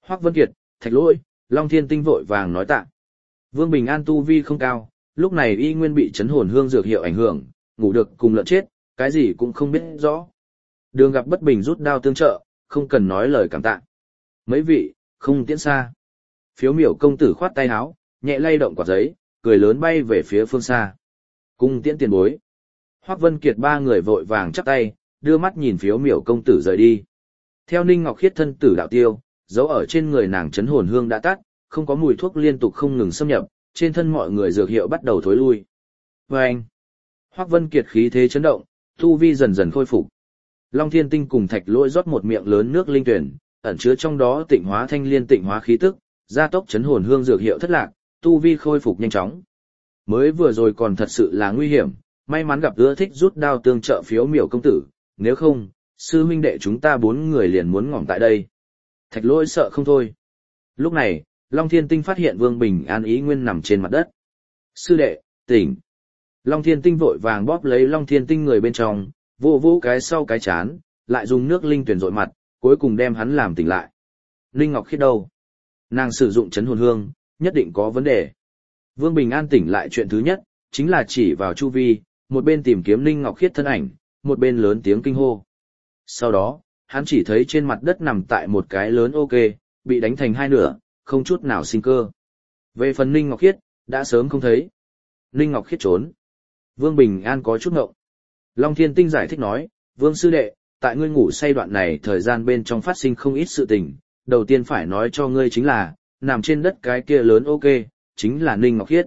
Hoắc Vân Kiệt, Thạch Lỗi, Long Thiên Tinh vội vàng nói tạ. Vương Bình An tu vi không cao, lúc này y nguyên bị chấn hồn hương dược hiệu ảnh hưởng, ngủ được cùng lợn chết, cái gì cũng không biết rõ. Đường gặp bất bình rút đao tương trợ, không cần nói lời cảm tạ. Mấy vị, không tiễn xa. Phiếu miểu công tử khoát tay áo, nhẹ lay động quả giấy, cười lớn bay về phía phương xa. Cung tiễn tiền bối. Hoắc Vân Kiệt ba người vội vàng chắp tay, đưa mắt nhìn phiếu miểu công tử rời đi. Theo Ninh Ngọc Khiết thân tử đạo tiêu, dấu ở trên người nàng chấn hồn hương đã tắt, không có mùi thuốc liên tục không ngừng xâm nhập, trên thân mọi người dược hiệu bắt đầu thối lui. Vâng! Hoắc Vân Kiệt khí thế chấn động, tu vi dần dần khôi phục. Long Thiên Tinh cùng Thạch Lỗi rót một miệng lớn nước linh tuyển, ẩn chứa trong đó tịnh hóa thanh liên tịnh hóa khí tức, gia tốc chấn hồn hương dược hiệu thất lạc, tu vi khôi phục nhanh chóng. Mới vừa rồi còn thật sự là nguy hiểm, may mắn gặp ưa thích rút đao tương trợ phiếu miểu công tử, nếu không, sư huynh đệ chúng ta 4 người liền muốn ngỏm tại đây. Thạch Lỗi sợ không thôi. Lúc này, Long Thiên Tinh phát hiện Vương Bình An ý nguyên nằm trên mặt đất. Sư đệ, tỉnh. Long Thiên Tinh vội vàng bóp lấy Long Thiên Tinh người bên trong, vô cái sau cái chán, lại dùng nước linh tuyển rội mặt, cuối cùng đem hắn làm tỉnh lại. Ninh Ngọc Khiết đâu? Nàng sử dụng chấn hồn hương, nhất định có vấn đề. Vương Bình An tỉnh lại chuyện thứ nhất, chính là chỉ vào chu vi, một bên tìm kiếm Ninh Ngọc Khiết thân ảnh, một bên lớn tiếng kinh hô. Sau đó, hắn chỉ thấy trên mặt đất nằm tại một cái lớn ok, bị đánh thành hai nửa, không chút nào sinh cơ. Về phần Ninh Ngọc Khiết, đã sớm không thấy. Ninh Ngọc Khiết trốn. Vương Bình An có chút ngộng. Long Thiên Tinh giải thích nói, Vương sư đệ, tại ngươi ngủ say đoạn này thời gian bên trong phát sinh không ít sự tình, đầu tiên phải nói cho ngươi chính là, nằm trên đất cái kia lớn ok, chính là Ninh Ngọc Khiết.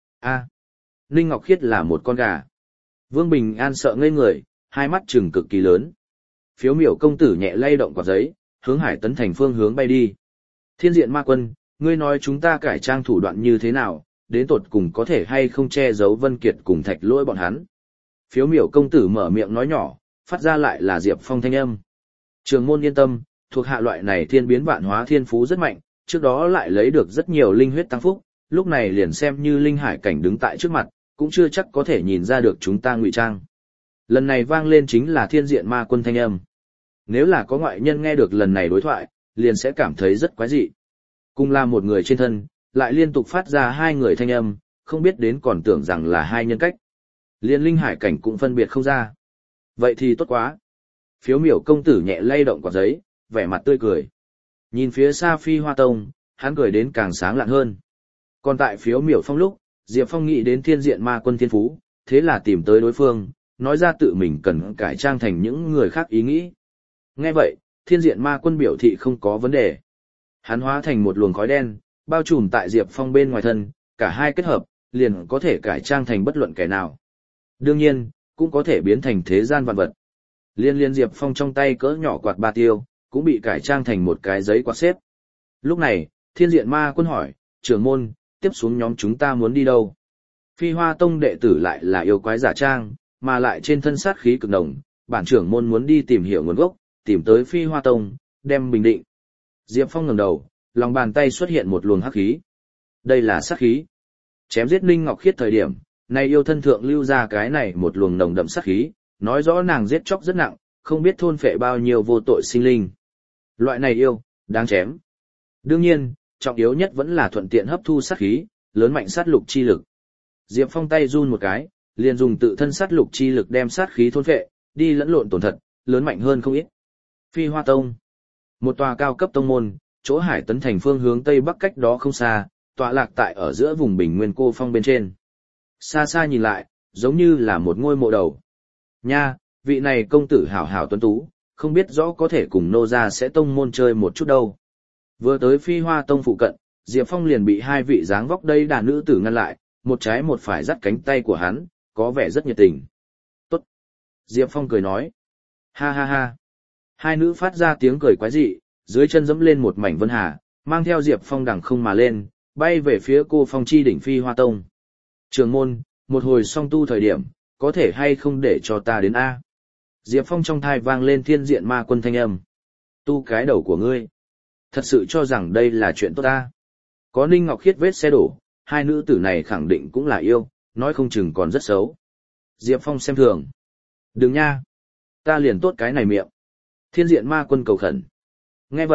Ninh Ngọc Khiết là một con gà. Vương Bình An sợ ngây người, hai mắt trừng cực kỳ lớn. Phiếu miểu công tử nhẹ lay động quả giấy, hướng Hải Tấn Thành phương hướng bay đi. Thiên diện ma quân, ngươi nói chúng ta cải trang thủ đoạn như thế nào, đến tột cùng có thể hay không che giấu Vân Kiệt cùng Thạch Lỗi bọn hắn. Phiếu miểu công tử mở miệng nói nhỏ, phát ra lại là Diệp Phong thanh âm. Trường môn yên tâm, thuộc hạ loại này thiên biến vạn hóa thiên phú rất mạnh, trước đó lại lấy được rất nhiều linh huyết tăng phúc, lúc này liền xem như linh hải cảnh đứng tại trước mặt, cũng chưa chắc có thể nhìn ra được chúng ta ngụy trang. Lần này vang lên chính là thiên diện ma quân thanh âm. Nếu là có ngoại nhân nghe được lần này đối thoại, liền sẽ cảm thấy rất quái dị. Cùng là một người trên thân, lại liên tục phát ra hai người thanh âm, không biết đến còn tưởng rằng là hai nhân cách. Liên linh hải cảnh cũng phân biệt không ra. Vậy thì tốt quá. Phiếu miểu công tử nhẹ lay động quả giấy, vẻ mặt tươi cười. Nhìn phía xa Phi Hoa Tông, hắn cười đến càng sáng lạn hơn. Còn tại phiếu miểu phong lúc, Diệp Phong nghĩ đến thiên diện ma quân thiên phú, thế là tìm tới đối phương, nói ra tự mình cần cải trang thành những người khác ý nghĩ. Nghe vậy, thiên diện ma quân biểu thị không có vấn đề. Hắn hóa thành một luồng khói đen, bao trùm tại Diệp Phong bên ngoài thân, cả hai kết hợp, liền có thể cải trang thành bất luận kẻ nào. Đương nhiên, cũng có thể biến thành thế gian vạn vật. Liên Diệp Phong trong tay cỡ nhỏ quạt ba tiêu, cũng bị cải trang thành một cái giấy quạt xếp. Lúc này, thiên diện ma quân hỏi, trưởng môn, tiếp xuống nhóm chúng ta muốn đi đâu? Phi Hoa Tông đệ tử lại là yêu quái giả trang, mà lại trên thân sát khí cực nồng, bản trưởng môn muốn đi tìm hiểu nguồn gốc, tìm tới Phi Hoa Tông, đem bình định. Diệp Phong ngẩng đầu, lòng bàn tay xuất hiện một luồng hắc khí. Đây là sát khí. Chém giết Ninh Ngọc Khiết thời điểm, này yêu thân thượng lưu ra cái này một luồng nồng đậm sát khí, nói rõ nàng giết chóc rất nặng, không biết thôn phệ bao nhiêu vô tội sinh linh. Loại này yêu, đáng chém. Đương nhiên, trọng yếu nhất vẫn là thuận tiện hấp thu sát khí, lớn mạnh sát lục chi lực. Diệp Phong tay run một cái, liền dùng tự thân sát lục chi lực đem sát khí thôn phệ, đi lẫn lộn tổn thật, lớn mạnh hơn không ít. Phi Hoa Tông, một tòa cao cấp tông môn, chỗ Hải Tấn Thành phương hướng tây bắc cách đó không xa, tọa lạc tại ở giữa vùng bình nguyên cô phong bên trên. Xa xa nhìn lại, giống như là một ngôi mộ đầu. Nha, vị này công tử hảo hảo tuấn tú, không biết rõ có thể cùng nô gia sẽ tông môn chơi một chút đâu. Vừa tới Phi Hoa Tông phụ cận, Diệp Phong liền bị hai vị dáng vóc đây đàn nữ tử ngăn lại, một trái một phải dắt cánh tay của hắn, có vẻ rất nhiệt tình. Tốt. Diệp Phong cười nói. Ha ha ha. Hai nữ phát ra tiếng cười quái dị, dưới chân dẫm lên một mảnh vân hà, mang theo Diệp Phong đằng không mà lên, bay về phía cô phong chi đỉnh Phi Hoa Tông. Trường môn, một hồi song tu thời điểm, có thể hay không để cho ta đến A. Diệp Phong trong thai vang lên thiên diện ma quân thanh âm. Tu cái đầu của ngươi. Thật sự cho rằng đây là chuyện tốt ta. Có Ninh Ngọc Khiết vết xe đổ, hai nữ tử này khẳng định cũng là yêu, nói không chừng còn rất xấu. Diệp Phong xem thường. Đừng nha. Ta liền tốt cái này miệng. Thiên diện ma quân cầu khẩn. Nghe vậy,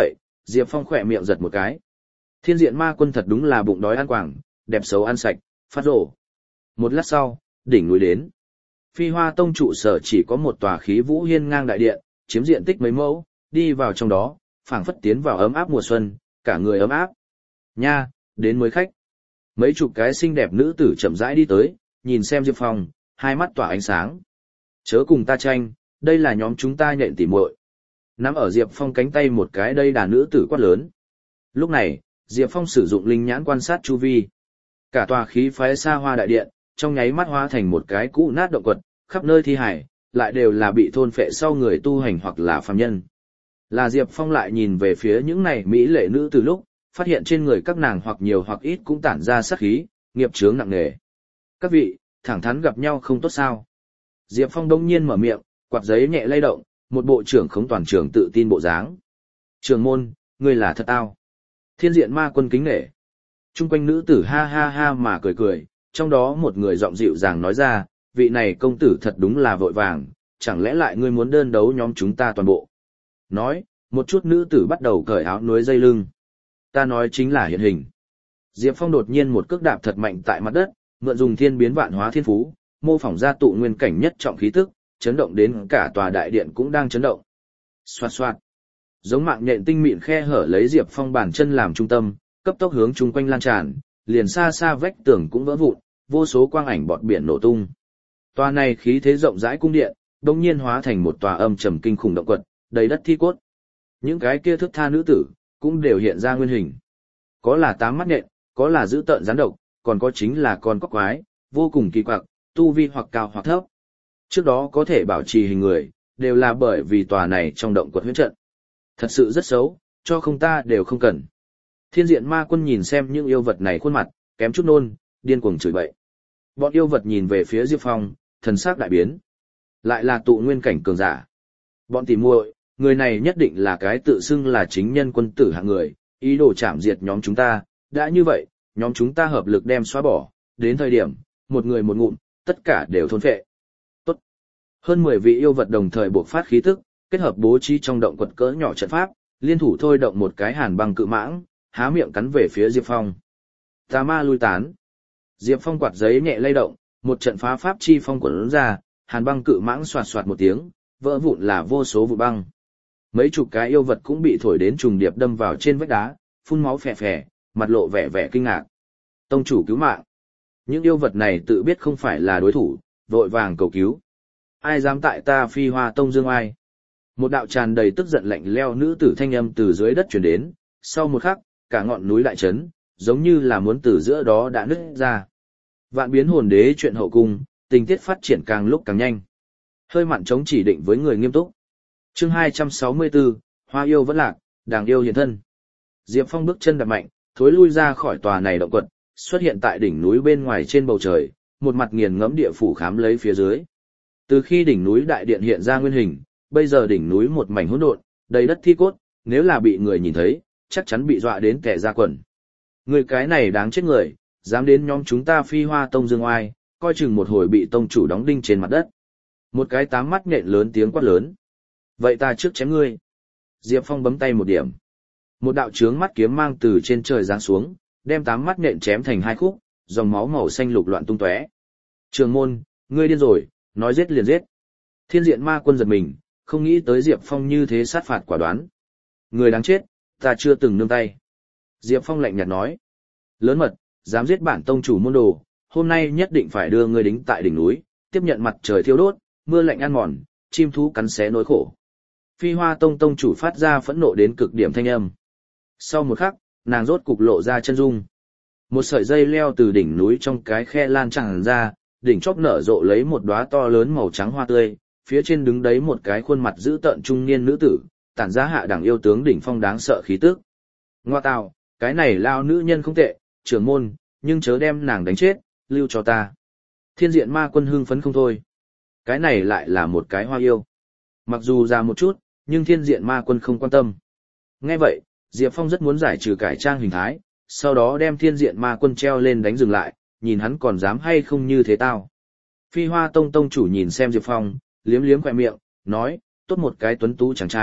Diệp Phong khỏe miệng giật một cái. Thiên diện ma quân thật đúng là bụng đói ăn quảng, đẹp xấu ăn sạch, phát rổ. Một lát sau, đỉnh núi đến. Phi Hoa Tông trụ sở chỉ có một tòa khí vũ hiên ngang đại điện, chiếm diện tích mấy mẫu, đi vào trong đó, phảng phất tiến vào ấm áp mùa xuân, cả người ấm áp. Nha, đến mới khách. Mấy chục cái xinh đẹp nữ tử chậm rãi đi tới, nhìn xem Diệp Phong, hai mắt tỏa ánh sáng. Chớ cùng ta tranh, đây là nhóm chúng ta nhện tỉ muội. Nắm ở Diệp Phong cánh tay một cái đây đàn nữ tử quát lớn. Lúc này, Diệp Phong sử dụng linh nhãn quan sát chu vi. Cả tòa khí phái xa hoa đại điện, trong nháy mắt hóa thành một cái cũ nát động quật, khắp nơi thi hải, lại đều là bị thôn phệ sau người tu hành hoặc là phàm nhân. Là Diệp Phong lại nhìn về phía những này mỹ lệ nữ từ lúc, phát hiện trên người các nàng hoặc nhiều hoặc ít cũng tản ra sát khí, nghiệp chướng nặng nề. Các vị, thẳng thắn gặp nhau không tốt sao? Diệp Phong đông nhiên mở miệng, quạt giấy nhẹ lay động, một bộ trưởng khống toàn trường tự tin bộ dáng. Trường môn, ngươi là thật tao. Thiên diện ma quân kính nể. Trung quanh nữ tử ha ha ha mà cười cười, trong đó một người giọng dịu dàng nói ra, vị này công tử thật đúng là vội vàng, chẳng lẽ lại ngươi muốn đơn đấu nhóm chúng ta toàn bộ. Nói, một chút nữ tử bắt đầu cởi áo núi dây lưng. Ta nói chính là hiện hình. Diệp Phong đột nhiên một cước đạp thật mạnh tại mặt đất, mượn dùng thiên biến vạn hóa thiên phú, mô phỏng ra tụ nguyên cảnh nhất trọng khí tức, chấn động đến cả tòa đại điện cũng đang chấn động. Xoạt xoạt. Giống mạng nhện tinh mịn khe hở lấy Diệp Phong bàn chân làm trung tâm, cấp tốc hướng chung quanh lan tràn, liền xa xa vách tường cũng vỡ vụn, vô số quang ảnh bọt biển nổ tung. Tòa này khí thế rộng rãi cung điện, đột nhiên hóa thành một tòa âm trầm kinh khủng động quật, đầy đất thi cốt. Những cái kia thước tha nữ tử cũng đều hiện ra nguyên hình. Có là tám mắt nhện, có là dữ tợn rắn độc, còn có chính là con cóc quái, vô cùng kỳ quặc, tu vi hoặc cao hoặc thấp. Trước đó có thể bảo trì hình người, đều là bởi vì tòa này trong động quật huyễn trận. Thật sự rất xấu, cho không ta đều không cần. Thiên diện ma quân nhìn xem những yêu vật này khuôn mặt, kém chút nôn, điên cuồng chửi bậy. Bọn yêu vật nhìn về phía Diệp Phong, thần sắc đại biến. Lại là tụ nguyên cảnh cường giả. Bọn tỉ muội, người này nhất định là cái tự xưng là chính nhân quân tử hạng người, ý đồ chảm diệt nhóm chúng ta. Đã như vậy, nhóm chúng ta hợp lực đem xóa bỏ, đến thời điểm, một người một ngụm, tất cả đều thôn phệ. Tốt. Hơn 10 vị yêu vật đồng thời bộc phát khí tức, kết hợp bố trí trong động quật cỡ nhỏ trận pháp, liên thủ thôi động một cái hàn băng cự mãng, há miệng cắn về phía Diệp Phong. Tà ma lui tán. Diệp Phong quạt giấy nhẹ lay động, một trận phá pháp chi phong quẩn ra, hàn băng cự mãng xoạt xoạt một tiếng, vỡ vụn là vô số vụ băng. Mấy chục cái yêu vật cũng bị thổi đến trùng điệp đâm vào trên vách đá, phun máu phè phè, mặt lộ vẻ vẻ kinh ngạc. Tông chủ cứu mạng. Những yêu vật này tự biết không phải là đối thủ, vội vàng cầu cứu. Ai dám tại ta Phi Hoa Tông dương ai? Một đạo tràn đầy tức giận lạnh leo nữ tử thanh âm từ dưới đất truyền đến, sau một khắc, cả ngọn núi đại chấn, giống như là muốn từ giữa đó đã nứt ra. Vạn biến hồn đế chuyện hậu cung, tình tiết phát triển càng lúc càng nhanh. Hơi mặn chống chỉ định với người nghiêm túc. Chương 264, Hoa yêu vẫn lạc, đàng yêu hiện thân. Diệp Phong bước chân đạp mạnh, thối lui ra khỏi tòa này động quật, xuất hiện tại đỉnh núi bên ngoài trên bầu trời, một mặt nghiền ngẫm địa phủ khám lấy phía dưới. Từ khi đỉnh núi đại điện hiện ra nguyên hình, bây giờ đỉnh núi một mảnh hỗn độn, đầy đất thi cốt, nếu là bị người nhìn thấy, chắc chắn bị dọa đến tè ra quần. Người cái này đáng chết người, dám đến nhóm chúng ta Phi Hoa Tông dương oai, coi chừng một hồi bị tông chủ đóng đinh trên mặt đất. Một cái tám mắt nhện lớn tiếng quát lớn. Vậy ta trước chém ngươi. Diệp Phong bấm tay một điểm. Một đạo chướng mắt kiếm mang từ trên trời giáng xuống, đem tám mắt nhện chém thành hai khúc, dòng máu màu xanh lục loạn tung tóe. Trường môn, ngươi điên rồi, nói giết liền giết. Thiên diện ma quân giật mình, không nghĩ tới Diệp Phong như thế sát phạt quả đoán. Người đáng chết, ta chưa từng nương tay. Diệp Phong lạnh nhạt nói. Lớn mật, dám giết bản tông chủ môn đồ, hôm nay nhất định phải đưa ngươi đính tại đỉnh núi, tiếp nhận mặt trời thiêu đốt, mưa lạnh ăn mòn, chim thú cắn xé nỗi khổ. Phi Hoa Tông tông chủ phát ra phẫn nộ đến cực điểm thanh âm. Sau một khắc, nàng rốt cục lộ ra chân dung. Một sợi dây leo từ đỉnh núi trong cái khe lan tràn ra, đỉnh chóp nở rộ lấy một đóa to lớn màu trắng hoa tươi, phía trên đứng đấy một cái khuôn mặt dữ tợn trung niên nữ tử, tản ra hạ đẳng yêu tướng đỉnh phong đáng sợ khí tức. Ngoa tào, cái này lao nữ nhân không tệ, trưởng môn, nhưng chớ đem nàng đánh chết, lưu cho ta. Thiên diện ma quân hưng phấn không thôi. Cái này lại là một cái hoa yêu. Mặc dù già một chút, nhưng thiên diện ma quân không quan tâm. Nghe vậy, Diệp Phong rất muốn giải trừ cải trang hình thái, sau đó đem thiên diện ma quân treo lên đánh dừng lại, nhìn hắn còn dám hay không như thế tao. Phi Hoa Tông tông chủ nhìn xem Diệp Phong, liếm liếm khỏe miệng, nói, tốt một cái tuấn tú chàng trai,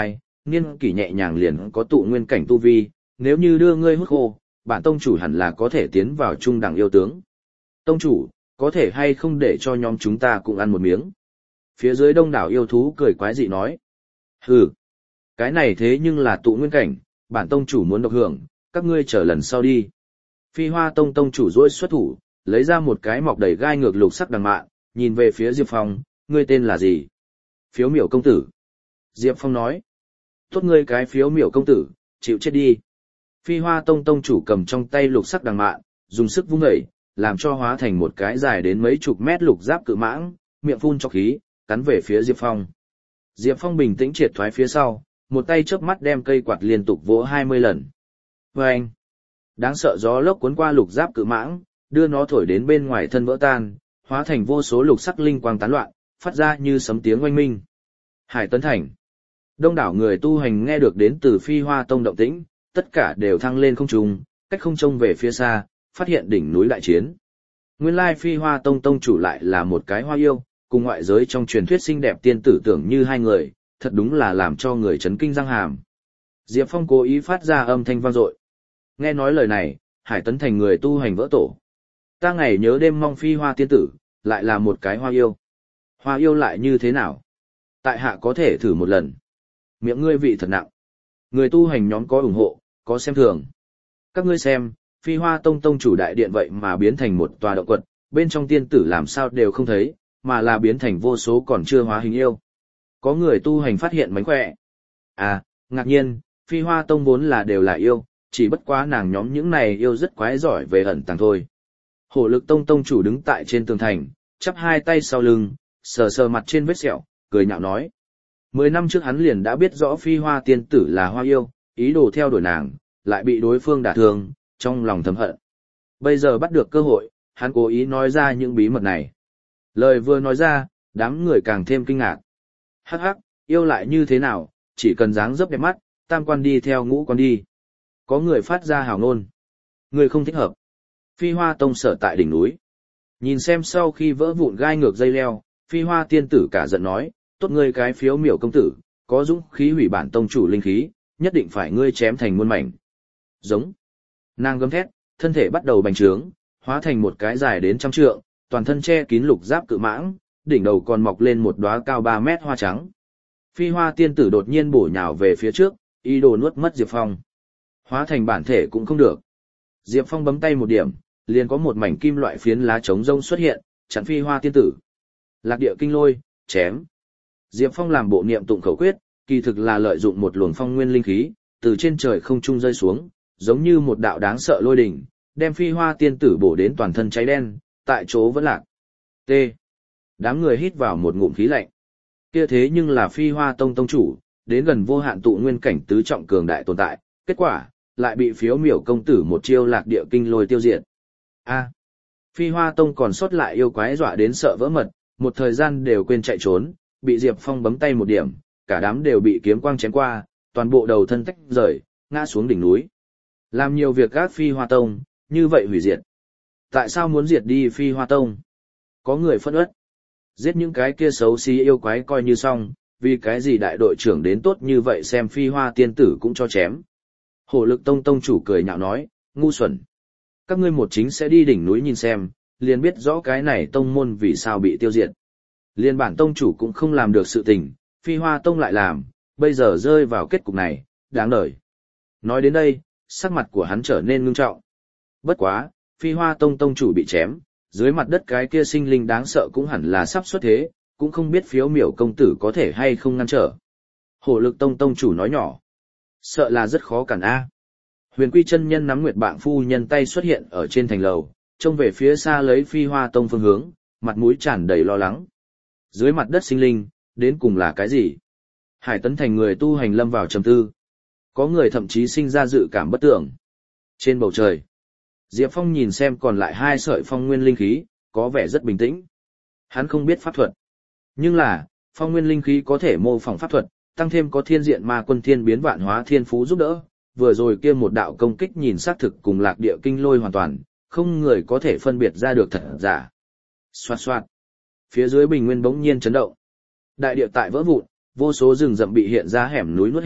niên kỷ nhẹ nhàng liền có tụ nguyên cảnh tu vi, nếu như đưa ngươi hút khô, bản tông chủ hẳn là có thể tiến vào trung đẳng yêu tướng. Tông chủ, có thể hay không để cho nhóm chúng ta cùng ăn một miếng? Phía dưới đông đảo yêu thú cười quái dị nói. Hừ, cái này thế nhưng là tụ nguyên cảnh, bản tông chủ muốn độc hưởng, các ngươi chờ lần sau đi. Phi Hoa Tông tông chủ rỗi xuất thủ, lấy ra một cái mọc đầy gai ngược lục sắc đằng mạn, nhìn về phía Diệp Phong, ngươi tên là gì? Phiếu miểu công tử. Diệp Phong nói. Tốt ngươi cái phiếu miểu công tử, chịu chết đi. Phi Hoa Tông tông chủ cầm trong tay lục sắc đằng mạn, dùng sức vung đẩy, làm cho hóa thành một cái dài đến mấy chục mét lục giáp cự mãng, miệng phun cho khí, cắn về phía Diệp Phong. Diệp Phong bình tĩnh triệt thoái phía sau, một tay chớp mắt đem cây quạt liên tục vỗ 20 lần. Vâng! Đáng sợ gió lốc cuốn qua lục giáp cự mãng, đưa nó thổi đến bên ngoài thân vỡ tan, hóa thành vô số lục sắc linh quang tán loạn, phát ra như sấm tiếng oanh minh. Hải Tấn Thành. Đông đảo người tu hành nghe được đến từ Phi Hoa Tông động tĩnh, tất cả đều thăng lên không trung, cách không trông về phía xa, phát hiện đỉnh núi đại chiến. Nguyên lai Phi Hoa Tông tông chủ lại là một cái hoa yêu, cùng ngoại giới trong truyền thuyết xinh đẹp tiên tử tưởng như hai người, thật đúng là làm cho người chấn kinh răng hàm. Diệp Phong cố ý phát ra âm thanh vang dội. Nghe nói lời này, Hải Tấn Thành người tu hành vỡ tổ. Ta ngày nhớ đêm mong Phi Hoa tiên tử, lại là một cái hoa yêu. Hoa yêu lại như thế nào? Tại hạ có thể thử một lần. Miệng ngươi vị thật nặng. Người tu hành nhóm có ủng hộ, có xem thường. Các ngươi xem, Phi Hoa Tông tông chủ đại điện vậy mà biến thành một tòa động quật, bên trong tiên tử làm sao đều không thấy, mà là biến thành vô số còn chưa hóa hình yêu. Có người tu hành phát hiện mánh khỏe. À, ngạc nhiên, Phi Hoa Tông vốn là đều là yêu, chỉ bất quá nàng nhóm những này yêu rất quái giỏi về ẩn tàng thôi. Hổ Lực Tông tông chủ đứng tại trên tường thành, chắp hai tay sau lưng, sờ sờ mặt trên vết sẹo, cười nhạo nói. 10 năm trước hắn liền đã biết rõ Phi Hoa tiên tử là hoa yêu, ý đồ theo đuổi nàng, lại bị đối phương đả thương, trong lòng thầm hận. Bây giờ bắt được cơ hội, hắn cố ý nói ra những bí mật này. Lời vừa nói ra, đám người càng thêm kinh ngạc. Hắc hắc, yêu lại như thế nào, chỉ cần dáng dấp đẹp mắt, tam quan đi theo ngũ quan đi. Có người phát ra hào ngôn. Người không thích hợp. Phi Hoa Tông sở tại đỉnh núi. Nhìn xem sau khi vỡ vụn gai ngược dây leo, Phi Hoa tiên tử cả giận nói, tốt ngươi cái phiếu miểu công tử, có dũng khí hủy bản tông chủ linh khí, nhất định phải ngươi chém thành muôn mảnh. Giống. Nàng gầm thét, thân thể bắt đầu bành trướng, hóa thành một cái dài đến 100 trượng, toàn thân che kín lục giáp cự mãng, đỉnh đầu còn mọc lên một đóa cao 3 mét hoa trắng. Phi Hoa tiên tử đột nhiên bổ nhào về phía trước, ý đồ nuốt mất Diệp Phong. Hóa thành bản thể cũng không được. Diệp Phong bấm tay một điểm, liền có một mảnh kim loại phiến lá trống rông xuất hiện, chặn Phi Hoa tiên tử. Lạc địa kinh lôi, chém. Diệp Phong làm bộ niệm tụng khẩu quyết, kỳ thực là lợi dụng một luồng phong nguyên linh khí, từ trên trời không trung rơi xuống, giống như một đạo đáng sợ lôi đỉnh, đem Phi Hoa tiên tử bổ đến toàn thân cháy đen, tại chỗ vẫn lạc. T. Đám người hít vào một ngụm khí lạnh. Kia thế nhưng là Phi Hoa Tông tông chủ, đến gần vô hạn tụ nguyên cảnh tứ trọng cường đại tồn tại, kết quả lại bị phiếu miểu công tử một chiêu lạc địa kinh lôi tiêu diệt. A. Phi Hoa Tông còn sót lại yêu quái dọa đến sợ vỡ mật, một thời gian đều quên chạy trốn, bị Diệp Phong bấm tay một điểm, cả đám đều bị kiếm quang chém qua, toàn bộ đầu thân tách rời, ngã xuống đỉnh núi. Làm nhiều việc gác Phi Hoa Tông, như vậy hủy diệt. Tại sao muốn diệt đi Phi Hoa Tông? Có người phẫn uất. Giết những cái kia xấu xí yêu quái coi như xong, vì cái gì đại đội trưởng đến tốt như vậy xem Phi Hoa tiên tử cũng cho chém. Hổ Lực Tông tông chủ cười nhạo nói, ngu xuẩn. Các ngươi một chính sẽ đi đỉnh núi nhìn xem, liền biết rõ cái này tông môn vì sao bị tiêu diệt. Liên bản tông chủ cũng không làm được sự tình, Phi Hoa Tông lại làm, bây giờ rơi vào kết cục này, đáng đời. Nói đến đây, sắc mặt của hắn trở nên ngưng trọng. Bất quá, Phi Hoa Tông tông chủ bị chém, dưới mặt đất cái kia sinh linh đáng sợ cũng hẳn là sắp xuất thế, cũng không biết phiếu miểu công tử có thể hay không ngăn trở. Hổ Lực Tông tông chủ nói nhỏ, sợ là rất khó cản a. Huyền Quy chân nhân nắm Nguyệt Bạn phu nhân tay xuất hiện ở trên thành lầu, trông về phía xa lấy Phi Hoa Tông phương hướng, mặt mũi tràn đầy lo lắng. Dưới mặt đất sinh linh, đến cùng là cái gì? Hải Tấn Thành người tu hành lâm vào trầm tư. Có người thậm chí sinh ra dự cảm bất tưởng. Trên bầu trời, Diệp Phong nhìn xem còn lại 2 sợi phong nguyên linh khí, có vẻ rất bình tĩnh. Hắn không biết pháp thuật. Nhưng là, phong nguyên linh khí có thể mô phỏng pháp thuật, tăng thêm có thiên diện ma quân thiên biến vạn hóa thiên phú giúp đỡ. Vừa rồi kia một đạo công kích nhìn xác thực cùng lạc địa kinh lôi hoàn toàn, không người có thể phân biệt ra được thật giả. Xoạt xoạt. Phía dưới bình nguyên bỗng nhiên chấn động. Đại địa tại vỡ vụn, vô số rừng rậm bị hiện ra hẻm núi nuốt hết,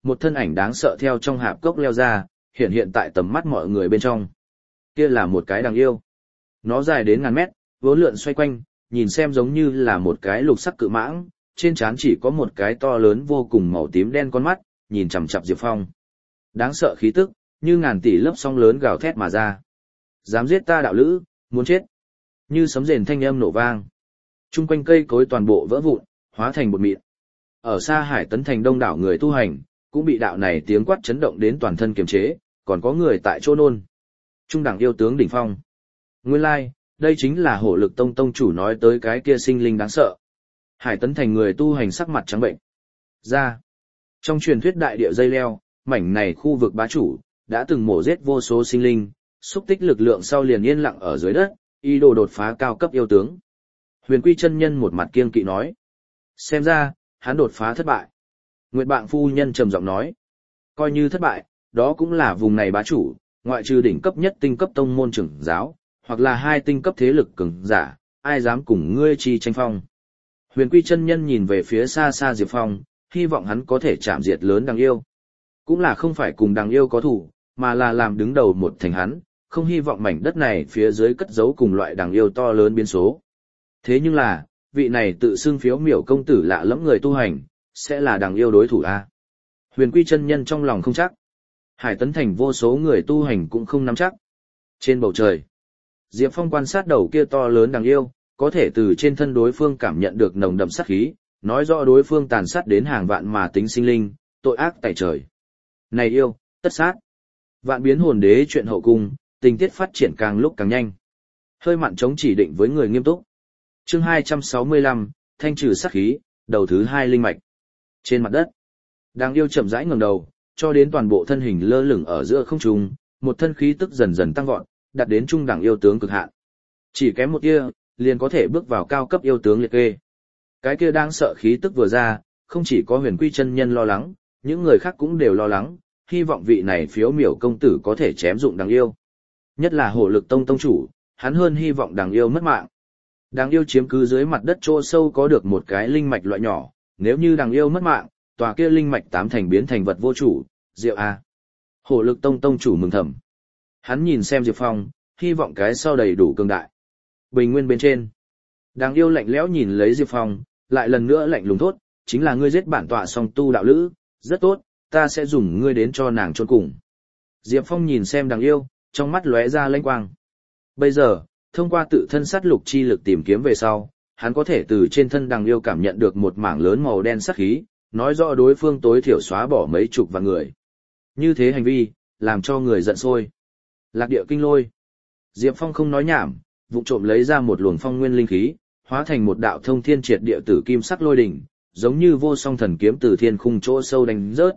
một thân ảnh đáng sợ theo trong hạp cốc leo ra, hiện hiện tại tầm mắt mọi người bên trong. Kia là một cái đằng yêu. Nó dài đến ngàn mét, vố lượn xoay quanh, nhìn xem giống như là một cái lục sắc cự mãng, trên trán chỉ có một cái to lớn vô cùng màu tím đen con mắt, nhìn chằm chằm Diệp Phong. Đáng sợ khí tức, như ngàn tỷ lớp sóng lớn gào thét mà ra. Dám giết ta đạo lữ, muốn chết. Như sấm rền thanh âm nổ vang. Trung quanh cây cối toàn bộ vỡ vụn, hóa thành bột mịn. Ở xa Hải Tấn Thành đông đảo người tu hành, cũng bị đạo này tiếng quát chấn động đến toàn thân kiềm chế, còn có người tại chỗ nôn. Trung đẳng yêu tướng đỉnh phong. Nguyên lai, đây chính là Hổ Lực Tông tông chủ nói tới cái kia sinh linh đáng sợ. Hải Tấn Thành người tu hành sắc mặt trắng bệnh. Ra. Trong truyền thuyết đại địa dây leo, mảnh này khu vực bá chủ, đã từng mổ giết vô số sinh linh, xúc tích lực lượng sau liền yên lặng ở dưới đất, ý đồ đột phá cao cấp yêu tướng. Huyền Quy chân nhân một mặt kiêng kỵ nói. Xem ra, hắn đột phá thất bại. Nguyệt Bạn phu nhân trầm giọng nói. Coi như thất bại, đó cũng là vùng này bá chủ, ngoại trừ đỉnh cấp nhất tinh cấp tông môn trưởng giáo, hoặc là hai tinh cấp thế lực cường giả, ai dám cùng ngươi chi tranh phong. Huyền Quy chân nhân nhìn về phía xa xa Diệp Phong, hy vọng hắn có thể chạm diệt lớn đằng yêu. Cũng là không phải cùng đằng yêu có thủ, mà là làm đứng đầu một thành hắn, không hy vọng mảnh đất này phía dưới cất giấu cùng loại đằng yêu to lớn biến số. Thế nhưng là, vị này tự xưng phiếu miểu công tử lạ lẫm người tu hành, sẽ là đằng yêu đối thủ a. Huyền Quy chân nhân trong lòng không chắc. Hải Tấn Thành vô số người tu hành cũng không nắm chắc. Trên bầu trời, Diệp Phong quan sát đầu kia to lớn đằng yêu, có thể từ trên thân đối phương cảm nhận được nồng đậm sát khí, nói rõ đối phương tàn sát đến hàng vạn mà tính sinh linh, tội ác tày trời. Này yêu, tất sát. Vạn biến hồn đế chuyện hậu cung, tình tiết phát triển càng lúc càng nhanh. Hơi mặn chống chỉ định với người nghiêm túc. Chương 265, thanh trừ sát khí, đầu thứ 2 linh mạch. Trên mặt đất, đằng yêu chậm rãi ngẩng đầu, cho đến toàn bộ thân hình lơ lửng ở giữa không trung, một thân khí tức dần dần tăng vọt, đạt đến trung đẳng yêu tướng cực hạn. Chỉ kém một tia, liền có thể bước vào cao cấp yêu tướng liệt kê. Cái kia đang sợ khí tức vừa ra, không chỉ có Huyền Quy chân nhân lo lắng, những người khác cũng đều lo lắng, hy vọng vị này phiếu miểu công tử có thể chém dụng đằng yêu. Nhất là Hổ Lực Tông tông chủ, hắn hơn hy vọng đằng yêu mất mạng. Đằng yêu chiếm cứ dưới mặt đất chỗ sâu có được một cái linh mạch loại nhỏ, nếu như đằng yêu mất mạng, tòa kia linh mạch tám thành biến thành vật vô chủ, diệu a. Hổ Lực Tông tông chủ mừng thầm. Hắn nhìn xem Diệp Phong, hy vọng cái sau đầy đủ cường đại. Bình nguyên bên trên, đằng yêu lạnh lẽo nhìn lấy Diệp Phong, lại lần nữa lạnh lùng thốt, chính là ngươi giết bản tọa song tu đạo lữ, rất tốt, ta sẽ dùng ngươi đến cho nàng chôn cùng. Diệp Phong nhìn xem đằng yêu, trong mắt lóe ra lanh quang. Bây giờ, thông qua tự thân sát lục chi lực tìm kiếm về sau, hắn có thể từ trên thân đằng yêu cảm nhận được một mảng lớn màu đen sát khí, nói rõ đối phương tối thiểu xóa bỏ mấy chục vạn người. Như thế hành vi, làm cho người giận sôi. Lạc địa kinh lôi. Diệp Phong không nói nhảm, vụng trộm lấy ra một luồng phong nguyên linh khí, hóa thành một đạo thông thiên triệt địa tử kim sắc lôi đỉnh, giống như vô song thần kiếm từ thiên khung chỗ sâu đánh rớt.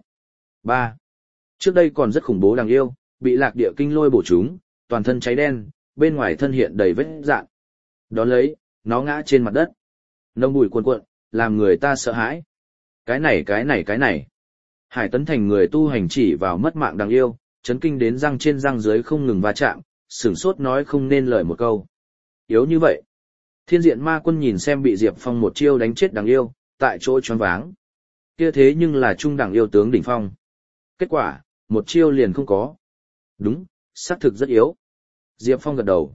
3. Trước đây còn rất khủng bố đằng yêu, bị lạc địa kinh lôi bổ trúng, toàn thân cháy đen, bên ngoài thân hiện đầy vết rạn. Đón lấy, nó ngã trên mặt đất. Nông bụi cuồn cuộn, làm người ta sợ hãi. Cái này. Hải Tấn Thành người tu hành chỉ vào mất mạng đằng yêu, chấn kinh đến răng trên răng dưới không ngừng va chạm, sửng sốt nói không nên lời một câu. Yếu như vậy. Thiên diện ma quân nhìn xem bị Diệp Phong một chiêu đánh chết đằng yêu, tại chỗ choáng váng. Kia thế nhưng là trung đẳng yêu tướng đỉnh phong. Kết quả, một chiêu liền không có. Đúng, xác thực rất yếu. Diệp Phong gật đầu.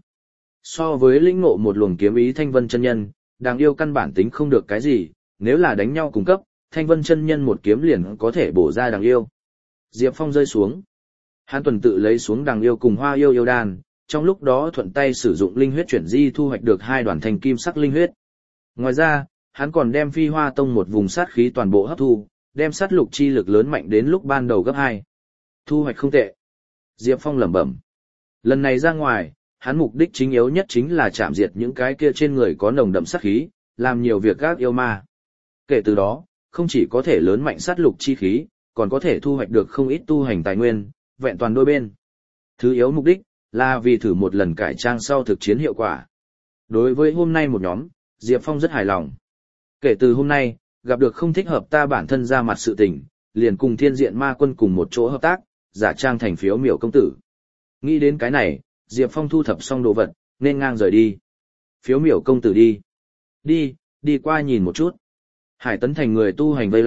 So với lĩnh ngộ một luồng kiếm ý Thanh Vân chân nhân, đằng yêu căn bản tính không được cái gì, nếu là đánh nhau cùng cấp, Thanh Vân chân nhân một kiếm liền có thể bổ ra đằng yêu. Diệp Phong rơi xuống. Hắn tuần tự lấy xuống đằng yêu cùng Hoa yêu yêu đan, trong lúc đó thuận tay sử dụng linh huyết chuyển di thu hoạch được 2 đoàn thành kim sắc linh huyết. Ngoài ra, hắn còn đem Phi Hoa Tông một vùng sát khí toàn bộ hấp thu, đem sát lục chi lực lớn mạnh đến lúc ban đầu gấp 2. Thu hoạch không tệ. Diệp Phong lẩm bẩm. Lần này ra ngoài, hắn mục đích chính yếu nhất chính là chạm diệt những cái kia trên người có nồng đậm sát khí, làm nhiều việc gác yêu ma. Kể từ đó, không chỉ có thể lớn mạnh sát lục chi khí, còn có thể thu hoạch được không ít tu hành tài nguyên, vẹn toàn đôi bên. Thứ yếu mục đích là vì thử một lần cải trang sau thực chiến hiệu quả. Đối với hôm nay một nhóm, Diệp Phong rất hài lòng. Kể từ hôm nay, gặp được không thích hợp ta bản thân ra mặt sự tình, liền cùng Thiên Diện Ma Quân cùng một chỗ hợp tác, giả trang thành phiếu miểu công tử. Nghĩ đến cái này, Diệp Phong thu thập xong đồ vật, nên ngang rời đi. Phiếu miểu công tử đi. Đi qua nhìn một chút. Hải Tấn Thành người tu hành vây lại,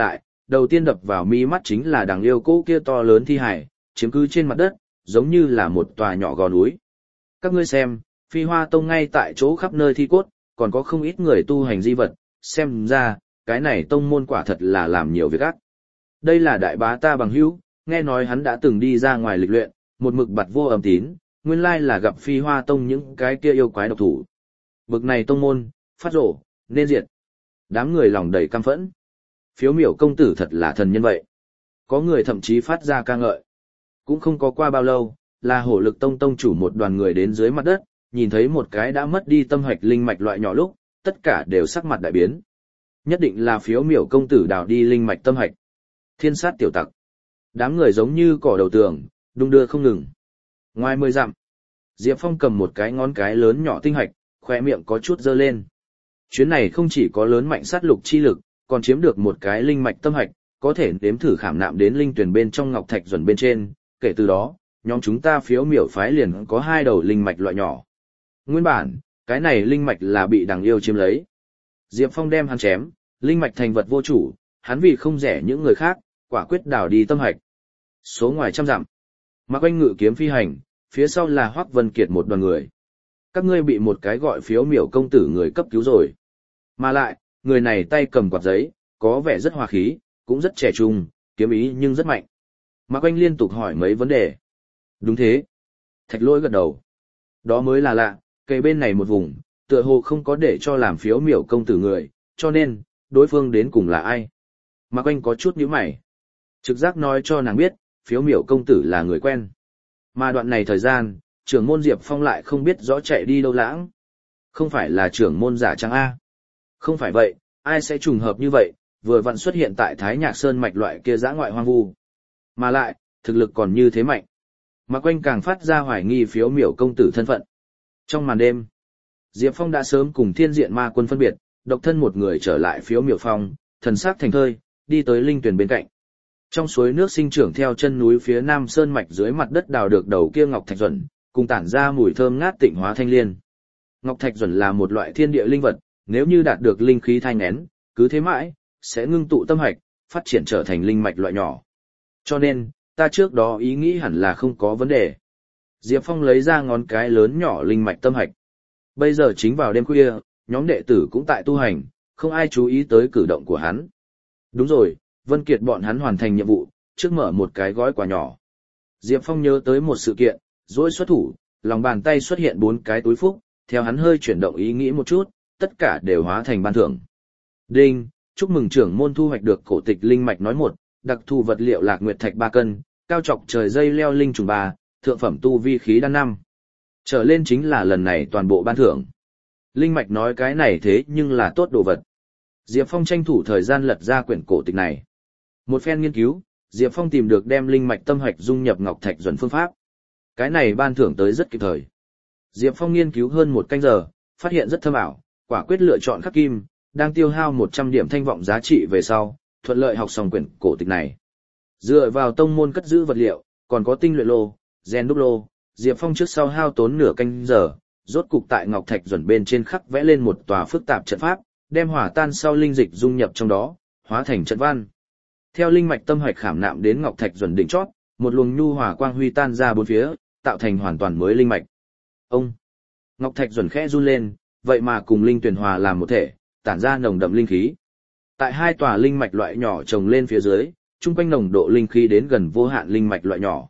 đầu tiên đập vào mi mắt chính là đằng yêu cỗ kia to lớn thi hải, chiếm cứ trên mặt đất, giống như là một tòa nhỏ gò núi. Các ngươi xem, Phi Hoa Tông ngay tại chỗ khắp nơi thi cốt, còn có không ít người tu hành di vật, xem ra, cái này tông môn quả thật là làm nhiều việc ác. Đây là đại bá ta bằng hữu, nghe nói hắn đã từng đi ra ngoài lịch luyện, một mực bặt vô âm tín, nguyên lai là gặp Phi Hoa Tông những cái kia yêu quái độc thủ. Bực này tông môn, phát rổ, nên diệt. Đám người lòng đầy căm phẫn. Phiếu miểu công tử thật là thần nhân vậy. Có người thậm chí phát ra ca ngợi. Cũng không có qua bao lâu, là hổ lực tông tông chủ một đoàn người đến dưới mặt đất, nhìn thấy một cái đã mất đi tâm hạch linh mạch loại nhỏ lúc, tất cả đều sắc mặt đại biến. Nhất định là phiếu miểu công tử đào đi linh mạch tâm hạch. Thiên sát tiểu tặc. Đám người giống như cỏ đầu tường, đung đưa không ngừng. Ngoài 10 dặm, Diệp Phong cầm một cái ngón cái lớn nhỏ tinh hạch, khóe miệng có chút dơ lên. Chuyến này không chỉ có lớn mạnh sát lục chi lực, còn chiếm được một cái linh mạch tâm hạch, có thể đếm thử khảm nạm đến linh tuyển bên trong ngọc thạch duẩn bên trên, kể từ đó, nhóm chúng ta phiếu miểu phái liền có 2 đầu linh mạch loại nhỏ. Nguyên bản, cái này linh mạch là bị đằng yêu chiếm lấy. Diệp Phong đem hắn chém, linh mạch thành vật vô chủ, hắn vì không rẻ những người khác, quả quyết đào đi tâm hạch. Số ngoài trăm dặm, Mạc Oanh ngự kiếm phi hành, phía sau là Hoắc Vân Kiệt một đoàn người. Các ngươi bị một cái gọi phiếu miểu công tử người cấp cứu rồi. Mà lại, người này tay cầm quạt giấy, có vẻ rất hòa khí, cũng rất trẻ trung, kiếm ý nhưng rất mạnh. Mạc Oanh liên tục hỏi mấy vấn đề. Đúng thế. Thạch Lỗi gật đầu. Đó mới là lạ, kề bên này một vùng, tựa hồ không có để cho làm phiếu miểu công tử người, cho nên, đối phương đến cùng là ai? Mạc Oanh có chút nhíu mày. Trực giác nói cho nàng biết, phiếu miểu công tử là người quen. Mà đoạn này thời gian, trưởng môn Diệp Phong lại không biết rõ chạy đi đâu lãng. Không phải là trưởng môn giả trang A. Không phải vậy, ai sẽ trùng hợp như vậy, vừa vặn xuất hiện tại Thái Nhạc Sơn mạch loại kia dã ngoại hoang vu. Mà lại, thực lực còn như thế mạnh. Mạc Oanh càng phát ra hoài nghi phiếu miểu công tử thân phận. Trong màn đêm, Diệp Phong đã sớm cùng thiên diện ma quân phân biệt, độc thân một người trở lại phiếu miểu phong, thần sắc thành thơi, đi tới linh tuyển bên cạnh. Trong suối nước sinh trưởng theo chân núi phía nam sơn mạch dưới mặt đất đào được đầu kia ngọc thạch duẩn, cùng tản ra mùi thơm ngát tịnh hóa thanh liên. Ngọc thạch duẩn là một loại thiên địa linh vật, nếu như đạt được linh khí thanh nén, cứ thế mãi, sẽ ngưng tụ tâm hạch, phát triển trở thành linh mạch loại nhỏ. Cho nên, ta trước đó ý nghĩ hẳn là không có vấn đề. Diệp Phong lấy ra ngón cái lớn nhỏ linh mạch tâm hạch. Bây giờ chính vào đêm khuya, nhóm đệ tử cũng tại tu hành, không ai chú ý tới cử động của hắn. Đúng rồi, Vân Kiệt bọn hắn hoàn thành nhiệm vụ, trước mở một cái gói quà nhỏ. Diệp Phong nhớ tới một sự kiện, rồi xuất thủ, lòng bàn tay xuất hiện 4 cái túi phúc, theo hắn hơi chuyển động ý nghĩ một chút, tất cả đều hóa thành ban thưởng. Đinh, chúc mừng trưởng môn thu hoạch được cổ tịch linh mạch nói 1, đặc thù vật liệu lạc nguyệt thạch 3 cân, cao chọc trời dây leo linh trùng 3, thượng phẩm tu vi khí đan 5. Trở lên chính là lần này toàn bộ ban thưởng. Linh mạch nói cái này thế nhưng là tốt đồ vật. Diệp Phong tranh thủ thời gian lật ra quyển cổ tịch này. Một phen nghiên cứu, Diệp Phong tìm được đem linh mạch tâm hạch dung nhập ngọc thạch duẩn phương pháp. Cái này ban thưởng tới rất kịp thời. Diệp Phong nghiên cứu hơn 1 canh giờ, phát hiện rất thâm ảo, quả quyết lựa chọn khắc kim, đang tiêu hao 100 điểm thanh vọng giá trị về sau, thuận lợi học xong quyển cổ tịch này. Dựa vào tông môn cất giữ vật liệu, còn có tinh luyện lô, gen đúc lô, Diệp Phong trước sau hao tốn nửa canh giờ, rốt cục tại ngọc thạch duẩn bên trên khắc vẽ lên một tòa phức tạp trận pháp, đem hỏa tan sau linh dịch dung nhập trong đó, hóa thành trận văn. Theo linh mạch tâm hạch khảm nạm đến ngọc thạch duẩn đỉnh chót, một luồng nhu hòa quang huy tan ra bốn phía, tạo thành hoàn toàn mới linh mạch. Ông ngọc thạch duẩn khẽ run lên, vậy mà cùng linh tuyển hòa làm một thể, tản ra nồng đậm linh khí. Tại 2 tòa linh mạch loại nhỏ trồng lên phía dưới, chung quanh nồng độ linh khí đến gần vô hạn linh mạch loại nhỏ.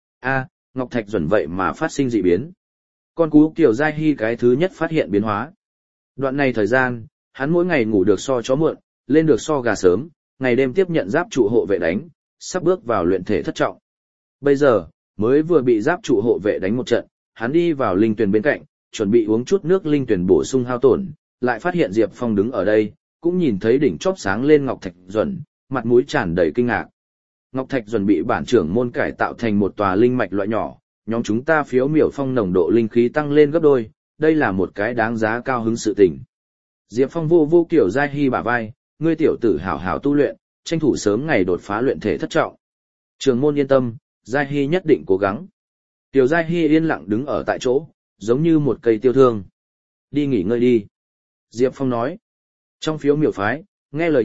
Ngọc thạch duẩn vậy mà phát sinh dị biến. Con cú Kiều Giai Hy cái thứ nhất phát hiện biến hóa. Đoạn này thời gian, hắn mỗi ngày ngủ được so chó muộn, lên được so gà sớm, ngày đêm tiếp nhận giáp trụ hộ vệ đánh, sắp bước vào luyện thể thất trọng. Bây giờ, mới vừa bị giáp trụ hộ vệ đánh một trận, hắn đi vào linh tuyển bên cạnh, chuẩn bị uống chút nước linh tuyển bổ sung hao tổn, lại phát hiện Diệp Phong đứng ở đây, cũng nhìn thấy đỉnh chóp sáng lên ngọc thạch duẩn, mặt mũi tràn đầy kinh ngạc. Ngọc thạch duẩn bị bản trưởng môn cải tạo thành một tòa linh mạch loại nhỏ, nhóm chúng ta phiếu miểu phong nồng độ linh khí tăng lên gấp đôi, đây là một cái đáng giá cao hứng sự tình. Diệp Phong vô Kiều Giai Hy bả vai, ngươi tiểu tử hảo hảo tu luyện, tranh thủ sớm ngày đột phá luyện thể thất trọng. Trưởng môn yên tâm, Giai Hy nhất định cố gắng. Tiểu Giai Hy yên lặng đứng ở tại chỗ, giống như một cây tiêu thương. Đi nghỉ ngơi đi. Diệp Phong nói. Trong phiếu miểu phái, nghe lời nhất,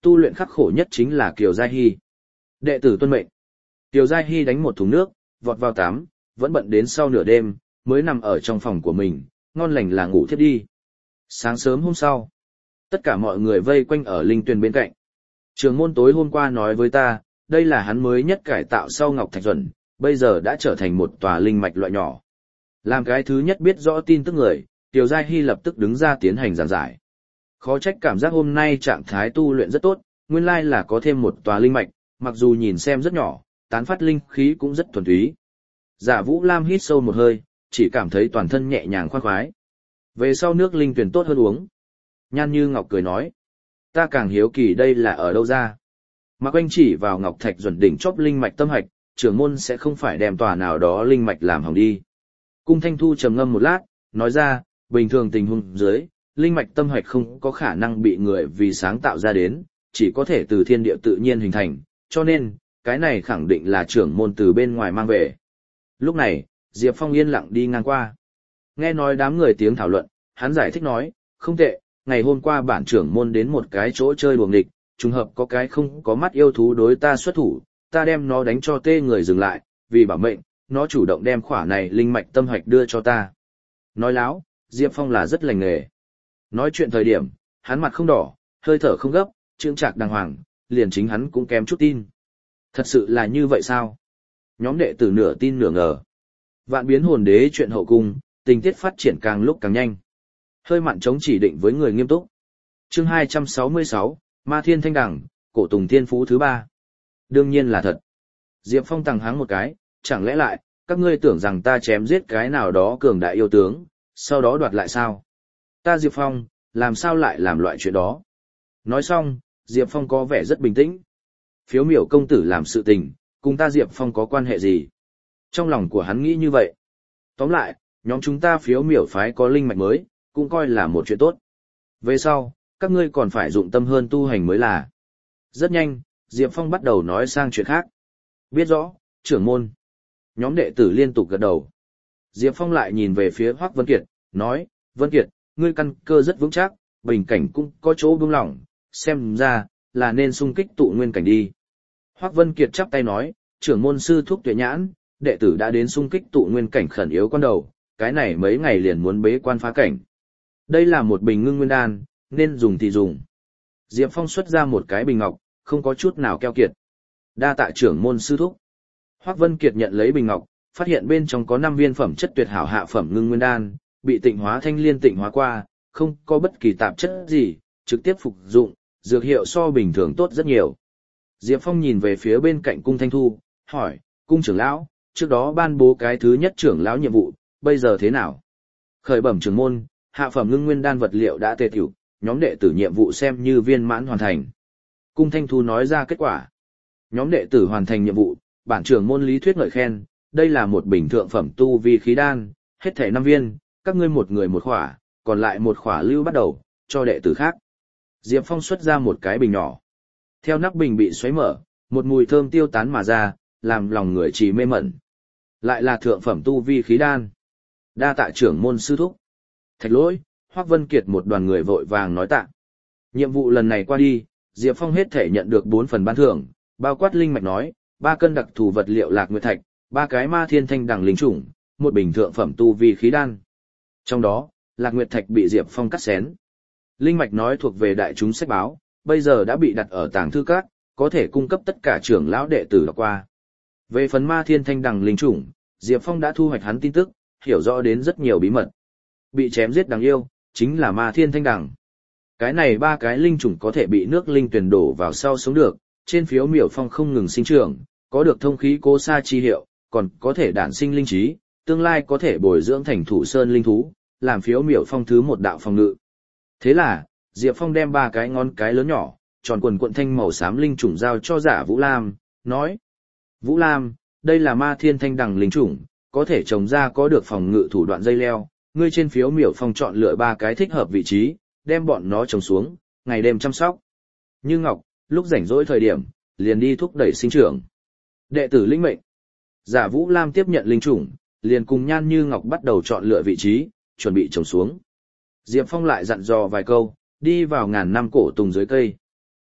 tu luyện khắc khổ nhất chính là Kiều Giai Hy. Đệ tử tuân mệnh. Kiều Giai Hy đánh một thùng nước, vọt vào tắm, vẫn bận đến sau nửa đêm, mới nằm ở trong phòng của mình, ngon lành là ngủ thiếp đi. Sáng sớm hôm sau, tất cả mọi người vây quanh ở linh tuyền bên cạnh. Trưởng môn tối hôm qua nói với ta, đây là hắn mới nhất cải tạo sau Ngọc Thạch Duẩn, bây giờ đã trở thành một tòa linh mạch loại nhỏ. Làm cái thứ nhất biết rõ tin tức người, Kiều Giai Hy lập tức đứng ra tiến hành giảng giải. Khó trách cảm giác hôm nay trạng thái tu luyện rất tốt, nguyên lai là có thêm một tòa linh mạch, mặc dù nhìn xem rất nhỏ, tán phát linh khí cũng rất thuần túy. Giả Vũ Lam hít sâu một hơi, chỉ cảm thấy toàn thân nhẹ nhàng khoan khoái. Về sau nước linh tuyển tốt hơn uống. Nhan Như Ngọc cười nói, ta càng hiếu kỳ đây là ở đâu ra. Mạc Oanh chỉ vào Ngọc Thạch Duẩn đỉnh chóp linh mạch tâm hạch, trưởng môn sẽ không phải đem tòa nào đó linh mạch làm hỏng đi. Cung Thanh Thu trầm ngâm một lát, nói ra, bình thường tình huống dưới, linh mạch tâm hạch không có khả năng bị người vì sáng tạo ra đến, chỉ có thể từ thiên địa tự nhiên hình thành, cho nên, cái này khẳng định là trưởng môn từ bên ngoài mang về. Lúc này, Diệp Phong yên lặng đi ngang qua. Nghe nói đám người tiếng thảo luận, hắn giải thích nói, không tệ, ngày hôm qua bản trưởng môn đến một cái chỗ chơi đùa nghịch, trùng hợp có cái không có mắt yêu thú đối ta xuất thủ, ta đem nó đánh cho tê người dừng lại, vì bảo mệnh, nó chủ động đem khỏa này linh mạch tâm hạch đưa cho ta. Nói láo, Diệp Phong là rất lành nghề. Nói chuyện thời điểm, hắn mặt không đỏ, hơi thở không gấp, trương trạc đàng hoàng, liền chính hắn cũng kém chút tin. Thật sự là như vậy sao? Nhóm đệ tử nửa tin nửa ngờ. Vạn biến hồn đế chuyện hậu cung, tình tiết phát triển càng lúc càng nhanh. Hơi mặn chống chỉ định với người nghiêm túc. Chương 266, Ma Thiên Thanh Đẳng, Cổ Tùng Thiên Phú thứ 3. Đương nhiên là thật. Diệp Phong tằng háng một cái, chẳng lẽ lại, các ngươi tưởng rằng ta chém giết cái nào đó cường đại yêu tướng, sau đó đoạt lại sao? Ta Diệp Phong, làm sao lại làm loại chuyện đó? Nói xong, Diệp Phong có vẻ rất bình tĩnh. Phiếu miểu công tử làm sự tình, cùng ta Diệp Phong có quan hệ gì? Trong lòng của hắn nghĩ như vậy. Tóm lại, nhóm chúng ta phiếu miểu phái có linh mạch mới, cũng coi là một chuyện tốt. Về sau, các ngươi còn phải dụng tâm hơn tu hành mới là. Rất nhanh, Diệp Phong bắt đầu nói sang chuyện khác. Biết rõ, trưởng môn. Nhóm đệ tử liên tục gật đầu. Diệp Phong lại nhìn về phía Hoắc Vân Kiệt, nói, Vân Kiệt, ngươi căn cơ rất vững chắc, bình cảnh cũng có chỗ buông lỏng, xem ra, là nên xung kích tụ nguyên cảnh đi. Hoắc Vân Kiệt chắp tay nói, trưởng môn sư thúc tuệ nhãn, đệ tử đã đến xung kích tụ nguyên cảnh khẩn yếu con đầu, cái này mấy ngày liền muốn bế quan phá cảnh. Đây là một bình ngưng nguyên đan, nên dùng thì dùng. Diệp Phong xuất ra một cái bình ngọc, không có chút nào keo kiệt. Đa tạ trưởng môn sư thúc. Hoắc Vân Kiệt nhận lấy bình ngọc, phát hiện bên trong có 5 viên phẩm chất tuyệt hảo hạ phẩm ngưng nguyên đan, bị tịnh hóa thanh liên tịnh hóa qua, không có bất kỳ tạp chất gì, trực tiếp phục dụng, dược hiệu so bình thường tốt rất nhiều. Diệp Phong nhìn về phía bên cạnh cung Thanh Thu, hỏi, cung trưởng lão, trước đó ban bố cái thứ nhất trưởng lão nhiệm vụ, bây giờ thế nào? Khởi bẩm trưởng môn, hạ phẩm ngưng nguyên đan vật liệu đã tề tiểu, nhóm đệ tử nhiệm vụ xem như viên mãn hoàn thành. Cung Thanh Thu nói ra kết quả. Nhóm đệ tử hoàn thành nhiệm vụ, bản trưởng môn lý thuyết ngợi khen, đây là một bình thượng phẩm tu vi khí đan, hết thảy 5 viên, các ngươi một người một khỏa, còn lại một khỏa lưu bắt đầu, cho đệ tử khác. Diệp Phong xuất ra một cái bình nhỏ. Theo nắp bình bị xoáy mở, một mùi thơm tiêu tán mà ra, làm lòng người chỉ mê mẩn. Lại là thượng phẩm tu vi khí đan. Đa tạ trưởng môn sư thúc. Thạch Lỗi, Hoắc Vân Kiệt một đoàn người vội vàng nói tạ. Nhiệm vụ lần này qua đi, Diệp Phong hết thể nhận được 4 phần ban thưởng, bao quát linh mạch nói, 3 cân đặc thù vật liệu lạc nguyệt thạch, 3 cái ma thiên thanh đằng linh chủng, một bình thượng phẩm tu vi khí đan. Trong đó, lạc nguyệt thạch bị Diệp Phong cắt xén. Linh mạch nói thuộc về đại chúng sách báo, bây giờ đã bị đặt ở tàng thư các, có thể cung cấp tất cả trưởng lão đệ tử đọc qua. Về phần ma thiên thanh đằng linh chủng, Diệp Phong đã thu hoạch hắn tin tức, hiểu rõ đến rất nhiều bí mật. Bị chém giết đáng yêu, chính là ma thiên thanh đằng. Cái này 3 cái linh chủng có thể bị nước linh tuyển đổ vào sau sống được, trên phiếu miểu phong không ngừng sinh trưởng, có được thông khí cố sa chi hiệu, còn có thể đản sinh linh trí, tương lai có thể bồi dưỡng thành thủ sơn linh thú, làm phiếu miểu phong thứ 1 đạo phòng ngự. Thế là, Diệp Phong đem 3 cái ngón cái lớn nhỏ, tròn quần cuộn thanh màu xám linh chủng giao cho Giả Vũ Lam, nói: "Vũ Lam, đây là ma thiên thanh đằng linh chủng, có thể trồng ra có được phòng ngự thủ đoạn dây leo, ngươi trên phiếu miểu phong chọn lựa 3 cái thích hợp vị trí, đem bọn nó trồng xuống, ngày đêm chăm sóc. Như Ngọc, lúc rảnh rỗi thời điểm, liền đi thúc đẩy sinh trưởng." Đệ tử linh mệnh. Giả Vũ Lam tiếp nhận linh chủng, liền cùng Nhan Như Ngọc bắt đầu chọn lựa vị trí, chuẩn bị trồng xuống. Diệp Phong lại dặn dò vài câu, đi vào ngàn năm cổ tùng dưới cây.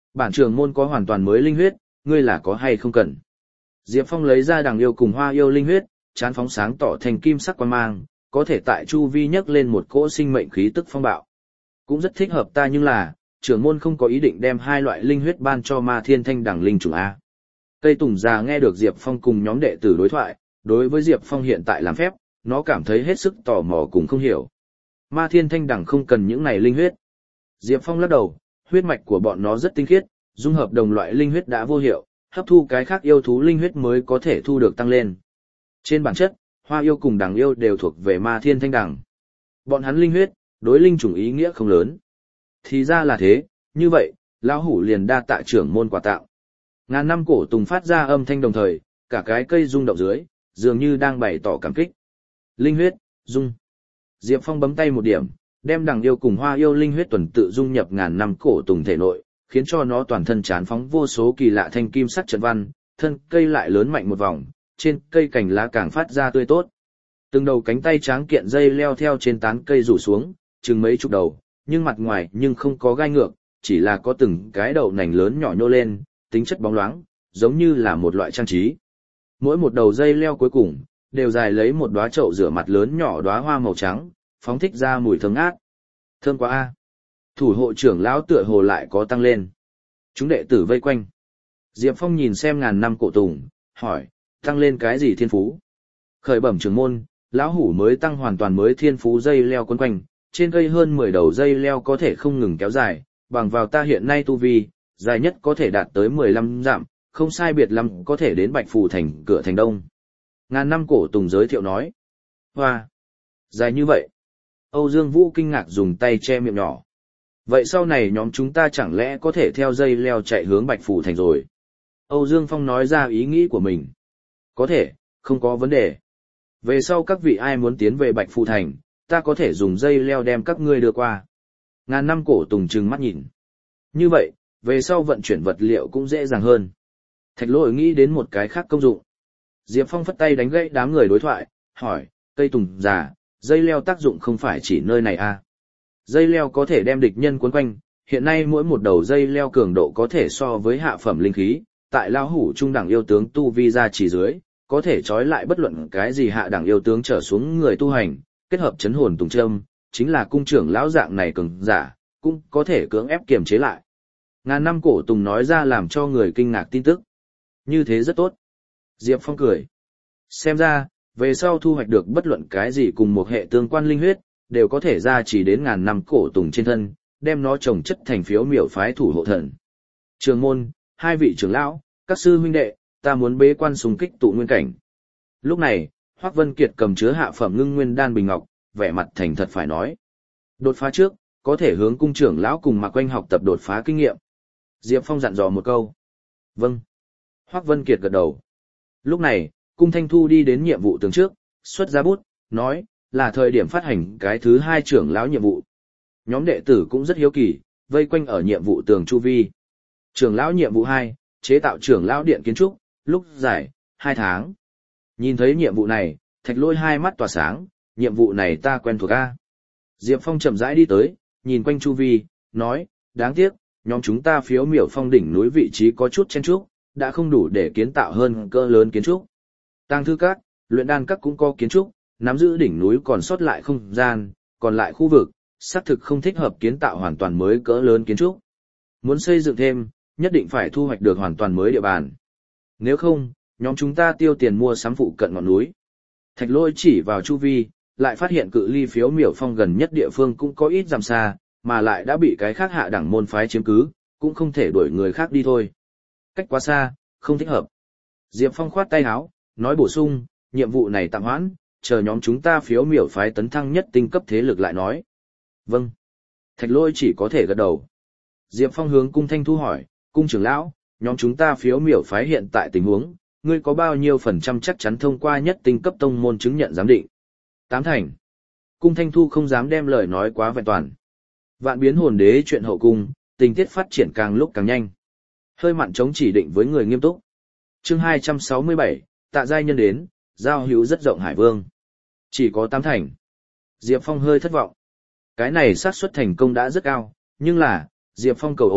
Bản trưởng môn có hoàn toàn mới linh huyết, ngươi là có hay không cần? Diệp Phong lấy ra đằng yêu cùng hoa yêu linh huyết, chán phóng sáng tỏ thành kim sắc quang mang, có thể tại chu vi nhấc lên một cỗ sinh mệnh khí tức phong bạo. Cũng rất thích hợp ta, nhưng là, trưởng môn không có ý định đem hai loại linh huyết ban cho Ma Thiên Thanh đẳng linh trùng A. Cây Tùng già nghe được Diệp Phong cùng nhóm đệ tử đối thoại, đối với Diệp Phong hiện tại làm phép, nó cảm thấy hết sức tò mò cùng không hiểu. Ma Thiên Thanh đẳng không cần những này linh huyết. Diệp Phong lắc đầu, huyết mạch của bọn nó rất tinh khiết, dung hợp đồng loại linh huyết đã vô hiệu, hấp thu cái khác yêu thú linh huyết mới có thể thu được tăng lên. Trên bản chất, hoa yêu cùng đằng yêu đều thuộc về Ma Thiên Thanh đẳng. Bọn hắn linh huyết, đối linh chủng ý nghĩa không lớn. Thì ra là thế, như vậy, lão hủ liền đa tạ trưởng môn quà tặng. Ngàn năm cổ tùng phát ra âm thanh đồng thời, cả cái cây rung động dưới, dường như đang bày tỏ cảm kích. Linh huyết, dung. Diệp Phong bấm tay một điểm, đem đằng yêu cùng hoa yêu linh huyết tuần tự dung nhập ngàn năm cổ tùng thể nội, khiến cho nó toàn thân trán phóng vô số kỳ lạ thanh kim sắc trận văn, thân cây lại lớn mạnh một vòng, trên cây cành lá càng phát ra tươi tốt. Từng đầu cánh tay tráng kiện dây leo theo trên tán cây rủ xuống, chừng mấy chục đầu, nhưng mặt ngoài nhưng không có gai ngược, chỉ là có từng cái đầu nành lớn nhỏ nhô lên, tính chất bóng loáng, giống như là một loại trang trí. Mỗi một đầu dây leo cuối cùng đều dài lấy một đóa chậu rửa mặt lớn nhỏ đóa hoa màu trắng, phóng thích ra mùi thơm ngát. Thơm quá a. Thủ hộ trưởng lão tựa hồ lại có tăng lên. Chúng đệ tử vây quanh. Diệp Phong nhìn xem ngàn năm cổ tùng, hỏi, tăng lên cái gì thiên phú? Khởi bẩm trưởng môn, lão hủ mới tăng hoàn toàn mới thiên phú dây leo quấn quanh, trên cây hơn 10 đầu dây leo có thể không ngừng kéo dài, bằng vào ta hiện nay tu vi, dài nhất có thể đạt tới 15 dặm, không sai biệt lắm có thể đến Bạch Phù thành cửa thành đông. Ngàn năm cổ tùng giới thiệu nói. Hoa! Dài như vậy. Âu Dương Vũ kinh ngạc dùng tay che miệng nhỏ. Vậy sau này nhóm chúng ta chẳng lẽ có thể theo dây leo chạy hướng Bạch Phù thành rồi? Âu Dương Phong nói ra ý nghĩ của mình. Có thể, không có vấn đề. Về sau các vị ai muốn tiến về Bạch Phù thành, ta có thể dùng dây leo đem các ngươi đưa qua. Ngàn năm cổ tùng trừng mắt nhìn. Như vậy, về sau vận chuyển vật liệu cũng dễ dàng hơn. Thạch Lỗi nghĩ đến một cái khác công dụng. Diệp Phong phất tay đánh gãy đám người đối thoại, hỏi, cây tùng già, dây leo tác dụng không phải chỉ nơi này à? Dây leo có thể đem địch nhân cuốn quanh, hiện nay mỗi một đầu dây leo cường độ có thể so với hạ phẩm linh khí, tại lão hủ trung đẳng yêu tướng tu vi ra chỉ dưới, có thể trói lại bất luận cái gì hạ đẳng yêu tướng trở xuống người tu hành, kết hợp chấn hồn tùng trâm, chính là cung trưởng lão dạng này cường giả, cũng có thể cưỡng ép kiềm chế lại. Ngàn năm cổ tùng nói ra làm cho người kinh ngạc tin tức. Như thế rất tốt. Diệp Phong cười. Xem ra, về sau thu hoạch được bất luận cái gì cùng một hệ tương quan linh huyết, đều có thể ra chỉ đến ngàn năm cổ tùng trên thân, đem nó trồng chất thành phiếu miểu phái thủ hộ thần. Trường môn, hai vị trưởng lão, các sư huynh đệ, ta muốn bế quan xung kích tụ nguyên cảnh. Lúc này, Hoắc Vân Kiệt cầm chứa hạ phẩm ngưng nguyên đan bình ngọc, vẻ mặt thành thật phải nói. Đột phá trước, có thể hướng cung trưởng lão cùng Mạc Oanh học tập đột phá kinh nghiệm. Diệp Phong dặn dò một câu. Vâng. Hoắc Vân Kiệt gật đầu. Lúc này, cung Thanh Thu đi đến nhiệm vụ tường trước, xuất ra bút, nói, là thời điểm phát hành cái thứ 2 trưởng lão nhiệm vụ. Nhóm đệ tử cũng rất hiếu kỳ, vây quanh ở nhiệm vụ tường chu vi. Trưởng lão nhiệm vụ 2, chế tạo trưởng lão điện kiến trúc, lúc dài, 2 tháng. Nhìn thấy nhiệm vụ này, Thạch Lỗi hai mắt tỏa sáng, nhiệm vụ này ta quen thuộc a. Diệp Phong chậm rãi đi tới, nhìn quanh chu vi, nói, đáng tiếc, nhóm chúng ta phiếu miểu phong đỉnh núi vị trí có chút chen chúc, đã không đủ để kiến tạo hơn cỡ lớn kiến trúc. Tàng thư các, luyện đan các cũng có kiến trúc, nắm giữ đỉnh núi còn sót lại không gian, còn lại khu vực, xác thực không thích hợp kiến tạo hoàn toàn mới cỡ lớn kiến trúc. Muốn xây dựng thêm, nhất định phải thu hoạch được hoàn toàn mới địa bàn. Nếu không, nhóm chúng ta tiêu tiền mua sắm phụ cận ngọn núi. Thạch Lỗi chỉ vào chu vi, lại phát hiện cự ly phiếu miểu phong gần nhất địa phương cũng có ít dặm xa, mà lại đã bị cái khác hạ đẳng môn phái chiếm cứ, cũng không thể đuổi người khác đi thôi. Cách quá xa, không thích hợp. Diệp Phong khoát tay áo, nói bổ sung, nhiệm vụ này tạm hoãn, chờ nhóm chúng ta phiếu miểu phái tấn thăng nhất tinh cấp thế lực lại nói. Vâng. Thạch Lỗi chỉ có thể gật đầu. Diệp Phong hướng cung Thanh Thu hỏi, cung trưởng lão, nhóm chúng ta phiếu miểu phái hiện tại tình huống, ngươi có bao nhiêu phần trăm chắc chắn thông qua nhất tinh cấp tông môn chứng nhận giám định? 8 thành. Cung Thanh Thu không dám đem lời nói quá vẹn toàn. Vạn biến hồn đế chuyện hậu cung, tình tiết phát triển càng lúc càng nhanh. Hơi mặn chống chỉ định với người nghiêm túc. Chương 267, tạ giai nhân đến, giao hữu rất rộng hải vương. Chỉ có 8 thành. Diệp Phong hơi thất vọng. Cái này xác suất thành công đã rất cao, nhưng là, Diệp Phong cầu ổn,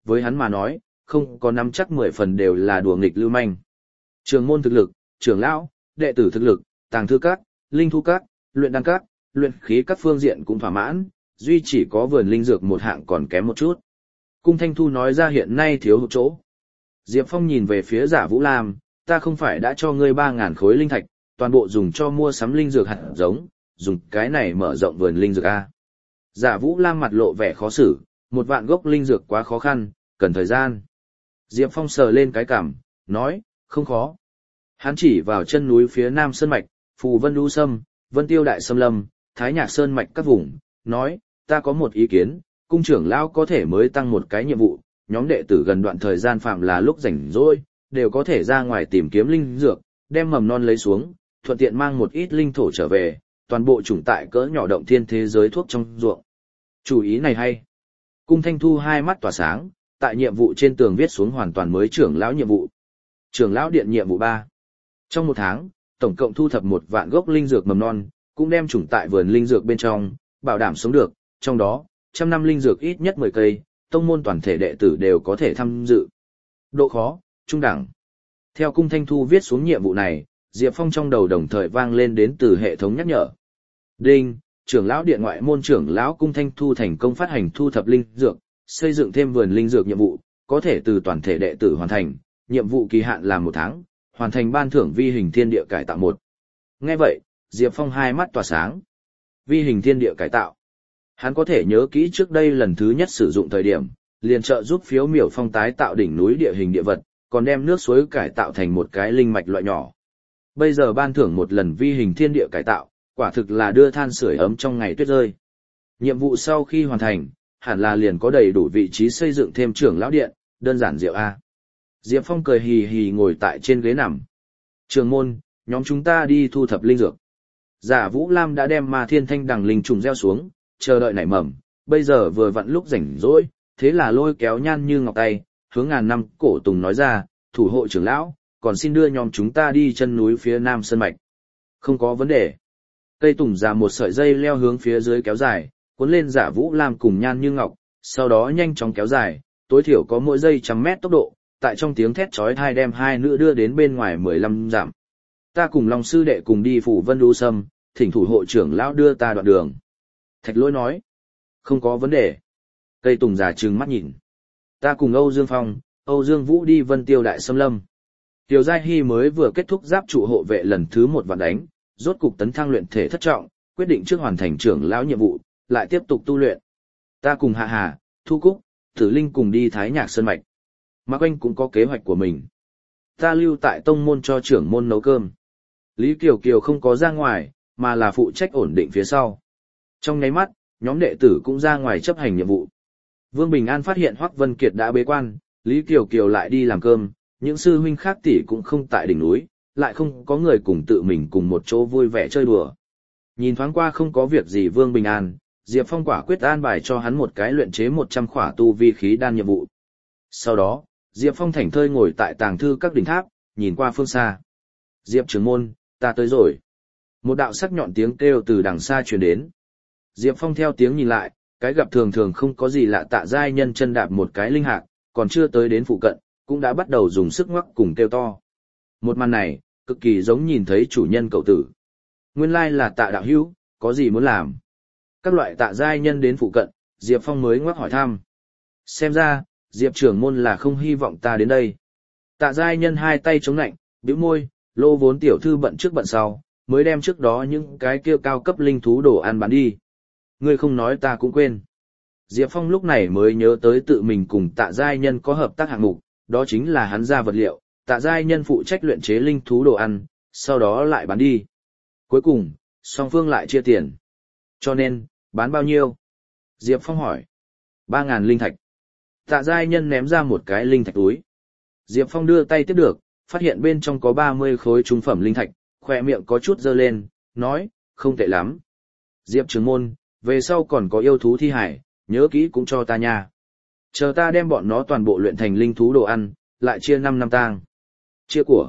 với hắn mà nói, không có nắm chắc 10 phần đều là đùa nghịch lưu manh. Trường môn thực lực, trưởng lão, đệ tử thực lực, tàng thư các, linh thu các, luyện đan các, luyện khí các phương diện cũng thỏa mãn, duy chỉ có vườn linh dược một hạng còn kém một chút. Cung Thanh Thu nói ra hiện nay thiếu hụt chỗ. Diệp Phong nhìn về phía Giả Vũ Lam, ta không phải đã cho ngươi 3.000 khối linh thạch, toàn bộ dùng cho mua sắm linh dược hạt giống, dùng cái này mở rộng vườn linh dược A. Giả Vũ Lam mặt lộ vẻ khó xử, 1 vạn gốc linh dược quá khó khăn, cần thời gian. Diệp Phong sờ lên cái cằm, nói, không khó. Hắn chỉ vào chân núi phía nam sơn mạch, Phù Vân Đu Sâm, Vân Tiêu Đại Sâm Lâm, Thái Nhạc Sơn mạch các vùng, nói, ta có một ý kiến, cung trưởng lão có thể mới tăng một cái nhiệm vụ, nhóm đệ tử gần đoạn thời gian phạm là lúc rảnh rỗi, đều có thể ra ngoài tìm kiếm linh dược, đem mầm non lấy xuống, thuận tiện mang một ít linh thổ trở về, toàn bộ chủng tại cỡ nhỏ động thiên thế giới thuốc trong ruộng. Chủ ý này hay. Cung Thanh Thu hai mắt tỏa sáng, tại nhiệm vụ trên tường viết xuống hoàn toàn mới trưởng lão nhiệm vụ. Trưởng lão điện nhiệm vụ 3. Trong 1 tháng, tổng cộng thu thập 1 vạn gốc linh dược mầm non, cũng đem chủng tại vườn linh dược bên trong, bảo đảm sống được, trong đó, 100 năm linh dược ít nhất 10 cây, tông môn toàn thể đệ tử đều có thể tham dự. Độ khó, trung đẳng. Theo Cung Thanh Thu viết xuống nhiệm vụ này, Diệp Phong trong đầu đồng thời vang lên đến từ hệ thống nhắc nhở. Đinh, trưởng lão điện ngoại môn trưởng lão Cung Thanh Thu thành công phát hành thu thập linh dược, xây dựng thêm vườn linh dược nhiệm vụ, có thể từ toàn thể đệ tử hoàn thành, nhiệm vụ kỳ hạn là 1 tháng, hoàn thành ban thưởng vi hình thiên địa cải tạo 1. Nghe vậy, Diệp Phong hai mắt tỏa sáng. Vi hình thiên địa cải tạo. Hắn có thể nhớ kỹ trước đây lần thứ nhất sử dụng thời điểm, liền trợ giúp Phiếu Miểu Phong tái tạo đỉnh núi địa hình địa vật, còn đem nước suối cải tạo thành một cái linh mạch loại nhỏ. Bây giờ ban thưởng 1 lần vi hình thiên địa cải tạo, quả thực là đưa than sưởi ấm trong ngày tuyết rơi. Nhiệm vụ sau khi hoàn thành, hẳn là liền có đầy đủ vị trí xây dựng thêm trưởng lão điện, đơn giản diệu A. Diệp Phong cười hì hì ngồi tại trên ghế nằm. Trường môn, nhóm chúng ta đi thu thập linh dược. Giả Vũ Lam đã đem Ma Thiên Thanh đằng linh trùng gieo xuống, chờ đợi nảy mầm, bây giờ vừa vặn lúc rảnh rỗi, thế là lôi kéo Nhan Như Ngọc tay, hướng ngàn năm cổ tùng nói ra, thủ hộ trưởng lão, còn xin đưa nhóm chúng ta đi chân núi phía nam sơn mạch. Không có vấn đề. Cây tùng ra một sợi dây leo hướng phía dưới kéo dài, cuốn lên Giả Vũ Lam cùng Nhan Như Ngọc, sau đó nhanh chóng kéo dài, tối thiểu có mỗi giây 100 mét tốc độ, tại trong tiếng thét chói tai đem hai nữ đưa đến bên ngoài 15 dặm. Ta cùng Long sư đệ cùng đi Phủ Vân Đu Sâm, thỉnh thủ hộ trưởng lão đưa ta đoạn đường. Thạch Lỗi nói, không có vấn đề. Cây tùng già trừng mắt nhìn. Ta cùng Âu Dương Phong, Âu Dương Vũ đi Vân Tiêu Đại Sâm Lâm. Tiểu Giai Hy mới vừa kết thúc giáp trụ hộ vệ lần thứ 1 vạn đánh, rốt cục tấn thăng luyện thể thất trọng, quyết định trước hoàn thành trưởng lão nhiệm vụ, lại tiếp tục tu luyện. Ta cùng Hạ Hà, Thu Cúc, Tử Linh cùng đi Thái Nhạc Sơn Mạch. Mạc Oanh cũng có kế hoạch của mình. Ta lưu tại tông môn cho trưởng môn nấu cơm. Lý Kiều Kiều không có ra ngoài, mà là phụ trách ổn định phía sau. Trong nháy mắt, nhóm đệ tử cũng ra ngoài chấp hành nhiệm vụ. Vương Bình An phát hiện Hoắc Vân Kiệt đã bế quan, Lý Kiều Kiều lại đi làm cơm, những sư huynh khác tỷ cũng không tại đỉnh núi, lại không có người cùng tự mình cùng một chỗ vui vẻ chơi đùa. Nhìn thoáng qua không có việc gì Vương Bình An, Diệp Phong quả quyết an bài cho hắn một cái luyện chế 100 khỏa tu vi khí đan nhiệm vụ. Sau đó, Diệp Phong thảnh thơi ngồi tại tàng thư các đỉnh tháp, nhìn qua phương xa. Diệp trưởng môn, ta tới rồi. Một đạo sắc nhọn tiếng kêu từ đằng xa truyền đến. Diệp Phong theo tiếng nhìn lại, cái gặp thường thường không có gì lạ Tạ giai nhân chân đạp một cái linh hạc, còn chưa tới đến phụ cận, cũng đã bắt đầu dùng sức ngoắc cùng kêu to. Một màn này, cực kỳ giống nhìn thấy chủ nhân cậu tử. Nguyên lai là Tạ đạo hữu, có gì muốn làm? Các loại Tạ giai nhân đến phụ cận, Diệp Phong mới ngoắc hỏi thăm. Xem ra, Diệp trưởng môn là không hy vọng ta đến đây. Tạ giai nhân hai tay chống nạnh, bĩu môi, lô vốn tiểu thư bận trước bận sau, mới đem trước đó những cái kia cao cấp linh thú đồ ăn bán đi. Ngươi không nói ta cũng quên. Diệp Phong lúc này mới nhớ tới tự mình cùng Tạ giai nhân có hợp tác hạng mục, đó chính là hắn ra vật liệu, Tạ giai nhân phụ trách luyện chế linh thú đồ ăn, sau đó lại bán đi. Cuối cùng, song phương lại chia tiền. Cho nên, bán bao nhiêu? Diệp Phong hỏi. 3.000 linh thạch. Tạ giai nhân ném ra một cái linh thạch túi. Diệp Phong đưa tay tiếp được, phát hiện bên trong có 30 khối trung phẩm linh thạch, khỏe miệng có chút dơ lên, nói, không tệ lắm. Diệp trưởng môn, về sau còn có yêu thú thi hải, nhớ kỹ cũng cho ta nha. Chờ ta đem bọn nó toàn bộ luyện thành linh thú đồ ăn, lại chia 5 năm tang. Chia của.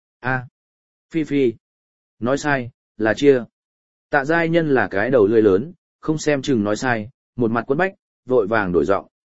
Phi Phi. Nói sai, là chia. Tạ giai nhân là cái đầu lưỡi lớn, không xem chừng nói sai, một mặt quấn bách, vội vàng đổi giọng.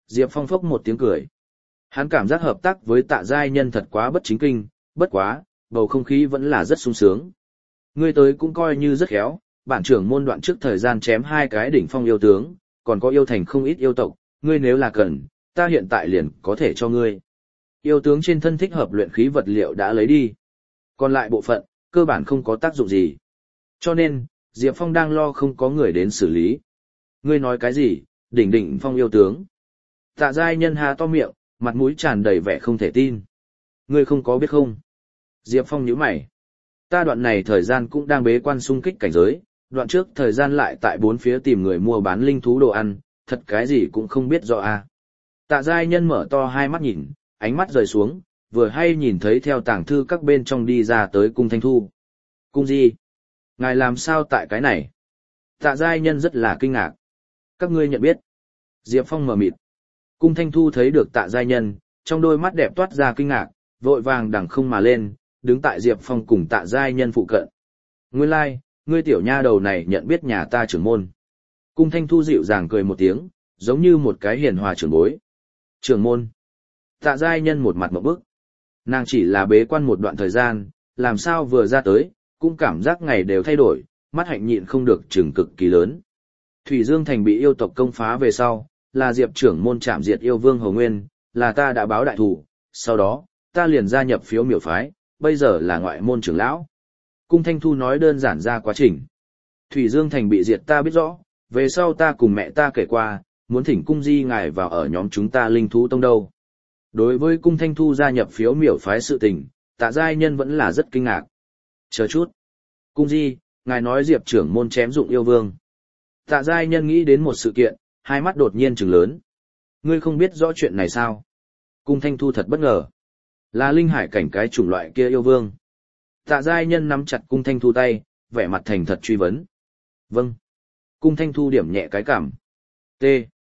Diệp Phong phốc một tiếng cười. Hắn cảm giác hợp tác với Tạ giai nhân thật quá bất chính kinh, bất quá, bầu không khí vẫn là rất sung sướng. Ngươi tới cũng coi như rất khéo, bản trưởng môn đoạn trước thời gian chém 2 cái đỉnh phong yêu tướng, còn có yêu thành không ít yêu tộc, ngươi nếu là cần, ta hiện tại liền có thể cho ngươi. Yêu tướng trên thân thích hợp luyện khí vật liệu đã lấy đi. Còn lại bộ phận, cơ bản không có tác dụng gì. Cho nên, Diệp Phong đang lo không có người đến xử lý. Ngươi nói cái gì, đỉnh phong yêu tướng. Tạ giai nhân há to miệng, mặt mũi tràn đầy vẻ không thể tin. Ngươi không có biết không? Diệp Phong nhíu mày. Ta đoạn này thời gian cũng đang bế quan xung kích cảnh giới, đoạn trước thời gian lại tại 4 phía tìm người mua bán linh thú đồ ăn, thật cái gì cũng không biết rõ à. Tạ giai nhân mở to hai mắt nhìn, ánh mắt rời xuống, vừa hay nhìn thấy theo tàng thư các bên trong đi ra tới cung Thanh Thu. Cung gì? Ngài làm sao tại cái này? Tạ giai nhân rất là kinh ngạc. Các ngươi nhận biết. Diệp Phong mở mịt. Cung Thanh Thu thấy được Tạ giai nhân, trong đôi mắt đẹp toát ra kinh ngạc, vội vàng đằng không mà lên, đứng tại Diệp Phong cùng Tạ giai nhân phụ cận. Nguyên lai, like, ngươi tiểu nha đầu này nhận biết nhà ta trưởng môn. Cung Thanh Thu dịu dàng cười một tiếng, giống như một cái hiền hòa trưởng bối. Trưởng môn. Tạ giai nhân một mặt ngộp bức. Nàng chỉ là bế quan một đoạn thời gian, làm sao vừa ra tới, cũng cảm giác ngày đều thay đổi, mắt hạnh nhịn không được chừng cực kỳ lớn. Thủy Dương Thành bị yêu tộc công phá về sau, là Diệp trưởng môn chạm diệt yêu vương Hầu Nguyên, là ta đã báo đại thủ, sau đó, ta liền gia nhập phiếu miểu phái, bây giờ là ngoại môn trưởng lão. Cung Thanh Thu nói đơn giản ra quá trình. Thủy Dương Thành bị diệt ta biết rõ, về sau ta cùng mẹ ta kể qua, muốn thỉnh cung di ngài vào ở nhóm chúng ta linh thú tông đâu. Đối với cung Thanh Thu gia nhập phiếu miểu phái sự tình, Tạ giai nhân vẫn là rất kinh ngạc. Chờ chút. Cung di, ngài nói Diệp trưởng môn chém dụng yêu vương. Tạ giai nhân nghĩ đến một sự kiện, hai mắt đột nhiên trừng lớn. Ngươi không biết rõ chuyện này sao? Cung Thanh Thu thật bất ngờ. Là linh hải cảnh cái chủng loại kia yêu vương. Tạ giai nhân nắm chặt cung Thanh Thu tay, vẻ mặt thành thật truy vấn. Vâng. Cung Thanh Thu điểm nhẹ cái cảm. T.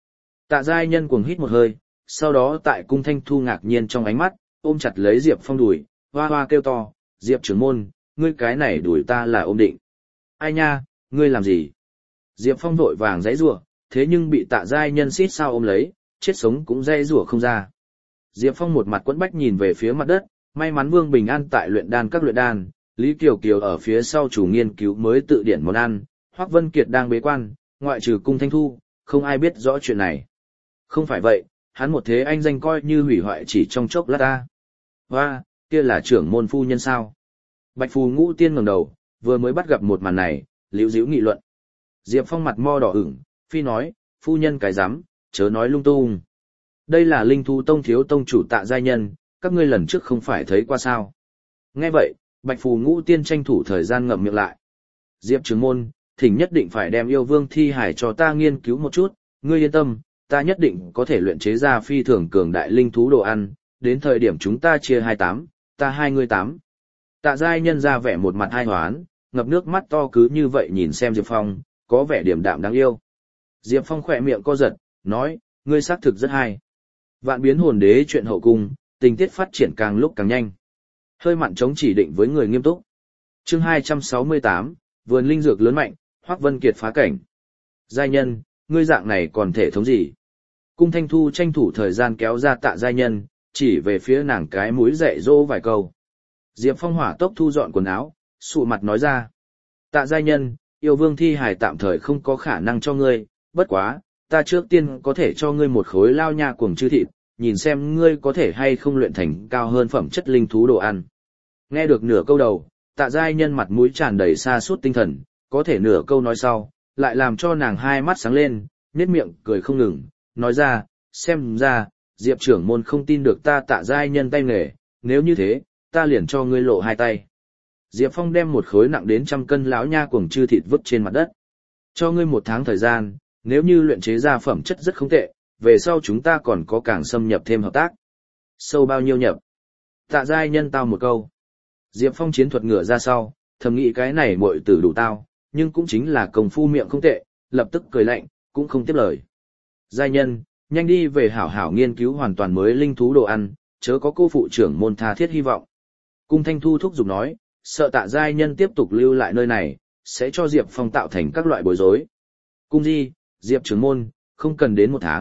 Tạ giai nhân cuồng hít một hơi, sau đó tại cung Thanh Thu ngạc nhiên trong ánh mắt, ôm chặt lấy Diệp Phong đùi, hoa hoa kêu to, Diệp trưởng môn, ngươi cái này đùi ta là ôm định. Ai nha, ngươi làm gì? Diệp Phong vội vàng giãy giụa, thế nhưng bị Tạ giai nhân xít sao ôm lấy, chết sống cũng giãy giụa không ra. Diệp Phong một mặt quẫn bách nhìn về phía mặt đất, may mắn Vương Bình An tại luyện đan các luyện đan, Lý Kiều Kiều ở phía sau chủ nghiên cứu mới tự điển món ăn, Hoắc Vân Kiệt đang bế quan, ngoại trừ cung Thanh Thu, không ai biết rõ chuyện này. Không phải vậy, hắn một thế anh danh coi như hủy hoại chỉ trong chốc lát ta. Hoa, kia là trưởng môn phu nhân sao? Bạch Phù Ngũ Tiên ngẩng đầu, vừa mới bắt gặp một màn này, liễu díu nghị luận. Diệp Phong mặt mo đỏ ửng, phi nói, phu nhân cái rắm, chớ nói lung tung. Đây là linh thú tông thiếu tông chủ Tạ giai nhân, các ngươi lần trước không phải thấy qua sao? Nghe vậy, Bạch Phù Ngũ Tiên tranh thủ thời gian ngậm miệng lại. Diệp trưởng môn, thỉnh nhất định phải đem yêu vương thi hải cho ta nghiên cứu một chút, ngươi yên tâm, ta nhất định có thể luyện chế ra phi thường cường đại linh thú đồ ăn, đến thời điểm chúng ta chia 28, ta 2 ngươi 8. Tạ giai nhân ra vẻ một mặt hai hoán, ngập nước mắt to cứ như vậy nhìn xem Diệp Phong, có vẻ điềm đạm đáng yêu. Diệp Phong khỏe miệng co giật, nói, ngươi xác thực rất hay. Vạn biến hồn đế chuyện hậu cung, tình tiết phát triển càng lúc càng nhanh. Hơi mặn chống chỉ định với người nghiêm túc. Chương 268, vườn linh dược lớn mạnh, Hoắc Vân Kiệt phá cảnh. Giai nhân, ngươi dạng này còn thể thống gì? Cung Thanh Thu tranh thủ thời gian kéo ra Tạ giai nhân, chỉ về phía nàng cái mũi dạy dỗ vài câu. Diệp Phong hỏa tốc thu dọn quần áo, sụ mặt nói ra. Tạ giai nhân, yêu vương thi hài tạm thời không có khả năng cho ngươi, bất quá, ta trước tiên có thể cho ngươi một khối lao nha cuồng chư thịt, nhìn xem ngươi có thể hay không luyện thành cao hơn phẩm chất linh thú đồ ăn. Nghe được nửa câu đầu, Tạ giai nhân mặt mũi tràn đầy sa sút tinh thần, có thể nửa câu nói sau, lại làm cho nàng hai mắt sáng lên, nhếch miệng cười không ngừng, nói ra, xem ra, Diệp trưởng môn không tin được ta Tạ giai nhân tay nghề, nếu như thế, ta liền cho ngươi lộ hai tay. Diệp Phong đem một khối nặng đến 100 cân lão nha cuồng chư thịt vứt trên mặt đất. Cho ngươi 1 tháng thời gian, nếu như luyện chế ra phẩm chất rất không tệ, về sau chúng ta còn có càng xâm nhập thêm hợp tác. Sâu bao nhiêu nhập? Tạ giai nhân tao một câu. Diệp Phong chiến thuật ngựa ra sau, thầm nghĩ cái này muội tử đủ tao, nhưng cũng chính là công phu miệng không tệ, lập tức cười lạnh, cũng không tiếp lời. Giai nhân, nhanh đi về hảo hảo nghiên cứu hoàn toàn mới linh thú đồ ăn, chớ có cô phụ trưởng môn tha thiết hy vọng. Cung Thanh Thu thúc giục nói, sợ Tạ giai nhân tiếp tục lưu lại nơi này, sẽ cho Diệp Phong tạo thành các loại bối rối. Cung di, Diệp trưởng môn, không cần đến 1 tháng,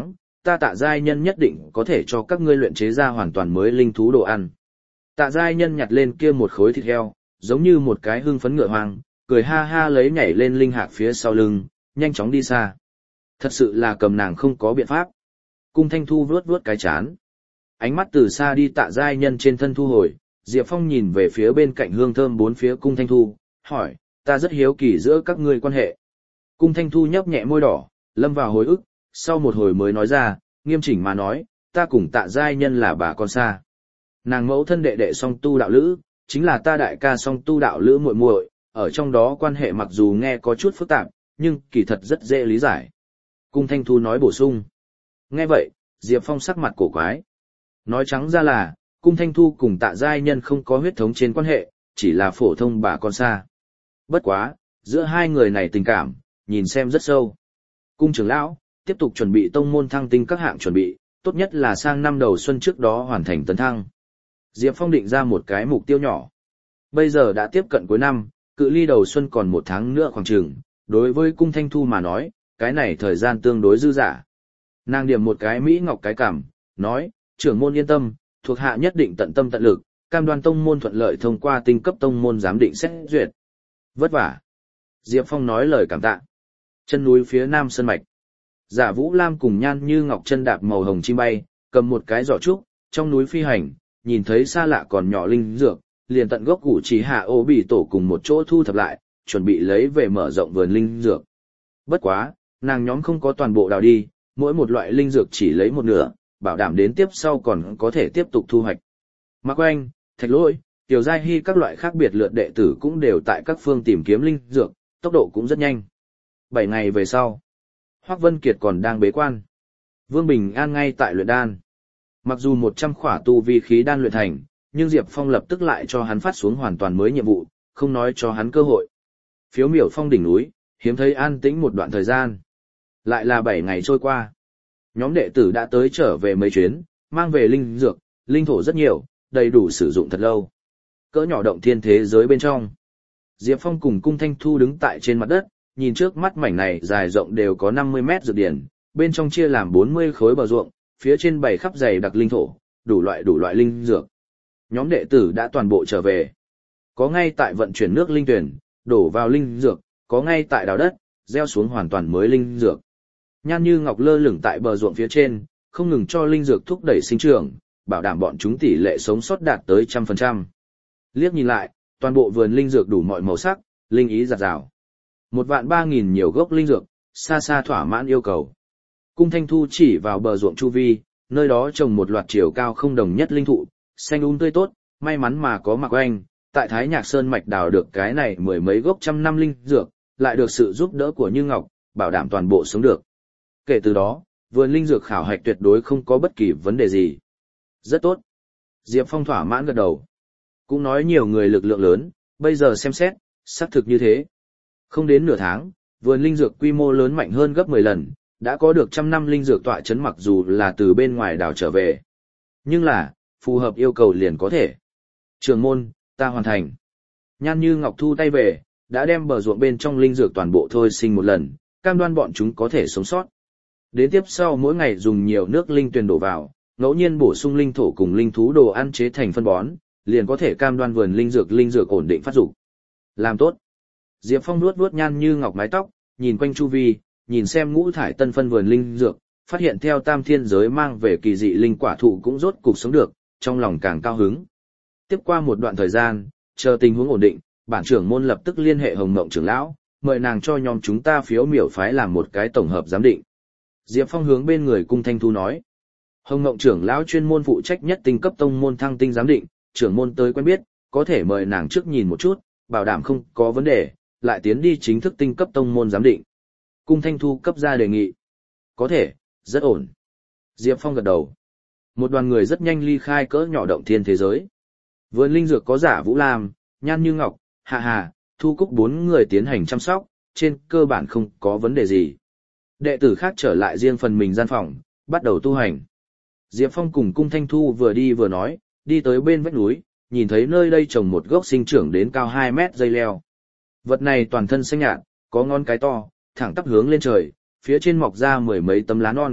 ta Tạ giai nhân nhất định có thể cho các ngươi luyện chế ra hoàn toàn mới linh thú đồ ăn. Tạ giai nhân nhặt lên kia một khối thịt heo, giống như một cái hưng phấn ngựa hoang, cười ha ha lấy nhảy lên linh hạc phía sau lưng, nhanh chóng đi xa. Thật sự là cầm nàng không có biện pháp. Cung Thanh Thu vuốt vuốt cái chán. Ánh mắt từ xa đi Tạ giai nhân trên thân thu hồi, Diệp Phong nhìn về phía bên cạnh hương thơm bốn phía Cung Thanh Thu, hỏi, ta rất hiếu kỳ giữa các ngươi quan hệ. Cung Thanh Thu nhấp nhẹ môi đỏ, lâm vào hồi ức, sau một hồi mới nói ra, nghiêm chỉnh mà nói, ta cùng Tạ giai nhân là bà con xa. Nàng mẫu thân đệ đệ song tu đạo lữ, chính là ta đại ca song tu đạo lữ muội muội, ở trong đó quan hệ mặc dù nghe có chút phức tạp, nhưng kỳ thật rất dễ lý giải. Cung Thanh Thu nói bổ sung. Nghe vậy, Diệp Phong sắc mặt cổ quái. Nói trắng ra là, Cung Thanh Thu cùng Tạ giai nhân không có huyết thống trên quan hệ, chỉ là phổ thông bà con xa. Bất quá, giữa hai người này tình cảm, nhìn xem rất sâu. Cung trưởng lão, tiếp tục chuẩn bị tông môn thăng tinh các hạng chuẩn bị, tốt nhất là sang năm đầu xuân trước đó hoàn thành tấn thăng. Diệp Phong định ra một cái mục tiêu nhỏ. Bây giờ đã tiếp cận cuối năm, cự ly đầu xuân còn 1 tháng nữa khoảng chừng, đối với Cung Thanh Thu mà nói, cái này thời gian tương đối dư dả. Nàng điểm một cái mỹ ngọc cái cảm, nói, trưởng môn yên tâm, thuộc hạ nhất định tận tâm tận lực, cam đoan tông môn thuận lợi thông qua tinh cấp tông môn giám định xét duyệt. Vất vả. Diệp Phong nói lời cảm tạ. Chân núi phía nam sơn mạch. Giả Vũ Lam cùng Nhan Như Ngọc chân đạp màu hồng chim bay, cầm một cái giỏ trúc, trong núi phi hành, nhìn thấy xa lạ còn nhỏ linh dược, liền tận gốc củ chỉ hạ ô bị tổ cùng một chỗ thu thập lại, chuẩn bị lấy về mở rộng vườn linh dược. Bất quá, nàng nhóm không có toàn bộ đào đi, mỗi một loại linh dược chỉ lấy một nửa, bảo đảm đến tiếp sau còn có thể tiếp tục thu hoạch. Mạc Oanh, Thạch Lỗi, Tiểu Giai Hy các loại khác biệt lượt đệ tử cũng đều tại các phương tìm kiếm linh dược, tốc độ cũng rất nhanh. 7 ngày về sau, Hoắc Vân Kiệt còn đang bế quan. Vương Bình An ngay tại luyện đan. Mặc dù 100 khỏa tu vi khí đan luyện thành, nhưng Diệp Phong lập tức lại cho hắn phát xuống hoàn toàn mới nhiệm vụ, không nói cho hắn cơ hội. Phiếu miểu phong đỉnh núi, hiếm thấy an tĩnh một đoạn thời gian. Lại là 7 ngày trôi qua. Nhóm đệ tử đã tới trở về mấy chuyến, mang về linh dược, linh thổ rất nhiều, đầy đủ sử dụng thật lâu. Cỡ nhỏ động thiên thế giới bên trong. Diệp Phong cùng Cung Thanh Thu đứng tại trên mặt đất, nhìn trước mắt mảnh này dài rộng đều có 50 mét dược điển, bên trong chia làm 40 khối bờ ruộng, phía trên bày khắp dày đặc linh thổ, đủ loại linh dược. Nhóm đệ tử đã toàn bộ trở về. Có ngay tại vận chuyển nước linh tuyển, đổ vào linh dược, có ngay tại đào đất, gieo xuống hoàn toàn mới linh dược. Nhan Như Ngọc lơ lửng tại bờ ruộng phía trên, không ngừng cho linh dược thúc đẩy sinh trưởng, bảo đảm bọn chúng tỷ lệ sống sót đạt tới 100%. Liếc nhìn lại, toàn bộ vườn linh dược đủ mọi màu sắc, linh ý rạt rào. 1.300.000 nhiều gốc linh dược, xa xa thỏa mãn yêu cầu. Cung Thanh Thu chỉ vào bờ ruộng chu vi, nơi đó trồng một loạt chiều cao không đồng nhất linh thụ, xanh tươi tốt, may mắn mà có Mạc Oanh, tại Thái Nhạc Sơn mạch đào được cái này 10 mấy gốc trăm năm linh dược, lại được sự giúp đỡ của Như Ngọc, bảo đảm toàn bộ sống được. Kể từ đó, vườn linh dược khảo hạch tuyệt đối không có bất kỳ vấn đề gì. Rất tốt. Diệp Phong thỏa mãn gật đầu. Cũng nói nhiều người lực lượng lớn, bây giờ xem xét, xác thực như thế. Không đến nửa tháng, vườn linh dược quy mô lớn mạnh hơn gấp 10 lần, đã có được 100 năm linh dược tọa chấn mặc dù là từ bên ngoài đảo trở về. Nhưng là, phù hợp yêu cầu liền có thể. Trưởng môn, ta hoàn thành. Nhan Như Ngọc thu tay về, đã đem bờ ruộng bên trong linh dược toàn bộ thôi sinh một lần, cam đoan bọn chúng có thể sống sót. Đến tiếp sau mỗi ngày dùng nhiều nước linh tuyền đổ vào, ngẫu nhiên bổ sung linh thổ cùng linh thú đồ ăn chế thành phân bón, liền có thể cam đoan vườn linh dược ổn định phát dục. Làm tốt. Diệp Phong vuốt vuốt Nhan Như Ngọc mái tóc, nhìn quanh chu vi, nhìn xem ngũ thải tân phân vườn linh dược, phát hiện theo tam thiên giới mang về kỳ dị linh quả thụ cũng rốt cục sống được, trong lòng càng cao hứng. Tiếp qua một đoạn thời gian, chờ tình huống ổn định, bản trưởng môn lập tức liên hệ Hồng Mộng trưởng lão, mời nàng cho nhóm chúng ta phiếu miểu phái làm một cái tổng hợp giám định. Diệp Phong hướng bên người Cung Thanh Thu nói. Hồng Mộng trưởng lão chuyên môn phụ trách nhất tinh cấp tông môn thăng tinh giám định, trưởng môn tới quen biết, có thể mời nàng trước nhìn một chút, bảo đảm không có vấn đề, lại tiến đi chính thức tinh cấp tông môn giám định. Cung Thanh Thu cấp ra đề nghị. Có thể, rất ổn. Diệp Phong gật đầu. Một đoàn người rất nhanh ly khai cỡ nhỏ động thiên thế giới. Vườn linh dược có Giả Vũ Lam, Nhan Như Ngọc, Hạ Hà, Thu Cúc 4 người tiến hành chăm sóc, trên cơ bản không có vấn đề gì. Đệ tử khác trở lại riêng phần mình gian phòng, bắt đầu tu hành. Diệp Phong cùng Cung Thanh Thu vừa đi vừa nói, đi tới bên vách núi, nhìn thấy nơi đây trồng một gốc sinh trưởng đến cao 2 mét dây leo. Vật này toàn thân xanh nhạt, có ngón cái to, thẳng tắp hướng lên trời, phía trên mọc ra 10 mấy tấm lá non,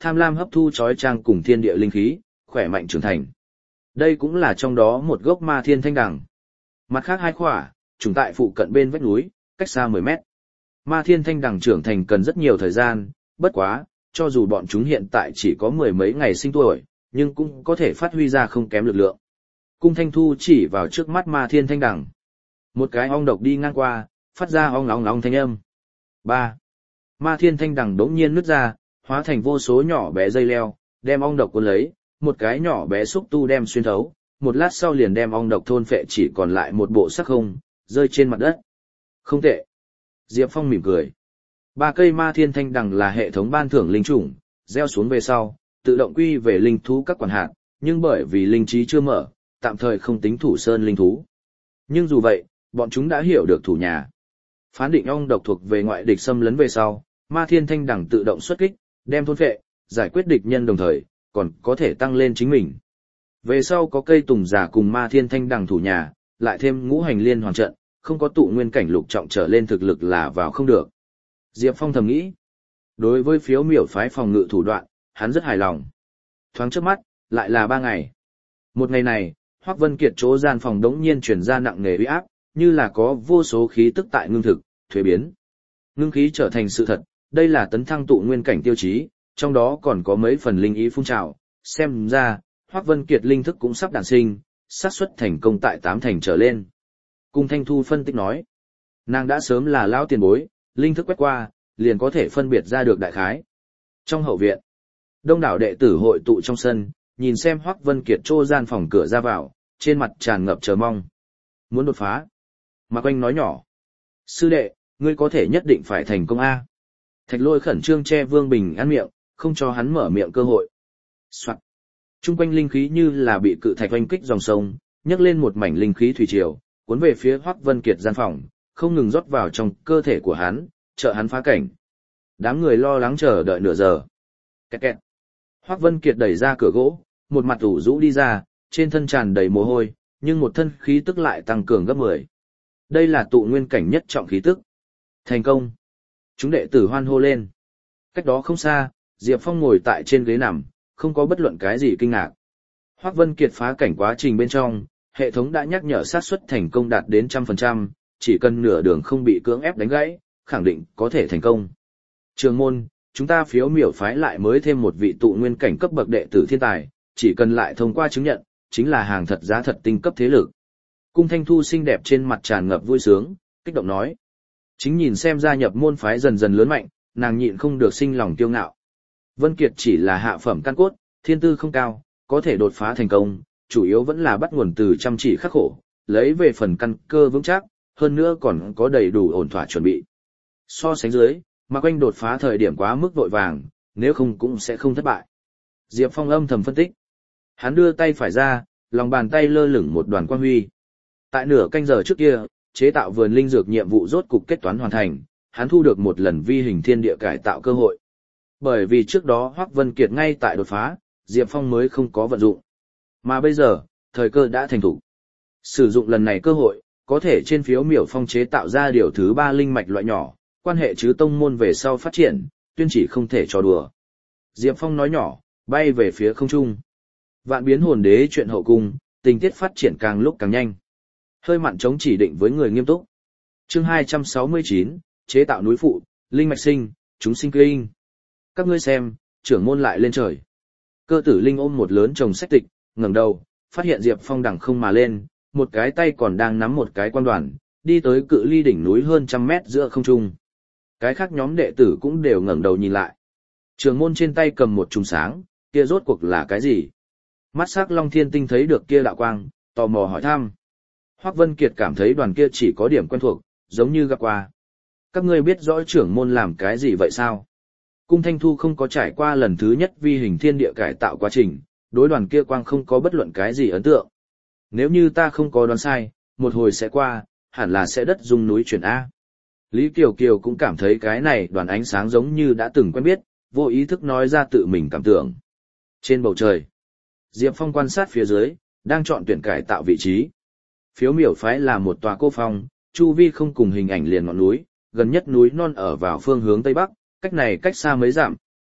tham lam hấp thu chói chang cùng thiên địa linh khí, khỏe mạnh trưởng thành. Đây cũng là trong đó một gốc ma thiên thanh đằng. Mặt khác hai khỏa, trùng tại phụ cận bên vách núi, cách xa 10 mét. Ma thiên thanh đằng trưởng thành cần rất nhiều thời gian, bất quá, cho dù bọn chúng hiện tại chỉ có 10 mấy ngày sinh tuổi, nhưng cũng có thể phát huy ra không kém lực lượng. Cung Thanh Thu chỉ vào trước mắt ma thiên thanh đằng. Một cái ong độc đi ngang qua, phát ra ong ong ong thanh âm. 3. Ma thiên thanh đằng đống nhiên nứt ra, hóa thành vô số nhỏ bé dây leo, đem ong độc cuốn lấy, một cái nhỏ bé xúc tu đem xuyên thấu, một lát sau liền đem ong độc thôn phệ, chỉ còn lại một bộ xác không, rơi trên mặt đất. Không tệ. Diệp Phong mỉm cười. 3 cây ma thiên thanh đằng là hệ thống ban thưởng linh chủng, gieo xuống về sau, tự động quy về linh thú các quản hạt, nhưng bởi vì linh trí chưa mở, tạm thời không tính thủ sơn linh thú. Nhưng dù vậy, bọn chúng đã hiểu được thủ nhà. Phán định ong độc thuộc về ngoại địch xâm lấn về sau, ma thiên thanh đằng tự động xuất kích, đem thôn phệ, giải quyết địch nhân đồng thời, còn có thể tăng lên chính mình. Về sau có cây tùng giả cùng ma thiên thanh đằng thủ nhà, lại thêm ngũ hành liên hoàn trận, không có tụ nguyên cảnh lục trọng trở lên thực lực là vào không được. Diệp Phong thầm nghĩ. Đối với phiếu miểu phái phòng ngự thủ đoạn, hắn rất hài lòng. Thoáng trước mắt, lại là 3 ngày. Một ngày này, Hoắc Vân Kiệt chỗ gian phòng đống nhiên truyền ra nặng nề uy áp, như là có vô số khí tức tại ngưng thực, thuế biến. Ngưng khí trở thành sự thật, đây là tấn thăng tụ nguyên cảnh tiêu chí, trong đó còn có mấy phần linh ý phun trào, xem ra, Hoắc Vân Kiệt linh thức cũng sắp đản sinh, xác suất thành công tại 8 thành trở lên. Cung Thanh Thu phân tích nói, nàng đã sớm là lão tiền bối, linh thức quét qua, liền có thể phân biệt ra được đại khái. Trong hậu viện, đông đảo đệ tử hội tụ trong sân, nhìn xem Hoắc Vân Kiệt trô gian phòng cửa ra vào, trên mặt tràn ngập chờ mong. Muốn đột phá. Mạc Oanh nói nhỏ. Sư đệ, ngươi có thể nhất định phải thành công A. Thạch Lôi khẩn trương che Vương Bình ăn miệng, không cho hắn mở miệng cơ hội. Soạn. Trung quanh linh khí như là bị cự thạch oanh kích dòng sông, nhấc lên một mảnh linh khí thủy triều, cuốn về phía Hoắc Vân Kiệt gian phòng, không ngừng rót vào trong cơ thể của hắn, trợ hắn phá cảnh. Đám người lo lắng chờ đợi nửa giờ. Kẹt kẹt. Hoắc Vân Kiệt đẩy ra cửa gỗ, một mặt ủ rũ đi ra, trên thân tràn đầy mồ hôi, nhưng một thân khí tức lại tăng cường gấp 10. Đây là tụ nguyên cảnh nhất trọng khí tức. Thành công. Chúng đệ tử hoan hô lên. Cách đó không xa, Diệp Phong ngồi tại trên ghế nằm, không có bất luận cái gì kinh ngạc. Hoắc Vân Kiệt phá cảnh quá trình bên trong, hệ thống đã nhắc nhở xác suất thành công đạt đến 100%, chỉ cần nửa đường không bị cưỡng ép đánh gãy, khẳng định có thể thành công. Trường môn, chúng ta phiếu miểu phái lại mới thêm một vị tụ nguyên cảnh cấp bậc đệ tử thiên tài, chỉ cần lại thông qua chứng nhận, chính là hàng thật giá thật tinh cấp thế lực. Cung Thanh Thu xinh đẹp trên mặt tràn ngập vui sướng, kích động nói. Chính nhìn xem gia nhập môn phái dần dần lớn mạnh, nàng nhịn không được sinh lòng kiêu ngạo. Vân Kiệt chỉ là hạ phẩm căn cốt, thiên tư không cao, có thể đột phá thành công, chủ yếu vẫn là bắt nguồn từ chăm chỉ khắc khổ, lấy về phần căn cơ vững chắc, hơn nữa còn có đầy đủ ổn thỏa chuẩn bị. So sánh dưới, Mạc Oanh đột phá thời điểm quá mức vội vàng, nếu không cũng sẽ không thất bại. Diệp Phong âm thầm phân tích. Hắn đưa tay phải ra, lòng bàn tay lơ lửng một đoàn quang huy. Tại nửa canh giờ trước kia, chế tạo vườn linh dược nhiệm vụ rốt cục kết toán hoàn thành, hắn thu được một lần vi hình thiên địa cải tạo cơ hội. Bởi vì trước đó Hoắc Vân Kiệt ngay tại đột phá, Diệp Phong mới không có vận dụng. Mà bây giờ, thời cơ đã thành thủ. Sử dụng lần này cơ hội, có thể trên phiếu miểu phong chế tạo ra điều thứ 3 linh mạch loại nhỏ, quan hệ chứ tông môn về sau phát triển, tuyên chỉ không thể trò đùa. Diệp Phong nói nhỏ, bay về phía không trung. Vạn biến hồn đế chuyện hậu cung, tình tiết phát triển càng lúc càng nhanh. Hơi mặn chống chỉ định với người nghiêm túc. Chương 269, chế tạo núi phụ, linh mạch sinh, chúng sinh kinh. Các ngươi xem, trưởng môn lại lên trời. Cơ tử linh ôm một lớn chồng sách tịch, ngẩng đầu, phát hiện Diệp Phong đằng không mà lên, một cái tay còn đang nắm một cái quan đoàn, đi tới cự ly đỉnh núi hơn 100 mét giữa không trung. Cái khác nhóm đệ tử cũng đều ngẩng đầu nhìn lại. Trưởng môn trên tay cầm một chùm sáng, kia rốt cuộc là cái gì? Mắt sắc Long Thiên Tinh thấy được kia đạo quang, tò mò hỏi thăm. Hoắc Vân Kiệt cảm thấy đoàn kia chỉ có điểm quen thuộc, giống như gặp qua. Các ngươi biết rõ trưởng môn làm cái gì vậy sao? Cung Thanh Thu không có trải qua lần thứ nhất vi hình thiên địa cải tạo quá trình, đối đoàn kia quang không có bất luận cái gì ấn tượng. Nếu như ta không có đoán sai, một hồi sẽ qua, hẳn là sẽ đất rung núi chuyển A. Lý Kiều Kiều cũng cảm thấy cái này đoàn ánh sáng giống như đã từng quen biết, vô ý thức nói ra tự mình cảm tưởng. Trên bầu trời, Diệp Phong quan sát phía dưới, đang chọn tuyển cải tạo vị trí. Phiếu miểu phái là một tòa cô phong, chu vi không cùng hình ảnh liền ngọn núi, gần nhất núi non ở vào phương hướng tây bắc, cách này cách xa mấy dặm,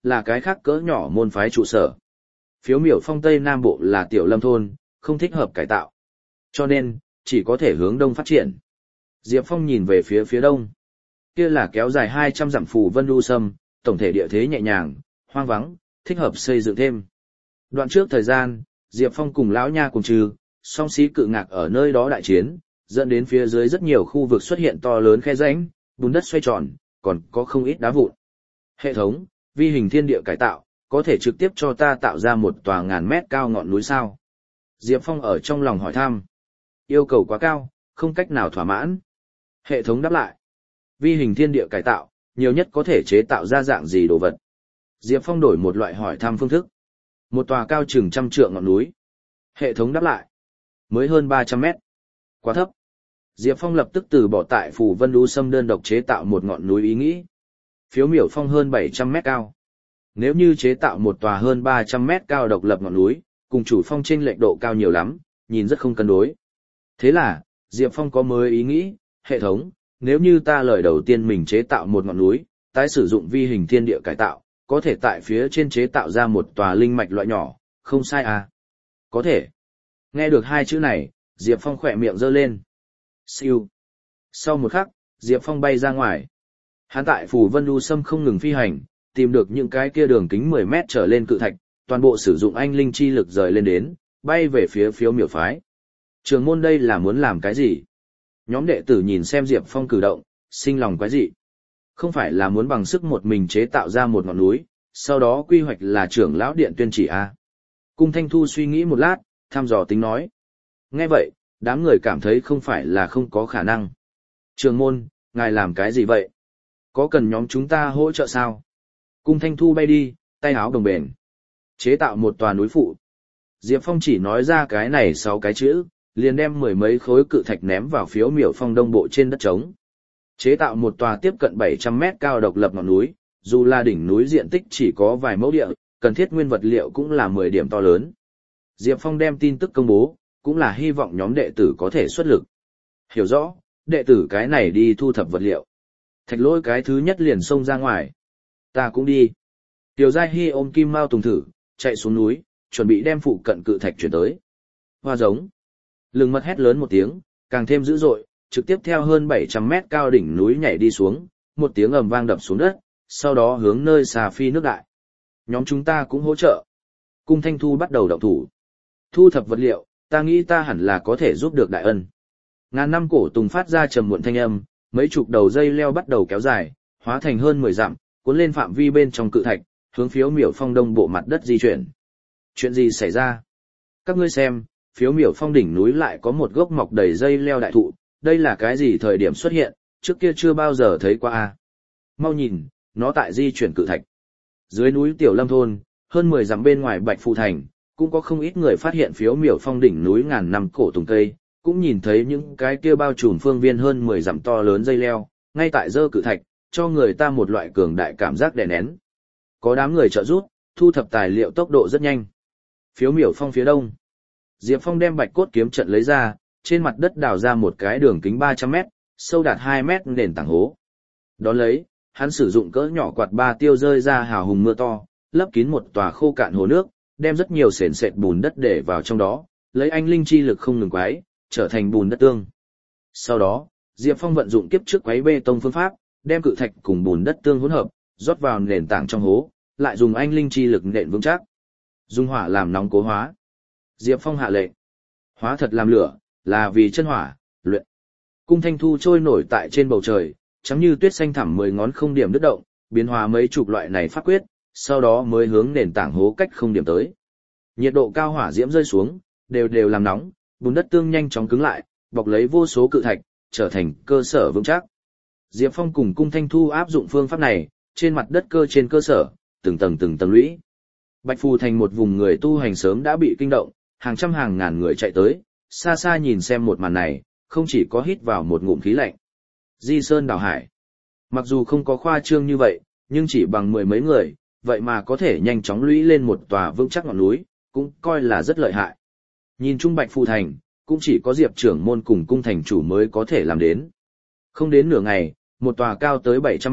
là cái khác cỡ nhỏ môn phái trụ sở. Phiếu miểu phong Tây Nam Bộ là tiểu lâm thôn, không thích hợp cải tạo. Cho nên, chỉ có thể hướng đông phát triển. Diệp Phong nhìn về phía đông. Kia là kéo dài 200 dặm phù vân đu sâm, tổng thể địa thế nhẹ nhàng, hoang vắng, thích hợp xây dựng thêm. Đoạn trước thời gian, Diệp Phong cùng lão nha cùng trừ, song sĩ cự ngạc ở nơi đó đại chiến, dẫn đến phía dưới rất nhiều khu vực xuất hiện to lớn khe rãnh, bùn đất xoay tròn, còn có không ít đá vụn. Hệ thống, vi hình thiên địa cải tạo, có thể trực tiếp cho ta tạo ra một tòa ngàn mét cao ngọn núi sao? Diệp Phong ở trong lòng hỏi thăm. Yêu cầu quá cao, không cách nào thỏa mãn. Hệ thống đáp lại. Vi hình thiên địa cải tạo, nhiều nhất có thể chế tạo ra dạng gì đồ vật? Diệp Phong đổi một loại hỏi thăm phương thức. Một tòa cao chừng 100 trượng ngọn núi. Hệ thống đáp lại. Mới hơn 300 mét. Quá thấp. Diệp Phong lập tức từ bỏ tại phù vân đu sâm đơn độc chế tạo một ngọn núi ý nghĩ. Phiếu miểu phong hơn 700 mét cao. Nếu như chế tạo một tòa hơn 300 mét cao độc lập ngọn núi, cùng chủ phong chênh lệch độ cao nhiều lắm, nhìn rất không cân đối. Thế là, Diệp Phong có mới ý nghĩ, hệ thống, nếu như ta lời đầu tiên mình chế tạo một ngọn núi, tái sử dụng vi hình thiên địa cải tạo, có thể tại phía trên chế tạo ra một tòa linh mạch loại nhỏ, không sai à? Có thể. Nghe được hai chữ này, Diệp Phong khỏe miệng giơ lên. Siêu. Sau một khắc, Diệp Phong bay ra ngoài. Hắn tại phù vân đu sâm không ngừng phi hành, tìm được những cái kia đường kính 10 mét trở lên cự thạch, toàn bộ sử dụng anh linh chi lực rời lên đến, bay về phía phiếu miểu phái. Trường môn đây là muốn làm cái gì? Nhóm đệ tử nhìn xem Diệp Phong cử động, sinh lòng quái dị. Không phải là muốn bằng sức một mình chế tạo ra một ngọn núi, sau đó quy hoạch là trưởng lão điện tuyên chỉ à? Cung Thanh Thu suy nghĩ một lát, thăm dò tính nói. Nghe vậy, đám người cảm thấy không phải là không có khả năng. Trường môn, ngài làm cái gì vậy? Có cần nhóm chúng ta hỗ trợ sao? Cung Thanh Thu bay đi, tay áo đồng bền. Chế tạo một tòa núi phụ. Diệp Phong chỉ nói ra cái này 6 cái chữ, liền đem 10 mấy khối cự thạch ném vào phiếu miểu phong đông bộ trên đất trống. Chế tạo một tòa tiếp cận 700 mét cao độc lập ngọn núi, dù là đỉnh núi diện tích chỉ có vài mẫu địa, cần thiết nguyên vật liệu cũng là 10 điểm to lớn. Diệp Phong đem tin tức công bố, cũng là hy vọng nhóm đệ tử có thể xuất lực. Hiểu rõ, đệ tử cái này đi thu thập vật liệu. Thạch Lỗi cái thứ nhất liền xông ra ngoài. Ta cũng đi. Tiểu Giai Hy ôm Kim Mao Tùng thử, chạy xuống núi, chuẩn bị đem phụ cận cự thạch chuyển tới. Hoa giống. Lừng mật hét lớn một tiếng, càng thêm dữ dội, trực tiếp theo hơn 700 mét cao đỉnh núi nhảy đi xuống, một tiếng ầm vang đập xuống đất, sau đó hướng nơi xà phi nước đại. Nhóm chúng ta cũng hỗ trợ. Cung Thanh Thu bắt đầu động thủ. Thu thập vật liệu, ta nghĩ ta hẳn là có thể giúp được đại ân. Ngàn năm cổ tùng phát ra trầm muộn thanh âm, mấy chục đầu dây leo bắt đầu kéo dài, hóa thành hơn 10 dặm, cuốn lên phạm vi bên trong cự thạch, hướng phiếu miểu phong đông bộ mặt đất di chuyển. Chuyện gì xảy ra? Các ngươi xem, phiếu miểu phong đỉnh núi lại có một gốc mọc đầy dây leo đại thụ, đây là cái gì thời điểm xuất hiện, trước kia chưa bao giờ thấy qua a. Mau nhìn, nó tại di chuyển cự thạch. Dưới núi Tiểu Lâm thôn, hơn 10 dặm bên ngoài Bạch Phù thành, cũng có không ít người phát hiện phiếu miểu phong đỉnh núi ngàn năm cổ tùng cây, cũng nhìn thấy những cái kia bao trùm phương viên hơn 10 dặm to lớn dây leo, ngay tại dơ cự thạch, cho người ta một loại cường đại cảm giác đè nén. Có đám người trợ giúp, thu thập tài liệu tốc độ rất nhanh. Phiếu miểu phong phía đông. Diệp Phong đem bạch cốt kiếm trận lấy ra, trên mặt đất đào ra một cái đường kính 300 mét, sâu đạt 2 mét nền tảng hố. Đón lấy, hắn sử dụng cỡ nhỏ quạt ba tiêu rơi ra hào hùng mưa to, lấp kín một tòa khô cạn hồ nước, đem rất nhiều sền sệt bùn đất để vào trong đó, lấy anh linh chi lực không ngừng quấy, trở thành bùn đất tương. Sau đó, Diệp Phong vận dụng kiếp trước quấy bê tông phương pháp, đem cự thạch cùng bùn đất tương hỗn hợp, rót vào nền tảng trong hố, lại dùng anh linh chi lực nện vững chắc. Dùng hỏa làm nóng cố hóa. Diệp Phong hạ lệnh. Hóa thật làm lửa, là vì chân hỏa, luyện. Cung Thanh Thu trôi nổi tại trên bầu trời, trắng như tuyết xanh thẳm 10 ngón không điểm đứt động, biến hóa mấy chục loại này pháp quyết, sau đó mới hướng nền tảng hố cách không điểm tới. Nhiệt độ cao hỏa diễm rơi xuống, đều đều làm nóng, bùn đất tương nhanh chóng cứng lại, bọc lấy vô số cự thạch, trở thành cơ sở vững chắc. Diệp Phong cùng Cung Thanh Thu áp dụng phương pháp này, trên mặt đất trên cơ sở, từng tầng lũy. Bạch Phù thành một vùng người tu hành sớm đã bị kinh động, hàng trăm hàng ngàn người chạy tới, xa xa nhìn xem một màn này, không chỉ có hít vào một ngụm khí lạnh. Di sơn đảo hải. Mặc dù không có khoa trương như vậy, nhưng chỉ bằng 10 mấy người, vậy mà có thể nhanh chóng lũy lên một tòa vững chắc ngọn núi, cũng coi là rất lợi hại. Nhìn chung Bạch Phù thành, cũng chỉ có Diệp trưởng môn cùng cung thành chủ mới có thể làm đến. Không đến nửa ngày, một tòa cao tới 700 mét,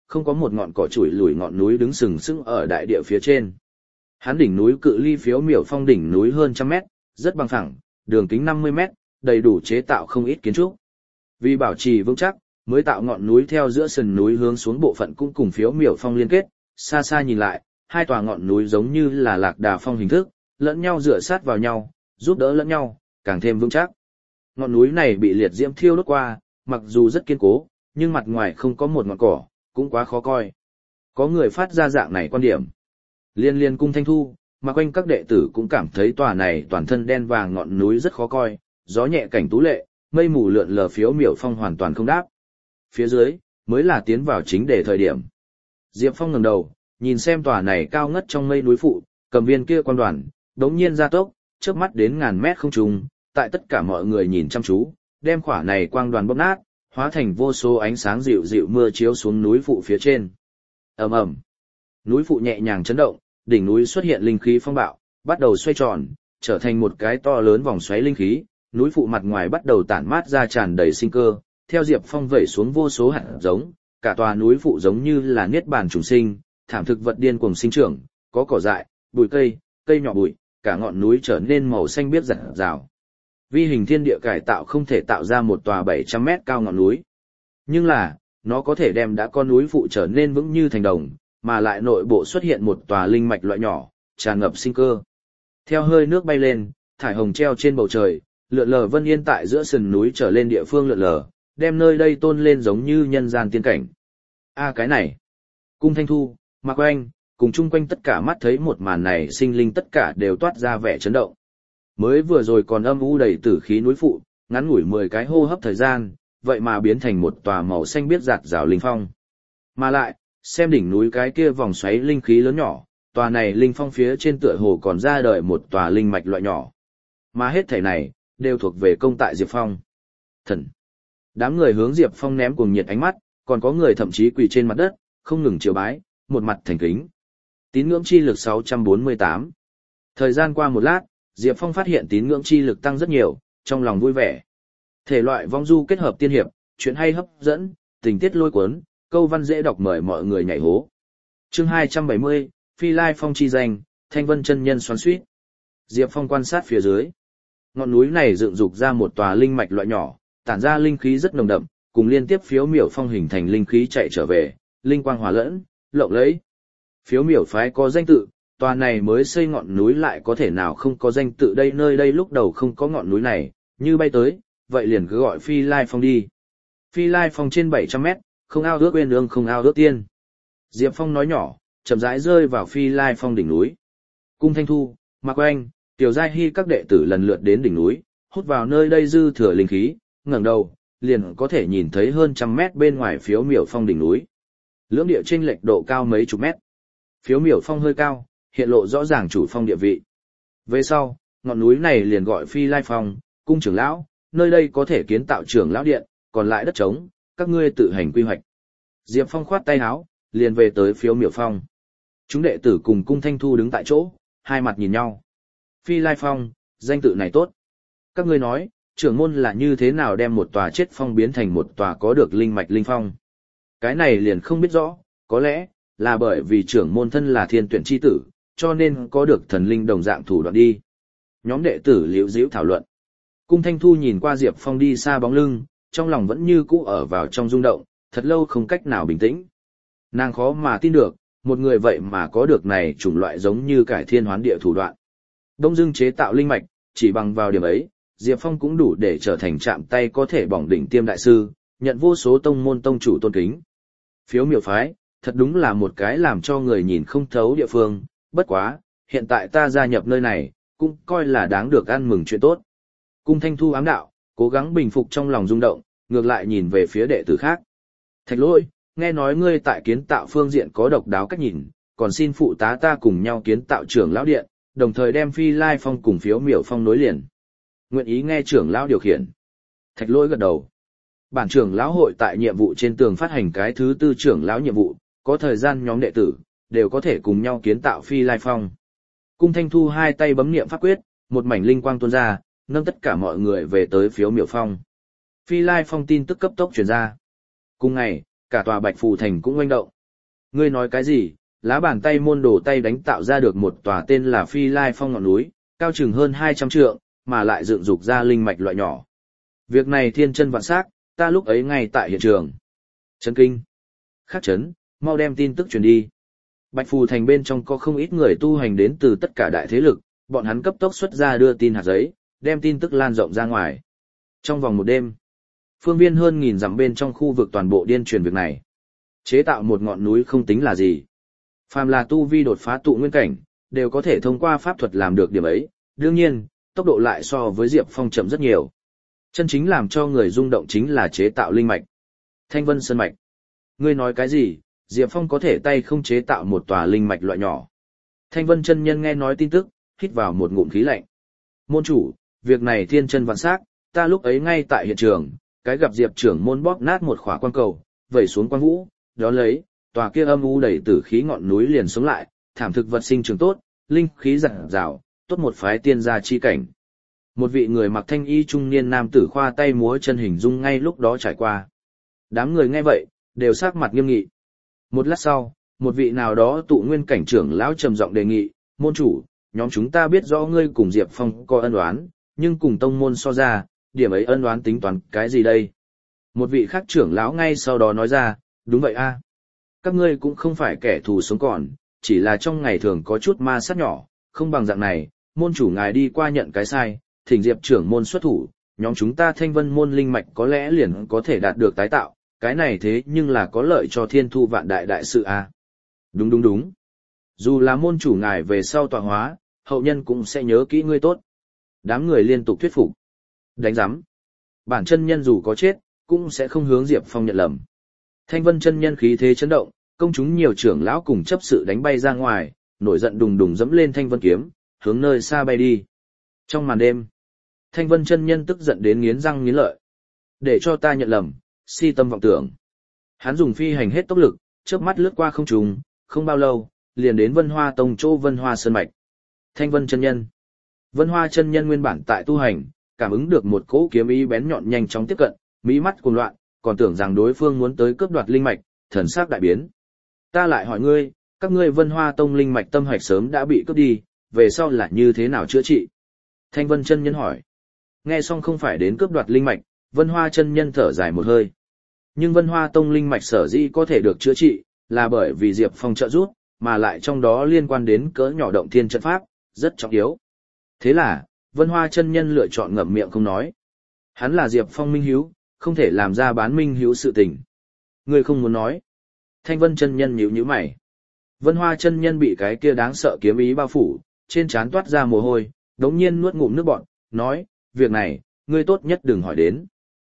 không có một ngọn cỏ chủi lủi ngọn núi đứng sừng sững ở đại địa phía trên. Hắn đỉnh núi cự ly Phiếu Miểu Phong đỉnh núi hơn 100 mét, rất bằng phẳng, đường kính 50 mét, đầy đủ chế tạo không ít kiến trúc. Vì bảo trì vững chắc, mới tạo ngọn núi theo giữa sườn núi hướng xuống bộ phận cũng cùng Phiếu Miểu Phong liên kết, xa xa nhìn lại, hai tòa ngọn núi giống như là Lạc Đà Phong hình thức, lẫn nhau dựa sát vào nhau, giúp đỡ lẫn nhau, càng thêm vững chắc. Ngọn núi này bị liệt diễm thiêu đốt qua, mặc dù rất kiên cố, nhưng mặt ngoài không có một ngọn cỏ, cũng quá khó coi. Có người phát ra dạng này quan điểm. Liên Cung Thanh Thu, mà quanh các đệ tử cũng cảm thấy tòa này toàn thân đen vàng ngọn núi rất khó coi, gió nhẹ cảnh tú lệ, mây mù lượn lờ Phiếu Miểu Phong hoàn toàn không đáp. Phía dưới, mới là tiến vào chính đề thời điểm. Diệp Phong ngẩng đầu, nhìn xem tòa này cao ngất trong mây núi phụ, cầm viên kia quan đoàn, đống nhiên ra tốc, chớp mắt đến ngàn mét không trung, tại tất cả mọi người nhìn chăm chú, đem khỏa này quang đoàn bóp nát, hóa thành vô số ánh sáng dịu dịu mưa chiếu xuống núi phụ phía trên. Ầm ầm. Núi phụ nhẹ nhàng chấn động, đỉnh núi xuất hiện linh khí phong bạo, bắt đầu xoay tròn, trở thành một cái to lớn vòng xoáy linh khí, núi phụ mặt ngoài bắt đầu tản mát ra tràn đầy sinh cơ, theo Diệp Phong vẩy xuống vô số hạt giống, cả tòa núi phụ giống như là niết bàn trùng sinh, thảm thực vật điên cuồng sinh trưởng, có cỏ dại, bụi cây, cây nhỏ bụi, cả ngọn núi trở nên màu xanh biếc rạng rào. Vi hình thiên địa cải tạo không thể tạo ra một tòa 700 mét cao ngọn núi, nhưng là, nó có thể đem đã con núi phụ trở nên vững như thành đồng, mà lại nội bộ xuất hiện một tòa linh mạch loại nhỏ, tràn ngập sinh cơ. Theo hơi nước bay lên, thải hồng treo trên bầu trời, lượn lờ vân yên tại giữa sườn núi trở lên địa phương lượn lờ, đem nơi đây tôn lên giống như nhân gian tiên cảnh. Cái này, Cung Thanh Thu, Mạc Oanh, cùng chung quanh tất cả mắt thấy một màn này sinh linh tất cả đều toát ra vẻ chấn động. Mới vừa rồi còn âm u đầy tử khí núi phụ, ngắn ngủi 10 cái hô hấp thời gian, vậy mà biến thành một tòa màu xanh biếc rạt rào linh phong. Mà lại, xem đỉnh núi cái kia vòng xoáy linh khí lớn nhỏ, tòa này linh phong phía trên tựa hồ còn ra đời một tòa linh mạch loại nhỏ. Mà hết thảy này, đều thuộc về công tại Diệp Phong. Thần. Đám người hướng Diệp Phong ném cuồng nhiệt ánh mắt, còn có người thậm chí quỳ trên mặt đất, không ngừng triều bái, một mặt thành kính. Tín ngưỡng chi lực 648. Thời gian qua một lát, Diệp Phong phát hiện tín ngưỡng chi lực tăng rất nhiều, trong lòng vui vẻ. Thể loại vong du kết hợp tiên hiệp, chuyện hay hấp dẫn, tình tiết lôi cuốn, câu văn dễ đọc mời mọi người nhảy hố. Chương 270, Phi Lai Phong chi danh, Thanh Vân chân nhân xoắn xuýt. Diệp Phong quan sát phía dưới. Ngọn núi này dựng dục ra một tòa linh mạch loại nhỏ, tản ra linh khí rất nồng đậm, cùng liên tiếp Phiếu Miểu Phong hình thành linh khí chạy trở về, linh quang hòa lẫn, lộng lẫy. Phiếu Miểu phái có danh tự, tòa này mới xây ngọn núi lại có thể nào không có danh tự đây, nơi đây lúc đầu không có ngọn núi này, như bay tới, vậy liền cứ gọi Phi Lai Phong đi. Phi Lai Phong trên 700 mét, không ao ước uyên ương không ao ước tiên. Diệp Phong nói nhỏ, chậm rãi rơi vào Phi Lai Phong đỉnh núi. Cung Thanh Thu, Mạc Oanh, Tiểu Giai Hy các đệ tử lần lượt đến đỉnh núi, hút vào nơi đây dư thừa linh khí, ngẩng đầu, liền có thể nhìn thấy hơn 100 mét bên ngoài Phiếu Miểu Phong đỉnh núi. Lưỡng địa chênh lệch độ cao mấy chục mét. Phiếu Miểu Phong hơi cao, hiện lộ rõ ràng chủ phong địa vị. Về sau, ngọn núi này liền gọi Phi Lai Phong, cung trưởng lão, nơi đây có thể kiến tạo trưởng lão điện, còn lại đất trống, các ngươi tự hành quy hoạch. Diệp Phong khoát tay áo, liền về tới Phiếu Miểu Phong. Chúng đệ tử cùng Cung Thanh Thu đứng tại chỗ, hai mặt nhìn nhau. Phi Lai Phong, danh tự này tốt. Các ngươi nói, trưởng môn là như thế nào đem một tòa chết phong biến thành một tòa có được linh mạch linh phong? Cái này liền không biết rõ, có lẽ là bởi vì trưởng môn thân là thiên tuyển chi tử, cho nên có được thần linh đồng dạng thủ đoạn đi. Nhóm đệ tử liễu díu thảo luận. Cung Thanh Thu nhìn qua Diệp Phong đi xa bóng lưng, trong lòng vẫn như cũ ở vào trong rung động, thật lâu không cách nào bình tĩnh. Nàng khó mà tin được, một người vậy mà có được này chủng loại giống như cải thiên hoán địa thủ đoạn. Đông Dương chế tạo linh mạch, chỉ bằng vào điểm ấy, Diệp Phong cũng đủ để trở thành chạm tay có thể bỏng đỉnh tiêm đại sư, nhận vô số tông môn tông chủ tôn kính. Phiếu Miểu phái, thật đúng là một cái làm cho người nhìn không thấu địa phương, bất quá, hiện tại ta gia nhập nơi này, cũng coi là đáng được ăn mừng chuyện tốt. Cung Thanh Thu ám đạo, cố gắng bình phục trong lòng rung động, ngược lại nhìn về phía đệ tử khác. Thạch Lỗi, nghe nói ngươi tại kiến tạo phương diện có độc đáo cách nhìn, còn xin phụ tá ta cùng nhau kiến tạo trưởng lão điện, đồng thời đem Phi Lai Phong cùng Phiếu Miểu Phong nối liền. Nguyện ý nghe trưởng lão điều khiển. Thạch Lỗi gật đầu. Bản trưởng lão hội tại nhiệm vụ trên tường phát hành cái thứ 4 trưởng lão nhiệm vụ, có thời gian nhóm đệ tử đều có thể cùng nhau kiến tạo Phi Lai Phong. Cung Thanh Thu hai tay bấm niệm pháp quyết, một mảnh linh quang tuôn ra, nâng tất cả mọi người về tới Phiếu Miểu Phong. Phi Lai Phong tin tức cấp tốc truyền ra. Cùng ngày, cả tòa Bạch Phù Thành cũng oanh động, Ngươi nói cái gì? Lá bàn tay môn đồ tay đánh tạo ra được một tòa tên là Phi Lai Phong ngọn núi, cao chừng hơn 200 trượng, mà lại dựng dục ra linh mạch loại nhỏ. Việc này thiên chân vạn sắc, ta lúc ấy ngay tại hiện trường. Chấn kinh. Khắc chấn, mau đem tin tức truyền đi. Bạch Phù Thành bên trong có không ít người tu hành đến từ tất cả đại thế lực, bọn hắn cấp tốc xuất ra đưa tin hạt giấy, đem tin tức lan rộng ra ngoài. Trong vòng một đêm, phương viên hơn 1000 dặm bên trong khu vực toàn bộ điên truyền việc này. Chế tạo một ngọn núi không tính là gì. Phàm là tu vi đột phá tụ nguyên cảnh, đều có thể thông qua pháp thuật làm được điểm ấy, đương nhiên, tốc độ lại so với Diệp Phong chậm rất nhiều. Chân chính làm cho người rung động chính là chế tạo linh mạch. Thanh Vân Sơn Mạch. Ngươi nói cái gì, Diệp Phong có thể tay không chế tạo một tòa linh mạch loại nhỏ. Thanh Vân chân nhân nghe nói tin tức, hít vào một ngụm khí lạnh. Môn chủ, việc này thiên chân vạn sắc, ta lúc ấy ngay tại hiện trường, cái gặp Diệp trưởng môn bóp nát một khỏa quan cầu, vẩy xuống quan vũ, đó lấy, tòa kia âm u đầy tử khí ngọn núi liền sống lại, thảm thực vật sinh trưởng tốt, linh khí rạng rào, tốt một phái tiên gia chi cảnh. Một vị người mặc thanh y trung niên nam tử khoa tay múa chân hình dung ngay lúc đó trải qua. Đám người nghe vậy, đều sắc mặt nghiêm nghị. Một lát sau, một vị nào đó tụ nguyên cảnh trưởng lão trầm giọng đề nghị, môn chủ, nhóm chúng ta biết rõ ngươi cùng Diệp Phong có ân oán, nhưng cùng tông môn so ra, điểm ấy ân oán tính toán cái gì đây? Một vị khác trưởng lão ngay sau đó nói ra, đúng vậy a, các ngươi cũng không phải kẻ thù sống còn, chỉ là trong ngày thường có chút ma sát nhỏ, không bằng dạng này, môn chủ ngài đi qua nhận cái sai, thỉnh Diệp trưởng môn xuất thủ, nhóm chúng ta Thanh Vân môn linh mạch có lẽ liền có thể đạt được tái tạo, cái này thế nhưng là có lợi cho thiên thu vạn đại đại sự a. Đúng đúng đúng. Dù là môn chủ ngài về sau tọa hóa, hậu nhân cũng sẽ nhớ kỹ ngươi tốt. Đám người liên tục thuyết phục. Đánh giám. Bản chân nhân dù có chết, cũng sẽ không hướng Diệp Phong nhận lầm. Thanh Vân chân nhân khí thế chấn động, công chúng nhiều trưởng lão cùng chấp sự đánh bay ra ngoài, nổi giận đùng đùng dẫm lên Thanh Vân kiếm, hướng nơi xa bay đi. Trong màn đêm, Thanh Vân chân nhân tức giận đến nghiến răng nghiến lợi. Để cho ta nhận lầm, si tâm vọng tưởng. Hắn dùng phi hành hết tốc lực, chớp mắt lướt qua không trung, không bao lâu, liền đến Vân Hoa Tông chỗ Vân Hoa Sơn Mạch. Thanh Vân chân nhân. Vân Hoa chân nhân nguyên bản tại tu hành, cảm ứng được một cỗ kiếm ý bén nhọn nhanh chóng tiếp cận, mí mắt cuồng loạn, còn tưởng rằng đối phương muốn tới cướp đoạt linh mạch, thần sắc đại biến. Ta lại hỏi ngươi, các ngươi Vân Hoa Tông linh mạch tâm hạch sớm đã bị cướp đi, về sau là như thế nào chữa trị? Thanh Vân chân nhân hỏi. Nghe xong không phải đến cướp đoạt linh mạch, Vân Hoa chân nhân thở dài một hơi. Nhưng Vân Hoa Tông linh mạch sở dĩ có thể được chữa trị, là bởi vì Diệp Phong trợ giúp, mà lại trong đó liên quan đến cỡ nhỏ động thiên trận pháp, rất trọng yếu. Thế là, Vân Hoa chân nhân lựa chọn ngậm miệng không nói. Hắn là Diệp Phong minh hiếu, không thể làm ra bán minh hiếu sự tình. Ngươi không muốn nói. Thanh Vân chân nhân nhíu nhíu mày. Vân Hoa chân nhân bị cái kia đáng sợ kiếm ý bao phủ, trên trán toát ra mồ hôi, đống nhiên nuốt ngụm nước bọt, nói, việc này, ngươi tốt nhất đừng hỏi đến.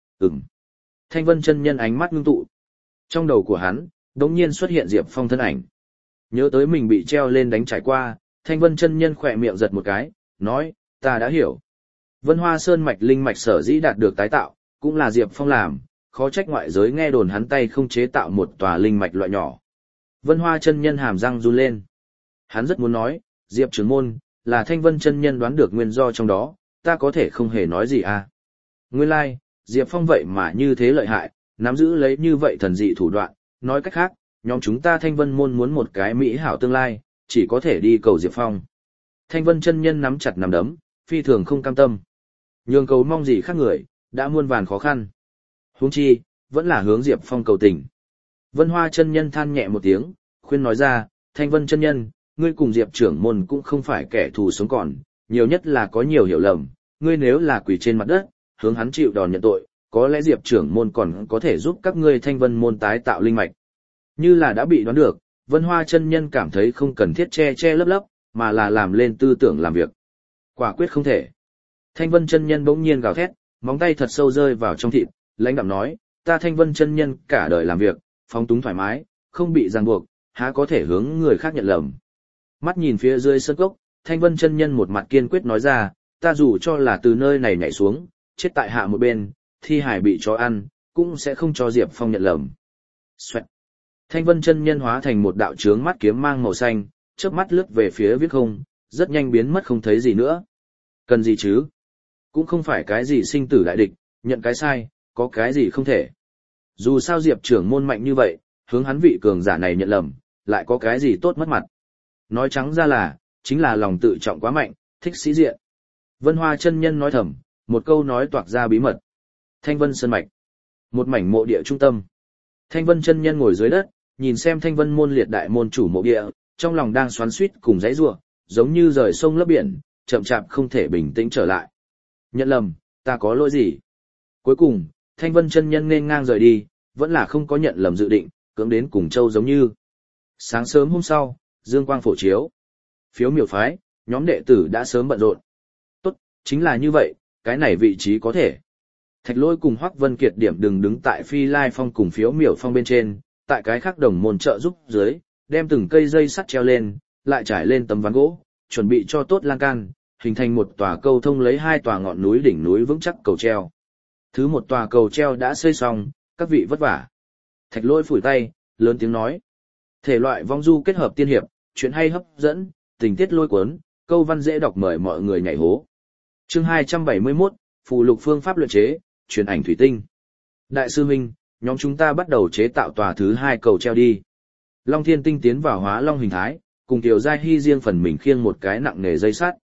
Thanh Vân chân nhân ánh mắt ngưng tụ. Trong đầu của hắn, đống nhiên xuất hiện Diệp Phong thân ảnh. Nhớ tới mình bị treo lên đánh trải qua, Thanh Vân chân nhân khỏe miệng giật một cái, nói, ta đã hiểu. Vân Hoa Sơn mạch linh mạch sở dĩ đạt được tái tạo, cũng là Diệp Phong làm, khó trách ngoại giới nghe đồn hắn tay không chế tạo một tòa linh mạch loại nhỏ. Vân Hoa chân nhân hàm răng run lên. Hắn rất muốn nói, Diệp trưởng môn, là Thanh Vân chân nhân đoán được nguyên do trong đó, ta có thể không hề nói gì à. Nguyên lai, Diệp Phong vậy mà như thế lợi hại, nắm giữ lấy như vậy thần dị thủ đoạn, nói cách khác, nhóm chúng ta Thanh Vân môn muốn một cái mỹ hảo tương lai, chỉ có thể đi cầu Diệp Phong. Thanh Vân chân nhân nắm chặt nắm đấm, phi thường không cam tâm. Nhường cầu mong gì khác người, đã muôn vàn khó khăn. Huống chi, vẫn là hướng Diệp Phong cầu tình. Vân Hoa chân nhân than nhẹ một tiếng, khuyên nói ra, Thanh Vân chân nhân, ngươi cùng Diệp trưởng môn cũng không phải kẻ thù sống còn, nhiều nhất là có nhiều hiểu lầm, ngươi nếu là quỳ trên mặt đất, hướng hắn chịu đòn nhận tội, có lẽ Diệp trưởng môn còn có thể giúp các ngươi Thanh Vân môn tái tạo linh mạch. Như là đã bị đoán được, Vân Hoa chân nhân cảm thấy không cần thiết che lấp lấp, mà là làm lên tư tưởng làm việc. Quả quyết không thể. Thanh Vân chân nhân bỗng nhiên gào thét, móng tay thật sâu rơi vào trong thịt, lãnh đạm nói, ta Thanh Vân chân nhân cả đời làm việc, phóng túng thoải mái, không bị ràng buộc, há có thể hướng người khác nhận lầm. Mắt nhìn phía dưới sân cốc, Thanh Vân chân nhân một mặt kiên quyết nói ra, ta dù cho là từ nơi này nhảy xuống, chết tại hạ một bên, thi hải bị chó ăn, cũng sẽ không cho Diệp Phong nhận lầm. Xoẹt. Thanh Vân chân nhân hóa thành một đạo chướng mắt kiếm mang màu xanh, chớp mắt lướt về phía viết không, rất nhanh biến mất không thấy gì nữa. Cần gì chứ? Cũng không phải cái gì sinh tử đại địch, nhận cái sai, có cái gì không thể. Dù sao Diệp trưởng môn mạnh như vậy, hướng hắn vị cường giả này nhận lầm, lại có cái gì tốt mất mặt. Nói trắng ra là, chính là lòng tự trọng quá mạnh, thích sĩ diện. Vân Hoa chân nhân nói thầm, một câu nói toạc ra bí mật. Thanh Vân Sơn Mạch. Một mảnh mộ địa trung tâm. Thanh Vân chân nhân ngồi dưới đất, nhìn xem Thanh Vân môn liệt đại môn chủ mộ địa, trong lòng đang xoắn xuýt cùng dãy rủa, giống như rời sông lấp biển, chậm chạp không thể bình tĩnh trở lại. Nhận lầm, ta có lỗi gì? Cuối cùng, Thanh Vân chân nhân nên ngang rời đi, vẫn là không có nhận lầm dự định, cưỡng đến cùng châu giống như. Sáng sớm hôm sau, dương quang phổ chiếu. Phiếu miểu phái, nhóm đệ tử đã sớm bận rộn. Tốt, chính là như vậy, cái này vị trí có thể. Thạch Lỗi cùng Hoắc Vân Kiệt điểm đừng đứng tại Phi Lai Phong cùng Phiếu Miểu Phong bên trên, tại cái khác đồng môn trợ giúp dưới, đem từng cây dây sắt treo lên, lại trải lên tấm ván gỗ, chuẩn bị cho tốt lan can, hình thành một tòa cầu thông lấy hai tòa ngọn núi đỉnh núi vững chắc cầu treo. Thứ một tòa cầu treo đã xây xong, các vị vất vả. Thạch Lỗi phủi tay, lớn tiếng nói: thể loại vong du kết hợp tiên hiệp, chuyện hay hấp dẫn, tình tiết lôi cuốn, câu văn dễ đọc, mời mọi người nhảy hố. Chương 271, phù lục phương pháp luyện chế, truyền ảnh thủy tinh. Đại sư huynh, nhóm chúng ta bắt đầu chế tạo tòa thứ hai cầu treo đi. Long Thiên Tinh tiến vào hóa long hình thái, cùng Tiểu Giai Hy riêng phần mình khiêng một cái nặng nề dây sắt.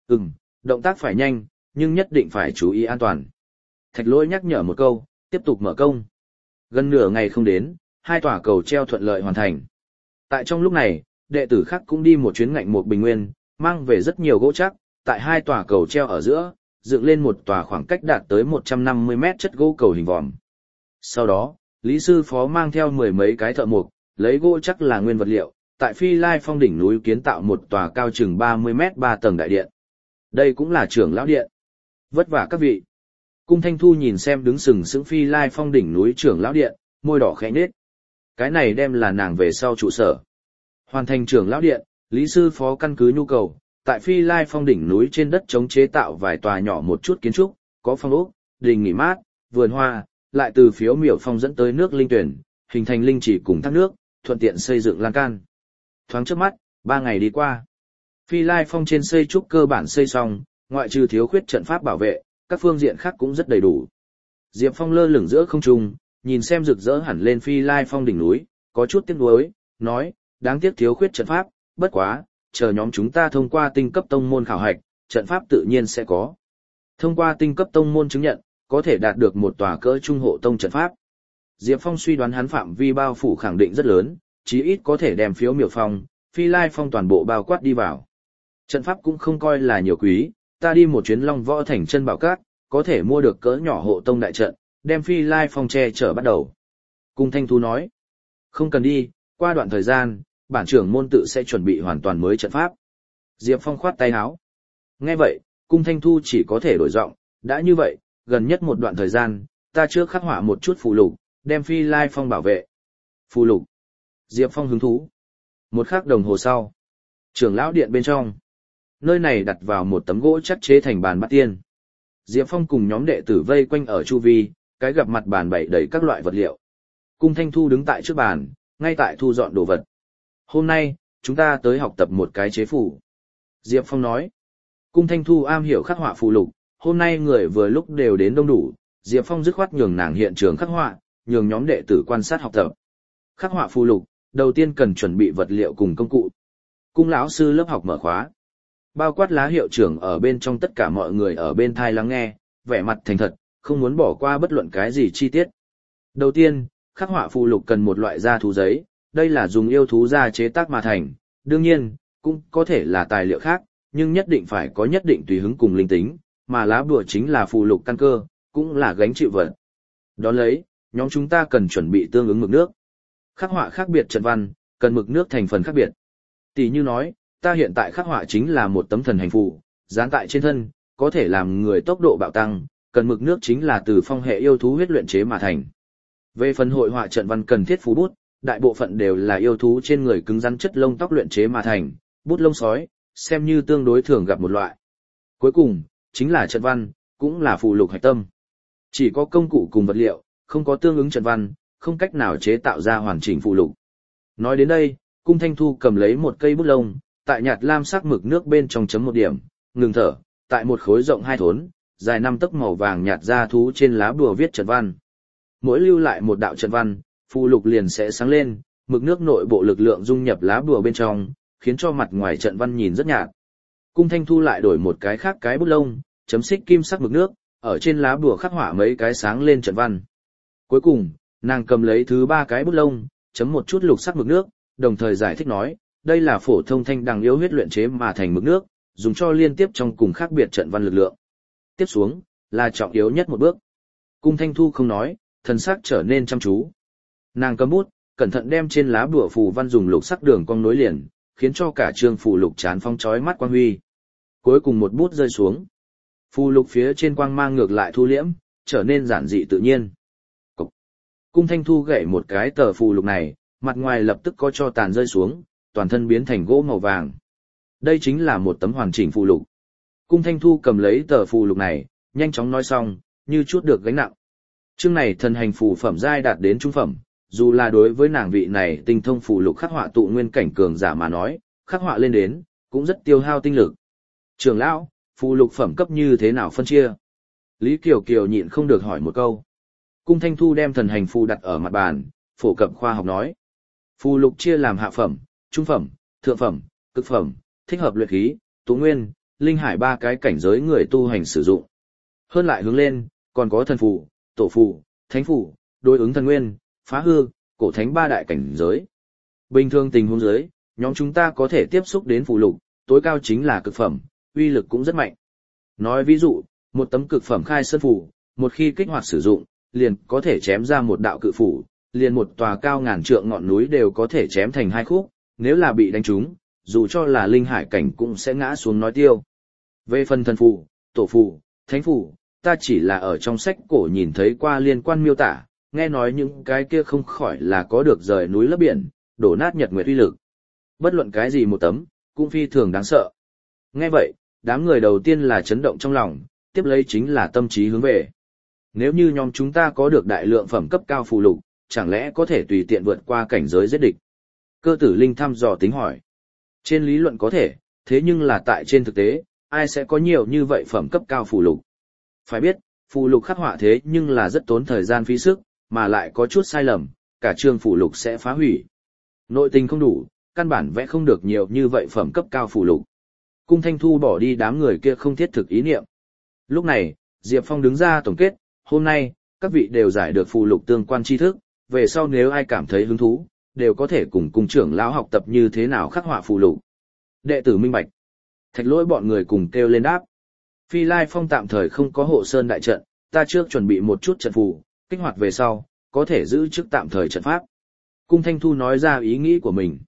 Động tác phải nhanh, nhưng nhất định phải chú ý an toàn. Thạch Lỗi nhắc nhở một câu, tiếp tục mở công. Gần nửa ngày không đến, hai tòa cầu treo thuận lợi hoàn thành. Tại trong lúc này, đệ tử khác cũng đi một chuyến ngạnh một bình nguyên, mang về rất nhiều gỗ chắc, tại hai tòa cầu treo ở giữa, dựng lên một tòa khoảng cách đạt tới 150 mét chất gỗ cầu hình vòm. Sau đó, Lý Sư Phó mang theo mười mấy cái thợ mộc, lấy gỗ chắc là nguyên vật liệu, tại Phi Lai Phong đỉnh núi kiến tạo một tòa cao chừng 30 mét 3 tầng đại điện. Đây cũng là trưởng lão điện. Vất vả các vị. Cung Thanh Thu nhìn xem đứng sừng sững Phi Lai Phong đỉnh núi trưởng lão điện, môi đỏ khẽ nhếch. Cái này đem là nàng về sau trụ sở. Hoàn thành trưởng lão điện, Lý Sư Phó căn cứ nhu cầu, tại Phi Lai Phong đỉnh núi trên đất chống chế tạo vài tòa nhỏ một chút kiến trúc, có phong ốc, đình nghỉ mát, vườn hoa, lại từ Phiếu Miểu Phong dẫn tới nước linh tuyển, hình thành linh chỉ cùng thác nước, thuận tiện xây dựng lan can. Thoáng trước mắt, 3 ngày đi qua. Phi Lai Phong trên xây trúc cơ bản xây xong, ngoại trừ thiếu khuyết trận pháp bảo vệ, các phương diện khác cũng rất đầy đủ. Diệp Phong lơ lửng giữa không trung, nhìn xem rực rỡ hẳn lên Phi Lai Phong đỉnh núi, có chút tiếc nuối, nói, đáng tiếc thiếu khuyết trận pháp, bất quá, chờ nhóm chúng ta thông qua tinh cấp tông môn khảo hạch, trận pháp tự nhiên sẽ có. Thông qua tinh cấp tông môn chứng nhận, có thể đạt được một tòa cỡ trung hộ tông trận pháp. Diệp Phong suy đoán hắn phạm vi bao phủ khẳng định rất lớn, chí ít có thể đem Phiếu Miểu Phong, Phi Lai Phong toàn bộ bao quát đi vào. Trận pháp cũng không coi là nhiều quý, ta đi một chuyến Long Võ Thành chân bảo cát, có thể mua được cỡ nhỏ hộ tông đại trận, đem Phi Lai Phong che chở bắt đầu. Cung Thanh Thu nói, không cần đi, qua đoạn thời gian, bản trưởng môn tự sẽ chuẩn bị hoàn toàn mới trận pháp. Diệp Phong khoát tay áo. Nghe vậy, Cung Thanh Thu chỉ có thể đổi giọng, đã như vậy, gần nhất một đoạn thời gian, ta trước khắc họa một chút phù lục, đem Phi Lai Phong bảo vệ. Phù lục. Diệp Phong hứng thú. Một khắc đồng hồ sau, trưởng lão điện bên trong, nơi này đặt vào một tấm gỗ chắc chế thành bàn bát tiên. Diệp Phong cùng nhóm đệ tử vây quanh ở chu vi, cái gặp mặt bàn bày đầy các loại vật liệu. Cung Thanh Thu đứng tại trước bàn, ngay tại thu dọn đồ vật. Hôm nay, chúng ta tới học tập một cái chế phù. Diệp Phong nói. Cung Thanh Thu am hiểu khắc họa phù lục, hôm nay người vừa lúc đều đến đông đủ, Diệp Phong dứt khoát nhường nàng hiện trường khắc họa, nhường nhóm đệ tử quan sát học tập. Khắc họa phù lục, đầu tiên cần chuẩn bị vật liệu cùng công cụ. Cung lão sư lớp học mở khóa. Bao quát lá hiệu trưởng ở bên trong, tất cả mọi người ở bên thai lắng nghe, vẻ mặt thành thật, không muốn bỏ qua bất luận cái gì chi tiết. Đầu tiên, khắc họa phù lục cần một loại da thú giấy, đây là dùng yêu thú da chế tác mà thành, đương nhiên, cũng có thể là tài liệu khác, nhưng nhất định phải có nhất định tùy hứng cùng linh tính, mà lá bùa chính là phù lục căn cơ, cũng là gánh chịu vật. Đón lấy, nhóm chúng ta cần chuẩn bị tương ứng mực nước. Khắc họa khác biệt trận văn, cần mực nước thành phần khác biệt. Tỷ như nói, ta hiện tại khắc họa chính là một tấm thần hành phù, dán tại trên thân, có thể làm người tốc độ bạo tăng, cần mực nước chính là từ phong hệ yêu thú huyết luyện chế mà thành. Về phần hội họa trận văn cần thiết phù bút, đại bộ phận đều là yêu thú trên người cứng rắn chất lông tóc luyện chế mà thành, bút lông sói, xem như tương đối thường gặp một loại. Cuối cùng, chính là trận văn, cũng là phù lục hạch tâm. Chỉ có công cụ cùng vật liệu, không có tương ứng trận văn, không cách nào chế tạo ra hoàn chỉnh phù lục. Nói đến đây, Cung Thanh Thu cầm lấy một cây bút lông, tại nhạt lam sắc mực nước bên trong chấm một điểm, ngừng thở, tại một khối rộng 2 thốn, dài 5 tấc màu vàng nhạt da thú trên lá bùa viết trận văn. Mỗi lưu lại một đạo trận văn, phù lục liền sẽ sáng lên, mực nước nội bộ lực lượng dung nhập lá bùa bên trong, khiến cho mặt ngoài trận văn nhìn rất nhạt. Cung Thanh Thu lại đổi một cái khác cái bút lông, chấm xích kim sắc mực nước, ở trên lá bùa khắc họa mấy cái sáng lên trận văn. Cuối cùng, nàng cầm lấy thứ 3 cái bút lông, chấm một chút lục sắc mực nước, đồng thời giải thích nói, đây là phổ thông thanh đằng yếu huyết luyện chế mà thành mực nước, dùng cho liên tiếp trong cùng khác biệt trận văn lực lượng. Tiếp xuống, là trọng yếu nhất một bước. Cung Thanh Thu không nói, thần sắc trở nên chăm chú. Nàng cầm bút, cẩn thận đem trên lá bùa phù văn dùng lục sắc đường cong nối liền, khiến cho cả chương phù lục chán phong chói mắt quang huy. Cuối cùng một bút rơi xuống. Phù lục phía trên quang mang ngược lại thu liễm, trở nên giản dị tự nhiên. Cục. Cung Thanh Thu gậy một cái tờ phù lục này, mặt ngoài lập tức có tro tàn rơi xuống, toàn thân biến thành gỗ màu vàng. Đây chính là một tấm hoàn chỉnh phù lục. Cung Thanh Thu cầm lấy tờ phù lục này, nhanh chóng nói xong, như chút được gánh nặng. Chương này thần hành phù phẩm giai đạt đến trung phẩm, dù là đối với nàng vị này tinh thông phù lục khắc họa tụ nguyên cảnh cường giả mà nói, khắc họa lên đến, cũng rất tiêu hao tinh lực. Trưởng lão, phù lục phẩm cấp như thế nào phân chia? Lý Kiều Kiều nhịn không được hỏi một câu. Cung Thanh Thu đem thần hành phù đặt ở mặt bàn, phổ cập khoa học nói. Phù lục chia làm hạ phẩm, trung phẩm, thượng phẩm, cực phẩm, thích hợp luyện khí, tụ nguyên, linh hải 3 cái cảnh giới người tu hành sử dụng. Hơn lại hướng lên, còn có thần phù, tổ phù, thánh phù, đối ứng thần nguyên, phá hư, cổ thánh 3 đại cảnh giới. Bình thường tình huống dưới, nhóm chúng ta có thể tiếp xúc đến phù lục, tối cao chính là cực phẩm, uy lực cũng rất mạnh. Nói ví dụ, một tấm cực phẩm khai sơn phù, một khi kích hoạt sử dụng, liền có thể chém ra một đạo cự phủ, liền một tòa cao ngàn trượng ngọn núi đều có thể chém thành 2 khúc, nếu là bị đánh trúng, dù cho là linh hải cảnh cũng sẽ ngã xuống nói tiêu. Về phần thần phù, tổ phù, thánh phù, ta chỉ là ở trong sách cổ nhìn thấy qua liên quan miêu tả, nghe nói những cái kia không khỏi là có được rời núi lấp biển, đổ nát nhật nguyệt uy lực. Bất luận cái gì một tấm, cũng phi thường đáng sợ. Nghe vậy, đám người đầu tiên là chấn động trong lòng, tiếp lấy chính là tâm trí hướng về. Nếu như nhóm chúng ta có được đại lượng phẩm cấp cao phù lục, chẳng lẽ có thể tùy tiện vượt qua cảnh giới giết địch? Cơ Tử Linh thăm dò tính hỏi. Trên lý luận có thể, thế nhưng là tại trên thực tế, ai sẽ có nhiều như vậy phẩm cấp cao phù lục? Phải biết, phù lục khắc họa thế nhưng là rất tốn thời gian phí sức, mà lại có chút sai lầm, cả chương phù lục sẽ phá hủy. Nội tình không đủ, căn bản vẽ không được nhiều như vậy phẩm cấp cao phù lục. Cung Thanh Thu bỏ đi đám người kia không thiết thực ý niệm. Lúc này, Diệp Phong đứng ra tổng kết, hôm nay, các vị đều giải được phù lục tương quan tri thức, về sau nếu ai cảm thấy hứng thú, đều có thể cùng cung trưởng lão học tập như thế nào khắc họa phù lục. Đệ tử minh bạch. Thạch Lỗi bọn người cùng kêu lên đáp. Phi Lai Phong tạm thời không có hộ sơn đại trận, ta trước chuẩn bị một chút trận phù, kích hoạt về sau, có thể giữ chức tạm thời trận pháp. Cung Thanh Thu nói ra ý nghĩ của mình.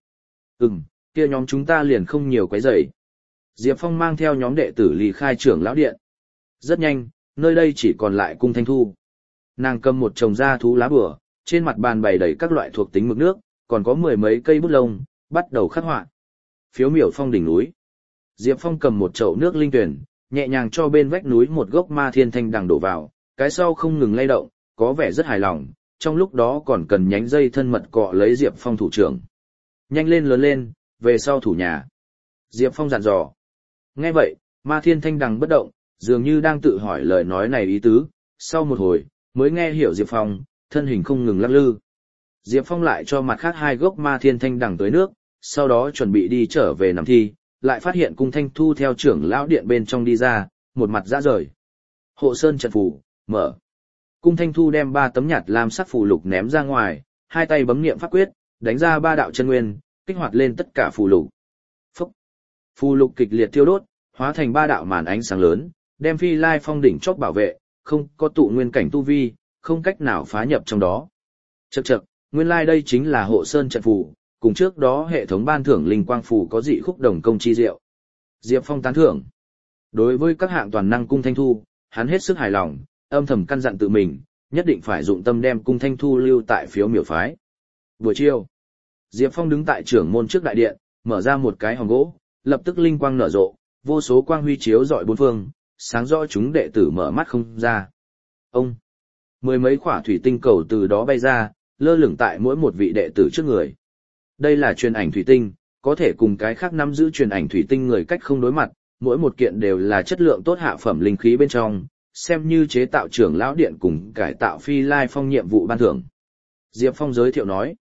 Kia nhóm chúng ta liền không nhiều quấy rầy. Diệp Phong mang theo nhóm đệ tử ly khai trưởng lão điện. Rất nhanh, nơi đây chỉ còn lại Cung Thanh Thu. Nàng cầm một chồng da thú lá bùa, trên mặt bàn bày đầy các loại thuộc tính mực nước, còn có 10 mấy cây bút lông, bắt đầu khắc họa. Phiếu miểu phong đỉnh núi. Diệp Phong cầm một chậu nước linh tuyển, nhẹ nhàng cho bên vách núi một gốc ma thiên thanh đằng đổ vào, cái sau không ngừng lay động, có vẻ rất hài lòng, trong lúc đó còn cần nhánh dây thân mật cọ lấy Diệp Phong thủ trưởng. Nhanh lên lớn lên, về sau thủ nhà. Diệp Phong dặn dò. Nghe vậy, ma thiên thanh đằng bất động, dường như đang tự hỏi lời nói này ý tứ, sau một hồi, mới nghe hiểu Diệp Phong, thân hình không ngừng lắc lư. Diệp Phong lại cho mặt khác 2 gốc ma thiên thanh đằng tới nước, sau đó chuẩn bị đi trở về nằm thi, lại phát hiện Cung Thanh Thu theo trưởng lão điện bên trong đi ra, một mặt rã rời. Hộ sơn trận phù, mở. Cung Thanh Thu đem 3 tấm nhạt lam sắc phù lục ném ra ngoài, 2 tay bấm niệm pháp quyết, đánh ra 3 đạo chân nguyên, kích hoạt lên tất cả phù lục. Phúc. Phù lục kịch liệt thiêu đốt, hóa thành 3 đạo màn ánh sáng lớn, đem Phi Lai Phong đỉnh chóp bảo vệ, không có tụ nguyên cảnh tu vi, không cách nào phá nhập trong đó. Chậc chậc, nguyên lai đây chính là hộ sơn trận phù, cùng trước đó hệ thống ban thưởng linh quang phù có dị khúc đồng công chi diệu. Diệp Phong tán thưởng. Đối với các hạng toàn năng Cung Thanh Thu, hắn hết sức hài lòng, âm thầm căn dặn tự mình, nhất định phải dụng tâm đem Cung Thanh Thu lưu tại phiếu miểu phái. Buổi chiều, Diệp Phong đứng tại trưởng môn trước đại điện, mở ra một cái hòm gỗ, lập tức linh quang nở rộ, vô số quang huy chiếu rọi bốn phương, sáng rõ chúng đệ tử mở mắt không ra. Ông, 10 mấy quả thủy tinh cầu từ đó bay ra, lơ lửng tại mỗi một vị đệ tử trước người. Đây là truyền ảnh thủy tinh, có thể cùng cái khác nắm giữ truyền ảnh thủy tinh người cách không đối mặt, mỗi một kiện đều là chất lượng tốt hạ phẩm linh khí bên trong, xem như chế tạo trưởng lão điện cùng cải tạo Phi Lai Phong nhiệm vụ ban thưởng. Diệp Phong giới thiệu nói,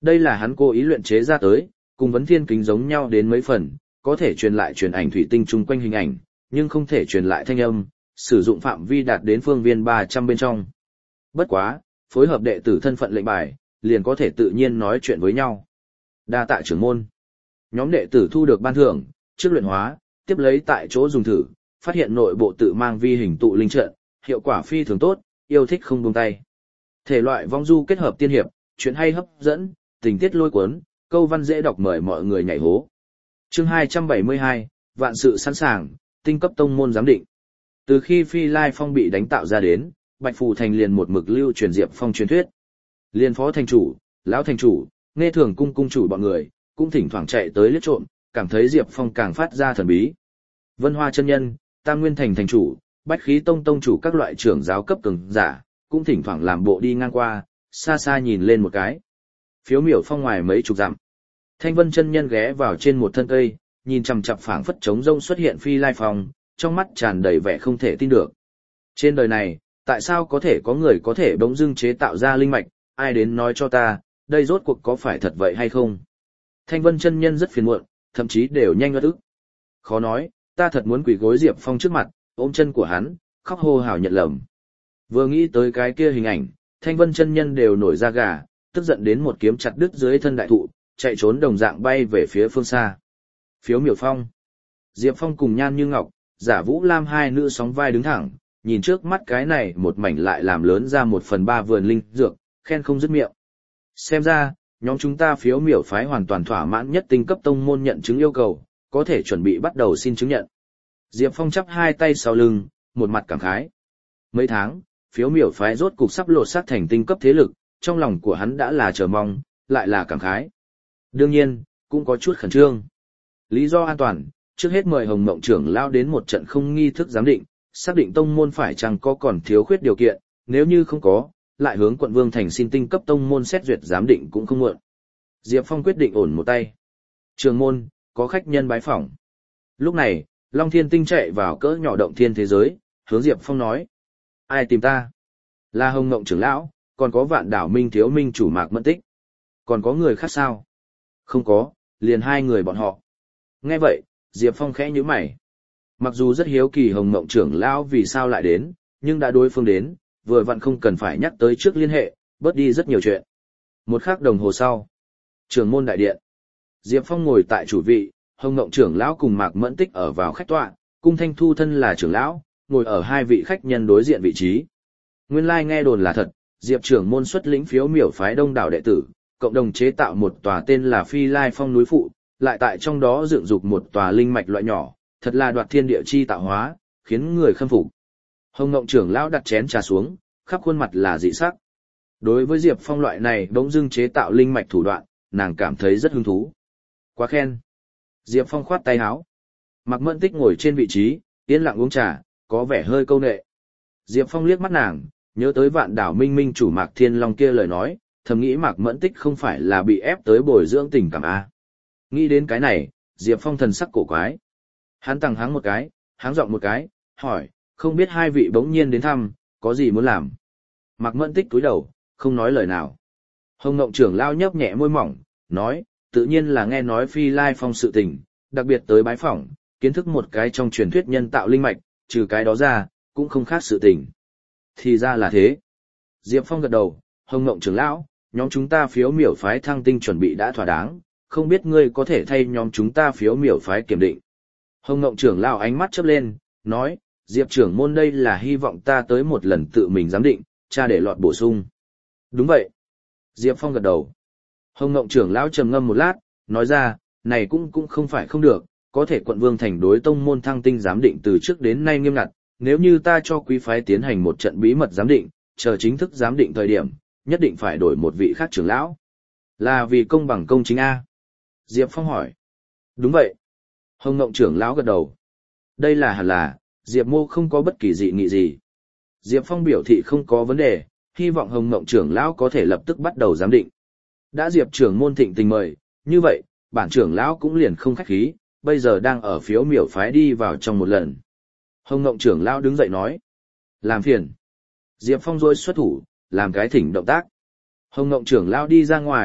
Đây là hắn cố ý luyện chế ra tới, cùng vấn thiên kính giống nhau đến mấy phần, có thể truyền lại truyền ảnh thủy tinh chung quanh hình ảnh, nhưng không thể truyền lại thanh âm, sử dụng phạm vi đạt đến phương viên 300 bên trong. Bất quá, phối hợp đệ tử thân phận lệnh bài, liền có thể tự nhiên nói chuyện với nhau. Đa tạ trưởng môn. Nhóm đệ tử thu được ban thưởng, trước luyện hóa, tiếp lấy tại chỗ dùng thử, phát hiện nội bộ tự mang vi hình tụ linh trận, hiệu quả phi thường tốt, yêu thích không buông tay. Thể loại vong du kết hợp tiên hiệp, chuyện hay hấp dẫn, tình tiết lôi cuốn, câu văn dễ đọc mời mọi người nhảy hố. Chương 272, vạn sự sẵn sàng, tinh cấp tông môn giám định. Từ khi Phi Lai Phong bị đánh tạo ra đến, Bạch Phù Thành liền một mực lưu truyền Diệp Phong truyền thuyết. Liên phó thành chủ, lão thành chủ, nghe thường cung cung chủ bọn người, cũng thỉnh thoảng chạy tới liếc trộm, cảm thấy Diệp Phong càng phát ra thần bí. Vân Hoa chân nhân, Tam Nguyên Thành thành chủ, Bách Khí Tông tông chủ các loại trưởng giáo cấp cường giả, cũng thỉnh thoảng làm bộ đi ngang qua, xa xa nhìn lên một cái. Phiếu Miểu Phong ngoài mấy chục dặm. Thanh Vân chân nhân ghé vào trên một thân cây, nhìn chằm chằm phảng phất trống rông xuất hiện Phi Lai Phong, trong mắt tràn đầy vẻ không thể tin được. Trên đời này, tại sao có thể có người có thể bỗng dưng chế tạo ra linh mạch, ai đến nói cho ta, đây rốt cuộc có phải thật vậy hay không? Thanh Vân chân nhân rất phiền muộn, thậm chí đều nhanh ngất ức. Khó nói, ta thật muốn quỳ gối Diệp Phong trước mặt, ôm chân của hắn, khóc hô hào nhận lầm. Vừa nghĩ tới cái kia hình ảnh, Thanh Vân chân nhân đều nổi da gà, tức giận đến một kiếm chặt đứt dưới thân đại thụ, chạy trốn đồng dạng bay về phía phương xa. Phiếu Miểu Phong. Diệp Phong cùng Nhan Như Ngọc, Giả Vũ Lam hai nữ sóng vai đứng thẳng, nhìn trước mắt cái này một mảnh lại làm lớn ra 1/3 vườn linh dược, khen không dứt miệng. Xem ra, nhóm chúng ta Phiếu Miểu phái hoàn toàn thỏa mãn nhất tinh cấp tông môn nhận chứng yêu cầu, có thể chuẩn bị bắt đầu xin chứng nhận. Diệp Phong chắp hai tay sau lưng, một mặt cảm khái. Mấy tháng, Phiếu Miểu phái rốt cục sắp lột xác thành tinh cấp thế lực, trong lòng của hắn đã là chờ mong, lại là cảm khái. Đương nhiên, cũng có chút khẩn trương. Lý do an toàn, trước hết mời Hồng Mộng trưởng lão đến một trận không nghi thức giám định, xác định tông môn phải chăng có còn thiếu khuyết điều kiện, nếu như không có, lại hướng quận Vương Thành xin tinh cấp tông môn xét duyệt giám định cũng không muộn. Diệp Phong quyết định ổn một tay. Trường môn, có khách nhân bái phỏng. Lúc này, Long Thiên Tinh chạy vào cỡ nhỏ động thiên thế giới, hướng Diệp Phong nói. Ai tìm ta? Là Hồng Mộng trưởng lão, còn có Vạn Đảo Minh thiếu minh chủ Mạc Mẫn Tích. Còn có người khác sao? Không có, liền hai người bọn họ. Nghe vậy, Diệp Phong khẽ nhíu mày. Mặc dù rất hiếu kỳ Hồng Mộng trưởng lão vì sao lại đến, nhưng đã đối phương đến, vừa vặn không cần phải nhắc tới trước liên hệ, bớt đi rất nhiều chuyện. Một khắc đồng hồ sau, trưởng môn đại điện. Diệp Phong ngồi tại chủ vị, Hồng Mộng trưởng lão cùng Mạc Mẫn Tích ở vào khách tọa, Cung Thanh Thu thân là trưởng lão, ngồi ở hai vị khách nhân đối diện vị trí. Nguyên lai nghe đồn là thật, Diệp trưởng môn xuất lĩnh Phiếu Miểu phái đông đảo đệ tử, cộng đồng chế tạo một tòa tên là Phi Lai Phong núi phụ, lại tại trong đó dựng dục một tòa linh mạch loại nhỏ, thật là đoạt thiên địa chi tạo hóa, khiến người khâm phục. Hồng Ngộng trưởng lão đặt chén trà xuống, khắp khuôn mặt là dị sắc. Đối với Diệp Phong loại này bỗng dưng chế tạo linh mạch thủ đoạn, nàng cảm thấy rất hứng thú. Quá khen. Diệp Phong khoát tay áo. Mạc Mẫn Tích ngồi trên vị trí, yên lặng uống trà, có vẻ hơi câu nệ. Diệp Phong liếc mắt nàng, nhớ tới Vạn Đảo Minh minh chủ Mạc Thiên Long kia lời nói, thầm nghĩ Mạc Mẫn Tích không phải là bị ép tới bồi dưỡng tình cảm a. Nghĩ đến cái này, Diệp Phong thần sắc cổ quái. Hắn tăng háng một cái, háng giọng một cái, hỏi, không biết hai vị bỗng nhiên đến thăm, có gì muốn làm? Mạc Mẫn Tích cúi đầu, không nói lời nào. Hồng Ngộng trưởng lao nhấp nhẹ môi mỏng, nói, tự nhiên là nghe nói Phi Lai Phong sự tình, đặc biệt tới bái phỏng, kiến thức một cái trong truyền thuyết nhân tạo linh mạch, trừ cái đó ra, cũng không khác sự tình. Thì ra là thế. Diệp Phong gật đầu, Hồng Ngộng trưởng lão, nhóm chúng ta Phiếu Miểu phái thăng tinh chuẩn bị đã thỏa đáng, không biết ngươi có thể thay nhóm chúng ta Phiếu Miểu phái kiểm định. Hồng Ngộng trưởng lão ánh mắt chớp lên, nói, Diệp trưởng môn đây là hy vọng ta tới một lần tự mình giám định, cha để lọt bổ sung. Đúng vậy. Diệp Phong gật đầu. Hồng Ngộng trưởng lão trầm ngâm một lát, nói ra, này cũng không phải không được, có thể quận Vương Thành đối tông môn thăng tinh giám định từ trước đến nay nghiêm ngặt, nếu như ta cho quý phái tiến hành một trận bí mật giám định, chờ chính thức giám định thời điểm, nhất định phải đổi một vị khác trưởng lão. Là vì công bằng công chính A. Diệp Phong hỏi. Đúng vậy. Hồng Ngộng trưởng lão gật đầu. Đây là hẳn là, Diệp mô không có bất kỳ dị nghị gì. Diệp Phong biểu thị không có vấn đề, hy vọng Hồng Ngộng trưởng lão có thể lập tức bắt đầu giám định. Đã Diệp trưởng môn thịnh tình mời, như vậy, bản trưởng lão cũng liền không khách khí, bây giờ đang ở Phiếu Miểu phái đi vào trong một lần. Hồng Ngộng trưởng lão đứng dậy nói. Làm phiền. Diệp Phong rôi xuất thủ, làm cái thỉnh động tác. Hồng Ngộng trưởng lão đi ra ngoài,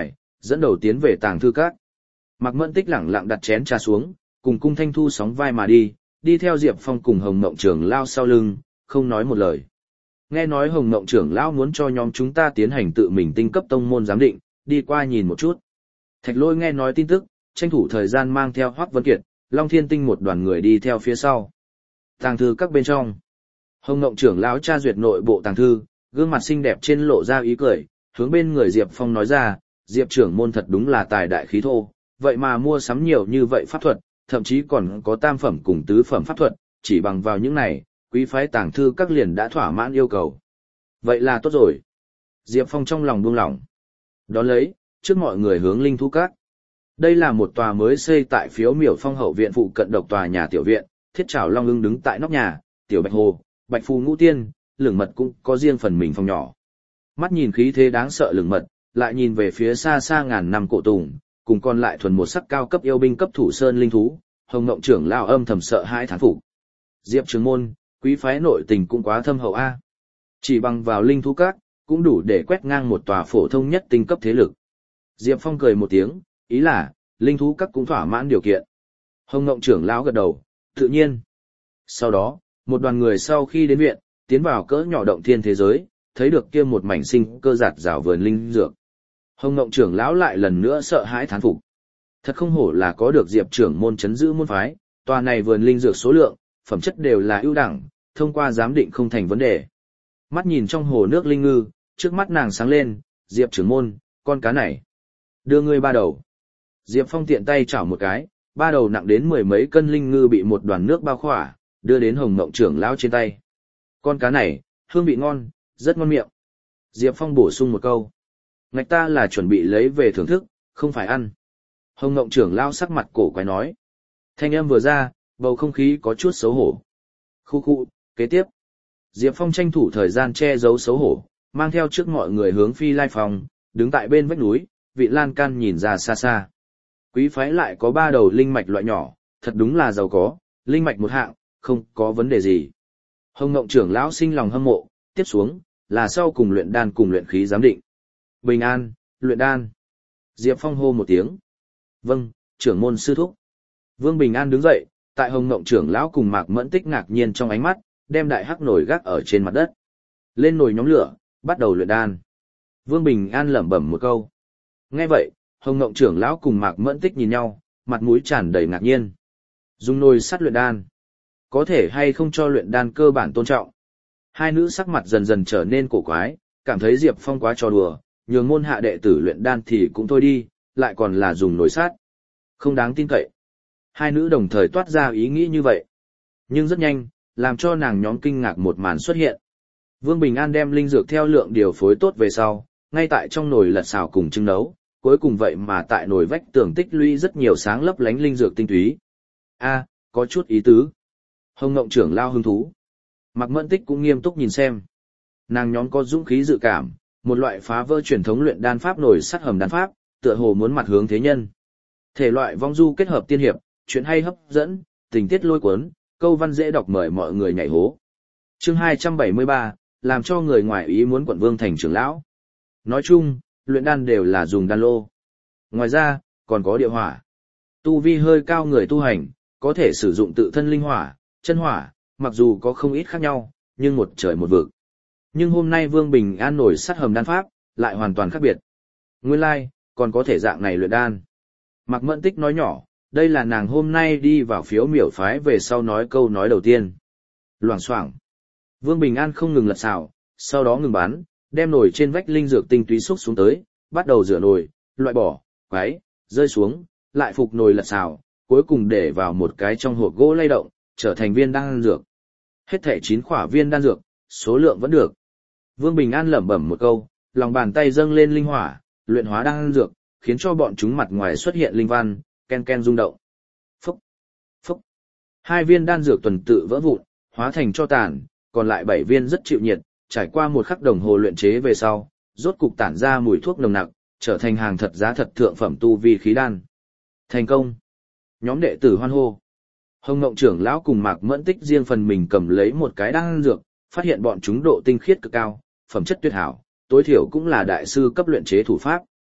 dẫn đầu tiến về tàng thư các. Mạc Mẫn Tích lẳng lặng đặt chén trà xuống, cùng Cung Thanh Thu sóng vai mà đi theo Diệp Phong cùng Hồng Mộng trưởng lão sau lưng, không nói một lời. Nghe nói Hồng Mộng trưởng lão muốn cho nhóm chúng ta tiến hành tự mình tinh cấp tông môn giám định, đi qua nhìn một chút. Thạch Lôi nghe nói tin tức, tranh thủ thời gian mang theo Hoắc Vân Kiệt, Long Thiên Tinh một đoàn người đi theo phía sau. Tàng thư các bên trong, Hồng Mộng trưởng lão tra duyệt nội bộ tàng thư, gương mặt xinh đẹp trên lộ ra ý cười, hướng bên người Diệp Phong nói ra, Diệp trưởng môn thật đúng là tài đại khí thô, vậy mà mua sắm nhiều như vậy pháp thuật, thậm chí còn có tam phẩm cùng tứ phẩm pháp thuật, chỉ bằng vào những này, quý phái tàng thư các liền đã thỏa mãn yêu cầu. Vậy là tốt rồi. Diệp Phong trong lòng buông lỏng. Đón lấy, trước mọi người hướng linh thú các. Đây là một tòa mới xây tại Phiếu Miểu Phong hậu viện phụ cận độc tòa nhà tiểu viện, Thiết Trảo Long Ưng đứng tại nóc nhà, Tiểu Bạch Hồ, Bạch Phù Ngũ Tiên, Lửng Mật cũng có riêng phần mình phòng nhỏ. Mắt nhìn khí thế đáng sợ Lửng Mật, lại nhìn về phía xa xa ngàn năm cổ tùng, cùng còn lại thuần một sắc cao cấp yêu binh cấp thủ sơn linh thú, Hồng Ngộng trưởng lão âm thầm sợ hãi thán phục. Diệp trưởng môn, quý phái nội tình cũng quá thâm hậu a. Chỉ bằng vào linh thú các, cũng đủ để quét ngang một tòa phổ thông nhất tinh cấp thế lực. Diệp Phong cười một tiếng, ý là, linh thú các cũng thỏa mãn điều kiện. Hồng Ngộng trưởng lão gật đầu, tự nhiên. Sau đó, một đoàn người sau khi đến viện, tiến vào cỡ nhỏ động thiên thế giới, thấy được kia một mảnh sinh cơ giạt rào vườn linh dược. Hồng Ngộng trưởng lão lại lần nữa sợ hãi thán phục. Thật không hổ là có được Diệp trưởng môn chấn giữ môn phái, tòa này vườn linh dược số lượng, phẩm chất đều là ưu đẳng, thông qua giám định không thành vấn đề. Mắt nhìn trong hồ nước linh ngư, trước mắt nàng sáng lên, Diệp trưởng môn, con cá này. Đưa ngươi ba đầu. Diệp Phong tiện tay chảo một cái, ba đầu nặng đến mười mấy cân linh ngư bị một đoàn nước bao khỏa, đưa đến Hồng Ngộng trưởng lão trên tay. Con cá này, hương vị ngon, rất ngon miệng. Diệp Phong bổ sung một câu. Ngạch ta là chuẩn bị lấy về thưởng thức, không phải ăn. Hồng Ngộng trưởng lão sắc mặt cổ quái nói. Thanh âm vừa ra, bầu không khí có chút xấu hổ. Khu khu, kế tiếp. Diệp Phong tranh thủ thời gian che giấu xấu hổ, mang theo trước mọi người hướng Phi Lai Phòng, đứng tại bên vách núi, vị lan can nhìn ra xa xa. Quý phái lại có ba đầu linh mạch loại nhỏ, thật đúng là giàu có, linh mạch một hạng, không có vấn đề gì. Hồng Ngộng trưởng lão sinh lòng hâm mộ, tiếp xuống, là sau cùng luyện đan cùng luyện khí giám định. Bình an, luyện đan. Diệp Phong hô một tiếng. Vâng, trưởng môn sư thúc. Vương Bình An đứng dậy, tại Hồng Ngộng trưởng lão cùng Mạc Mẫn Tích ngạc nhiên trong ánh mắt, đem đại hắc nồi gác ở trên mặt đất. Lên nồi nhóm lửa, bắt đầu luyện đan. Vương Bình An lẩm bẩm một câu. Nghe vậy, Hồng Ngộng trưởng lão cùng Mạc Mẫn Tích nhìn nhau, mặt mũi tràn đầy ngạc nhiên. Dùng nồi sắt luyện đan, có thể hay không cho luyện đan cơ bản tôn trọng. Hai nữ sắc mặt dần dần trở nên cổ quái, cảm thấy Diệp Phong quá trò đùa, nhường môn hạ đệ tử luyện đan thì cũng thôi đi, lại còn là dùng nồi sắt. Không đáng tin cậy. Hai nữ đồng thời toát ra ý nghĩ như vậy. Nhưng rất nhanh, làm cho nàng nhóm kinh ngạc một màn xuất hiện. Vương Bình An đem linh dược theo lượng điều phối tốt về sau, ngay tại trong nồi lật xào cùng trưng nấu, cuối cùng vậy mà tại nồi vách tường tích lũy rất nhiều sáng lấp lánh linh dược tinh túy. A, có chút ý tứ. Hồng Ngộng trưởng lao hứng thú. Mạc Mẫn Tích cũng nghiêm túc nhìn xem. Nàng nhóm có dũng khí dự cảm, một loại phá vỡ truyền thống luyện đan pháp nồi sắt hầm đan pháp, tựa hồ muốn mặt hướng thế nhân. Thể loại vong du kết hợp tiên hiệp, chuyện hay hấp dẫn, tình tiết lôi cuốn, câu văn dễ đọc mời mọi người nhảy hố. Chương 273, làm cho người ngoài ý muốn quận Vương thành trưởng lão. Nói chung, luyện đan đều là dùng đan lô. Ngoài ra, còn có địa hỏa. Tu vi hơi cao người tu hành, có thể sử dụng tự thân linh hỏa, chân hỏa, mặc dù có không ít khác nhau, nhưng một trời một vực. Nhưng hôm nay Vương Bình An nổi sắt hầm đan pháp, lại hoàn toàn khác biệt. Nguyên lai, còn có thể dạng này luyện đan. Mạc Mẫn Tích nói nhỏ, đây là nàng hôm nay đi vào Phiếu Miểu phái về sau nói câu nói đầu tiên. Loảng xoảng. Vương Bình An không ngừng lật xào, sau đó ngừng bắn, đem nồi trên vách linh dược tinh túy xúc xuống tới, bắt đầu rửa nồi, loại bỏ, quấy, rơi xuống, lại phục nồi lật xào, cuối cùng để vào một cái trong hộp gỗ lay động, trở thành viên đan dược. Hết thảy 9 khỏa viên đan dược, số lượng vẫn được. Vương Bình An lẩm bẩm một câu, lòng bàn tay dâng lên linh hỏa, luyện hóa đan dược, khiến cho bọn chúng mặt ngoài xuất hiện linh văn, ken ken rung động. Phúc, phúc. 2 viên đan dược tuần tự vỡ vụn, hóa thành tro tàn, còn lại 7 viên rất chịu nhiệt, trải qua một khắc đồng hồ luyện chế về sau, rốt cục tản ra mùi thuốc nồng nặc, trở thành hàng thật giá thật thượng phẩm tu vi khí đan. Thành công. Nhóm đệ tử hoan hô. Hồng Ngộng trưởng lão cùng Mạc Mẫn Tích riêng phần mình cầm lấy một cái đan dược, phát hiện bọn chúng độ tinh khiết cực cao, phẩm chất tuyệt hảo, tối thiểu cũng là đại sư cấp luyện chế thủ pháp.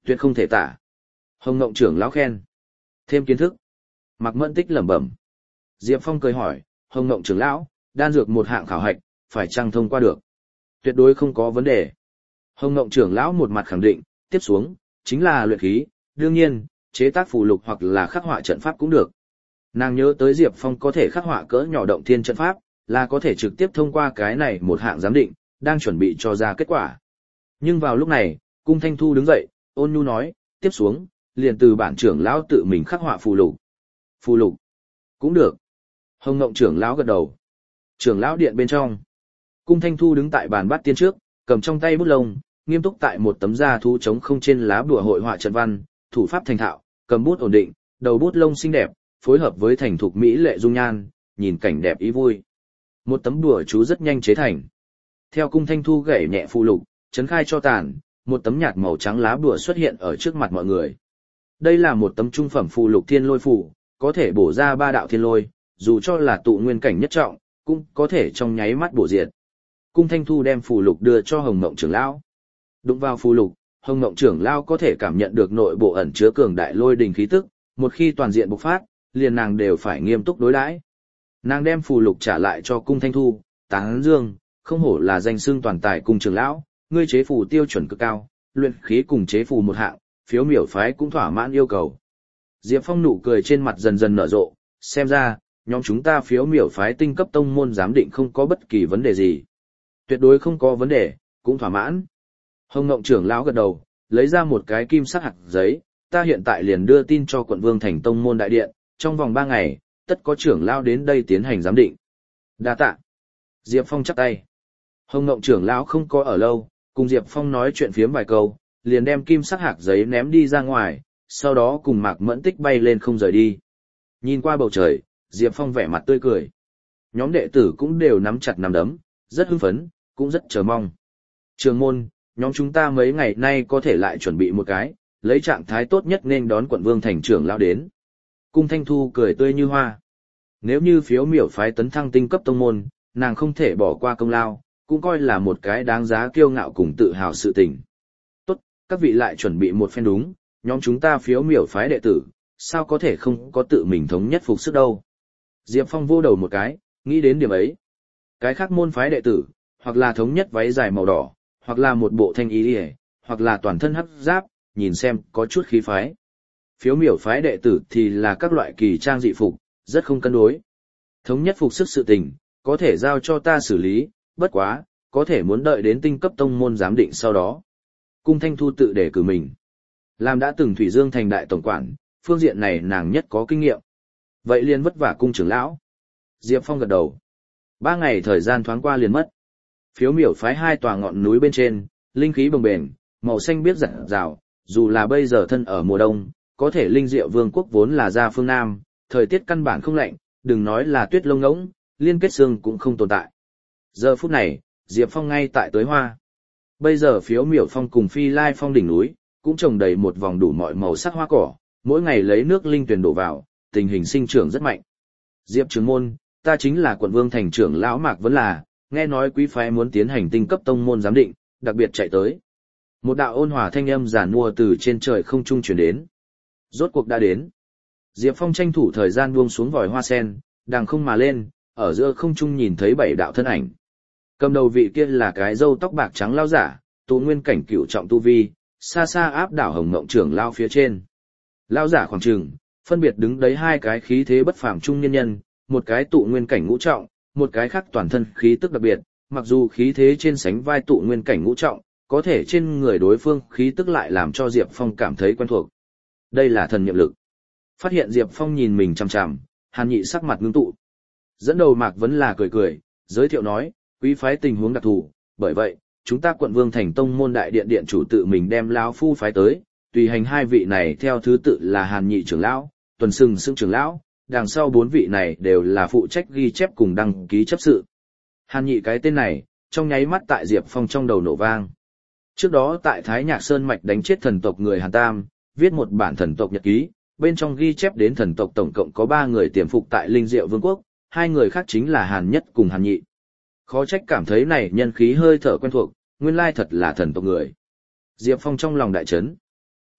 tuyệt không thể tả. Hồng Ngộng trưởng lão khen. Thêm kiến thức. Mạc Mẫn Tích lẩm bẩm. Diệp Phong cười hỏi, Hồng Ngộng trưởng lão, đan dược một hạng khảo hạch, phải chăng thông qua được? Tuyệt đối không có vấn đề. Hồng Ngộng trưởng lão một mặt khẳng định, tiếp xuống, chính là luyện khí, đương nhiên, chế tác phù lục hoặc là khắc họa trận pháp cũng được. Nàng nhớ tới Diệp Phong có thể khắc họa cỡ nhỏ động thiên trận pháp, là có thể trực tiếp thông qua cái này một hạng giám định, đang chuẩn bị cho ra kết quả. Nhưng vào lúc này, Cung Thanh Thu đứng dậy, ôn nhu nói, tiếp xuống, liền từ bản trưởng lão tự mình khắc họa phù lục. Phù lục, cũng được. Hồng Ngộng trưởng lão gật đầu. Trưởng lão điện bên trong, Cung Thanh Thu đứng tại bàn bát tiên trước, cầm trong tay bút lông, nghiêm túc tại một tấm da thú trống không trên lá bùa hội họa trận văn, thủ pháp thành thạo, cầm bút ổn định, đầu bút lông xinh đẹp, phối hợp với thành thục mỹ lệ dung nhan, nhìn cảnh đẹp ý vui. Một tấm đùa chú rất nhanh chế thành. Theo Cung Thanh Thu gảy nhẹ phù lục, chấn khai cho tàn, một tấm nhạt màu trắng lá bùa xuất hiện ở trước mặt mọi người. Đây là một tấm trung phẩm phù lục thiên lôi phù, có thể bổ ra 3 đạo thiên lôi, dù cho là tụ nguyên cảnh nhất trọng, cũng có thể trong nháy mắt bổ diệt. Cung Thanh Thu đem phù lục đưa cho Hồng Ngộng trưởng lão. Đụng vào phù lục, Hồng Ngộng trưởng lão có thể cảm nhận được nội bộ ẩn chứa cường đại lôi đình khí tức, một khi toàn diện bộc phát, liền nàng đều phải nghiêm túc đối đãi. Nàng đem phù lục trả lại cho Cung Thanh Thu, tán dương, không hổ là danh xưng toàn tài cung trưởng lão, ngươi chế phù tiêu chuẩn cực cao, luyện khí cùng chế phù một hạng, phiếu miểu phái cũng thỏa mãn yêu cầu. Diệp Phong nụ cười trên mặt dần dần nở rộ, xem ra, nhóm chúng ta phiếu miểu phái tinh cấp tông môn giám định không có bất kỳ vấn đề gì. Tuyệt đối không có vấn đề, cũng thỏa mãn. Hồng Ngộng trưởng lão gật đầu, lấy ra một cái kim sắc hạt giấy, ta hiện tại liền đưa tin cho quận Vương Thành tông môn đại điện, trong vòng 3 ngày, tất có trưởng lão đến đây tiến hành giám định. Đa tạ. Diệp Phong chắp tay. Hồng Ngộng trưởng lão không có ở lâu, cùng Diệp Phong nói chuyện phiếm vài câu, liền đem kim sắc hạt giấy ném đi ra ngoài, sau đó cùng Mạc Mẫn Tích bay lên không rời đi. Nhìn qua bầu trời, Diệp Phong vẻ mặt tươi cười. Nhóm đệ tử cũng đều nắm chặt nắm đấm, rất hưng phấn, cũng rất chờ mong. Trường môn, nhóm chúng ta mấy ngày nay có thể lại chuẩn bị một cái, lấy trạng thái tốt nhất nên đón quận Vương Thành trưởng lão đến. Cung Thanh Thu cười tươi như hoa. Nếu như phiếu miểu phái tấn thăng tinh cấp tông môn, nàng không thể bỏ qua công lao, cũng coi là một cái đáng giá kiêu ngạo cùng tự hào sự tình. Tốt, các vị lại chuẩn bị một phen đúng, nhóm chúng ta phiếu miểu phái đệ tử, sao có thể không có tự mình thống nhất phục sức đâu. Diệp Phong vô đầu một cái, nghĩ đến điểm ấy. Cái khác môn phái đệ tử, hoặc là thống nhất váy dài màu đỏ, hoặc là một bộ thanh y liễu, hoặc là toàn thân hắc giáp, nhìn xem có chút khí phái. Phiếu miểu phái đệ tử thì là các loại kỳ trang dị phục, rất không cân đối. Thống nhất phục sức sự tình, có thể giao cho ta xử lý, bất quá, có thể muốn đợi đến tinh cấp tông môn giám định sau đó. Cung Thanh Thu tự đề cử mình. Làm đã từng Thủy Dương thành đại tổng quản, phương diện này nàng nhất có kinh nghiệm. Vậy liền vất vả cung trưởng lão. Diệp Phong gật đầu. 3 ngày thời gian thoáng qua liền mất. Phiếu miểu phái 2 tòa ngọn núi bên trên, linh khí bồng bềnh, màu xanh biếc rạng rào, dù là bây giờ thân ở mùa đông, có thể linh diệu vương quốc vốn là ra phương Nam, thời tiết căn bản không lạnh, đừng nói là tuyết lông ngỗng, liên kết xương cũng không tồn tại. Giờ phút này, Diệp Phong ngay tại tới hoa. Bây giờ phiếu miểu phong cùng Phi Lai phong đỉnh núi, cũng trồng đầy một vòng đủ mọi màu sắc hoa cỏ, mỗi ngày lấy nước linh tuyền đổ vào, tình hình sinh trưởng rất mạnh. Diệp trưởng môn, ta chính là quận Vương Thành trưởng lão Mạc Vấn là, nghe nói quý phái muốn tiến hành tinh cấp tông môn giám định, đặc biệt chạy tới. Một đạo ôn hòa thanh âm giản mua từ trên trời không trung truyền đến. Rốt cuộc đã đến. Diệp Phong tranh thủ thời gian buông xuống vòi hoa sen, đằng không mà lên, ở giữa không trung nhìn thấy 7 đạo thân ảnh. Cầm đầu vị kia là cái râu tóc bạc trắng lão giả, tu nguyên cảnh cửu trọng tu vi, xa xa áp đảo Hồng Ngộng trưởng lão phía trên. Lão giả khoảng chừng, phân biệt đứng đấy 2 cái khí thế bất phàm trung niên nhân, một cái tụ nguyên cảnh ngũ trọng, một cái khác toàn thân khí tức đặc biệt, mặc dù khí thế trên sánh vai tụ nguyên cảnh ngũ trọng, có thể trên người đối phương khí tức lại làm cho Diệp Phong cảm thấy quen thuộc. Đây là thần niệm lực. Phát hiện Diệp Phong nhìn mình chằm chằm, Hàn Nhị sắc mặt ngưng tụ. Dẫn đầu Mạc Vấn là cười cười, giới thiệu nói, quý phái tình huống đặc thù, bởi vậy, chúng ta quận Vương Thành tông môn đại điện điện chủ tự mình đem lão phu phái tới, tùy hành 2 vị này theo thứ tự là Hàn Nhị trưởng lão, Tuần Sừng Sững trưởng lão, đằng sau 4 vị này đều là phụ trách ghi chép cùng đăng ký chấp sự. Hàn Nhị cái tên này, trong nháy mắt tại Diệp Phong trong đầu nổ vang. Trước đó tại Thái Nhạc Sơn mạch đánh chết thần tộc người Hàn Tam, viết một bản thần tộc nhật ký, bên trong ghi chép đến thần tộc tổng cộng có 3 người tiềm phục tại Linh Diệu Vương quốc, 2 người khác chính là Hàn Nhất cùng Hàn Nhị. Khó trách cảm thấy này nhân khí hơi thở quen thuộc, nguyên lai thật là thần tộc người. Diệp Phong trong lòng đại chấn.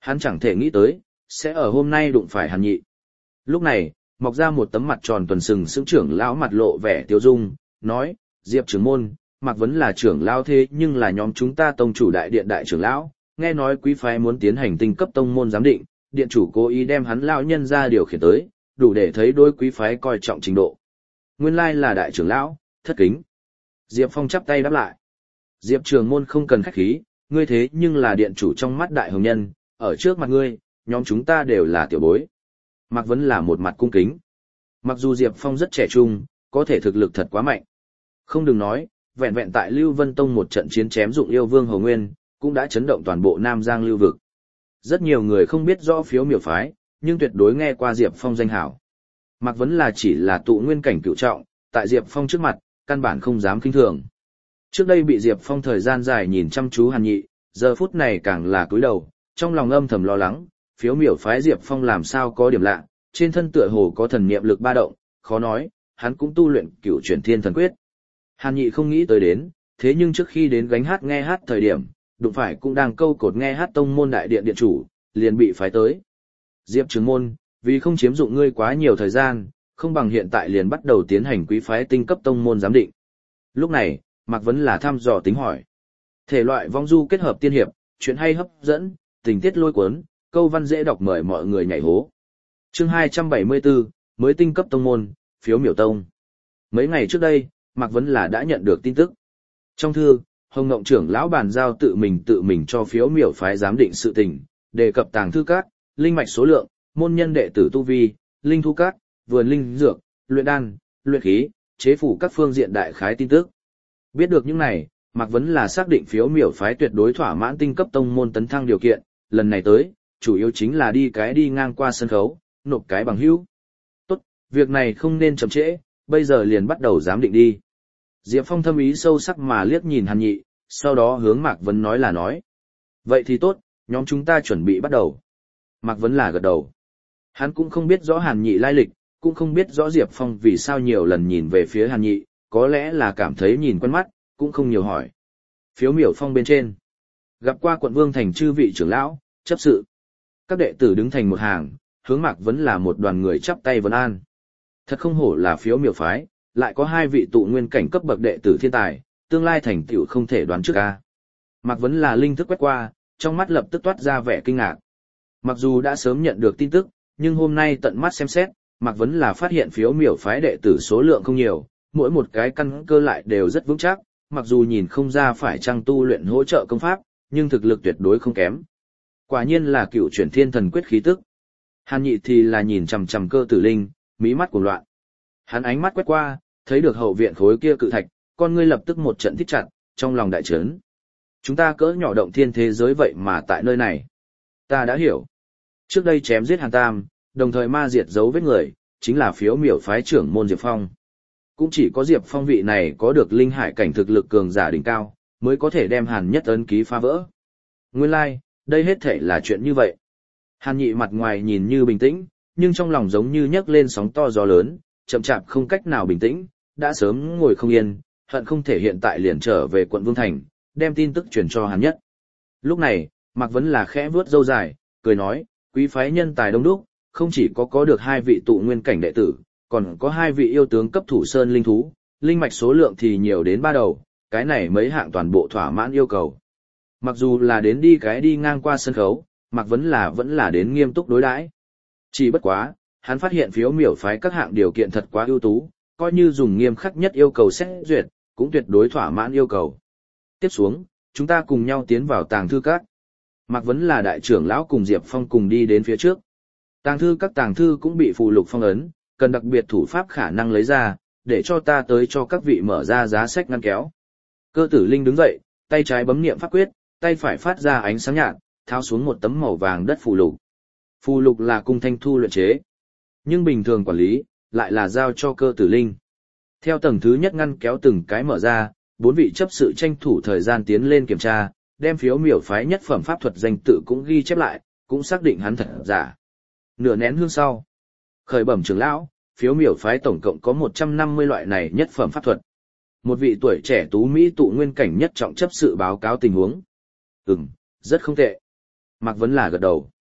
hắn chẳng thể nghĩ tới, sẽ ở hôm nay đụng phải Hàn Nhị. Lúc này, mọc ra một tấm mặt tròn tuần sừng sững trưởng lão mặt lộ vẻ tiêu dung, nói, Diệp trưởng môn, Mạc Vấn là trưởng lão thế nhưng là nhóm chúng ta tông chủ đại điện đại trưởng lão, nghe nói quý phái muốn tiến hành tinh cấp tông môn giám định, điện chủ cố ý đem hắn lão nhân ra điều khiển tới, đủ để thấy đôi quý phái coi trọng trình độ. Nguyên lai là đại trưởng lão, thất kính. Diệp Phong chắp tay đáp lại. Diệp trưởng môn không cần khách khí, ngươi thế nhưng là điện chủ trong mắt đại hồng nhân, ở trước mặt ngươi, nhóm chúng ta đều là tiểu bối. Mạc Vấn là một mặt cung kính. Mặc dù Diệp Phong rất trẻ trung, có thể thực lực thật quá mạnh. Không đừng nói, vẹn vẹn tại Lưu Vân Tông một trận chiến chém dụng yêu vương Hầu Nguyên, cũng đã chấn động toàn bộ Nam Giang lưu vực. Rất nhiều người không biết rõ Phiếu Miểu phái, nhưng tuyệt đối nghe qua Diệp Phong danh hảo. Mạc Vấn là chỉ là tụ nguyên cảnh cựu trọng, tại Diệp Phong trước mặt, căn bản không dám khinh thường. Trước đây bị Diệp Phong thời gian dài nhìn chăm chú Hàn Nhị, giờ phút này càng là cúi đầu, trong lòng âm thầm lo lắng, Phiếu Miểu phái Diệp Phong làm sao có điểm lạ, trên thân tựa hồ có thần niệm lực ba động, khó nói, hắn cũng tu luyện Cửu Chuyển Thiên Thần Quyết. Hàn Nhị không nghĩ tới đến, thế nhưng trước khi đến gánh hát nghe hát thời điểm, đụng phải cũng đang câu cột nghe hát tông môn đại điện điện chủ, liền bị phái tới. Diệp trưởng môn, vì không chiếm dụng ngươi quá nhiều thời gian, không bằng hiện tại liền bắt đầu tiến hành quý phái tinh cấp tông môn giám định. Lúc này, Mạc Vấn là thăm dò tính hỏi. Thể loại vong du kết hợp tiên hiệp, chuyện hay hấp dẫn, tình tiết lôi cuốn, câu văn dễ đọc mời mọi người nhảy hố. Chương 274, mới tinh cấp tông môn, Phiếu Miểu Tông. Mấy ngày trước đây, Mạc Vấn là đã nhận được tin tức. Trong thư, Hồng Ngộng trưởng lão bàn giao tự mình cho Phiếu Miểu phái giám định sự tình, đề cập tàng thư các, linh mạch số lượng, môn nhân đệ tử tu vi, linh thu các, vườn linh dược, luyện đan, luyện khí, chế phủ các phương diện đại khái tin tức. Biết được những này, Mạc Vấn là xác định Phiếu Miểu phái tuyệt đối thỏa mãn tinh cấp tông môn tấn thăng điều kiện, lần này tới, chủ yếu chính là đi ngang qua sân khấu, nộp cái bằng hữu. Tốt, việc này không nên chậm trễ, bây giờ liền bắt đầu giám định đi. Diệp Phong thâm ý sâu sắc mà liếc nhìn Hàn Nhị, sau đó hướng Mạc Vấn nói. Vậy thì tốt, nhóm chúng ta chuẩn bị bắt đầu. Mạc Vấn là gật đầu. Hắn cũng không biết rõ Hàn Nhị lai lịch, cũng không biết rõ Diệp Phong vì sao nhiều lần nhìn về phía Hàn Nhị, có lẽ là cảm thấy nhìn quen mắt, cũng không nhiều hỏi. Phiếu Miểu Phong bên trên. Gặp qua quận vương thành chư vị trưởng lão, chấp sự. Các đệ tử đứng thành một hàng, hướng Mạc Vấn là một đoàn người chắp tay vấn an. Thật không hổ là Phiếu Miểu phái, lại có hai vị tụ nguyên cảnh cấp bậc đệ tử thiên tài, tương lai thành tựu không thể đoán trước a. Mạc Vấn là linh thức quét qua, trong mắt lập tức toát ra vẻ kinh ngạc. Mặc dù đã sớm nhận được tin tức, nhưng hôm nay tận mắt xem xét, Mạc Vấn là phát hiện Phiếu Miểu phái đệ tử số lượng không nhiều, mỗi một cái căn cơ lại đều rất vững chắc, mặc dù nhìn không ra phải chăng tu luyện hỗ trợ công pháp, nhưng thực lực tuyệt đối không kém. Quả nhiên là Cửu Chuyển Thiên Thần Quyết khí tức. Hàn Nhị thì là nhìn chằm chằm Cơ Tử Linh, mí mắt cuồng loạn. Hắn ánh mắt quét qua, thấy được hậu viện khối kia cự thạch, con ngươi lập tức một trận thích chặt, trong lòng đại chấn. Chúng ta cỡ nhỏ động thiên thế giới vậy mà tại nơi này. Ta đã hiểu. Trước đây chém giết Hàn Tam, đồng thời ma diệt dấu vết người, chính là Phiếu Miểu phái trưởng môn Diệp Phong. Cũng chỉ có Diệp Phong vị này có được linh hải cảnh thực lực cường giả đỉnh cao, mới có thể đem Hàn Nhất ấn ký phá vỡ. Nguyên lai, đây hết thể là chuyện như vậy. Hàn Nhị mặt ngoài nhìn như bình tĩnh, nhưng trong lòng giống như nhấc lên sóng to gió lớn, chậm chạp không cách nào bình tĩnh, đã sớm ngồi không yên, hận không thể hiện tại liền trở về quận Vương Thành, đem tin tức truyền cho Hàn Nhất. Lúc này, Mạc Vấn là khẽ vuốt râu dài, cười nói, quý phái nhân tài đông đúc, không chỉ có được hai vị tụ nguyên cảnh đệ tử, còn có hai vị yêu tướng cấp thủ sơn linh thú, linh mạch số lượng thì nhiều đến 3 đầu, cái này mấy hạng toàn bộ thỏa mãn yêu cầu. Mặc dù là đến đi ngang qua sân khấu, Mạc Vấn là vẫn là đến nghiêm túc đối đãi. Chỉ bất quá, hắn phát hiện Phiếu Miểu phái các hạng điều kiện thật quá ưu tú, coi như dùng nghiêm khắc nhất yêu cầu xét duyệt, cũng tuyệt đối thỏa mãn yêu cầu. Tiếp xuống, chúng ta cùng nhau tiến vào tàng thư các. Mạc Vấn là đại trưởng lão cùng Diệp Phong cùng đi đến phía trước. Các tàng thư cũng bị phù lục phong ấn, cần đặc biệt thủ pháp khả năng lấy ra, để cho ta tới cho các vị mở ra giá sách ngăn kéo. Cơ Tử Linh đứng dậy, tay trái bấm niệm pháp quyết, tay phải phát ra ánh sáng nhạt, tháo xuống một tấm màu vàng đất phù lục. Phù lục là cung Thanh Thu luyện chế, nhưng bình thường quản lý lại là giao cho Cơ Tử Linh. Theo tầng thứ nhất ngăn kéo từng cái mở ra, 4 vị chấp sự tranh thủ thời gian tiến lên kiểm tra, đem Phiếu Miểu phái nhất phẩm pháp thuật danh tự cũng ghi chép lại, cũng xác định hắn thật giả. Nửa nén hương sau, khởi bẩm trưởng lão, Phiếu Miểu phái tổng cộng có 150 loại này nhất phẩm pháp thuật. Một vị tuổi trẻ tú mỹ tụ nguyên cảnh nhất trọng chấp sự báo cáo tình huống. Rất không tệ. Mạc Vấn là gật đầu.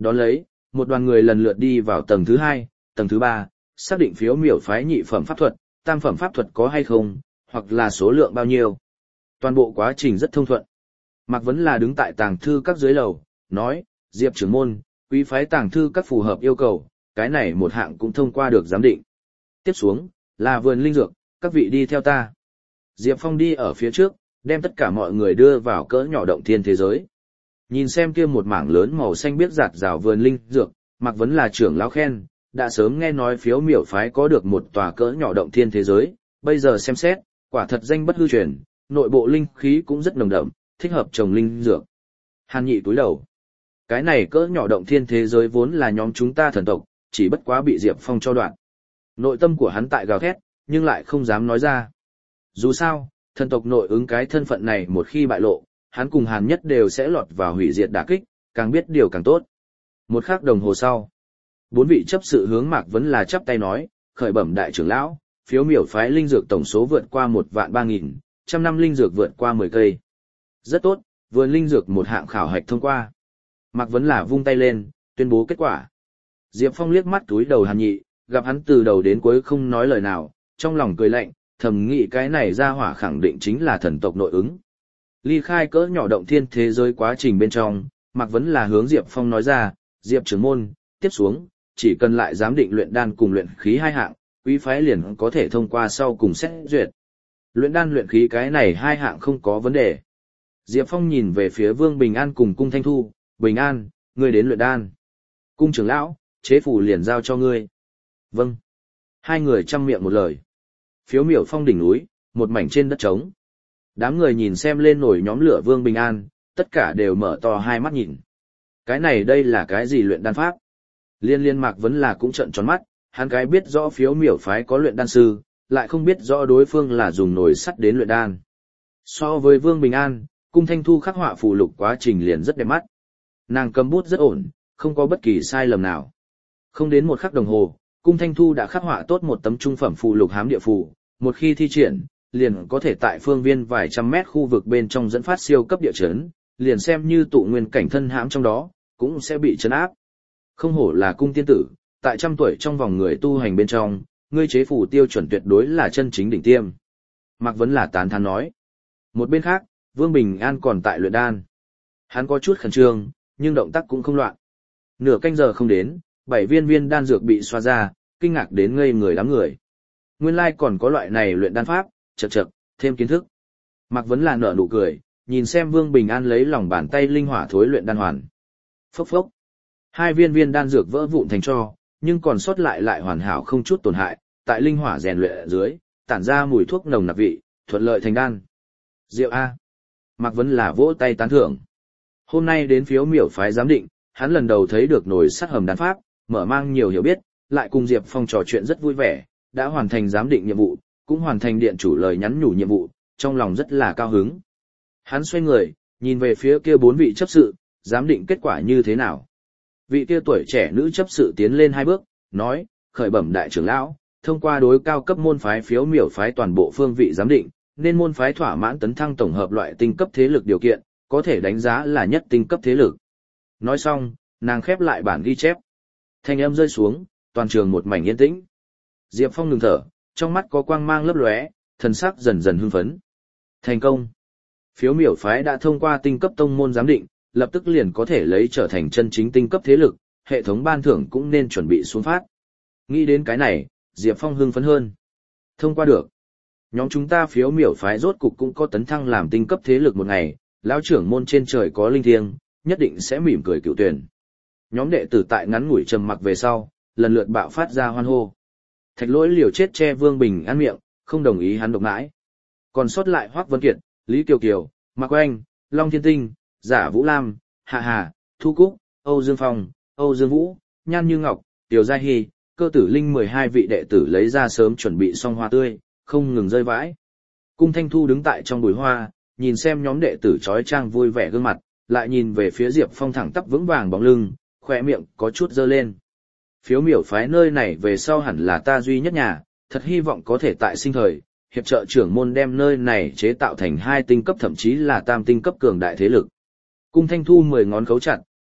Đón lấy, một đoàn người lần lượt đi vào tầng thứ 2, tầng thứ 3, xác định phiếu miểu phái nhị phẩm pháp thuật, tam phẩm pháp thuật có hay không, hoặc là số lượng bao nhiêu. Toàn bộ quá trình rất thông thuận. Mạc Vấn là đứng tại tàng thư các dưới lầu, nói, Diệp trưởng môn, quý phái tàng thư các phù hợp yêu cầu, cái này một hạng cũng thông qua được giám định. Tiếp xuống, là vườn linh dược, các vị đi theo ta. Diệp Phong đi ở phía trước, đem tất cả mọi người đưa vào cỡ nhỏ động thiên thế giới. Nhìn xem kia một mảng lớn màu xanh biếc rạt rào vườn linh dược, Mạc Vấn là trưởng lão khen, đã sớm nghe nói phiếu miểu phái có được một tòa cỡ nhỏ động thiên thế giới, bây giờ xem xét, quả thật danh bất hư truyền, nội bộ linh khí cũng rất nồng đậm, thích hợp trồng linh dược. Hàn Nhị cúi đầu. Cái này cỡ nhỏ động thiên thế giới vốn là nhóm chúng ta thần tộc, chỉ bất quá bị Diệp Phong cho đoạn. Nội tâm của hắn tại gào thét, nhưng lại không dám nói ra. Dù sao, thần tộc nội ứng cái thân phận này một khi bại lộ, hắn cùng Hàn Nhất đều sẽ lọt vào hủy diệt đả kích, càng biết điều càng tốt. Một khắc đồng hồ sau, 4 vị chấp sự hướng Mạc Vấn là chắp tay nói, khởi bẩm đại trưởng lão, phiếu miểu phái linh dược tổng số vượt qua 1.300.000, trăm năm linh dược vượt qua 10 cây. Rất tốt, vườn linh dược một hạng khảo hạch thông qua. Mạc Vấn là vung tay lên, tuyên bố kết quả. Diệp Phong liếc mắt túi đầu Hàn Nhị, gặp hắn từ đầu đến cuối không nói lời nào, trong lòng cười lạnh, thầm nghĩ cái này ra hỏa khẳng định chính là thần tộc nội ứng. Ly khai cỡ nhỏ động thiên thế giới quá trình bên trong, Mạc Vấn là hướng Diệp Phong nói ra, Diệp trưởng môn, tiếp xuống, chỉ cần lại giám định luyện đan cùng luyện khí hai hạng, quý phái liền có thể thông qua sau cùng xét duyệt. Luyện đan luyện khí cái này hai hạng không có vấn đề. Diệp Phong nhìn về phía Vương Bình An cùng Cung Thanh Thu, Bình An, ngươi đến luyện đan. Cung trưởng lão, chế phủ liền giao cho ngươi. Vâng. Hai người chăm miệng một lời. Phiếu miểu phong đỉnh núi, một mảnh trên đất trống. Đám người nhìn xem lên nổi nhóm lửa Vương Bình An, tất cả đều mở to hai mắt nhìn. Cái này đây là cái gì luyện đan pháp? Liên Mạc Vấn là cũng trợn tròn mắt, hắn cái biết rõ phiếu miểu phái có luyện đan sư, lại không biết rõ đối phương là dùng nồi sắt đến luyện đan. So với Vương Bình An, Cung Thanh Thu khắc họa phù lục quá trình liền rất đẹp mắt. Nàng cầm bút rất ổn, không có bất kỳ sai lầm nào. Không đến một khắc đồng hồ, Cung Thanh Thu đã khắc họa tốt một tấm trung phẩm phù lục hám địa phù, một khi thi triển, liền có thể tại phương viên vài trăm mét khu vực bên trong dẫn phát siêu cấp địa chấn, liền xem như tụ nguyên cảnh thân hãm trong đó, cũng sẽ bị chấn áp. Không hổ là cung tiên tử, tại trăm tuổi trong vòng người tu hành bên trong, ngươi chế phù tiêu chuẩn tuyệt đối là chân chính đỉnh tiêm. Mạc Vấn là tán thán nói. Một bên khác, Vương Bình An còn tại luyện đan. Hắn có chút khẩn trương, nhưng động tác cũng không loạn. Nửa canh giờ không đến, 7 viên đan dược bị xoa ra, kinh ngạc đến ngây người đám người. Nguyên lai còn có loại này luyện đan pháp, chậc, thêm kiến thức. Mạc Vấn là nở nụ cười, nhìn xem Vương Bình An lấy lòng bàn tay linh hỏa thối luyện đan hoàn. Phốc phốc. 2 viên đan dược vỡ vụn thành tro, nhưng còn sót lại hoàn hảo không chút tổn hại, tại linh hỏa rèn luyện ở dưới, tản ra mùi thuốc nồng nặc vị, thuận lợi thành đan. Diệu a. Mạc Vấn là vỗ tay tán thưởng. Hôm nay đến phiếu miểu phái giám định, hắn lần đầu thấy được nồi sắt hầm đan pháp, mở mang nhiều hiểu biết, lại cùng Diệp Phong trò chuyện rất vui vẻ, đã hoàn thành giám định nhiệm vụ, cũng hoàn thành điện chủ lời nhắn nhủ nhiệm vụ, trong lòng rất là cao hứng. Hắn xoay người, nhìn về phía kia 4 vị chấp sự, giám định kết quả như thế nào. Vị kia tuổi trẻ nữ chấp sự tiến lên 2 bước, nói, khởi bẩm đại trưởng lão, thông qua đối cao cấp môn phái phiếu miểu phái toàn bộ phương vị giám định, nên môn phái thỏa mãn tấn thăng tổng hợp loại tinh cấp thế lực điều kiện, có thể đánh giá là nhất tinh cấp thế lực. Nói xong, nàng khép lại bản ghi chép. Thanh âm rơi xuống, toàn trường một mảnh yên tĩnh. Diệp Phong ngừng thở, trong mắt có quang mang lấp lóe, thần sắc dần dần hưng phấn. Thành công. Phiếu miểu phái đã thông qua tinh cấp tông môn giám định, lập tức liền có thể lấy trở thành chân chính tinh cấp thế lực, hệ thống ban thưởng cũng nên chuẩn bị xuống phát. Nghĩ đến cái này, Diệp Phong hưng phấn hơn. Thông qua được. Nhóm chúng ta phiếu miểu phái rốt cục cũng có tấn thăng làm tinh cấp thế lực một ngày, lão trưởng môn trên trời có linh thiêng, nhất định sẽ mỉm cười cựu tuyển. Nhóm đệ tử tại ngắn ngủi trầm mặc về sau, lần lượt bạo phát ra hoan hô. Thạch Lỗi liều chết che Vương Bình An miệng, không đồng ý hắn độc mãi. Còn sót lại Hoắc Vân Kiệt, Lý Kiều Kiều, Mạc Oanh, Long Thiên Tinh, Giả Vũ Lam, Hạ Hà, Thu Cúc, Âu Dương Phong, Âu Dương Vũ, Nhan Như Ngọc, Tiểu Gia Hy, Cơ Tử Linh 12 vị đệ tử lấy ra sớm chuẩn bị xong hoa tươi, không ngừng rơi vãi. Cung Thanh Thu đứng tại trong bụi hoa, nhìn xem nhóm đệ tử trói trang vui vẻ gương mặt, lại nhìn về phía Diệp Phong thẳng tắp vững vàng bóng lưng, khỏe miệng có chút dơ lên. Phiếu miểu phái nơi này về sau hẳn là ta duy nhất nhà, thật hy vọng có thể tại sinh thời, hiệp trợ trưởng môn đem nơi này chế tạo thành 2 tinh cấp thậm chí là tam tinh cấp cường đại thế lực. Cung Thanh Thu 10 ngón khấu chặt,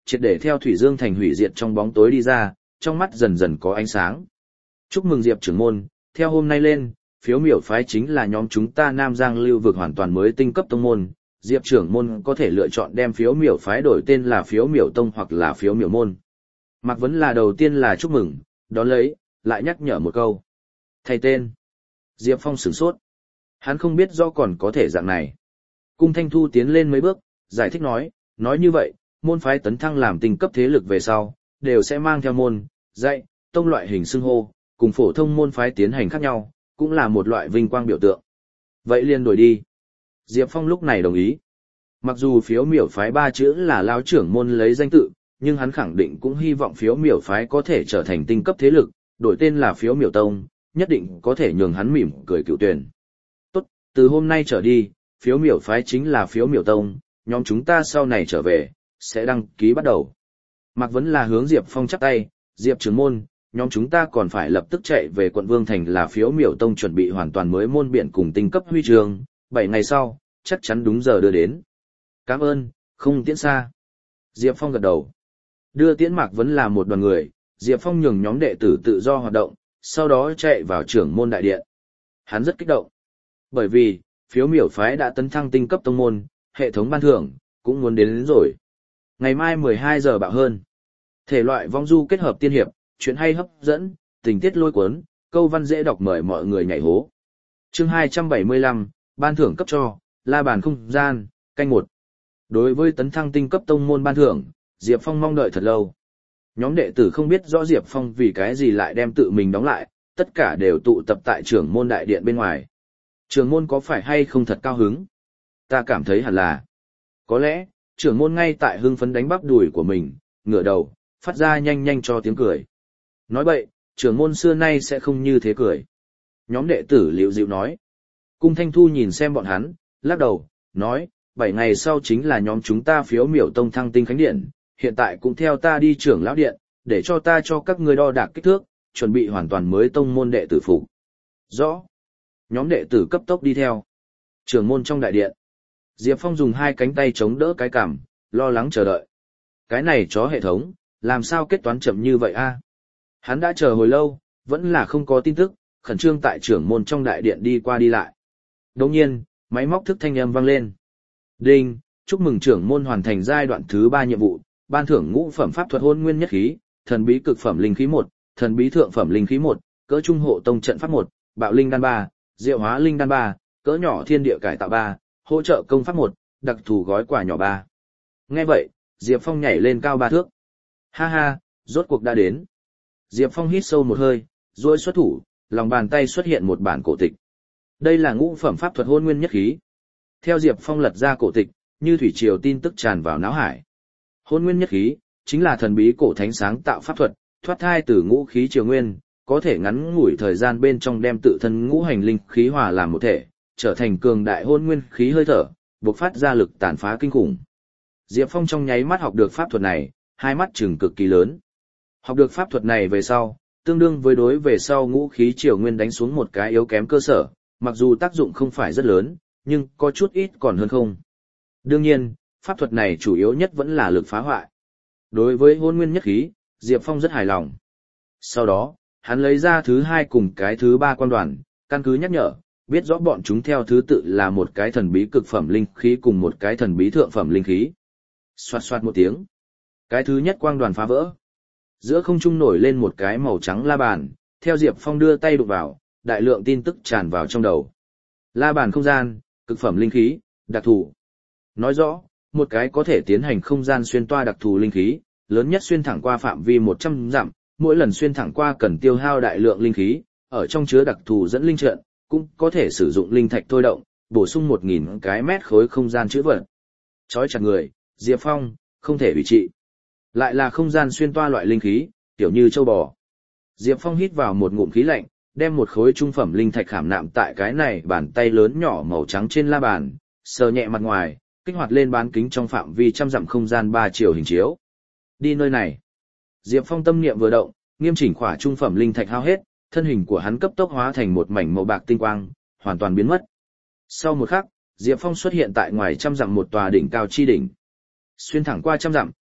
triệt để theo Thủy Dương thành hủy diệt trong bóng tối đi ra, trong mắt dần dần có ánh sáng. Chúc mừng Diệp trưởng môn, theo hôm nay lên, phiếu miểu phái chính là nhóm chúng ta Nam Giang lưu vực hoàn toàn mới tinh cấp tông môn. Diệp trưởng môn có thể lựa chọn đem phiếu miểu phái đổi tên là phiếu miểu tông hoặc là phiếu miểu môn. Mạc Vấn là đầu tiên là chúc mừng, đón lấy, lại nhắc nhở một câu. Thay tên. Diệp Phong sửng sốt. Hắn không biết do còn có thể dạng này. Cung Thanh Thu tiến lên mấy bước, giải thích nói như vậy, môn phái tấn thăng làm tinh cấp thế lực về sau, đều sẽ mang theo môn, dạy, tông loại hình xưng hô, cùng phổ thông môn phái tiến hành khác nhau, cũng là một loại vinh quang biểu tượng. Vậy liền đổi đi. Diệp Phong lúc này đồng ý. Mặc dù phiếu miểu phái 3 chữ là lão trưởng môn lấy danh tự, nhưng hắn khẳng định cũng hy vọng phiếu miểu phái có thể trở thành tinh cấp thế lực, đổi tên là phiếu miểu tông, nhất định có thể nhường hắn mỉm cười cựu tuyển. Tốt, từ hôm nay trở đi, phiếu miểu phái chính là phiếu miểu tông, nhóm chúng ta sau này trở về, sẽ đăng ký bắt đầu. Mạc Vấn là hướng Diệp Phong chắp tay, Diệp trưởng môn, nhóm chúng ta còn phải lập tức chạy về quận Vương Thành là phiếu miểu tông chuẩn bị hoàn toàn mới môn biện cùng tinh cấp huy chương, 7 ngày sau, chắc chắn đúng giờ đưa đến. Cảm ơn, không tiễn xa. Diệp Phong gật đầu. Đưa tiễn Mạc Vấn là một đoàn người, Diệp Phong nhường nhóm đệ tử tự do hoạt động, sau đó chạy vào trưởng môn đại điện. Hắn rất kích động. Bởi vì, phiếu miểu phái đã tấn thăng tinh cấp tông môn, hệ thống ban thưởng, cũng muốn đến rồi. Ngày mai 12 giờ bạo hơn. Thể loại vong du kết hợp tiên hiệp, chuyện hay hấp dẫn, tình tiết lôi cuốn, câu văn dễ đọc mời mọi người nhảy hố. Chương 275, ban thưởng cấp cho, la bàn không gian, canh 1. Đối với tấn thăng tinh cấp tông môn ban thưởng, Diệp Phong mong đợi thật lâu. Nhóm đệ tử không biết rõ Diệp Phong vì cái gì lại đem tự mình đóng lại, tất cả đều tụ tập tại trưởng môn đại điện bên ngoài. Trưởng môn có phải hay không thật cao hứng? Ta cảm thấy hẳn là. Có lẽ, trưởng môn ngay tại hưng phấn đánh bắp đùi của mình, ngửa đầu, phát ra nhanh nhanh cho tiếng cười. Nói bậy, trưởng môn xưa nay sẽ không như thế cười. Nhóm đệ tử liễu dịu nói. Cung Thanh Thu nhìn xem bọn hắn, lắc đầu, nói, 7 ngày sau chính là nhóm chúng ta phiếu miểu tông thăng tinh khánh điện, hiện tại cũng theo ta đi trưởng lão điện, để cho ta cho các ngươi đo đạc kích thước, chuẩn bị hoàn toàn mới tông môn đệ tử phục. Rõ. Nhóm đệ tử cấp tốc đi theo. Trưởng môn trong đại điện. Diệp Phong dùng 2 cánh tay chống đỡ cái cằm, lo lắng chờ đợi. Cái này chó hệ thống, làm sao kết toán chậm như vậy a? Hắn đã chờ hồi lâu, vẫn là không có tin tức, khẩn trương tại trưởng môn trong đại điện đi qua đi lại. Đồng nhiên, máy móc thức thanh âm vang lên. Đinh, chúc mừng trưởng môn hoàn thành giai đoạn thứ 3 nhiệm vụ, ban thưởng ngũ phẩm pháp thuật hôn nguyên nhất khí, thần bí cực phẩm linh khí 1, thần bí thượng phẩm linh khí 1, cỡ trung hộ tông trận pháp 1, bạo linh đan 3, diệu hóa linh đan 3, cỡ nhỏ thiên địa cải tạo 3, hỗ trợ công pháp 1, đặc thù gói quà nhỏ 3. Nghe vậy, Diệp Phong nhảy lên cao 3 thước. Ha ha, rốt cuộc đã đến. Diệp Phong hít sâu một hơi, rồi xuất thủ, lòng bàn tay xuất hiện một bản cổ tịch. Đây là ngũ phẩm pháp thuật hôn nguyên nhất khí. Theo Diệp Phong lật ra cổ tịch, như thủy triều tin tức tràn vào não hải. Hôn nguyên nhất khí, chính là thần bí cổ thánh sáng tạo pháp thuật, thoát thai từ ngũ khí triều nguyên, có thể ngắn ngủi thời gian bên trong đem tự thân ngũ hành linh khí hòa làm một thể, trở thành cường đại hôn nguyên khí hơi thở, bộc phát ra lực tàn phá kinh khủng. Diệp Phong trong nháy mắt học được pháp thuật này, hai mắt trừng cực kỳ lớn. Học được pháp thuật này về sau, tương đương với đối về sau ngũ khí triều nguyên đánh xuống một cái yếu kém cơ sở, mặc dù tác dụng không phải rất lớn, nhưng có chút ít còn hơn không. Đương nhiên, pháp thuật này chủ yếu nhất vẫn là lực phá hoại. Đối với hôn nguyên nhất khí, Diệp Phong rất hài lòng. Sau đó, hắn lấy ra thứ 2 cùng cái thứ 3 quan đoàn, căn cứ nhắc nhở, biết rõ bọn chúng theo thứ tự là một cái thần bí cực phẩm linh khí cùng một cái thần bí thượng phẩm linh khí. Xoạt xoạt một tiếng. Cái thứ nhất quang đoàn phá vỡ. Giữa không trung nổi lên một cái màu trắng la bàn, theo Diệp Phong đưa tay đụng vào, đại lượng tin tức tràn vào trong đầu. La bàn không gian, cực phẩm linh khí, đặc thù. Nói rõ, một cái có thể tiến hành không gian xuyên toa đặc thù linh khí, lớn nhất xuyên thẳng qua phạm vi 100 dặm, mỗi lần xuyên thẳng qua cần tiêu hao đại lượng linh khí, ở trong chứa đặc thù dẫn linh trận, cũng có thể sử dụng linh thạch thôi động, bổ sung 1000 cái mét khối không gian chứa vật. Chói chặt người, Diệp Phong, không thể hủy trị. Lại là không gian xuyên toa loại linh khí, kiểu như châu bò. Diệp Phong hít vào một ngụm khí lạnh, đem một khối trung phẩm linh thạch khảm nạm tại cái này bàn tay lớn nhỏ màu trắng trên la bàn, sờ nhẹ mặt ngoài, kích hoạt lên bán kính trong phạm vi 100 dặm không gian 3 chiều hình chiếu. Đi nơi này. Diệp Phong tâm niệm vừa động, nghiêm chỉnh khỏa trung phẩm linh thạch hao hết, thân hình của hắn cấp tốc hóa thành một mảnh màu bạc tinh quang, hoàn toàn biến mất. Sau một khắc, Diệp Phong xuất hiện tại ngoài 100 dặm một tòa đỉnh cao chi đỉnh. Xuyên thẳng qua 100 dặm,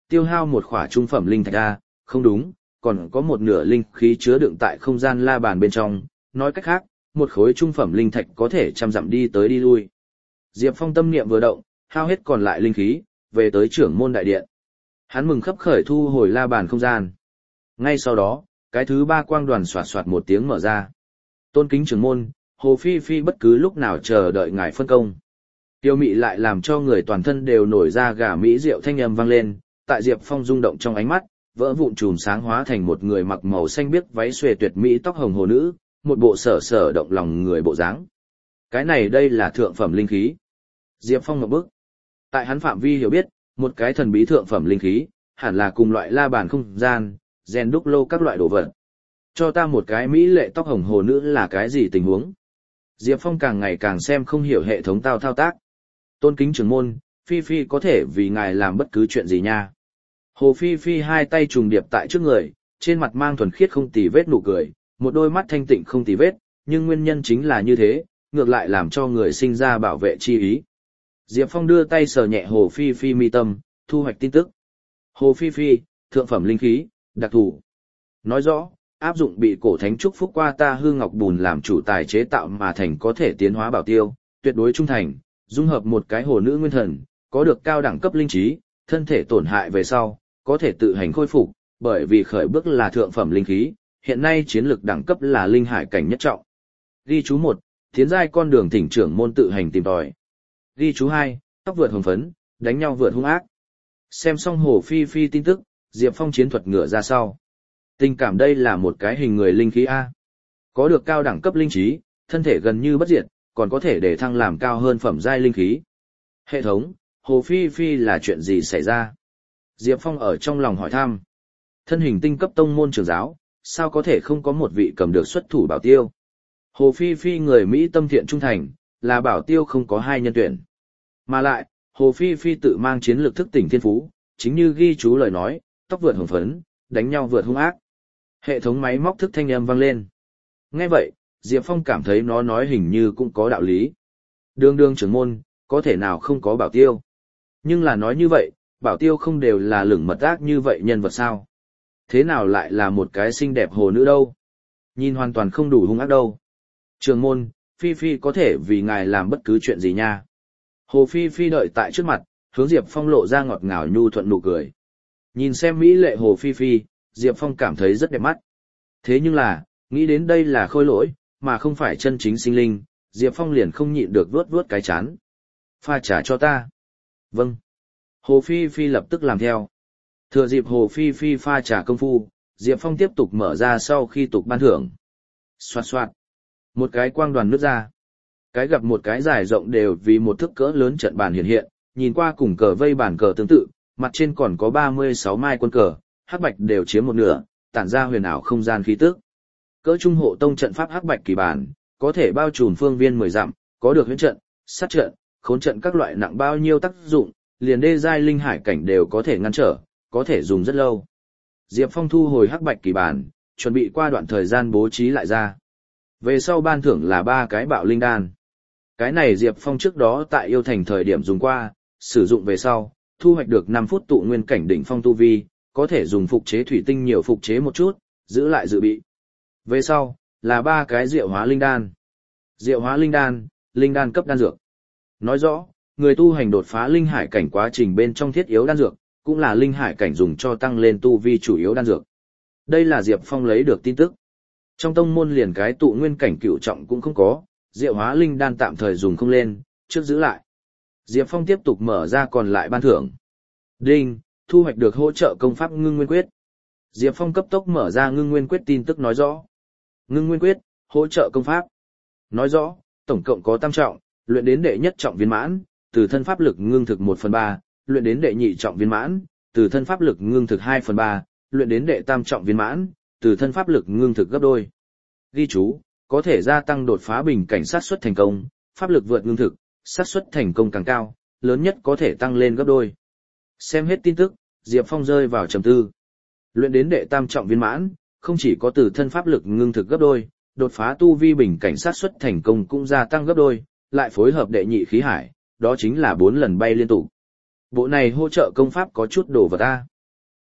tiêu hao một khỏa trung phẩm linh thạch A, không đúng, còn có một nửa linh khí chứa đựng tại không gian la bàn bên trong, nói cách khác, một khối trung phẩm linh thạch có thể trăm dặm đi tới đi lui. Diệp Phong tâm niệm vừa động, hao hết còn lại linh khí, về tới trưởng môn đại điện. Hắn mừng khấp khởi thu hồi la bàn không gian. Ngay sau đó, cái thứ ba quang đoàn xoạt xoạt một tiếng mở ra. Tôn kính trưởng môn, Hồ Phi Phi bất cứ lúc nào chờ đợi ngài phân công. Tiêu mị lại làm cho người toàn thân đều nổi ra gà mỹ rượu thanh âm vang lên, tại Diệp Phong rung động trong ánh mắt, vỡ vụn chùm sáng hóa thành một người mặc màu xanh biếc váy xuề tuyệt mỹ tóc hồng hồ nữ, một bộ sở sở động lòng người bộ dáng. Cái này đây là thượng phẩm linh khí. Diệp Phong ngập bức. Tại hắn phạm vi hiểu biết, một cái thần bí thượng phẩm linh khí, hẳn là cùng loại la bàn không gian, gen đúc lô các loại đồ vật. Cho ta một cái mỹ lệ tóc hồng hồ nữ là cái gì tình huống? Diệp Phong càng ngày càng xem không hiểu hệ thống thao tác. Tôn kính trưởng môn, Phi Phi có thể vì ngài làm bất cứ chuyện gì nha. Hồ Phi Phi hai tay trùng điệp tại trước người, trên mặt mang thuần khiết không tì vết nụ cười, một đôi mắt thanh tịnh không tì vết, nhưng nguyên nhân chính là như thế, ngược lại làm cho người sinh ra bảo vệ chi ý. Diệp Phong đưa tay sờ nhẹ Hồ Phi Phi mi tâm, thu hoạch tin tức. Hồ Phi Phi, thượng phẩm linh khí, đặc thù. Nói rõ, áp dụng bị cổ thánh trúc phúc qua ta hư ngọc bùn làm chủ tài chế tạo mà thành có thể tiến hóa bảo tiêu, tuyệt đối trung thành, dung hợp một cái hồ nữ nguyên thần, có được cao đẳng cấp linh trí, thân thể tổn hại về sau, có thể tự hành khôi phục, bởi vì khởi bước là thượng phẩm linh khí, hiện nay chiến lược đẳng cấp là linh hải cảnh nhất trọng. Ghi chú 1, tiến giai con đường thỉnh trưởng môn tự hành tìm tòi. Ghi chú 2, tóc vượt hồng phấn, đánh nhau vượt hung ác. Xem xong Hồ Phi Phi tin tức, Diệp Phong chiến thuật ngựa ra sau. Tình cảm đây là một cái hình người linh khí A. Có được cao đẳng cấp linh trí, thân thể gần như bất diệt, còn có thể để thăng làm cao hơn phẩm giai linh khí. Hệ thống, Hồ Phi Phi là chuyện gì xảy ra? Diệp Phong ở trong lòng hỏi thăm. Thân hình tinh cấp tông môn trưởng giáo, sao có thể không có một vị cầm được xuất thủ bảo tiêu? Hồ Phi Phi người Mỹ tâm thiện trung thành, là bảo tiêu không có hai nhân tuyển. Mà lại, Hồ Phi Phi tự mang chiến lược thức tỉnh thiên phú, chính như ghi chú lời nói, tóc vượt hồng phấn, đánh nhau vượt hung ác. Hệ thống máy móc thức thanh âm vang lên. Nghe vậy, Diệp Phong cảm thấy nó nói hình như cũng có đạo lý. Đường đường trưởng môn, có thể nào không có bảo tiêu. Nhưng là nói như vậy, bảo tiêu không đều là lửng mật ác như vậy nhân vật sao. Thế nào lại là một cái xinh đẹp hồ nữ đâu? Nhìn hoàn toàn không đủ hung ác đâu. Trưởng môn, Phi Phi có thể vì ngài làm bất cứ chuyện gì nha. Hồ Phi Phi đợi tại trước mặt, hướng Diệp Phong lộ ra ngọt ngào nhu thuận nụ cười. Nhìn xem mỹ lệ Hồ Phi Phi, Diệp Phong cảm thấy rất đẹp mắt. Thế nhưng là, nghĩ đến đây là khôi lỗi, mà không phải chân chính sinh linh, Diệp Phong liền không nhịn được vuốt vuốt cái chán. Pha trà cho ta. Vâng. Hồ Phi Phi lập tức làm theo. Thừa dịp Hồ Phi Phi pha trà công phu, Diệp Phong tiếp tục mở ra sau khi tục ban thưởng. Xoạt xoạt. Một cái quang đoàn nứt ra. Cái gặp một cái dài rộng đều vì một thước cỡ lớn trận bàn hiện hiện, nhìn qua cùng cờ vây bàn cờ tương tự, mặt trên còn có 36 mai quân cờ, hắc bạch đều chiếm một nửa, tản ra huyền ảo không gian khí tức. Cỡ trung hộ tông trận pháp hắc bạch kỳ bản, có thể bao trùm phương viên 10 dặm, có được huyễn trận, sát trận, khốn trận các loại nặng bao nhiêu tác dụng, liền đê giai linh hải cảnh đều có thể ngăn trở, có thể dùng rất lâu. Diệp Phong thu hồi hắc bạch kỳ bản, chuẩn bị qua đoạn thời gian bố trí lại ra. Về sau ban thưởng là 3 cái bạo linh đan. Cái này Diệp Phong trước đó tại yêu thành thời điểm dùng qua, sử dụng về sau, thu hoạch được 5 phút tụ nguyên cảnh đỉnh phong tu vi, có thể dùng phục chế thủy tinh nhiều phục chế một chút, giữ lại dự bị. Về sau, là 3 cái diệu hóa linh đan. Diệu hóa linh đan cấp đan dược. Nói rõ, người tu hành đột phá linh hải cảnh quá trình bên trong thiết yếu đan dược, cũng là linh hải cảnh dùng cho tăng lên tu vi chủ yếu đan dược. Đây là Diệp Phong lấy được tin tức. Trong tông môn liền cái tụ nguyên cảnh cửu trọng cũng không có, diệu hóa linh đan tạm thời dùng không lên, trước giữ lại. Diệp Phong tiếp tục mở ra còn lại ban thưởng. Đinh, thu hoạch được hỗ trợ công pháp ngưng nguyên quyết. Diệp Phong cấp tốc mở ra ngưng nguyên quyết tin tức nói rõ. Ngưng nguyên quyết, hỗ trợ công pháp. Nói rõ, tổng cộng có tam trọng, luyện đến đệ nhất trọng viên mãn, từ thân pháp lực ngưng thực 1/3, luyện đến đệ nhị trọng viên mãn, từ thân pháp lực ngưng thực 2/3, luyện đến đệ tam trọng viên mãn, từ thân pháp lực ngưng thực gấp đôi. Ghi chú, có thể gia tăng đột phá bình cảnh sát suất thành công, pháp lực vượt ngưng thực, xác suất thành công càng cao, lớn nhất có thể tăng lên gấp đôi. Xem hết tin tức, Diệp Phong rơi vào trầm tư. Luyện đến đệ tam trọng viên mãn, không chỉ có từ thân pháp lực ngưng thực gấp đôi, đột phá tu vi bình cảnh sát suất thành công cũng gia tăng gấp đôi, lại phối hợp đệ nhị khí hải, đó chính là 4 lần bay liên tục. Bộ này hỗ trợ công pháp có chút đồ vật ta.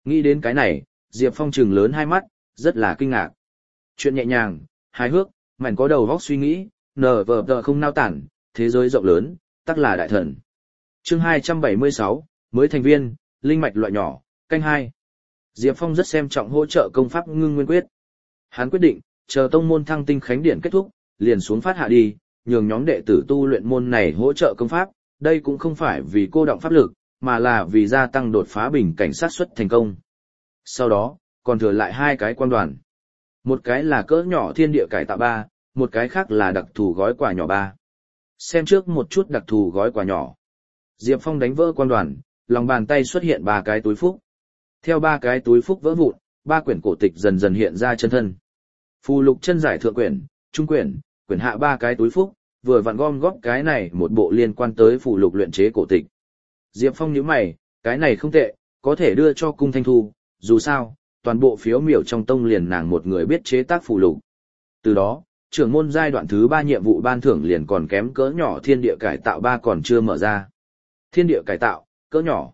Nghĩ đến cái này, Diệp Phong trừng lớn hai mắt, rất là kinh ngạc. Chuyện nhẹ nhàng, hài hước, mảnh có đầu vóc suy nghĩ, nờ vờ tờ không nao tản, thế giới rộng lớn, tắc là đại thần. Chương 276, mới thành viên, linh mạch loại nhỏ, canh 2. Diệp Phong rất xem trọng hỗ trợ công pháp ngưng nguyên quyết. Hắn quyết định, chờ tông môn thăng tinh khánh điển kết thúc, liền xuống phát hạ đi, nhường nhóm đệ tử tu luyện môn này hỗ trợ công pháp, đây cũng không phải vì cô động pháp lực, mà là vì gia tăng đột phá bình cảnh sát suất thành công. Sau đó, còn thừa lại hai cái quan đoàn. Một cái là cỡ nhỏ thiên địa cải tạo 3, một cái khác là đặc thù gói quà nhỏ 3. Xem trước một chút đặc thù gói quà nhỏ. Diệp Phong đánh vỡ quan đoàn, lòng bàn tay xuất hiện 3 cái túi phúc. Theo 3 cái túi phúc vỡ vụn, 3 quyển cổ tịch dần dần hiện ra chân thân. Phù lục chân giải thượng quyển, trung quyển, quyển hạ 3 cái túi phúc, vừa vặn gom góp cái này một bộ liên quan tới phù lục luyện chế cổ tịch. Diệp Phong nhíu mày, cái này không tệ, có thể đưa cho cung Thanh Thu, dù sao, toàn bộ phiếu miểu trong tông liền nàng một người biết chế tác phù lục. Từ đó, trưởng môn giai đoạn thứ 3 nhiệm vụ ban thưởng liền còn kém cỡ nhỏ thiên địa cải tạo 3 còn chưa mở ra. Thiên địa cải tạo, cỡ nhỏ.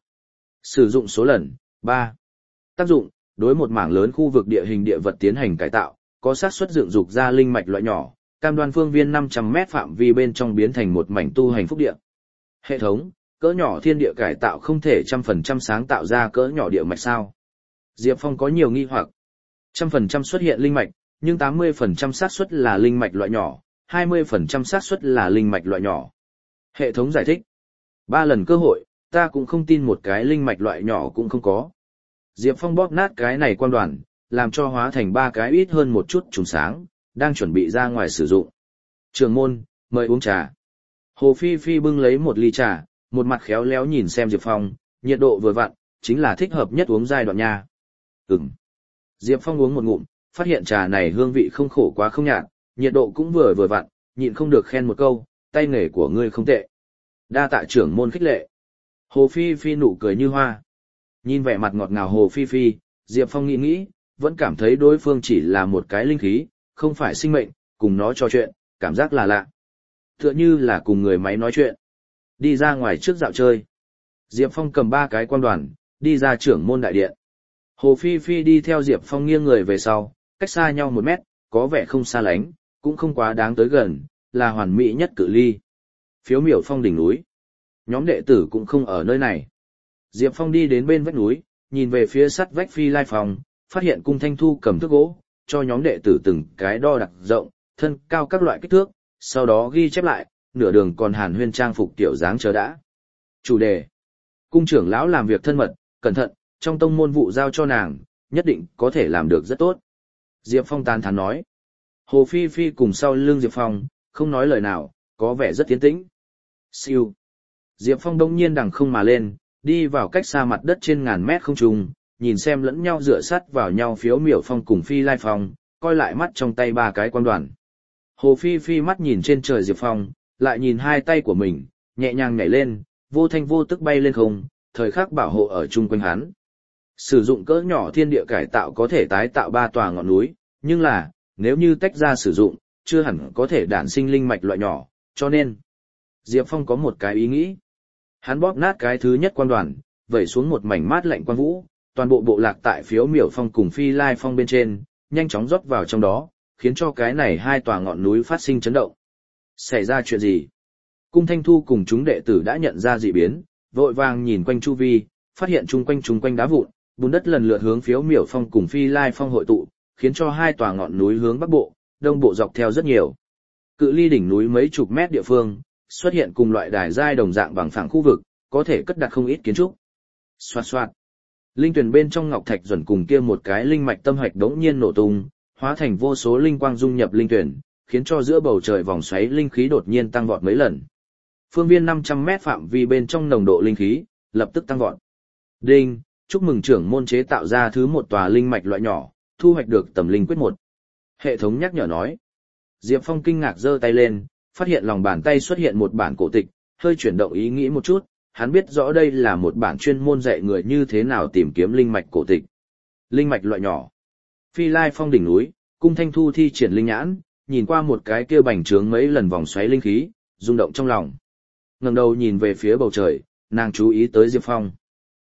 Sử dụng số lần, 3. Tác dụng, đối một mảng lớn khu vực địa hình địa vật tiến hành cải tạo, có xác suất dựng dục ra linh mạch loại nhỏ, cam đoan phương viên 500 mét phạm vi bên trong biến thành một mảnh tu hành phúc địa. Hệ thống, cỡ nhỏ thiên địa cải tạo không thể 100% sáng tạo ra cỡ nhỏ địa mạch sao? Diệp Phong có nhiều nghi hoặc. 100% xuất hiện linh mạch, nhưng 80% xác suất là linh mạch loại nhỏ, 20% xác suất là linh mạch loại nhỏ. Hệ thống giải thích. 3 lần cơ hội, ta cũng không tin một cái linh mạch loại nhỏ cũng không có. Diệp Phong bóp nát cái này quan đoàn, làm cho hóa thành 3 cái ít hơn một chút trùng sáng, đang chuẩn bị ra ngoài sử dụng. Trường môn, mời uống trà. Hồ Phi Phi bưng lấy một ly trà, một mặt khéo léo nhìn xem Diệp Phong, nhiệt độ vừa vặn, chính là thích hợp nhất uống giai đoạn nha. Diệp Phong uống một ngụm, phát hiện trà này hương vị không khổ quá không nhạt, nhiệt độ cũng vừa vừa vặn, nhịn không được khen một câu, tay nghề của ngươi không tệ. Đa tạ trưởng môn khích lệ. Hồ Phi Phi nụ cười như hoa. Nhìn vẻ mặt ngọt ngào Hồ Phi Phi, Diệp Phong nghĩ, vẫn cảm thấy đối phương chỉ là một cái linh khí, không phải sinh mệnh, cùng nó trò chuyện, cảm giác là lạ. Tựa như là cùng người máy nói chuyện. Đi ra ngoài trước dạo chơi. Diệp Phong cầm 3 cái quan đoàn, đi ra trưởng môn đại điện. Hồ Phi Phi đi theo Diệp Phong nghiêng người về sau, cách xa nhau 1 mét, có vẻ không xa lánh, cũng không quá đáng tới gần, là hoàn mỹ nhất cự ly. Phiếu miểu phong đỉnh núi. Nhóm đệ tử cũng không ở nơi này. Diệp Phong đi đến bên vách núi, nhìn về phía sắt vách Phi Lai phòng, phát hiện cung Thanh Thu cầm thước gỗ, cho nhóm đệ tử từng cái đo đạc rộng, thân cao các loại kích thước, sau đó ghi chép lại, nửa đường còn hàn huyên trang phục tiểu dáng chờ đã. Chủ đề. Cung trưởng lão làm việc thân mật, cẩn thận, trong tông môn vụ giao cho nàng, nhất định có thể làm được rất tốt. Diệp Phong tán thán nói. Hồ Phi Phi cùng sau lưng Diệp Phong, không nói lời nào, có vẻ rất tiến tĩnh. Siêu. Diệp Phong đông nhiên đằng không mà lên, đi vào cách xa mặt đất trên ngàn mét không trung, nhìn xem lẫn nhau dựa sát vào nhau phiếu miểu phong cùng Phi Lai phong, coi lại mắt trong tay 3 cái quan đoàn. Hồ Phi Phi mắt nhìn trên trời Diệp Phong, lại nhìn 2 tay của mình, nhẹ nhàng nhảy lên, vô thanh vô tức bay lên không, thời khắc bảo hộ ở chung quanh hắn. Sử dụng cỡ nhỏ thiên địa cải tạo có thể tái tạo 3 tòa ngọn núi, nhưng là, nếu như tách ra sử dụng, chưa hẳn có thể đản sinh linh mạch loại nhỏ, cho nên, Diệp Phong có một cái ý nghĩ. Hắn bóp nát cái thứ nhất quan đoàn, vẩy xuống một mảnh mát lạnh quan vũ, toàn bộ bộ lạc tại phiếu miểu phong cùng Phi Lai phong bên trên, nhanh chóng rót vào trong đó, khiến cho cái này 2 tòa ngọn núi phát sinh chấn động. Xảy ra chuyện gì? Cung Thanh Thu cùng chúng đệ tử đã nhận ra dị biến, vội vàng nhìn quanh chu vi, phát hiện chung quanh đá vụn, bùn đất lần lượt hướng phiếu miểu phong cùng Phi Lai phong hội tụ, khiến cho 2 tòa ngọn núi hướng bắc bộ, đông bộ dọc theo rất nhiều. Cự ly đỉnh núi mấy chục mét địa phương, xuất hiện cùng loại đài giai đồng dạng bằng phẳng khu vực, có thể cất đặt không ít kiến trúc. Xoạt xoạt. Linh tuyển bên trong ngọc thạch duẩn cùng kia một cái linh mạch tâm hạch đống nhiên nổ tung, hóa thành vô số linh quang dung nhập linh tuyển, khiến cho giữa bầu trời vòng xoáy linh khí đột nhiên tăng vọt mấy lần. Phương viên 500 mét phạm vi bên trong nồng độ linh khí lập tức tăng vọt. Đinh, chúc mừng trưởng môn chế tạo ra thứ 1 tòa linh mạch loại nhỏ, thu hoạch được tầm linh quyết 1. Hệ thống nhắc nhở nói. Diệp Phong kinh ngạc giơ tay lên, phát hiện lòng bàn tay xuất hiện một bản cổ tịch, hơi chuyển động ý nghĩ một chút, hắn biết rõ đây là một bản chuyên môn dạy người như thế nào tìm kiếm linh mạch cổ tịch. Linh mạch loại nhỏ. Phi Lai phong đỉnh núi, cung Thanh Thu thi triển linh nhãn, nhìn qua một cái kia bành trướng mấy lần vòng xoáy linh khí, rung động trong lòng. Ngẩng đầu nhìn về phía bầu trời, nàng chú ý tới Diệp Phong.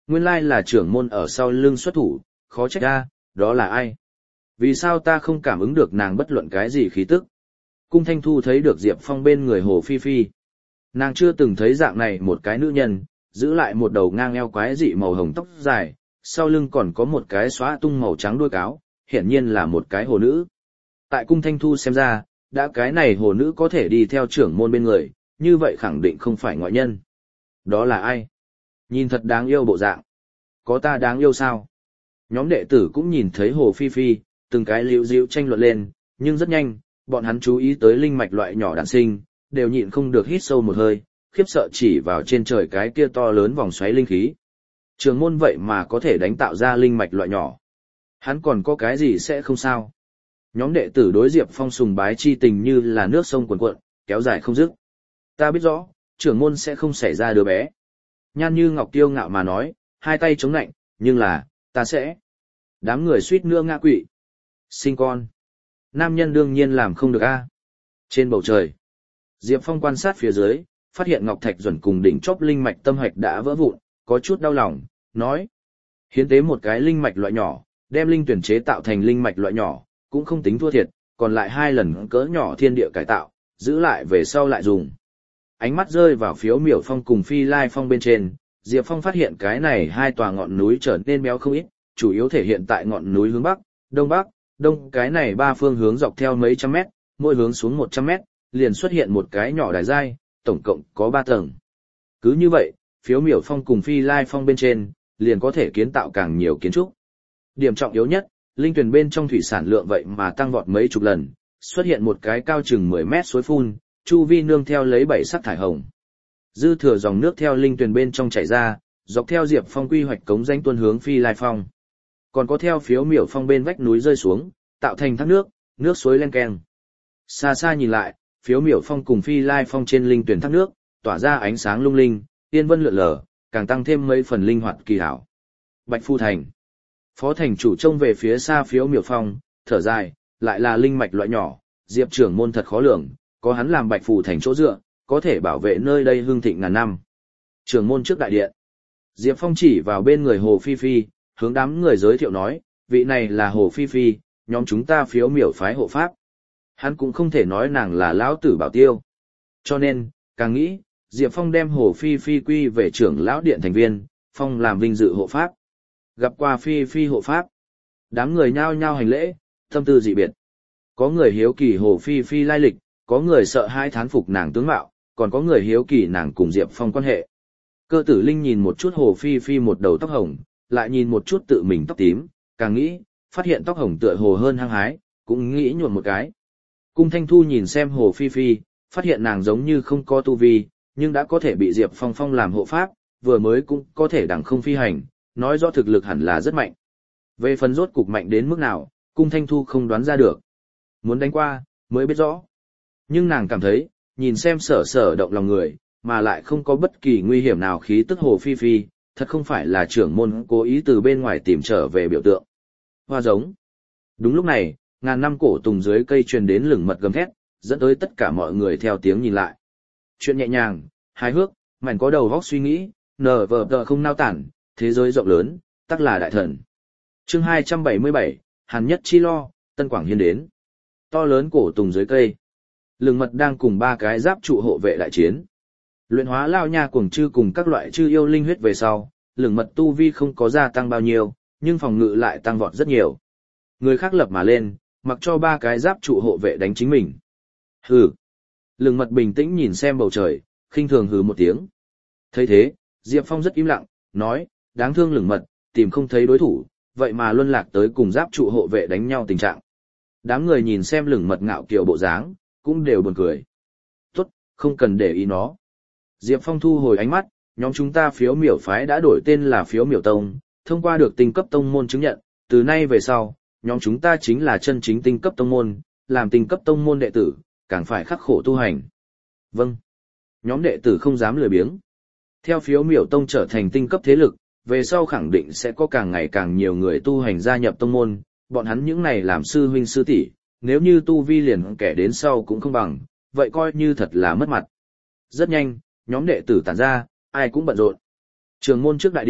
Nguyên lai là trưởng môn ở sau lưng xuất thủ, khó trách ra, đó là ai? Vì sao ta không cảm ứng được nàng bất luận cái gì khí tức? Cung Thanh Thu thấy được Diệp Phong bên người Hồ Phi Phi. Nàng chưa từng thấy dạng này một cái nữ nhân, giữ lại một đầu ngang eo quái dị màu hồng tóc dài, sau lưng còn có một cái xóa tung màu trắng đuôi cáo, hiển nhiên là một cái hồ nữ. Tại Cung Thanh Thu xem ra, đã cái này hồ nữ có thể đi theo trưởng môn bên người, như vậy khẳng định không phải ngoại nhân. Đó là ai? Nhìn thật đáng yêu bộ dạng. Có ta đáng yêu sao? Nhóm đệ tử cũng nhìn thấy Hồ Phi Phi, từng cái liễu díu tranh luận lên, nhưng rất nhanh, bọn hắn chú ý tới linh mạch loại nhỏ đản sinh, đều nhịn không được hít sâu một hơi, khiếp sợ chỉ vào trên trời cái kia to lớn vòng xoáy linh khí. Trường môn vậy mà có thể đánh tạo ra linh mạch loại nhỏ. Hắn còn có cái gì sẽ không sao? Nhóm đệ tử đối Diệp Phong sùng bái chi tình như là nước sông cuồn cuộn, kéo dài không dứt. Ta biết rõ, trưởng môn sẽ không xảy ra đứa bé. Nhan Như Ngọc kiêu ngạo mà nói, hai tay chống nạnh, nhưng là, ta sẽ. Đám người suýt nữa ngã quỵ. Sinh con. Nam nhân đương nhiên làm không được a. Trên bầu trời, Diệp Phong quan sát phía dưới, phát hiện ngọc thạch duẩn cùng đỉnh chóp linh mạch tâm hạch đã vỡ vụn, có chút đau lòng, nói: hiến tế một cái linh mạch loại nhỏ, đem linh tuyển chế tạo thành linh mạch loại nhỏ, cũng không tính thua thiệt, còn lại 2 lần cỡ nhỏ thiên địa cải tạo, giữ lại về sau lại dùng. Ánh mắt rơi vào phiếu miểu phong cùng phi lai phong bên trên, Diệp Phong phát hiện cái này 2 tòa ngọn núi trở nên béo không ít, chủ yếu thể hiện tại ngọn núi hướng bắc, đông cái này 3 phương hướng dọc theo mấy trăm mét, mỗi hướng xuống 100 mét, liền xuất hiện một cái nhỏ đài giai, tổng cộng có 3 tầng. Cứ như vậy, phiếu miểu phong cùng phi lai phong bên trên, liền có thể kiến tạo càng nhiều kiến trúc. Điểm trọng yếu nhất, linh tuyển bên trong thủy sản lượng vậy mà tăng vọt mấy chục lần, xuất hiện một cái cao chừng 10 mét suối phun, chu vi nương theo lấy 7 sắc thải hồng. Dư thừa dòng nước theo linh tuyển bên trong chảy ra, dọc theo Diệp Phong quy hoạch cống danh tuân hướng phi lai phong. Còn có theo phiếu miểu phong bên vách núi rơi xuống, tạo thành thác nước, nước suối len keng. Xa xa nhìn lại, phiếu miểu phong cùng phi lai phong trên linh tuyển thác nước, tỏa ra ánh sáng lung linh, tiên vân lượn lờ, càng tăng thêm mấy phần linh hoạt kỳ hảo. Bạch Phu Thành. Phó thành chủ trông về phía xa phiếu miểu phong, thở dài, lại là linh mạch loại nhỏ, Diệp trưởng môn thật khó lường, có hắn làm Bạch Phù Thành chỗ dựa, có thể bảo vệ nơi đây hương thịnh ngàn năm. Trưởng môn trước đại điện. Diệp Phong chỉ vào bên người Hồ Phi Phi, hướng đám người giới thiệu nói, vị này là Hồ Phi Phi, nhóm chúng ta phiếu miểu phái hộ pháp. Hắn cũng không thể nói nàng là lão tử bảo tiêu. Cho nên, càng nghĩ, Diệp Phong đem Hồ Phi Phi quy về trưởng lão điện thành viên, Phong làm vinh dự hộ pháp. Gặp qua Phi Phi hộ pháp. Đám người nhao nhao hành lễ, tâm tư dị biệt. Có người hiếu kỳ Hồ Phi Phi lai lịch, có người sợ hãi thán phục nàng tướng mạo, còn có người hiếu kỳ nàng cùng Diệp Phong quan hệ. Cơ Tử Linh nhìn một chút Hồ Phi Phi một đầu tóc hồng, lại nhìn một chút tự mình tóc tím, càng nghĩ, phát hiện tóc hồng tựa hồ hơn hăng hái, cũng nghĩ nhuộm một cái. Cung Thanh Thu nhìn xem Hồ Phi Phi, phát hiện nàng giống như không có tu vi, nhưng đã có thể bị Diệp Phong phong làm hộ pháp, vừa mới cũng có thể đằng không phi hành, nói rõ thực lực hẳn là rất mạnh. Về phần rốt cục mạnh đến mức nào, Cung Thanh Thu không đoán ra được. Muốn đánh qua, mới biết rõ. Nhưng nàng cảm thấy, nhìn xem sở sở động lòng người, mà lại không có bất kỳ nguy hiểm nào khí tức Hồ Phi Phi, thật không phải là trưởng môn cố ý từ bên ngoài tìm trở về biểu tượng. Hoa giống. Đúng lúc này, ngàn năm cổ tùng dưới cây truyền đến lửng mật gầm thét, dẫn tới tất cả mọi người theo tiếng nhìn lại. Chuyện nhẹ nhàng, hài hước, mảnh có đầu vóc suy nghĩ, nở vờ tờ không nao tản, thế giới rộng lớn, tắc là đại thần. Chương 277, Hàn Nhất Chi Lo, Tân Quảng Hiên đến. To lớn cổ tùng dưới cây. Lừng mật đang cùng 3 cái giáp trụ hộ vệ đại chiến. Luyện hóa lao nha cuồng chư cùng các loại chư yêu linh huyết về sau, lừng mật tu vi không có gia tăng bao nhiêu, nhưng phòng ngự lại tăng vọt rất nhiều. Người khác lập mà lên, mặc cho 3 cái giáp trụ hộ vệ đánh chính mình. Hừ. Lừng mật bình tĩnh nhìn xem bầu trời, khinh thường hừ một tiếng. Thấy thế, Diệp Phong rất im lặng, nói, đáng thương lừng mật, tìm không thấy đối thủ, vậy mà luân lạc tới cùng giáp trụ hộ vệ đánh nhau tình trạng. Đám người nhìn xem lừng mật ngạo kiều bộ dáng, cũng đều buồn cười. Tốt, không cần để ý nó. Diệp Phong thu hồi ánh mắt, nhóm chúng ta phiếu miểu phái đã đổi tên là phiếu miểu tông, thông qua được tinh cấp tông môn chứng nhận, từ nay về sau, nhóm chúng ta chính là chân chính tinh cấp tông môn, làm tinh cấp tông môn đệ tử, càng phải khắc khổ tu hành. Vâng. Nhóm đệ tử không dám lười biếng. Theo phiếu miểu tông trở thành tinh cấp thế lực, về sau khẳng định sẽ có càng ngày càng nhiều người tu hành gia nhập tông môn, bọn hắn những này làm sư huynh sư tỷ, nếu như tu vi liền kẻ đến sau cũng không bằng, vậy coi như thật là mất mặt. Rất nhanh, nhóm đệ tử tản ra, ai cũng bận rộn. Trường môn trước đại điện,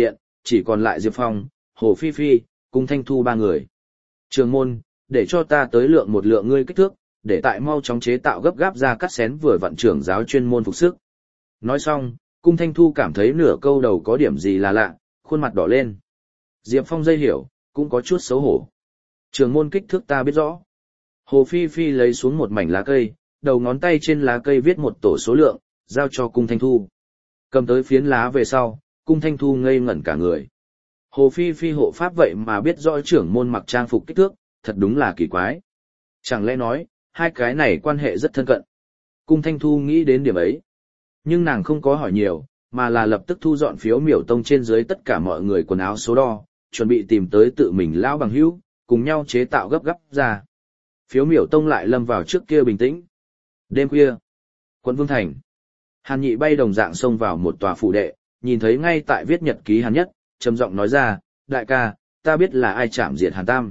chỉ còn lại Diệp Phong, Hồ Phi Phi, Cung Thanh Thu ba người. Trường môn, để cho ta tới lượng một lượng ngươi kích thước, để tại mau chóng chế tạo gấp gáp ra cắt xén vừa vặn trưởng giáo chuyên môn phục sức. Nói xong, Cung Thanh Thu cảm thấy nửa câu đầu có điểm gì là lạ, khuôn mặt đỏ lên. Diệp Phong dây hiểu, cũng có chút xấu hổ. Trường môn kích thước ta biết rõ. Hồ Phi Phi lấy xuống một mảnh lá cây, đầu ngón tay trên lá cây viết một tổ số lượng, giao cho Cung Thanh Thu. Cầm tới phiến lá về sau, Cung Thanh Thu ngây ngẩn cả người. Hồ Phi Phi hộ pháp vậy mà biết rõ trưởng môn mặc trang phục kích thước, thật đúng là kỳ quái. Chẳng lẽ nói, hai cái này quan hệ rất thân cận. Cung Thanh Thu nghĩ đến điểm ấy. Nhưng nàng không có hỏi nhiều, mà là lập tức thu dọn phiếu miểu tông trên dưới tất cả mọi người quần áo số đo, chuẩn bị tìm tới tự mình lão bằng hữu, cùng nhau chế tạo gấp gáp ra. Phiếu miểu tông lại lâm vào trước kia bình tĩnh. Đêm khuya, quận Vương Thành. Hàn Nhị bay đồng dạng xông vào một tòa phủ đệ, nhìn thấy ngay tại viết nhật ký Hàn Nhất, trầm giọng nói ra, đại ca, ta biết là ai chạm diệt Hàn Tam.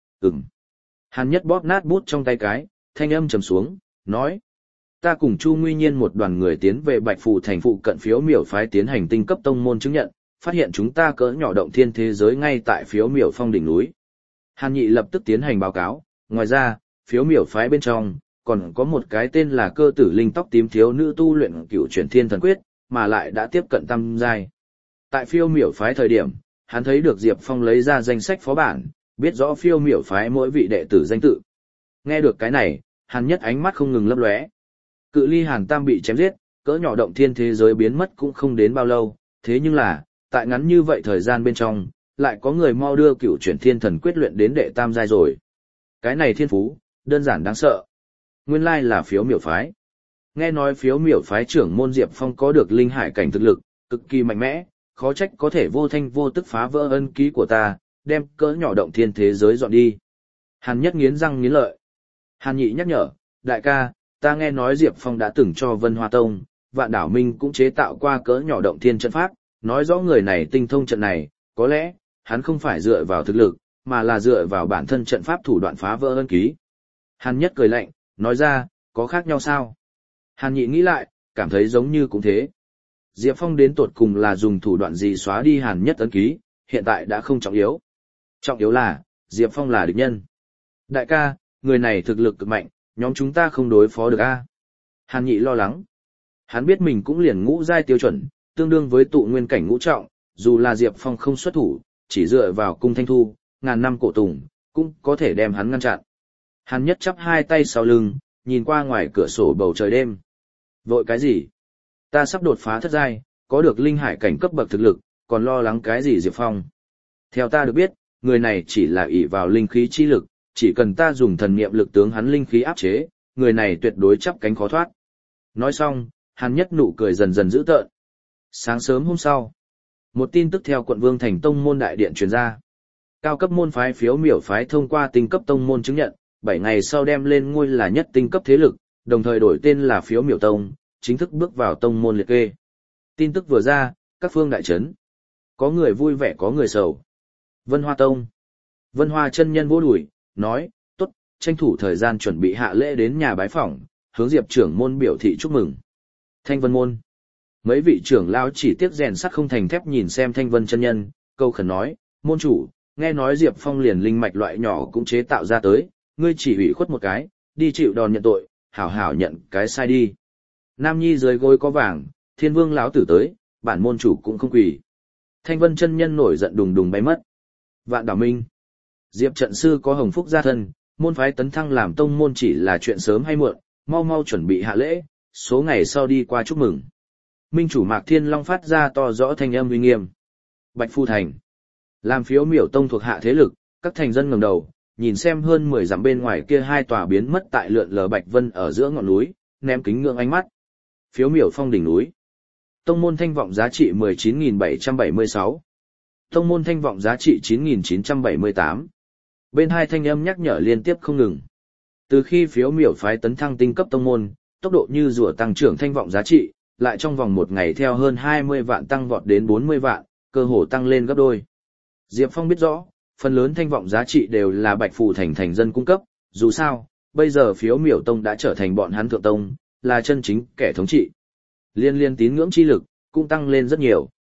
Hàn Nhất bóp nát bút trong tay cái, thanh âm trầm xuống, nói. Ta cùng Chu Nguy Nhiên một đoàn người tiến về Bạch Phù thành phụ cận phiếu miểu phái tiến hành tinh cấp tông môn chứng nhận, phát hiện chúng ta cỡ nhỏ động thiên thế giới ngay tại phiếu miểu phong đỉnh núi. Hàn Nhị lập tức tiến hành báo cáo, ngoài ra, phiếu miểu phái bên trong, còn có một cái tên là cơ tử linh tóc tím thiếu nữ tu luyện cửu chuyển thiên thần quyết, mà lại đã tiếp cận tam giai. Tại phiêu miểu phái thời điểm, hắn thấy được Diệp Phong lấy ra danh sách phó bản, biết rõ phiêu miểu phái mỗi vị đệ tử danh tự. Nghe được cái này, Hàn Nhất ánh mắt không ngừng lấp lóe. Cự ly Hàn Tam bị chém giết, cỡ nhỏ động thiên thế giới biến mất cũng không đến bao lâu, thế nhưng là, tại ngắn như vậy thời gian bên trong, lại có người mau đưa cửu chuyển thiên thần quyết luyện đến đệ tam giai rồi. Cái này thiên phú, đơn giản đáng sợ. Nguyên lai là phiếu miểu phái. Nghe nói phiếu miểu phái trưởng môn Diệp Phong có được linh hải cảnh thực lực, cực kỳ mạnh mẽ, khó trách có thể vô thanh vô tức phá vỡ ân ký của ta, đem cỡ nhỏ động thiên thế giới dọn đi. Hàn Nhất nghiến răng nghiến lợi. Hàn Nhị nhắc nhở, đại ca, ta nghe nói Diệp Phong đã từng cho Vân Hoa Tông, Vạn Đảo Minh cũng chế tạo qua cỡ nhỏ động thiên trận pháp, nói rõ người này tinh thông trận này, có lẽ, hắn không phải dựa vào thực lực, mà là dựa vào bản thân trận pháp thủ đoạn phá vỡ ân ký. Hàn Nhất cười lạnh, nói ra, có khác nhau sao? Hàn Nhị nghĩ lại, cảm thấy giống như cũng thế. Diệp Phong đến tột cùng là dùng thủ đoạn gì xóa đi Hàn Nhất ấn ký, hiện tại đã không trọng yếu. Trọng yếu là, Diệp Phong là địch nhân. Đại ca, người này thực lực cực mạnh, nhóm chúng ta không đối phó được a. Hàn Nhị lo lắng. Hắn biết mình cũng liền ngũ giai tiêu chuẩn, tương đương với tụ nguyên cảnh ngũ trọng, dù là Diệp Phong không xuất thủ, chỉ dựa vào Cung Thanh Thu, ngàn năm cổ tùng, cũng có thể đem hắn ngăn chặn. Hàn Nhất chắp hai tay sau lưng, nhìn qua ngoài cửa sổ bầu trời đêm. Vội cái gì? Ta sắp đột phá thất giai, có được linh hải cảnh cấp bậc thực lực, còn lo lắng cái gì Diệp Phong? Theo ta được biết, người này chỉ là ỷ vào linh khí chi lực, chỉ cần ta dùng thần niệm lực tướng hắn linh khí áp chế, người này tuyệt đối chắp cánh khó thoát. Nói xong, Hàn Nhất nụ cười dần dần dữ tợn. Sáng sớm hôm sau, một tin tức theo quận Vương Thành Tông môn đại điện truyền ra. Cao cấp môn phái phiếu miểu phái thông qua tinh cấp tông môn chứng nhận, 7 ngày sau đem lên ngôi là nhất tinh cấp thế lực, đồng thời đổi tên là phiếu miểu tông, chính thức bước vào tông môn liệt kê. Tin tức vừa ra, các phương đại chấn. Có người vui vẻ có người sầu. Vân Hoa Tông. Vân Hoa chân nhân vỗ đùi, nói, tốt, tranh thủ thời gian chuẩn bị hạ lễ đến nhà bái phỏng, hướng Diệp trưởng môn biểu thị chúc mừng. Thanh Vân môn. Mấy vị trưởng lão chỉ tiếc rèn sắt không thành thép nhìn xem Thanh Vân chân nhân, câu khẩn nói, môn chủ, nghe nói Diệp Phong liền linh mạch loại nhỏ cũng chế tạo ra tới, ngươi chỉ ủy khuất một cái, đi chịu đòn nhận tội, hảo hảo nhận cái sai đi. Nam Nhi dưới gối có vàng, Thiên Vương lão tử tới, bản môn chủ cũng không quỳ. Thanh Vân chân nhân nổi giận đùng đùng bay mất. Vạn Đảo Minh. Diệp trận sư có hồng phúc gia thân, môn phái tấn thăng làm tông môn chỉ là chuyện sớm hay muộn, mau mau chuẩn bị hạ lễ, số ngày sau đi qua chúc mừng. Minh chủ Mạc Thiên Long phát ra to rõ thanh âm uy nghiêm. Bạch Phu Thành. Làm phiếu miểu tông thuộc hạ thế lực, các thành dân ngẩng đầu, nhìn xem hơn 10 dặm bên ngoài kia hai tòa biến mất tại lượn lờ Bạch Vân ở giữa ngọn núi, ném kính ngưỡng ánh mắt. Phiếu miểu phong đỉnh núi. Tông môn thanh vọng giá trị 19.776. Tông môn thanh vọng giá trị 9.978. Bên hai thanh âm nhắc nhở liên tiếp không ngừng. Từ khi phiếu miểu phái tấn thăng tinh cấp tông môn, tốc độ như rùa tăng trưởng thanh vọng giá trị, lại trong vòng một ngày theo hơn 20 vạn tăng vọt đến 40 vạn, cơ hồ tăng lên gấp đôi. Diệp Phong biết rõ, phần lớn thanh vọng giá trị đều là Bạch Phù thành thành dân cung cấp, dù sao, bây giờ phiếu miểu tông đã trở thành bọn hắn thượng tông, là chân chính kẻ thống trị. Liên tín ngưỡng chi lực, cũng tăng lên rất nhiều.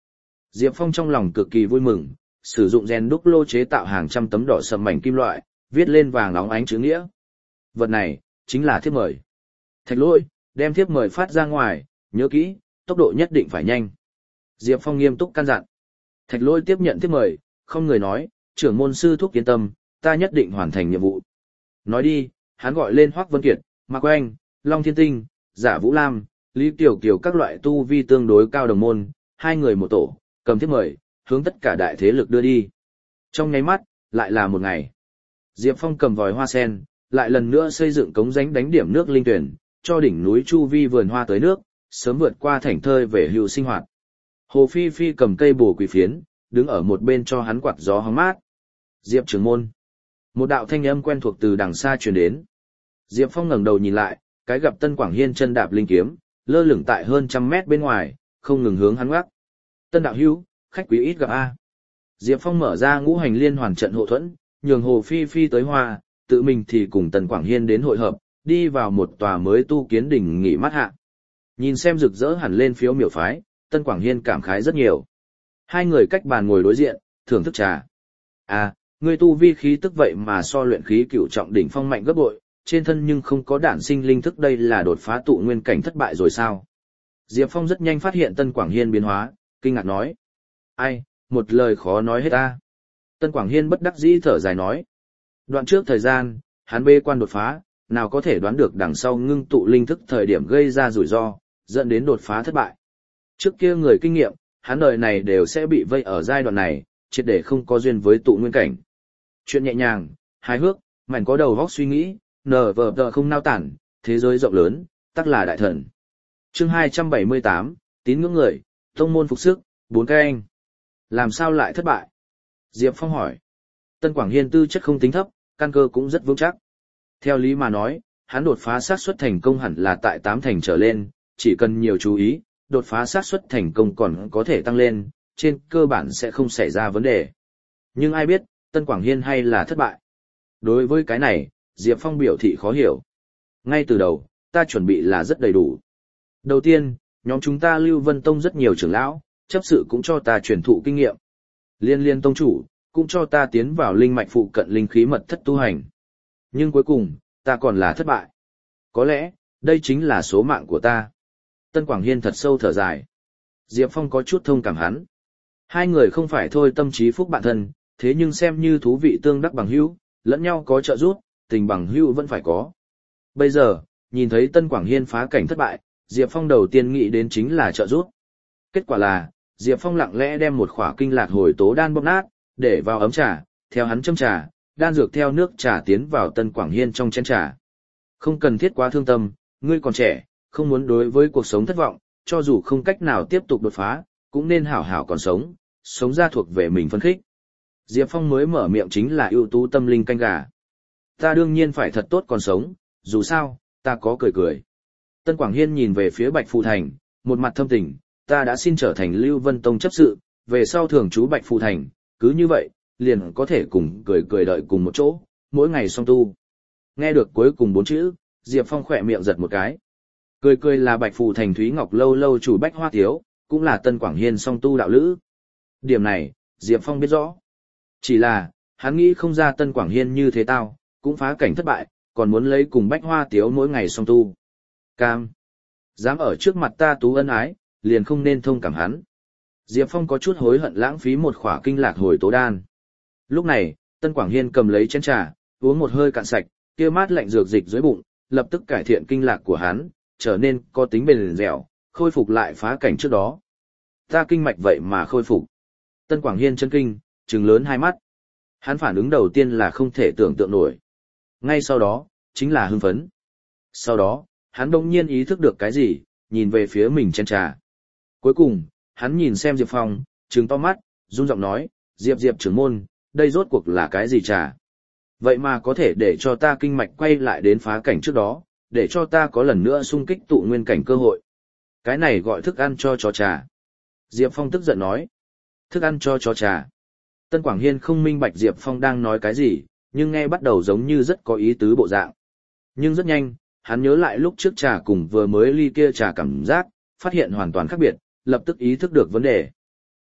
Diệp Phong trong lòng cực kỳ vui mừng, sử dụng rèn đúc lô chế tạo hàng trăm tấm đỏ sầm mảnh kim loại, viết lên vàng óng ánh chữ nghĩa. Vật này, chính là thiếp mời. Thạch Lỗi, đem thiếp mời phát ra ngoài, nhớ kỹ, tốc độ nhất định phải nhanh. Diệp Phong nghiêm túc căn dặn. Thạch Lỗi tiếp nhận thiếp mời, không người nói, trưởng môn sư thúc yên tâm, ta nhất định hoàn thành nhiệm vụ. Nói đi, hắn gọi lên Hoắc Vân Kiệt, Mạc Oanh, Long Thiên Tinh, Giả Vũ Lam, Lý Kiều Kiều các loại tu vi tương đối cao đồng môn, hai người một tổ, cầm thiếp mời, hướng tất cả đại thế lực đưa đi. Trong nháy mắt, lại là một ngày. Diệp Phong cầm vòi hoa sen, lại lần nữa xây dựng cống rãnh đánh điểm nước linh tuyển, cho đỉnh núi chu vi vườn hoa tới nước, sớm vượt qua thảnh thơi về hưu sinh hoạt. Hồ Phi Phi cầm cây bổ quỷ phiến, đứng ở một bên cho hắn quạt gió hóng mát. Diệp trưởng môn. Một đạo thanh âm quen thuộc từ đằng xa truyền đến. Diệp Phong ngẩng đầu nhìn lại, cái gặp Tân Quảng Hiên chân đạp linh kiếm, lơ lửng tại hơn trăm mét bên ngoài, không ngừng hướng hắn ngoắc. Tân đạo hữu, khách quý ít gặp a. Diệp Phong mở ra ngũ hành liên hoàn trận hộ thuẫn, nhường Hồ Phi Phi tới hoa, tự mình thì cùng Tân Quảng Hiên đến hội hợp, đi vào một tòa mới tu kiến đỉnh nghỉ mát hạ. Nhìn xem rực rỡ hẳn lên phiếu miểu phái, Tân Quảng Hiên cảm khái rất nhiều. Hai người cách bàn ngồi đối diện, thưởng thức trà. À, ngươi tu vi khí tức vậy mà so luyện khí cửu trọng đỉnh phong mạnh gấp bội, trên thân nhưng không có đản sinh linh thức, đây là đột phá tụ nguyên cảnh thất bại rồi sao? Diệp Phong rất nhanh phát hiện Tân Quảng Hiên biến hóa, kinh ngạc nói. Ai, một lời khó nói hết ta. Tân Quảng Hiên bất đắc dĩ thở dài nói. Đoạn trước thời gian, hắn bê quan đột phá, nào có thể đoán được đằng sau ngưng tụ linh thức thời điểm gây ra rủi ro, dẫn đến đột phá thất bại. Trước kia người kinh nghiệm, hắn đời này đều sẽ bị vây ở giai đoạn này, triệt để không có duyên với tụ nguyên cảnh. Chuyện nhẹ nhàng, hài hước, mảnh có đầu óc suy nghĩ, nở vờ tờ không nao tản, thế giới rộng lớn, tắc là đại thần. Chương 278, tín ngưỡng người, tông môn phục sức, 4 cái anh. Làm sao lại thất bại? Diệp Phong hỏi. Tân Quảng Hiên tư chất không tính thấp, căn cơ cũng rất vững chắc. Theo lý mà nói, hắn đột phá xác suất thành công hẳn là tại 8 thành trở lên, chỉ cần nhiều chú ý, đột phá xác suất thành công còn có thể tăng lên, trên cơ bản sẽ không xảy ra vấn đề. Nhưng ai biết, Tân Quảng Hiên hay là thất bại. Đối với cái này, Diệp Phong biểu thị khó hiểu. Ngay từ đầu, ta chuẩn bị là rất đầy đủ. Đầu tiên, nhóm chúng ta Lưu Vân Tông rất nhiều trưởng lão, chấp sự cũng cho ta truyền thụ kinh nghiệm. Liên Liên Tông chủ, cũng cho ta tiến vào linh mạch phụ cận linh khí mật thất tu hành. Nhưng cuối cùng, ta còn là thất bại. Có lẽ, đây chính là số mạng của ta. Tân Quảng Hiên thật sâu thở dài. Diệp Phong có chút thông cảm hắn. Hai người không phải thôi tâm trí phúc bạn thân, thế nhưng xem như thú vị tương đắc bằng hữu, lẫn nhau có trợ giúp, tình bằng hữu vẫn phải có. Bây giờ, nhìn thấy Tân Quảng Hiên phá cảnh thất bại, Diệp Phong đầu tiên nghĩ đến chính là trợ giúp. Kết quả là, Diệp Phong lặng lẽ đem một khỏa kinh lạc hồi tố đan bóp nát, để vào ấm trà, theo hắn châm trà, đan dược theo nước trà tiến vào Tân Quảng Hiên trong chén trà. Không cần thiết quá thương tâm, ngươi còn trẻ, không muốn đối với cuộc sống thất vọng, cho dù không cách nào tiếp tục đột phá, cũng nên hảo hảo còn sống, sống ra thuộc về mình phân khích. Diệp Phong mới mở miệng chính là ưu tú tâm linh canh gà. Ta đương nhiên phải thật tốt còn sống, dù sao, ta có cười cười. Tân Quảng Hiên nhìn về phía Bạch Phù Thành, một mặt thâm tình, ta đã xin trở thành Lưu Vân Tông chấp sự, về sau thường trú Bạch Phù Thành, cứ như vậy, liền có thể cùng cười cười đợi cùng một chỗ, mỗi ngày song tu. Nghe được cuối cùng 4 chữ, Diệp Phong khỏe miệng giật một cái. Cười cười là Bạch Phù Thành Thúy Ngọc lâu lâu chủ Bách Hoa Tiếu, cũng là Tân Quảng Hiên song tu đạo lữ. Điểm này, Diệp Phong biết rõ. Chỉ là, hắn nghĩ không ra Tân Quảng Hiên như thế tao, cũng phá cảnh thất bại, còn muốn lấy cùng Bách Hoa Tiếu mỗi ngày song tu. Cam. Dám ở trước mặt ta tú ân ái, liền không nên thông cảm hắn. Diệp Phong có chút hối hận lãng phí một khỏa kinh lạc hồi tố đan. Lúc này, Tân Quảng Hiên cầm lấy chén trà, uống một hơi cạn sạch, kia mát lạnh dược dịch dưới bụng, lập tức cải thiện kinh lạc của hắn, trở nên có tính bền dẻo, khôi phục lại phá cảnh trước đó. Ta kinh mạch vậy mà khôi phục. Tân Quảng Hiên chân kinh, trừng lớn hai mắt. Hắn phản ứng đầu tiên là không thể tưởng tượng nổi. Ngay sau đó, chính là hưng phấn. Sau đó, hắn bỗng nhiên ý thức được cái gì, nhìn về phía mình chén trà. Cuối cùng, hắn nhìn xem Diệp Phong, trừng to mắt, run giọng nói, Diệp trưởng môn, đây rốt cuộc là cái gì trà? Vậy mà có thể để cho ta kinh mạch quay lại đến phá cảnh trước đó, để cho ta có lần nữa xung kích tụ nguyên cảnh cơ hội. Cái này gọi thức ăn cho chó trà. Diệp Phong tức giận nói. Thức ăn cho chó trà. Tân Quảng Hiên không minh bạch Diệp Phong đang nói cái gì, nhưng nghe bắt đầu giống như rất có ý tứ bộ dạng. Nhưng rất nhanh, hắn nhớ lại lúc trước trà cùng vừa mới ly kia trà cảm giác, phát hiện hoàn toàn khác biệt, lập tức ý thức được vấn đề.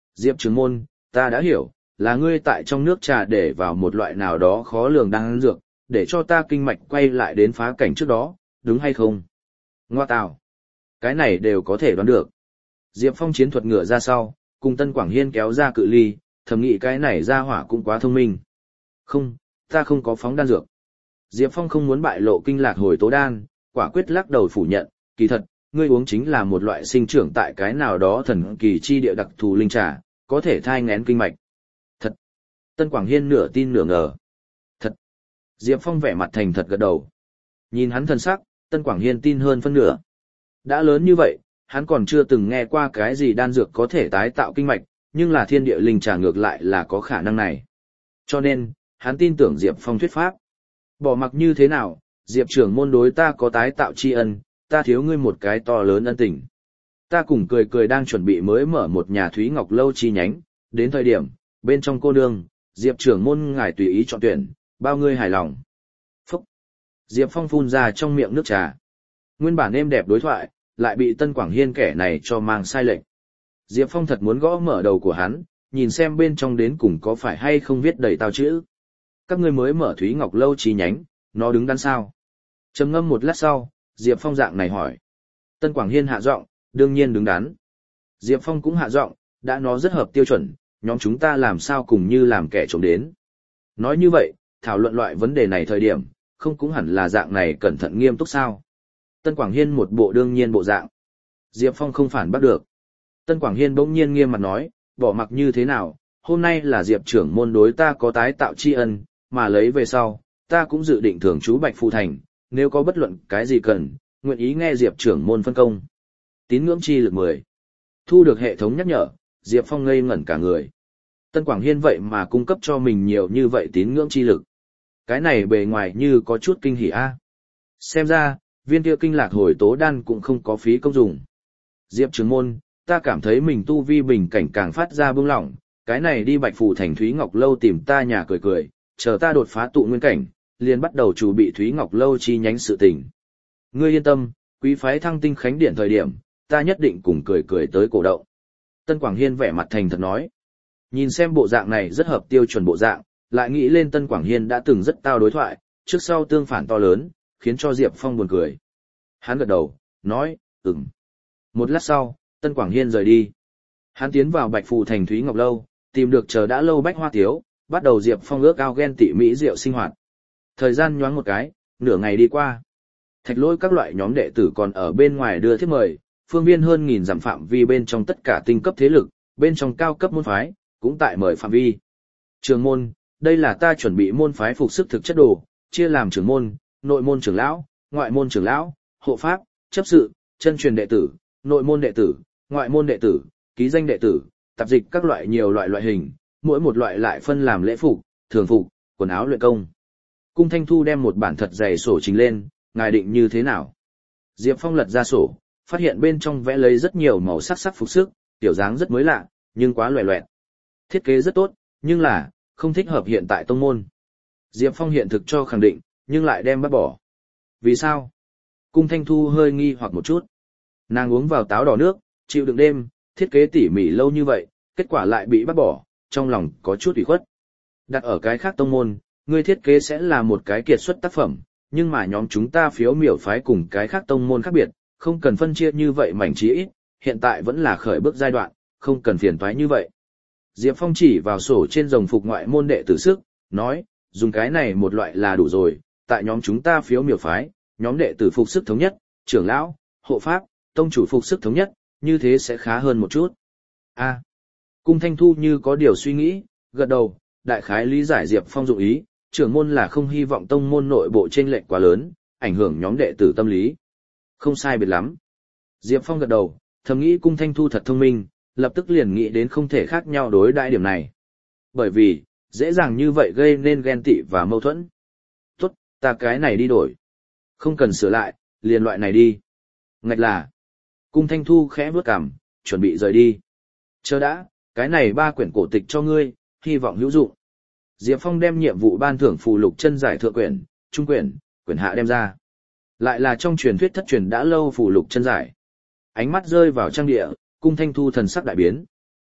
Diệp trưởng môn, ta đã hiểu, là ngươi tại trong nước trà để vào một loại nào đó khó lường đan dược, để cho ta kinh mạch quay lại đến phá cảnh trước đó, đúng hay không? Ngoa tạo. Cái này đều có thể đoán được. Diệp Phong chiến thuật ngựa ra sau, cùng Tân Quảng Hiên kéo ra cự ly, thầm nghĩ cái này ra hỏa cũng quá thông minh. Không, ta không có phóng đan dược. Diệp Phong không muốn bại lộ kinh lạc hồi tố đan, quả quyết lắc đầu phủ nhận, kỳ thật, ngươi uống chính là một loại sinh trưởng tại cái nào đó thần kỳ chi địa đặc thù linh trà, có thể thai ngén kinh mạch. Thật. Tân Quảng Hiên nửa tin nửa ngờ. Thật. Diệp Phong vẻ mặt thành thật gật đầu. Nhìn hắn thần sắc, Tân Quảng Hiên tin hơn phân nửa. Đã lớn như vậy, hắn còn chưa từng nghe qua cái gì đan dược có thể tái tạo kinh mạch, nhưng là thiên địa linh trà ngược lại là có khả năng này. Cho nên, hắn tin tưởng Diệp Phong thuyết pháp. Bỏ mặc như thế nào, Diệp trưởng môn đối ta có tái tạo tri ân, ta thiếu ngươi một cái to lớn ân tình. Ta cùng cười cười đang chuẩn bị mới mở một nhà Thúy Ngọc Lâu chi nhánh, đến thời điểm, bên trong cô nương, Diệp trưởng môn ngài tùy ý chọn tuyển, bao ngươi hài lòng. Phúc! Diệp Phong phun ra trong miệng nước trà. Nguyên bản êm đẹp đối thoại, lại bị Tân Quảng Hiên kẻ này cho mang sai lệch. Diệp Phong thật muốn gõ mở đầu của hắn, nhìn xem bên trong đến cùng có phải hay không viết đầy tao chữ. Các ngươi mới mở Thúy Ngọc Lâu chi nhánh, nó đứng đắn sao? Trầm ngâm một lát sau, Diệp Phong dạng này hỏi. Tân Quảng Hiên hạ giọng, đương nhiên đứng đắn. Diệp Phong cũng hạ giọng, đã nó rất hợp tiêu chuẩn, nhóm chúng ta làm sao cùng như làm kẻ trộm đến. Nói như vậy, thảo luận loại vấn đề này thời điểm, không cũng hẳn là dạng này cẩn thận nghiêm túc sao? Tân Quảng Hiên một bộ đương nhiên bộ dạng. Diệp Phong không phản bắt được. Tân Quảng Hiên bỗng nhiên nghiêm mặt nói, bỏ mặc như thế nào, hôm nay là Diệp trưởng môn đối ta có tái tạo tri ân, mà lấy về sau, ta cũng dự định thưởng chú Bạch Phù Thành, nếu có bất luận cái gì cần, nguyện ý nghe Diệp trưởng môn phân công. Tín ngưỡng chi lực 10. Thu được hệ thống nhắc nhở, Diệp Phong ngây ngẩn cả người. Tân Quảng Hiên vậy mà cung cấp cho mình nhiều như vậy tín ngưỡng chi lực. Cái này bề ngoài như có chút kinh hỉ a. Xem ra, viên kia kinh lạc hồi tố đan cũng không có phí công dùng. Diệp trưởng môn, ta cảm thấy mình tu vi bình cảnh càng phát ra bưng lỏng, cái này đi Bạch Phù Thành Thúy Ngọc Lâu tìm ta nhà cười cười, chờ ta đột phá tụ nguyên cảnh, liền bắt đầu chuẩn bị Thúy Ngọc Lâu chi nhánh sự tình. Ngươi yên tâm, quý phái thăng tinh khánh điện thời điểm, ta nhất định cùng cười cười tới cổ động. Tân Quảng Hiên vẻ mặt thành thật nói. Nhìn xem bộ dạng này rất hợp tiêu chuẩn bộ dạng, lại nghĩ lên Tân Quảng Hiên đã từng rất tao đối thoại, trước sau tương phản to lớn, khiến cho Diệp Phong buồn cười. Hắn gật đầu, nói, ừm. Một lát sau, Tân Quảng Hiên rời đi. Hắn tiến vào Bạch Phù Thành Thúy Ngọc Lâu, tìm được chờ đã lâu Bách Hoa Tiếu, bắt đầu Diệp Phong ước ao ghen tị mỹ rượu sinh hoạt. Thời gian nhoáng một cái, nửa ngày đi qua. Thạch Lỗi các loại nhóm đệ tử còn ở bên ngoài đưa thiếp mời, phương viên hơn 1000 dặm phạm vi bên trong tất cả tinh cấp thế lực, bên trong cao cấp môn phái, cũng tại mời phạm vi. Trường môn, đây là ta chuẩn bị môn phái phục sức thực chất đồ, chia làm trưởng môn, nội môn trưởng lão, ngoại môn trưởng lão, hộ pháp, chấp sự, chân truyền đệ tử, nội môn đệ tử, ngoại môn đệ tử, ký danh đệ tử, tạp dịch các loại nhiều loại hình, mỗi một loại lại phân làm lễ phục, thường phục, quần áo luyện công. Cung Thanh Thu đem một bản thật dày sổ trình lên, ngài định như thế nào? Diệp Phong lật ra sổ, phát hiện bên trong vẽ lấy rất nhiều màu sắc sắc phục sức, tiểu dáng rất mới lạ, nhưng quá loẻ loẹt. Thiết kế rất tốt, nhưng là, không thích hợp hiện tại tông môn. Diệp Phong hiện thực cho khẳng định, nhưng lại đem bắt bỏ. Vì sao? Cung Thanh Thu hơi nghi hoặc một chút. Nàng uống vào táo đỏ nước, chịu đựng đêm, thiết kế tỉ mỉ lâu như vậy, kết quả lại bị bắt bỏ, trong lòng có chút ủy khuất. Đặt ở cái khác tông môn, ngươi thiết kế sẽ là một cái kiệt xuất tác phẩm, nhưng mà nhóm chúng ta phiếu miểu phái cùng cái khác tông môn khác biệt, không cần phân chia như vậy mảnh chí ít, hiện tại vẫn là khởi bước giai đoạn, không cần phiền toái như vậy. Diệp Phong chỉ vào sổ trên rồng phục ngoại môn đệ tử sức, nói, dùng cái này một loại là đủ rồi, tại nhóm chúng ta phiếu miểu phái, nhóm đệ tử phục sức thống nhất, trưởng lão, hộ pháp, tông chủ phục sức thống nhất, như thế sẽ khá hơn một chút. A. Cung Thanh Thu như có điều suy nghĩ, gật đầu, đại khái lý giải Diệp Phong dụng ý, trưởng môn là không hy vọng tông môn nội bộ chênh lệch quá lớn, ảnh hưởng nhóm đệ tử tâm lý. Không sai biệt lắm. Diệp Phong gật đầu, thầm nghĩ Cung Thanh Thu thật thông minh, lập tức liền nghĩ đến không thể khác nhau đối đãi điểm này. Bởi vì, dễ dàng như vậy gây nên ghen tị và mâu thuẫn. Tốt, ta cái này đi đổi. Không cần sửa lại, liền loại này đi. Ngạch là. Cung Thanh Thu khẽ bước cằm, chuẩn bị rời đi. Chờ đã, cái này 3 quyển cổ tịch cho ngươi, hy vọng hữu dụng. Diệp Phong đem nhiệm vụ ban thưởng phù lục chân giải thượng quyển, trung quyển, quyển hạ đem ra. Lại là trong truyền thuyết thất truyền đã lâu phù lục chân giải. Ánh mắt rơi vào trang địa, Cung Thanh Thu thần sắc đại biến.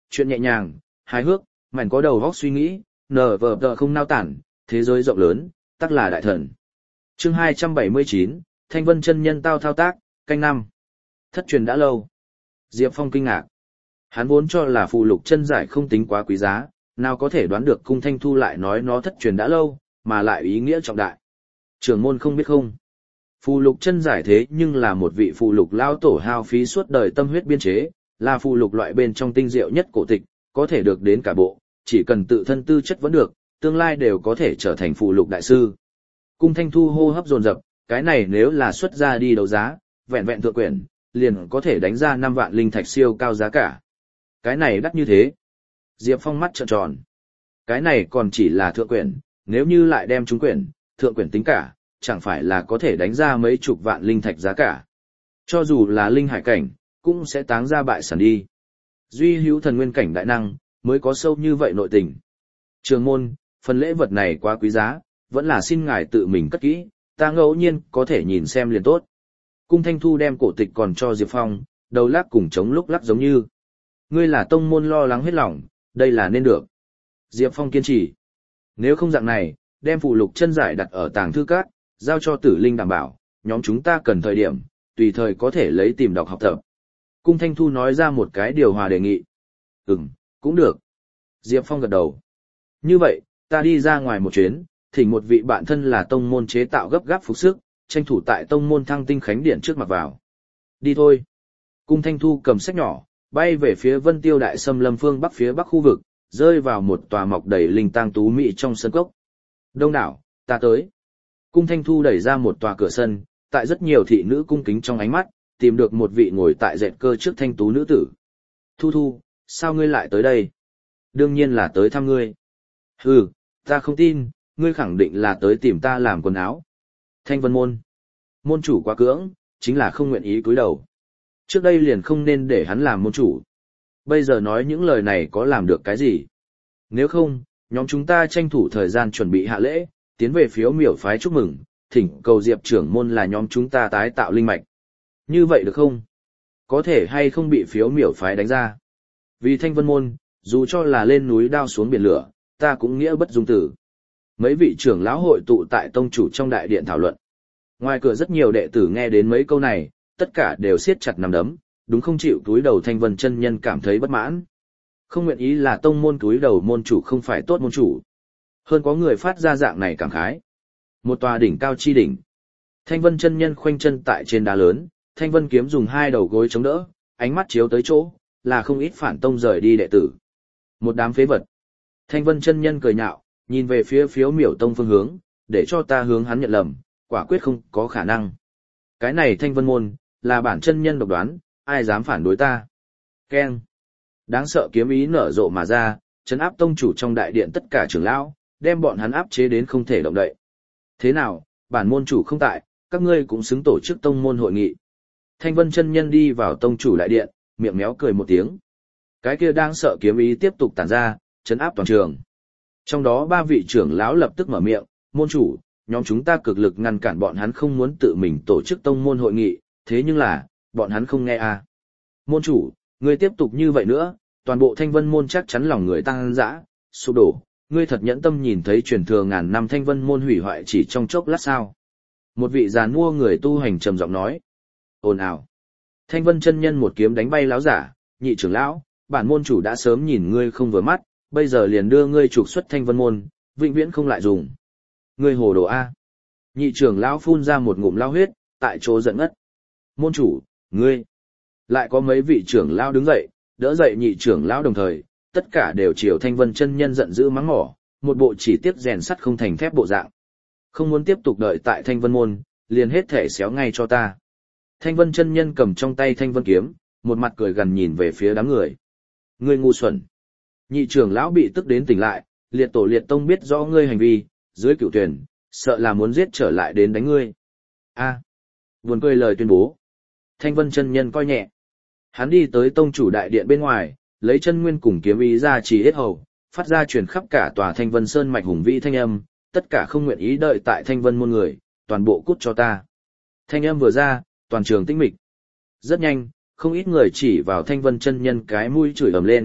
Chuyện nhẹ nhàng, hài hước, mảnh có đầu vóc suy nghĩ, nở vờ tờ không nao tản, thế giới rộng lớn, tắc là đại thần. Chương 279, Thanh Vân chân nhân tao thao tác, canh năm. Thất truyền đã lâu. Diệp Phong kinh ngạc. Hắn vốn cho là phù lục chân giải không tính quá quý giá, nào có thể đoán được Cung Thanh Thu lại nói nó thất truyền đã lâu, mà lại ý nghĩa trọng đại. Trưởng môn không biết không. Phù lục chân giải thế nhưng là một vị phù lục lao tổ hao phí suốt đời tâm huyết biên chế, là phù lục loại bên trong tinh diệu nhất cổ tịch, có thể được đến cả bộ, chỉ cần tự thân tư chất vẫn được, tương lai đều có thể trở thành phù lục đại sư. Cung Thanh Thu hô hấp dồn dập, cái này nếu là xuất ra đi đấu giá, vẹn vẹn thượng quyển, liền có thể đánh ra 5 vạn linh thạch siêu cao giá cả. Cái này đắt như thế. Diệp Phong mắt trợn tròn. Cái này còn chỉ là thượng quyển, nếu như lại đem trúng quyển, thượng quyển tính cả, chẳng phải là có thể đánh ra mấy chục vạn linh thạch giá cả. Cho dù là linh hải cảnh, cũng sẽ táng ra bại sản đi. Duy hữu thần nguyên cảnh đại năng, mới có sâu như vậy nội tình. Trường môn, phần lễ vật này quá quý giá, vẫn là xin ngài tự mình cất kỹ, ta ngẫu nhiên có thể nhìn xem liền tốt. Cung Thanh Thu đem cổ tịch còn cho Diệp Phong, đầu lắc cùng chống lúc lắc giống như. Ngươi là tông môn lo lắng hết lòng, đây là nên được. Diệp Phong kiên trì. Nếu không dạng này, đem phụ lục chân giải đặt ở tàng thư các, giao cho Tử Linh đảm bảo, nhóm chúng ta cần thời điểm, tùy thời có thể lấy tìm đọc học tập. Cung Thanh Thu nói ra một cái điều hòa đề nghị. Cũng được. Diệp Phong gật đầu. Như vậy, ta đi ra ngoài một chuyến, thỉnh một vị bạn thân là tông môn chế tạo gấp gáp phục sức, tranh thủ tại tông môn Thăng Tinh Khánh Điện trước mặt vào. Đi thôi. Cung Thanh Thu cầm sách nhỏ, bay về phía Vân Tiêu Đại Xâm Lâm phương bắc phía bắc khu vực, rơi vào một tòa mọc đầy linh tang tú mỹ trong sân cốc. Đông đảo, ta tới. Cung Thanh Thu đẩy ra một tòa cửa sân, tại rất nhiều thị nữ cung kính trong ánh mắt, tìm được một vị ngồi tại dệt cơ trước thanh tú nữ tử. Thu Thu, sao ngươi lại tới đây? Đương nhiên là tới thăm ngươi. Hừ, ta không tin, ngươi khẳng định là tới tìm ta làm quần áo. Thanh Vân môn. Môn chủ quá cưỡng, chính là không nguyện ý cúi đầu. Trước đây liền không nên để hắn làm môn chủ. Bây giờ nói những lời này có làm được cái gì? Nếu không, nhóm chúng ta tranh thủ thời gian chuẩn bị hạ lễ, tiến về phiếu miểu phái chúc mừng, thỉnh cầu Diệp trưởng môn là nhóm chúng ta tái tạo linh mạch. Như vậy được không? Có thể hay không bị phiếu miểu phái đánh ra? Vì Thanh Vân môn, dù cho là lên núi đao xuống biển lửa, ta cũng nghĩa bất dung tử. Mấy vị trưởng lão hội tụ tại tông chủ trong đại điện thảo luận. Ngoài cửa rất nhiều đệ tử nghe đến mấy câu này, tất cả đều siết chặt nắm đấm, đúng không chịu túi đầu Thanh Vân chân nhân cảm thấy bất mãn. Không nguyện ý là tông môn túi đầu môn chủ không phải tốt môn chủ. Hơn có người phát ra dạng này cảm khái. Một tòa đỉnh cao chi đỉnh. Thanh Vân chân nhân khoanh chân tại trên đá lớn, Thanh Vân kiếm dùng hai đầu gối chống đỡ, ánh mắt chiếu tới chỗ, là không ít phản tông rời đi đệ tử. Một đám phế vật. Thanh Vân chân nhân cười nhạo, nhìn về phía phiếu miểu tông phương hướng, để cho ta hướng hắn nhận lầm, quả quyết không có khả năng. Cái này Thanh Vân môn, là bản chân nhân độc đoán, ai dám phản đối ta. Keng. Đáng sợ kiếm ý nở rộ mà ra, trấn áp tông chủ trong đại điện tất cả trưởng lão, đem bọn hắn áp chế đến không thể động đậy. Thế nào, bản môn chủ không tại, các ngươi cũng xứng tổ chức tông môn hội nghị. Thanh Vân chân nhân đi vào tông chủ đại điện, miệng méo cười một tiếng. Cái kia đang sợ kiếm ý tiếp tục tản ra, trấn áp toàn trường. Trong đó 3 vị trưởng lão lập tức mở miệng, môn chủ, nhóm chúng ta cực lực ngăn cản bọn hắn không muốn tự mình tổ chức tông môn hội nghị, thế nhưng là, bọn hắn không nghe à. Môn chủ, ngươi tiếp tục như vậy nữa, toàn bộ Thanh Vân môn chắc chắn lòng người tăng dã, sụp đổ, ngươi thật nhẫn tâm nhìn thấy truyền thừa ngàn năm Thanh Vân môn hủy hoại chỉ trong chốc lát sao. Một vị già nua người tu hành trầm giọng nói. Ồn ào. Thanh Vân chân nhân một kiếm đánh bay lão giả, nhị trưởng lão, bản môn chủ đã sớm nhìn ngươi không vừa mắt, bây giờ liền đưa ngươi trục xuất Thanh Vân môn, vĩnh viễn không lại dùng. Ngươi hồ đồ A. Nhị trưởng lão phun ra một ngụm lao huyết, tại chỗ giận ngất. Môn chủ, ngươi. Lại có mấy vị trưởng lão đứng dậy, đỡ dậy nhị trưởng lão đồng thời, tất cả đều chiều Thanh Vân chân nhân giận dữ mắng mỏ, một bộ chỉ tiếc rèn sắt không thành thép bộ dạng. Không muốn tiếp tục đợi tại Thanh Vân môn, liền hết thể xéo ngay cho ta. Thanh Vân chân nhân cầm trong tay Thanh Vân kiếm, một mặt cười gần nhìn về phía đám người. Ngươi ngu xuẩn. Nhị trưởng lão bị tức đến tỉnh lại, liệt tổ liệt tông biết rõ ngươi hành vi, dưới cửu tuyển, sợ là muốn giết trở lại đến đánh ngươi. A. Buồn cười lời tuyên bố. Thanh Vân chân nhân coi nhẹ. Hắn đi tới tông chủ đại điện bên ngoài, lấy chân nguyên cùng kiếm ý ra chỉ hết hầu, phát ra truyền khắp cả tòa Thanh Vân Sơn mạch hùng vĩ thanh âm, tất cả không nguyện ý đợi tại Thanh Vân môn người, toàn bộ cút cho ta. Thanh âm vừa ra, toàn trường tĩnh mịch. Rất nhanh, không ít người chỉ vào Thanh Vân chân nhân cái mũi chửi ầm lên,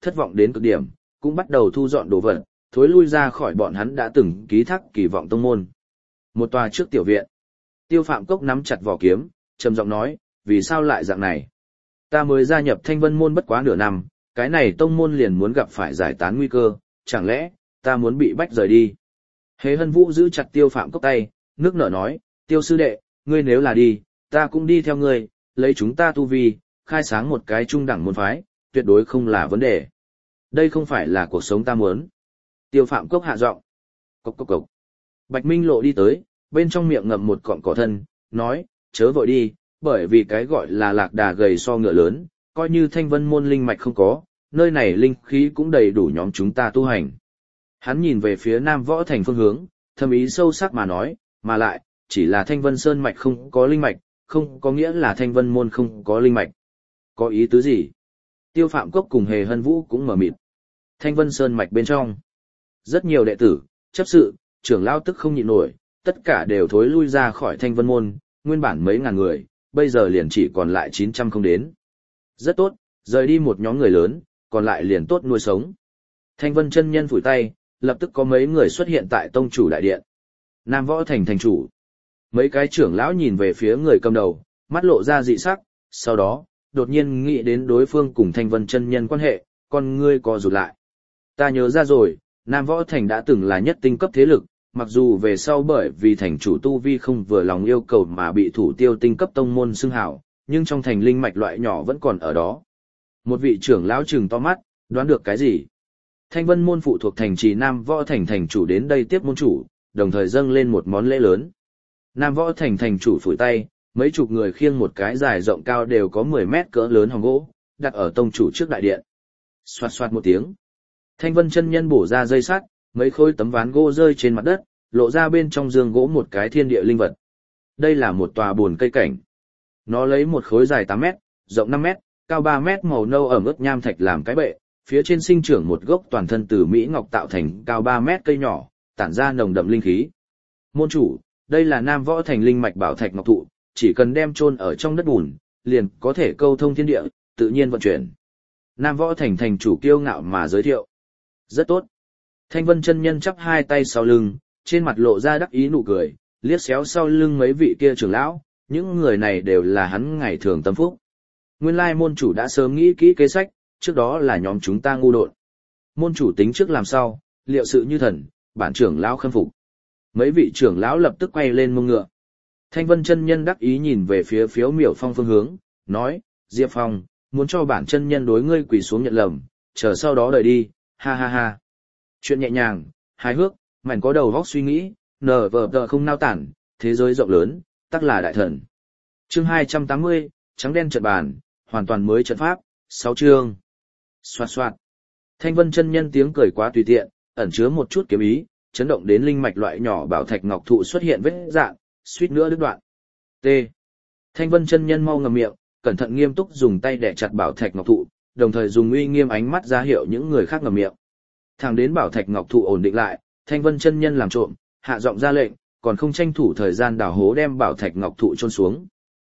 thất vọng đến cực điểm, cũng bắt đầu thu dọn đồ vật, thối lui ra khỏi bọn hắn đã từng ký thác kỳ vọng tông môn. Một tòa trước tiểu viện. Tiêu Phạm Cốc nắm chặt vỏ kiếm, trầm giọng nói, vì sao lại dạng này? Ta mới gia nhập Thanh Vân môn bất quá nửa năm, cái này tông môn liền muốn gặp phải giải tán nguy cơ, chẳng lẽ ta muốn bị bách rời đi? Hế Hân Vũ giữ chặt Tiêu Phạm Cốc tay, nước nở nói, Tiêu sư đệ, ngươi nếu là đi, ta cũng đi theo ngươi, lấy chúng ta tu vi, khai sáng một cái trung đẳng môn phái, tuyệt đối không là vấn đề. Đây không phải là cuộc sống ta muốn. Tiêu Phạm Cốc hạ giọng. Cốc cốc cốc. Bạch Minh Lộ đi tới, bên trong miệng ngậm một cọng cỏ thân, nói, chớ vội đi, bởi vì cái gọi là lạc đà gầy so ngựa lớn, coi như Thanh Vân môn linh mạch không có, nơi này linh khí cũng đầy đủ nhóm chúng ta tu hành. Hắn nhìn về phía Nam Võ Thành phương hướng, thâm ý sâu sắc mà nói, mà lại, chỉ là Thanh Vân Sơn mạch không có linh mạch, không có nghĩa là Thanh Vân môn không có linh mạch. Có ý tứ gì? Tiêu Phạm Cốc cùng Hề Hân Vũ cũng mở mịt. Thanh Vân Sơn mạch bên trong, rất nhiều đệ tử, chấp sự, trưởng lao tức không nhịn nổi, tất cả đều thối lui ra khỏi Thanh Vân môn, nguyên bản mấy ngàn người, bây giờ liền chỉ còn lại 900 không đến. Rất tốt, rời đi một nhóm người lớn, còn lại liền tốt nuôi sống. Thanh Vân chân nhân phủi tay, lập tức có mấy người xuất hiện tại tông chủ đại điện. Nam Võ Thành thành chủ. Mấy cái trưởng lão nhìn về phía người cầm đầu, mắt lộ ra dị sắc, sau đó, đột nhiên nghĩ đến đối phương cùng Thanh Vân chân nhân quan hệ, con ngươi co rụt lại. Ta nhớ ra rồi, Nam Võ Thành đã từng là nhất tinh cấp thế lực, mặc dù về sau bởi vì thành chủ tu vi không vừa lòng yêu cầu mà bị thủ tiêu tinh cấp tông môn xưng hào, nhưng trong thành linh mạch loại nhỏ vẫn còn ở đó. Một vị trưởng lão trừng to mắt, đoán được cái gì? Thanh Vân môn phụ thuộc thành trì Nam Võ Thành thành chủ đến đây tiếp môn chủ, đồng thời dâng lên một món lễ lớn. Nam Võ Thành thành chủ phủi tay, mấy chục người khiêng một cái dài rộng cao đều có 10 mét cỡ lớn hòm gỗ, đặt ở tông chủ trước đại điện. Xoạt xoạt một tiếng. Thanh Vân chân nhân bổ ra dây sắt, mấy khối tấm ván gỗ rơi trên mặt đất, lộ ra bên trong giường gỗ một cái thiên địa linh vật. Đây là một tòa bồn cây cảnh. Nó lấy một khối dài 8 mét, rộng 5 mét, cao 3 mét màu nâu ẩm ướt nham thạch làm cái bệ, phía trên sinh trưởng một gốc toàn thân từ mỹ ngọc tạo thành cao 3 mét cây nhỏ, tản ra nồng đậm linh khí. Môn chủ, đây là Nam Võ Thành linh mạch bảo thạch ngọc thụ, chỉ cần đem chôn ở trong đất bùn, liền có thể câu thông thiên địa, tự nhiên vận chuyển. Nam Võ Thành thành chủ kiêu ngạo mà giới thiệu. Rất tốt. Thanh Vân chân nhân chắp hai tay sau lưng, trên mặt lộ ra đắc ý nụ cười, liếc xéo sau lưng mấy vị kia trưởng lão, những người này đều là hắn ngày thường tâm phúc. Nguyên lai môn chủ đã sớm nghĩ kỹ kế sách, trước đó là nhóm chúng ta ngu độn. Môn chủ tính trước làm sau, liệu sự như thần, bản trưởng lão khâm phục. Mấy vị trưởng lão lập tức quay lên mông ngựa. Thanh Vân chân nhân đắc ý nhìn về phía Phiếu Miểu Phong phương hướng, nói, Diệp Phong, muốn cho bản chân nhân đối ngươi quỳ xuống nhận lầm, chờ sau đó đợi đi, ha ha ha. Chuyện nhẹ nhàng, hài hước, mảnh có đầu vóc suy nghĩ, nở vờ tờ không nao tản, thế giới rộng lớn, tắc là đại thần. Chương 280, trắng đen trận bàn, hoàn toàn mới trận pháp, 6 chương. Xoạt xoạt. Thanh Vân chân nhân tiếng cười quá tùy tiện, ẩn chứa một chút kiếm ý, chấn động đến linh mạch loại nhỏ bảo thạch ngọc thụ xuất hiện vết rạn, suýt nữa đứt đoạn. T. Thanh Vân chân nhân mau ngậm miệng, cẩn thận nghiêm túc dùng tay đè chặt bảo thạch ngọc thụ, đồng thời dùng uy nghiêm ánh mắt ra hiệu những người khác ngậm miệng. Thẳng đến bảo thạch ngọc thụ ổn định lại, Thanh Vân chân nhân làm trộm, hạ giọng ra lệnh, còn không tranh thủ thời gian đào hố đem bảo thạch ngọc thụ chôn xuống.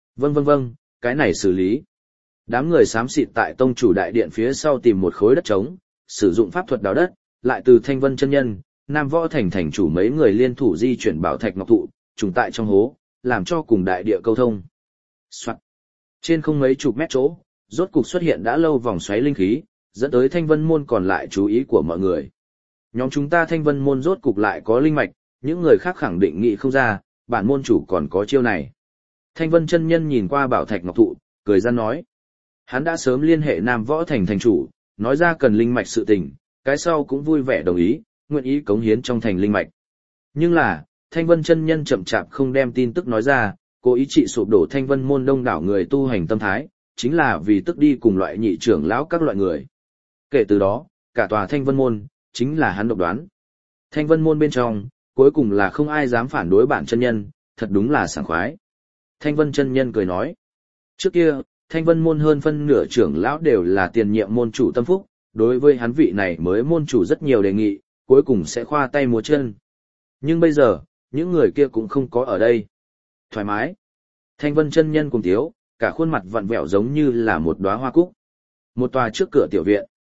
Vâng, cái này xử lý. Đám người xám xịt tại tông chủ đại điện phía sau tìm một khối đất trống, sử dụng pháp thuật đào đất, lại từ Thanh Vân chân nhân, Nam Võ Thành thành chủ mấy người liên thủ di chuyển bảo thạch ngọc thụ, trùng tại trong hố, làm cho cùng đại địa câu thông. Soạn. Trên không mấy chục mét chỗ, rốt cục xuất hiện đã lâu vòng xoáy linh khí, dẫn tới Thanh Vân môn còn lại chú ý của mọi người. Nhóm chúng ta Thanh Vân môn rốt cục lại có linh mạch, những người khác khẳng định nghĩ không ra, bản môn chủ còn có chiêu này. Thanh Vân chân nhân nhìn qua bảo thạch ngọc thụ, cười ra nói. Hắn đã sớm liên hệ Nam Võ Thành thành chủ, nói ra cần linh mạch sự tình, cái sau cũng vui vẻ đồng ý, nguyện ý cống hiến trong thành linh mạch. Nhưng là, Thanh Vân chân nhân chậm chạp không đem tin tức nói ra, cố ý trị sụp đổ Thanh Vân môn đông đảo người tu hành tâm thái, chính là vì tức đi cùng loại nhị trưởng lão các loại người. Kể từ đó, cả tòa Thanh Vân môn, chính là hắn độc đoán. Thanh Vân môn bên trong, cuối cùng là không ai dám phản đối bản chân nhân, thật đúng là sảng khoái. Thanh Vân chân nhân cười nói. Trước kia, Thanh Vân môn hơn phân nửa trưởng lão đều là tiền nhiệm môn chủ tâm phúc, đối với hắn vị này mới môn chủ rất nhiều đề nghị, cuối cùng sẽ khoa tay múa chân. Nhưng bây giờ, những người kia cũng không có ở đây. Thoải mái. Thanh Vân chân nhân cùng tiếu, cả khuôn mặt vặn vẹo giống như là một đóa hoa cúc. Một tòa trước cửa tiểu viện.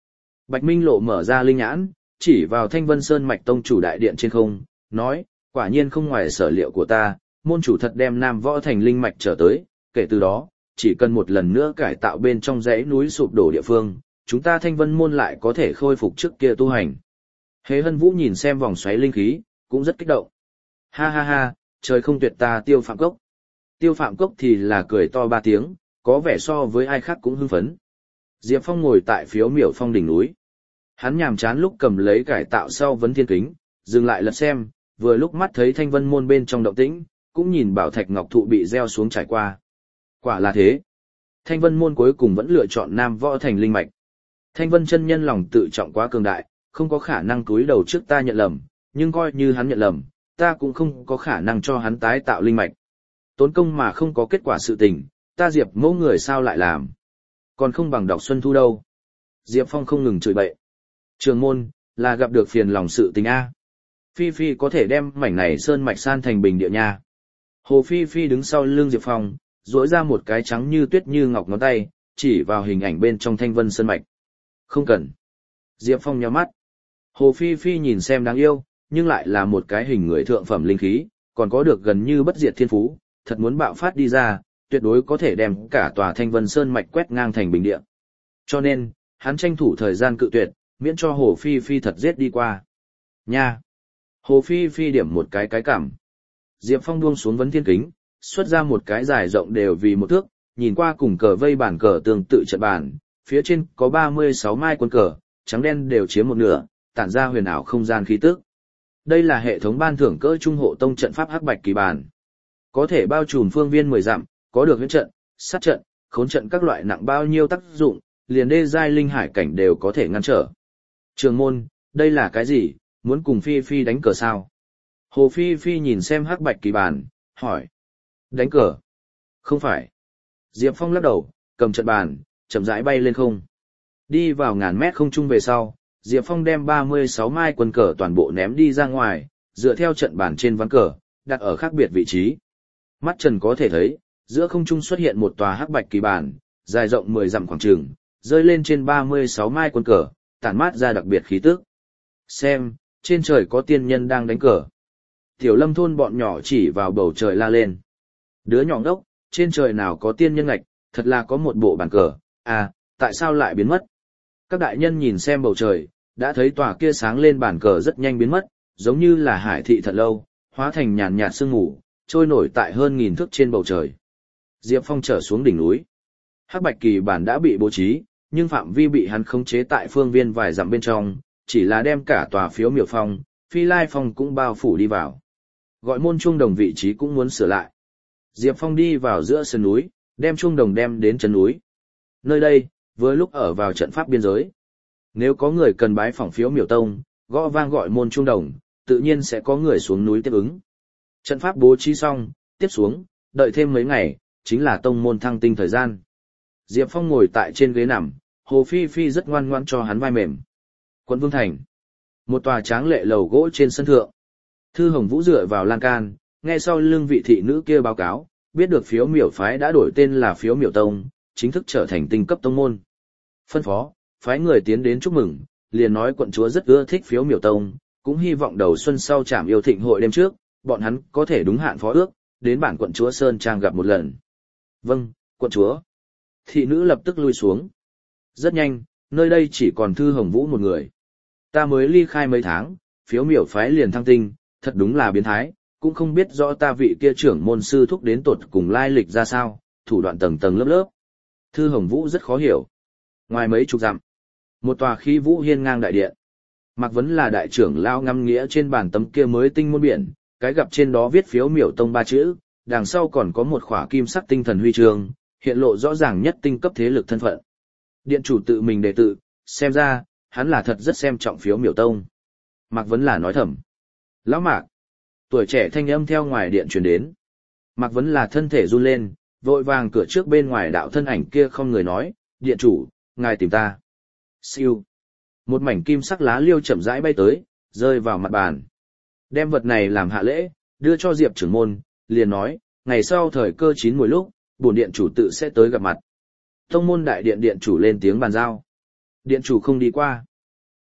Bạch Minh Lộ mở ra linh nhãn, chỉ vào Thanh Vân Sơn mạch tông chủ đại điện trên không, nói, quả nhiên không ngoài sở liệu của ta, môn chủ thật đem Nam Võ Thành linh mạch trở tới, kể từ đó, chỉ cần một lần nữa cải tạo bên trong dãy núi sụp đổ địa phương, chúng ta Thanh Vân môn lại có thể khôi phục trước kia tu hành. Hế Hân Vũ nhìn xem vòng xoáy linh khí, cũng rất kích động. Ha ha ha, trời không tuyệt ta Tiêu Phạm Cốc. Tiêu Phạm Cốc thì là cười to 3 tiếng, có vẻ so với ai khác cũng hưng phấn. Diệp Phong ngồi tại phiếu miểu phong đỉnh núi. Hắn nhàm chán lúc cầm lấy cải tạo sau vấn thiên kính, dừng lại lật xem, vừa lúc mắt thấy Thanh Vân môn bên trong động tĩnh, cũng nhìn bảo thạch ngọc thụ bị gieo xuống trải qua. Quả là thế. Thanh Vân môn cuối cùng vẫn lựa chọn Nam Võ Thành linh mạch. Thanh Vân chân nhân lòng tự trọng quá cường đại, không có khả năng cúi đầu trước ta nhận lầm, nhưng coi như hắn nhận lầm, ta cũng không có khả năng cho hắn tái tạo linh mạch. Tốn công mà không có kết quả sự tình, ta Diệp mẫu người sao lại làm. Còn không bằng đọc Xuân Thu đâu. Diệp Phong không ngừng chửi bậy. Trường môn, là gặp được phiền lòng sự tình A. Phi Phi có thể đem mảnh này sơn mạch san thành bình địa nha. Hồ Phi Phi đứng sau lưng Diệp Phong, duỗi ra một cái trắng như tuyết như ngọc ngón tay, chỉ vào hình ảnh bên trong Thanh Vân sơn mạch. Không cần. Diệp Phong nhíu mắt. Hồ Phi Phi nhìn xem đáng yêu, nhưng lại là một cái hình người thượng phẩm linh khí, còn có được gần như bất diệt thiên phú, thật muốn bạo phát đi ra, tuyệt đối có thể đem cả tòa Thanh Vân Sơn mạch quét ngang thành bình địa. Cho nên, hắn tranh thủ thời gian cự tuyệt, miễn cho Hồ Phi Phi thật giết đi qua. Nha! Hồ Phi Phi điểm một cái cảm. Diệp Phong buông xuống vấn thiên kính, xuất ra một cái dài rộng đều vì một thước, nhìn qua cùng cờ vây bản cờ tương tự trận bàn, phía trên có 36 mai quân cờ, trắng đen đều chiếm một nửa, tản ra huyền ảo không gian khí tức. Đây là hệ thống ban thưởng cỡ trung hộ tông trận pháp hắc bạch kỳ bàn. Có thể bao trùm phương viên 10 dặm, có được huyễn trận, sát trận, khốn trận các loại nặng bao nhiêu tác dụng, liền đê giai linh hải cảnh đều có thể ngăn trở. Trường môn, đây là cái gì, muốn cùng Phi Phi đánh cờ sao? Hồ Phi Phi nhìn xem hắc bạch kỳ bàn, hỏi. Đánh cờ? Không phải. Diệp Phong lắc đầu, cầm trận bàn, chậm rãi bay lên không. Đi vào ngàn mét không trung về sau, Diệp Phong đem 36 mai quân cờ toàn bộ ném đi ra ngoài, dựa theo trận bàn trên ván cờ, đặt ở khác biệt vị trí. Mắt trần có thể thấy, giữa không trung xuất hiện một tòa hắc bạch kỳ bàn, dài rộng 10 dặm khoảng trường, rơi lên trên 36 mai quân cờ, tản mát ra đặc biệt khí tức. Xem, trên trời có tiên nhân đang đánh cờ. Tiểu Lâm thôn bọn nhỏ chỉ vào bầu trời la lên. Đứa nhỏ ngốc, trên trời nào có tiên nhân ngạch, thật là có một bộ bàn cờ, à, tại sao lại biến mất? Các đại nhân nhìn xem bầu trời, đã thấy tòa kia sáng lên bàn cờ rất nhanh biến mất, giống như là hải thị thật lâu, hóa thành nhàn nhạt sương mù, trôi nổi tại hơn 1000 thước trên bầu trời. Diệp Phong trở xuống đỉnh núi. Hắc bạch kỳ bản đã bị bố trí, nhưng phạm vi bị hắn khống chế tại phương viên vài dặm bên trong, chỉ là đem cả tòa phiếu miểu phong, phi lai phong cũng bao phủ đi vào. Gọi môn chuông đồng vị trí cũng muốn sửa lại. Diệp Phong đi vào giữa sườn núi, đem chuông đồng đem đến chân núi. Nơi đây, với lúc ở vào trận pháp biên giới. Nếu có người cần bái phỏng phiếu miểu tông, gõ vang gọi môn chuông đồng, tự nhiên sẽ có người xuống núi tiếp ứng. Trận pháp bố trí xong, tiếp xuống, đợi thêm mấy ngày, chính là tông môn thăng tinh thời gian. Diệp Phong ngồi tại trên ghế nằm, Hồ Phi Phi rất ngoan ngoãn cho hắn vai mềm. Quận Vương Thành. Một tòa tráng lệ lầu gỗ trên sân thượng. Thư Hồng Vũ dựa vào lan can, nghe sau lưng vị thị nữ kia báo cáo, biết được phiếu miểu phái đã đổi tên là phiếu miểu tông, chính thức trở thành tinh cấp tông môn. Phân phó, phái người tiến đến chúc mừng, liền nói quận chúa rất ưa thích phiếu miểu tông, cũng hy vọng đầu xuân sau trảm yêu thịnh hội đêm trước, bọn hắn có thể đúng hạn phó ước, đến bản quận chúa Sơn Trang gặp một lần. Vâng, quận chúa. Thị nữ lập tức lui xuống. Rất nhanh, nơi đây chỉ còn Thư Hồng Vũ một người. Ta mới ly khai mấy tháng, phiếu miểu phái liền thăng tinh, thật đúng là biến thái, cũng không biết rõ ta vị kia trưởng môn sư thúc đến tột cùng lai lịch ra sao, thủ đoạn tầng tầng lớp lớp. Thư Hồng Vũ rất khó hiểu. Ngoài mấy chục dặm, một tòa khí vũ hiên ngang đại điện. Mạc Vấn là đại trưởng lao ngâm nghĩa trên bàn tấm kia mới tinh môn biển, cái gặp trên đó viết phiếu miểu tông 3 chữ, đằng sau còn có một khỏa kim sắc tinh thần huy chương, hiện lộ rõ ràng nhất tinh cấp thế lực thân phận. Điện chủ tự mình đề tự, xem ra, hắn là thật rất xem trọng phiếu miểu tông. Mạc Vấn là nói thầm. Lão Mạc. Tuổi trẻ thanh âm theo ngoài điện truyền đến. Mạc Vấn là thân thể run lên, vội vàng cửa trước bên ngoài đạo thân ảnh kia không người nói, điện chủ, ngài tìm ta. Siêu. Một mảnh kim sắc lá liêu chậm rãi bay tới, rơi vào mặt bàn. Đem vật này làm hạ lễ, đưa cho Diệp trưởng môn, liền nói, ngày sau thời cơ chín mùi lúc, bổn điện chủ tự sẽ tới gặp mặt. Tông môn đại điện điện chủ lên tiếng bàn giao. Điện chủ không đi qua.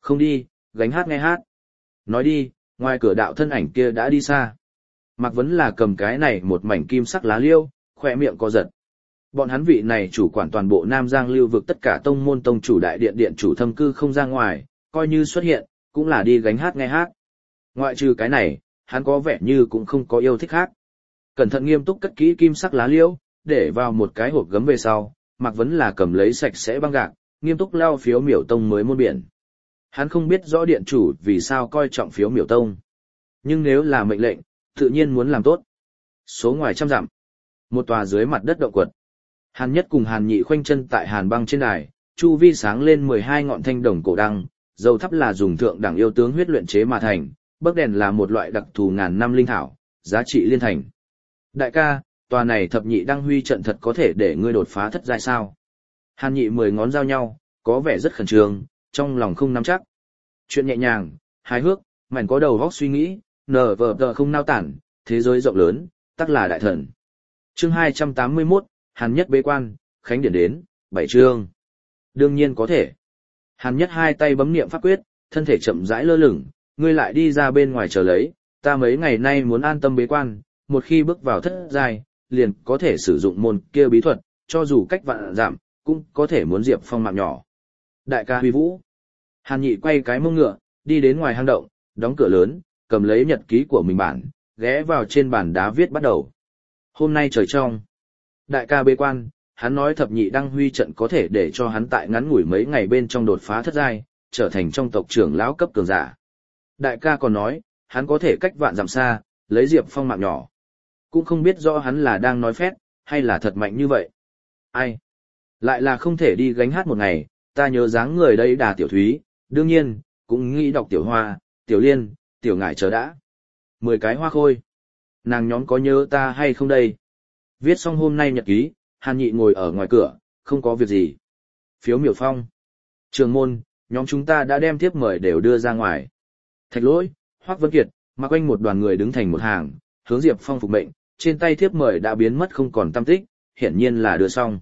Không đi, gánh hát nghe hát. Nói đi, ngoài cửa đạo thân ảnh kia đã đi xa. Mạc Vấn là cầm cái này một mảnh kim sắc lá liêu, khỏe miệng co giật. Bọn hắn vị này chủ quản toàn bộ Nam Giang lưu vực tất cả tông môn tông chủ đại điện điện chủ thâm cư không ra ngoài, coi như xuất hiện, cũng là đi gánh hát nghe hát. Ngoại trừ cái này, hắn có vẻ như cũng không có yêu thích khác. Cẩn thận nghiêm túc cất kỹ kim sắc lá liêu, để vào một cái hộp gấm về sau, Mạc Vấn là cầm lấy sạch sẽ băng gạc, nghiêm túc lao phiếu miểu tông mới môn biển. Hắn không biết rõ điện chủ vì sao coi trọng phiếu miểu tông. Nhưng nếu là mệnh lệnh, tự nhiên muốn làm tốt. Số ngoài trăm dặm. Một tòa dưới mặt đất động quật. Hàn Nhất cùng Hàn Nhị khoanh chân tại hàn băng trên đài, chu vi sáng lên 12 ngọn thanh đồng cổ đăng, dầu thắp là dùng thượng đẳng yêu tướng huyết luyện chế mà thành, bấc đèn là một loại đặc thù ngàn năm linh thảo, giá trị liên thành. Đại ca, tòa này thập nhị đăng huy trận thật có thể để ngươi đột phá thất giai sao? Hàn Nhị 10 ngón giao nhau, có vẻ rất khẩn trương, trong lòng không nắm chắc. Chuyện nhẹ nhàng, hài hước, mảnh có đầu óc suy nghĩ, nở vờ tờ không nao tản, thế giới rộng lớn, tắc là đại thần. Chương 281, Hàn Nhất bế quan, khánh điển đến, 7 chương. Đương nhiên có thể. Hàn Nhất hai tay bấm niệm pháp quyết, thân thể chậm rãi lơ lửng, ngươi lại đi ra bên ngoài chờ lấy, ta mấy ngày nay muốn an tâm bế quan, một khi bước vào thất giai, liền có thể sử dụng môn kia bí thuật, cho dù cách vạn giảm, cũng có thể muốn Diệp Phong mạng nhỏ. Đại ca huy vũ. Hàn Nhị quay cái mông ngựa, đi đến ngoài hang động, đóng cửa lớn, cầm lấy nhật ký của mình bản, ghé vào trên bàn đá viết bắt đầu. Hôm nay trời trong. Đại ca bế quan, hắn nói thập nhị đăng huy trận có thể để cho hắn tại ngắn ngủi mấy ngày bên trong đột phá thất giai, trở thành trong tộc trưởng lão cấp cường giả. Đại ca còn nói, hắn có thể cách vạn dặm xa, lấy Diệp Phong mạng nhỏ. Cũng không biết rõ hắn là đang nói phét, hay là thật mạnh như vậy. Ai? Lại là không thể đi gánh hát một ngày, ta nhớ dáng người đây Đà Tiểu Thúy, đương nhiên, cũng nghĩ đọc Tiểu Hoa, Tiểu Liên, Tiểu Ngải chờ đã. 10 cái hoa khôi. Nàng nhóm có nhớ ta hay không đây? Viết xong hôm nay nhật ký, Hàn Nhị ngồi ở ngoài cửa, không có việc gì. Phiếu miểu phong. Trường môn, nhóm chúng ta đã đem tiếp mời đều đưa ra ngoài. Thạch Lỗi, Hoắc Vân Kiệt, mặc quanh một đoàn người đứng thành một hàng, hướng Diệp Phong phục mệnh, trên tay thiếp mời đã biến mất không còn tăm tích, hiển nhiên là đưa xong.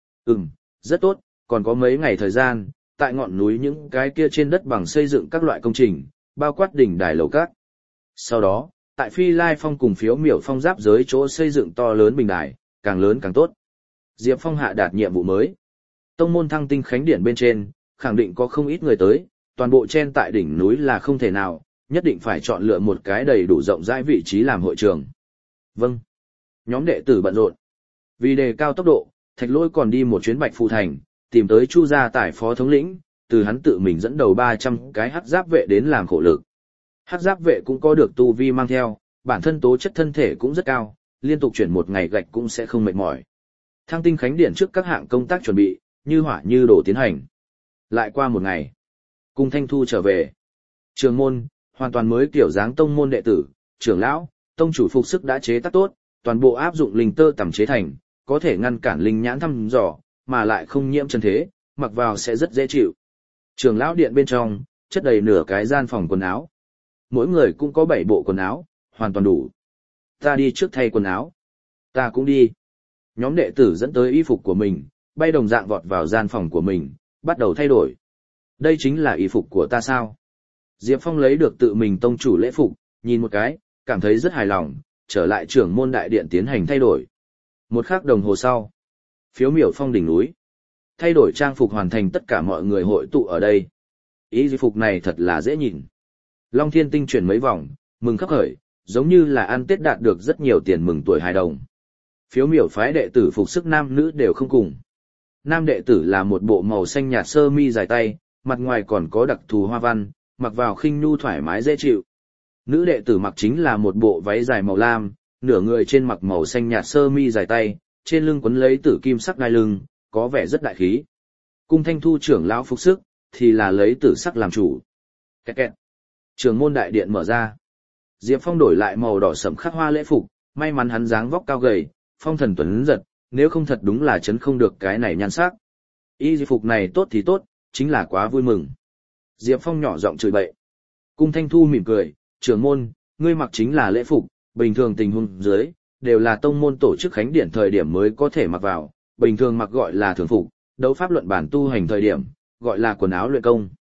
Rất tốt, còn có mấy ngày thời gian, tại ngọn núi những cái kia trên đất bằng xây dựng các loại công trình, bao quát đỉnh đài lầu các. Sau đó, tại Phi Lai Phong cùng phiếu miểu phong giáp giới chỗ xây dựng to lớn bình đài, càng lớn càng tốt. Diệp Phong hạ đạt nhiệm vụ mới. Tông môn Thăng Tinh Khánh Điển bên trên, khẳng định có không ít người tới, toàn bộ chen tại đỉnh núi là không thể nào, nhất định phải chọn lựa một cái đầy đủ rộng rãi vị trí làm hội trường. Vâng. Nhóm đệ tử bận rộn. Vì đề cao tốc độ, Thạch Lỗi còn đi một chuyến Bạch Phù Thành, tìm tới Chu gia tải phó thống lĩnh, từ hắn tự mình dẫn đầu 300 cái hắc giáp vệ đến làm khổ lực. Hắc giáp vệ cũng có được tu vi mang theo, bản thân tố chất thân thể cũng rất cao, liên tục chuyển một ngày gạch cũng sẽ không mệt mỏi. Thăng Tinh Khánh Điển trước các hạng công tác chuẩn bị, như hỏa như đổ tiến hành. Lại qua một ngày, Cung Thanh Thu trở về. Trường môn, hoàn toàn mới kiểu dáng tông môn đệ tử, trưởng lão, tông chủ phục sức đã chế tác tốt, toàn bộ áp dụng linh tơ tẩm chế thành, có thể ngăn cản linh nhãn thăm dò, mà lại không nhiễm chân thế, mặc vào sẽ rất dễ chịu. Trường lão điện bên trong, chất đầy nửa cái gian phòng quần áo. Mỗi người cũng có 7 bộ quần áo, hoàn toàn đủ. Ta đi trước thay quần áo. Ta cũng đi. Nhóm đệ tử dẫn tới y phục của mình, bay đồng dạng vọt vào gian phòng của mình, bắt đầu thay đổi. Đây chính là y phục của ta sao? Diệp Phong lấy được tự mình tông chủ lễ phục, nhìn một cái, cảm thấy rất hài lòng, trở lại trưởng môn đại điện tiến hành thay đổi. Một khắc đồng hồ sau, phiếu miểu phong đỉnh núi. Thay đổi trang phục hoàn thành, tất cả mọi người hội tụ ở đây. Y phục này thật là dễ nhìn. Long Thiên Tinh chuyển mấy vòng, mừng khắp khởi, giống như là ăn Tết đạt được rất nhiều tiền mừng tuổi hài đồng. Phiếu miểu phái đệ tử phục sức nam nữ đều không cùng. Nam đệ tử là một bộ màu xanh nhạt sơ mi dài tay, mặt ngoài còn có đặc thù hoa văn, mặc vào khinh nhu thoải mái dễ chịu. Nữ đệ tử mặc chính là một bộ váy dài màu lam, nửa người trên mặc màu xanh nhạt sơ mi dài tay, trên lưng quấn lấy tử kim sắc đai lưng, có vẻ rất đại khí. Cung Thanh Thu trưởng lão phục sức thì là lấy tử sắc làm chủ. Kẹt kẹt. Trường môn đại điện mở ra. Diệp Phong đổi lại màu đỏ sẫm khắc hoa lễ phục, may mắn hắn dáng vóc cao gầy, phong thần tuấn giật, nếu không thật đúng là chấn không được cái này nhan sắc. Y phục này tốt thì tốt, chính là quá vui mừng. Diệp Phong nhỏ giọng chửi bậy. Cung Thanh Thu mỉm cười, trưởng môn, ngươi mặc chính là lễ phục, bình thường tình huống dưới, đều là tông môn tổ chức khánh điển thời điểm mới có thể mặc vào, bình thường mặc gọi là thường phục, đấu pháp luận bản tu hành thời điểm, gọi là quần áo luyện công.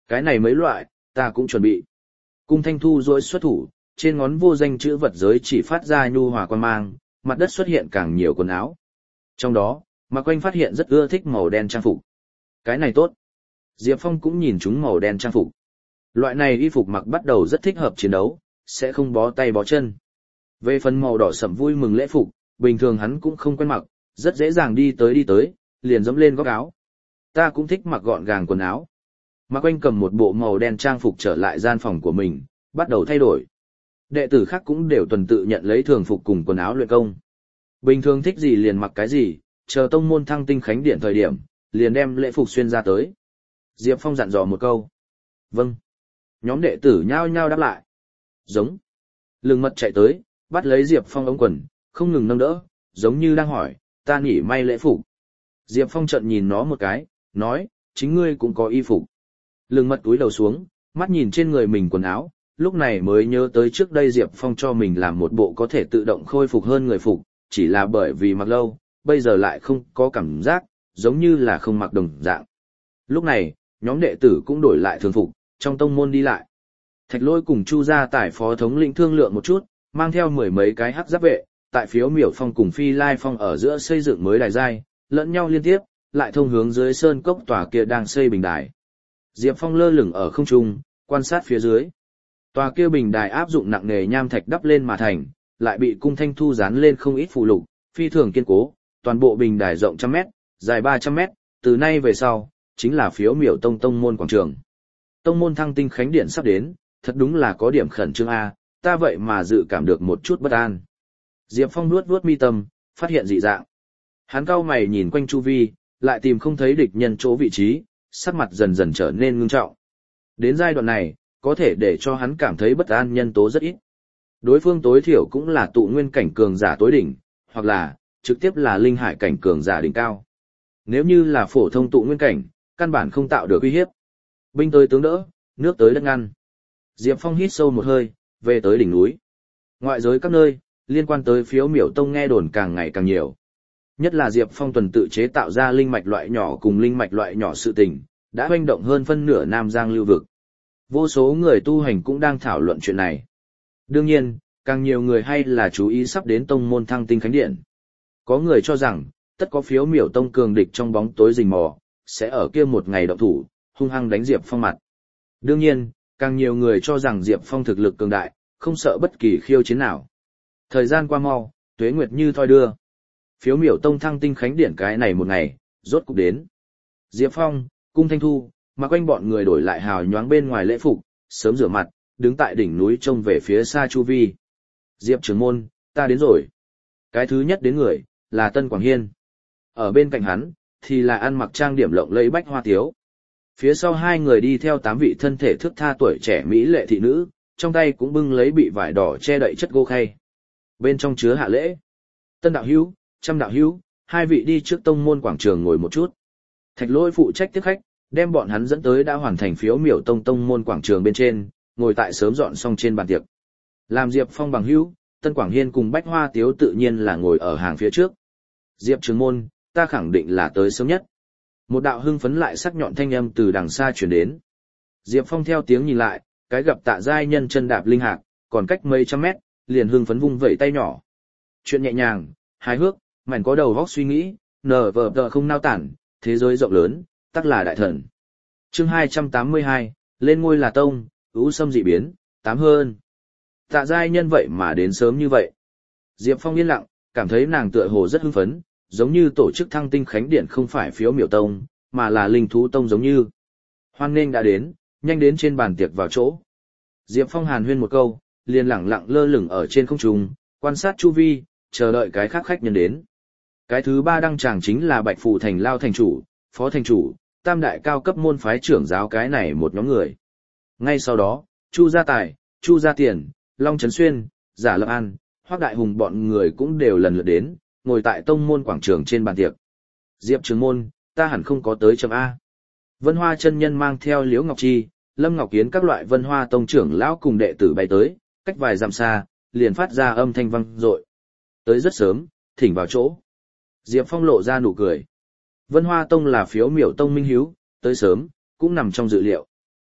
Cái này mấy loại, ta cũng chuẩn bị. Cung Thanh Thu rỗi xuất thủ, trên ngón vô danh chữ vật giới chỉ phát ra nhu hòa quan mang, mặt đất xuất hiện càng nhiều quần áo. Trong đó, Mạc Quanh phát hiện rất ưa thích màu đen trang phục. Cái này tốt. Diệp Phong cũng nhìn chúng màu đen trang phục. Loại này y phục mặc bắt đầu rất thích hợp chiến đấu, sẽ không bó tay bó chân. Về phần màu đỏ sẫm vui mừng lễ phục, bình thường hắn cũng không quen mặc, rất dễ dàng đi tới, liền dẫm lên góc áo. Ta cũng thích mặc gọn gàng quần áo. Mạc Quanh cầm một bộ màu đen trang phục trở lại gian phòng của mình, bắt đầu thay đổi. Đệ tử khác cũng đều tuần tự nhận lấy thường phục cùng quần áo luyện công. Bình thường thích gì liền mặc cái gì, chờ tông môn thăng tinh khánh điện thời điểm, liền đem lễ phục xuyên ra tới. Diệp Phong dặn dò một câu. Vâng. Nhóm đệ tử nhao nhao đáp lại. Giống. Lương Mật chạy tới, bắt lấy Diệp Phong ống quần, không ngừng nâng đỡ, giống như đang hỏi, ta nghỉ may lễ phục. Diệp Phong trợn nhìn nó một cái, nói, chính ngươi cũng có y phục. Lương Mật túi đầu xuống, mắt nhìn trên người mình quần áo, lúc này mới nhớ tới trước đây Diệp Phong cho mình làm một bộ có thể tự động khôi phục hơn người phục, chỉ là bởi vì mặc lâu, bây giờ lại không có cảm giác, giống như là không mặc đồng dạng. Lúc này, nhóm đệ tử cũng đổi lại thường phục, trong tông môn đi lại. Thạch Lỗi cùng Chu gia Tài phó thống lĩnh thương lượng một chút, mang theo mười mấy cái hắc giáp vệ, tại Phiếu Miểu Phong cùng Phi Lai Phong ở giữa xây dựng mới đài giai, lẫn nhau liên tiếp, lại thông hướng dưới sơn cốc tòa kia đang xây bình đài. Diệp Phong lơ lửng ở không trung, quan sát phía dưới. Tòa kia bình đài áp dụng nặng nề nham thạch đắp lên mà thành, lại bị Cung Thanh Thu dán lên không ít phù lục, phi thường kiên cố, toàn bộ bình đài rộng 100 mét, dài 300 mét, từ nay về sau, chính là Phiếu Miểu Tông tông môn quảng trường. Tông môn thăng tinh khánh điện sắp đến, thật đúng là có điểm khẩn trương a, ta vậy mà dự cảm được một chút bất an. Diệp Phong nuốt vuốt mi tâm, phát hiện dị dạng. Hắn cau mày nhìn quanh chu vi, lại tìm không thấy địch nhân chỗ vị trí, sắc mặt dần dần trở nên ngưng trọng. Đến giai đoạn này, có thể để cho hắn cảm thấy bất an nhân tố rất ít. Đối phương tối thiểu cũng là tụ nguyên cảnh cường giả tối đỉnh, hoặc là trực tiếp là linh hải cảnh cường giả đỉnh cao. Nếu như là phổ thông tụ nguyên cảnh, căn bản không tạo được uy hiếp. Binh tới tướng đỡ, nước tới đất ngăn. Diệp Phong hít sâu một hơi, về tới đỉnh núi. Ngoại giới các nơi, liên quan tới Phiếu Miểu Tông nghe đồn càng ngày càng nhiều. Nhất là Diệp Phong tuần tự chế tạo ra linh mạch loại nhỏ cùng linh mạch loại nhỏ sự tình, đã hoành động hơn phân nửa Nam Giang lưu vực. Vô số người tu hành cũng đang thảo luận chuyện này. Đương nhiên, càng nhiều người hay là chú ý sắp đến tông môn thăng tinh khánh điện. Có người cho rằng, tất có Phiếu Miểu Tông cường địch trong bóng tối rình mò, sẽ ở kia một ngày động thủ, hung hăng đánh Diệp Phong mặt. Đương nhiên, càng nhiều người cho rằng Diệp Phong thực lực cường đại, không sợ bất kỳ khiêu chiến nào. Thời gian qua mau, tuế nguyệt như thoi đưa. Phiếu Miểu Tông thăng tinh khánh điện cái này một ngày, rốt cục đến. Diệp Phong, Cung Thanh Thu, mà quanh bọn người đổi lại hào nhoáng bên ngoài lễ phục, sớm rửa mặt, đứng tại đỉnh núi trông về phía xa chu vi. Diệp trưởng môn, ta đến rồi. Cái thứ nhất đến người, là Tân Quảng Hiên. Ở bên cạnh hắn, thì là ăn mặc trang điểm lộng lẫy Bách Hoa Tiếu. Phía sau hai người đi theo 8 vị thân thể thước tha tuổi trẻ mỹ lệ thị nữ, trong tay cũng bưng lấy bị vải đỏ che đậy chất gỗ khay. Bên trong chứa hạ lễ. Tân đạo hữu, Trăm đạo hữu, hai vị đi trước tông môn quảng trường ngồi một chút. Thạch Lỗi phụ trách tiếp khách, đem bọn hắn dẫn tới đã hoàn thành Phiếu Miểu Tông tông môn quảng trường bên trên, ngồi tại sớm dọn xong trên bàn tiệc. Làm Diệp Phong bằng hữu, Tân Quảng Hiên cùng Bách Hoa Tiếu tự nhiên là ngồi ở hàng phía trước. Diệp trưởng môn, ta khẳng định là tới sớm nhất. Một đạo hưng phấn lại sắc nhọn thanh âm từ đằng xa truyền đến. Diệp Phong theo tiếng nhìn lại, cái gặp Tạ giai nhân chân đạp linh hạc, còn cách mấy trăm mét, liền hưng phấn vung vẩy tay nhỏ. Chuyện nhẹ nhàng, hài hước, mảnh có đầu óc suy nghĩ, nở vờ tờ không nao tản, thế giới rộng lớn, tắc là đại thần. Chương 282, lên ngôi là tông, ưu xâm dị biến, 8 hơn. Tạ giai nhân vậy mà đến sớm như vậy. Diệp Phong yên lặng, cảm thấy nàng tựa hồ rất hưng phấn, giống như tổ chức thăng tinh khánh điện không phải Phiếu Miểu Tông, mà là linh thú tông giống như. Hoan nghênh đã đến, nhanh đến trên bàn tiệc vào chỗ. Diệp Phong hàn huyên một câu, liền lẳng lặng lơ lửng ở trên không trung, quan sát chu vi, chờ đợi cái khác khách nhân đến. Cái thứ ba đăng tràng chính là Bạch Phù Thành Lao thành chủ, phó thành chủ, tam đại cao cấp môn phái trưởng giáo cái này một nhóm người. Ngay sau đó, Chu Gia Tài, Chu Gia Tiền, Long Trấn Xuyên, Giả Lập An, Hoắc Đại Hùng bọn người cũng đều lần lượt đến, ngồi tại tông môn quảng trường trên bàn tiệc. Diệp trưởng môn, ta hẳn không có tới chấm A. Vân Hoa chân nhân mang theo Liễu Ngọc Chi, Lâm Ngọc Kiến các loại Vân Hoa tông trưởng lão cùng đệ tử bay tới, cách vài dặm xa, liền phát ra âm thanh vang dội. Tới rất sớm, thỉnh vào chỗ. Diệp Phong lộ ra nụ cười. Vân Hoa tông là Phiếu Miểu Tông minh hiếu, tới sớm, cũng nằm trong dự liệu.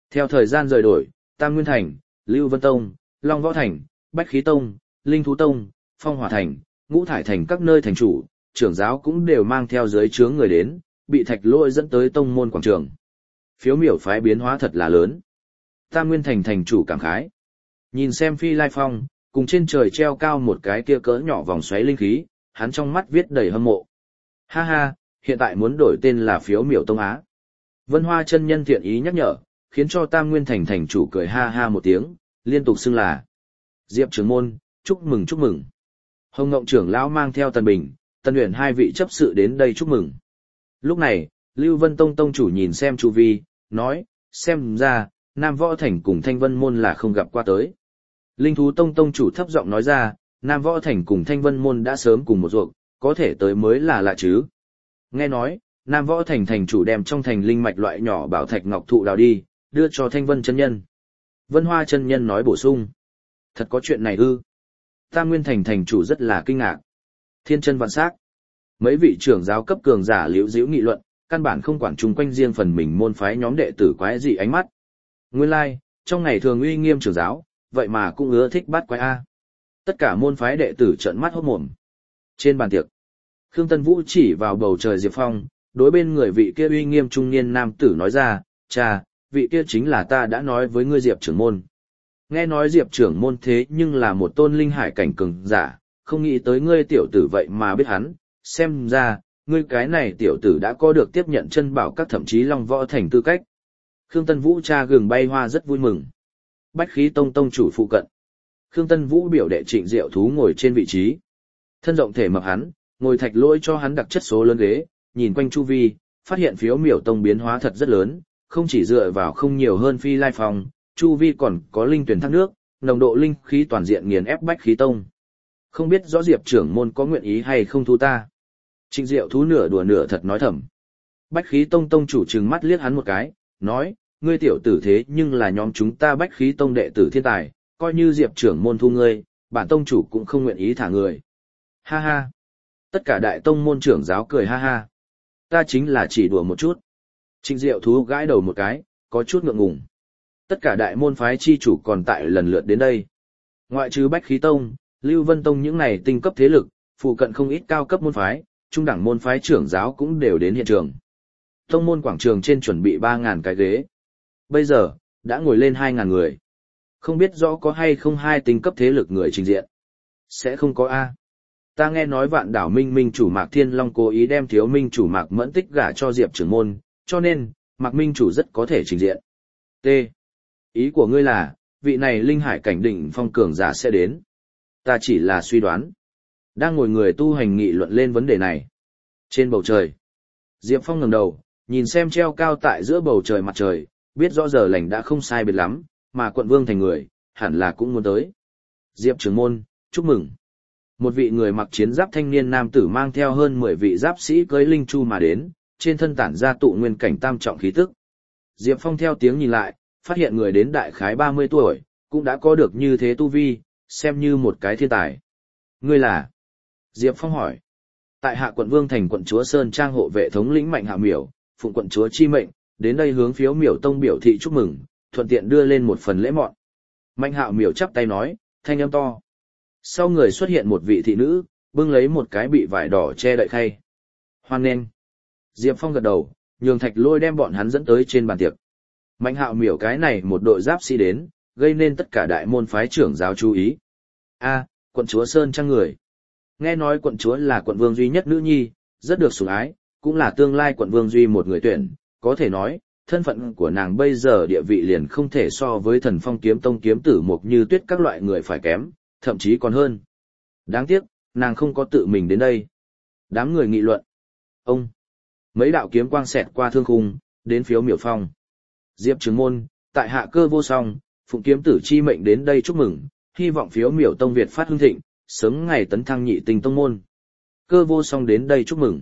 Theo thời gian rời đổi, Tam Nguyên Thành, Lưu Vân Tông, Long Võ Thành, Bách Khí Tông, Linh Thú Tông, Phong Hỏa Thành, Ngũ Thải Thành các nơi thành chủ, trưởng giáo cũng đều mang theo dưới trướng người đến, bị Thạch Lỗi dẫn tới tông môn quảng trường. Phiếu miểu phái biến hóa thật là lớn. Tam Nguyên Thành thành chủ cảm khái. Nhìn xem Phi Lai Phong, cùng trên trời treo cao một cái kia cỡ nhỏ vòng xoáy linh khí, hắn trong mắt viết đầy hâm mộ. Ha ha, hiện tại muốn đổi tên là Phiếu miểu tông Á. Vân Hoa chân nhân thiện ý nhắc nhở, khiến cho Tam Nguyên Thành thành chủ cười ha ha một tiếng, liên tục xưng là Diệp trưởng môn, chúc mừng chúc mừng. Hồng Ngộng trưởng lão mang theo Tần Bình, Tần Uyển hai vị chấp sự đến đây chúc mừng. Lúc này, Lưu Vân Tông tông chủ nhìn xem chu vi, nói, xem ra, Nam Võ Thành cùng Thanh Vân Môn là không gặp qua tới. Linh Thú Tông tông chủ thấp giọng nói ra, Nam Võ Thành cùng Thanh Vân Môn đã sớm cùng một ruột, có thể tới mới là lạ chứ. Nghe nói, Nam Võ Thành thành chủ đem trong thành linh mạch loại nhỏ bảo thạch ngọc thụ đào đi, đưa cho Thanh Vân chân nhân. Vân Hoa chân nhân nói bổ sung. Thật có chuyện này ư? Tam Nguyên Thành thành chủ rất là kinh ngạc. Thiên chân vạn sắc. Mấy vị trưởng giáo cấp cường giả liễu diễu nghị luận, căn bản không quản chung quanh riêng phần mình môn phái nhóm đệ tử quái dị ánh mắt. Nguyên lai, trong ngày thường uy nghiêm trưởng giáo, vậy mà cũng ưa thích bắt quái A. Tất cả môn phái đệ tử trợn mắt hốt mồm. Trên bàn tiệc, Khương Tân Vũ chỉ vào bầu trời Diệp Phong, đối bên người vị kia uy nghiêm trung niên nam tử nói ra, cha, vị kia chính là ta đã nói với ngươi Diệp trưởng môn. Nghe nói Diệp trưởng môn thế nhưng là một tôn linh hải cảnh cường giả, không nghĩ tới ngươi tiểu tử vậy mà biết hắn, xem ra, ngươi cái này tiểu tử đã có được tiếp nhận chân bảo các thậm chí Long Võ Thành tư cách. Khương Tân Vũ cha gừng bay hoa rất vui mừng. Bách Khí Tông tông chủ phụ cận. Khương Tân Vũ biểu đệ Trịnh Diệu Thú ngồi trên vị trí. Thân rộng thể mập hắn, ngồi Thạch Lỗi cho hắn đặc chất số lớn ghế, nhìn quanh chu vi, phát hiện Phiếu miểu tông biến hóa thật rất lớn, không chỉ dựa vào không nhiều hơn Phi Lai Phong, chu vi còn có linh tuyển thác nước, nồng độ linh khí toàn diện nghiền ép Bách Khí Tông. Không biết rõ Diệp trưởng môn có nguyện ý hay không thu ta. Trịnh Diệu Thú nửa đùa nửa thật nói thầm. Bách Khí Tông tông chủ trừng mắt liếc hắn một cái, nói, ngươi tiểu tử thế nhưng là nhóm chúng ta Bách Khí Tông đệ tử thiên tài, coi như Diệp trưởng môn thu ngươi, bản tông chủ cũng không nguyện ý thả người. Ha ha. Tất cả đại tông môn trưởng giáo cười ha ha. Ta chính là chỉ đùa một chút. Trịnh Diệu Thú gãi đầu một cái, có chút ngượng ngùng. Tất cả đại môn phái chi chủ còn tại lần lượt đến đây. Ngoại trừ Bách Khí Tông, Lưu Vân Tông những này tinh cấp thế lực, phụ cận không ít cao cấp môn phái, trung đẳng môn phái trưởng giáo cũng đều đến hiện trường. Tông môn quảng trường trên chuẩn bị 3.000 cái ghế. Bây giờ, đã ngồi lên 2.000 người. Không biết rõ có hay không hai tinh cấp thế lực người trình diện. Sẽ không có A. Ta nghe nói Vạn Đảo Minh Minh chủ Mạc Thiên Long cố ý đem thiếu minh chủ Mạc Mẫn Tích gả cho Diệp trưởng môn, cho nên, Mạc Minh chủ rất có thể trình diện. T. Ý của ngươi là, vị này linh hải cảnh đỉnh phong cường giả sẽ đến. Ta chỉ là suy đoán. Đang ngồi người tu hành nghị luận lên vấn đề này. Trên bầu trời, Diệp Phong ngẩng đầu, nhìn xem treo cao tại giữa bầu trời mặt trời, biết rõ giờ lành đã không sai biệt lắm, mà quận vương thành người, hẳn là cũng muốn tới. Diệp trưởng môn, chúc mừng. Một vị người mặc chiến giáp thanh niên nam tử mang theo hơn 10 vị giáp sĩ cưỡi linh chu mà đến, trên thân tản ra tụ nguyên cảnh tam trọng khí tức. Diệp Phong theo tiếng nhìn lại, phát hiện người đến đại khái 30 tuổi, cũng đã có được như thế tu vi, xem như một cái thiên tài. Ngươi là? Diệp Phong hỏi. Tại hạ quận vương thành quận chúa Sơn Trang hộ vệ thống lĩnh Mạnh Hạo Miểu, phụng quận chúa chi mệnh, đến đây hướng Phiếu miểu tông biểu thị chúc mừng, thuận tiện đưa lên một phần lễ mọn. Mạnh Hạo Miểu chắp tay nói, thanh âm to. Sau người xuất hiện một vị thị nữ, bưng lấy một cái bị vải đỏ che đậy khay. Hoan nghênh. Diệp Phong gật đầu, nhường Thạch Lôi đem bọn hắn dẫn tới trên bàn tiệc. Mạnh Hạo Miểu cái này một đội giáp sĩ đến, gây nên tất cả đại môn phái trưởng giáo chú ý. A, quận chúa Sơn Trang người. Nghe nói quận chúa là quận vương duy nhất nữ nhi, rất được sủng ái, cũng là tương lai quận vương duy một người tuyển, có thể nói, thân phận của nàng bây giờ địa vị liền không thể so với Thần Phong kiếm tông kiếm tử Mục Như Tuyết các loại người phải kém, thậm chí còn hơn. Đáng tiếc, nàng không có tự mình đến đây. Đám người nghị luận. Ông. Mấy đạo kiếm quang xẹt qua thương khung, đến Phiếu miểu phong. Diệp trưởng môn, tại hạ Cơ Vô Song, phụng kiếm tử chi mệnh đến đây chúc mừng, hy vọng Phiếu miểu tông Việt phát hưng thịnh, sớm ngày tấn thăng nhị tinh tông môn. Cơ Vô Song đến đây chúc mừng.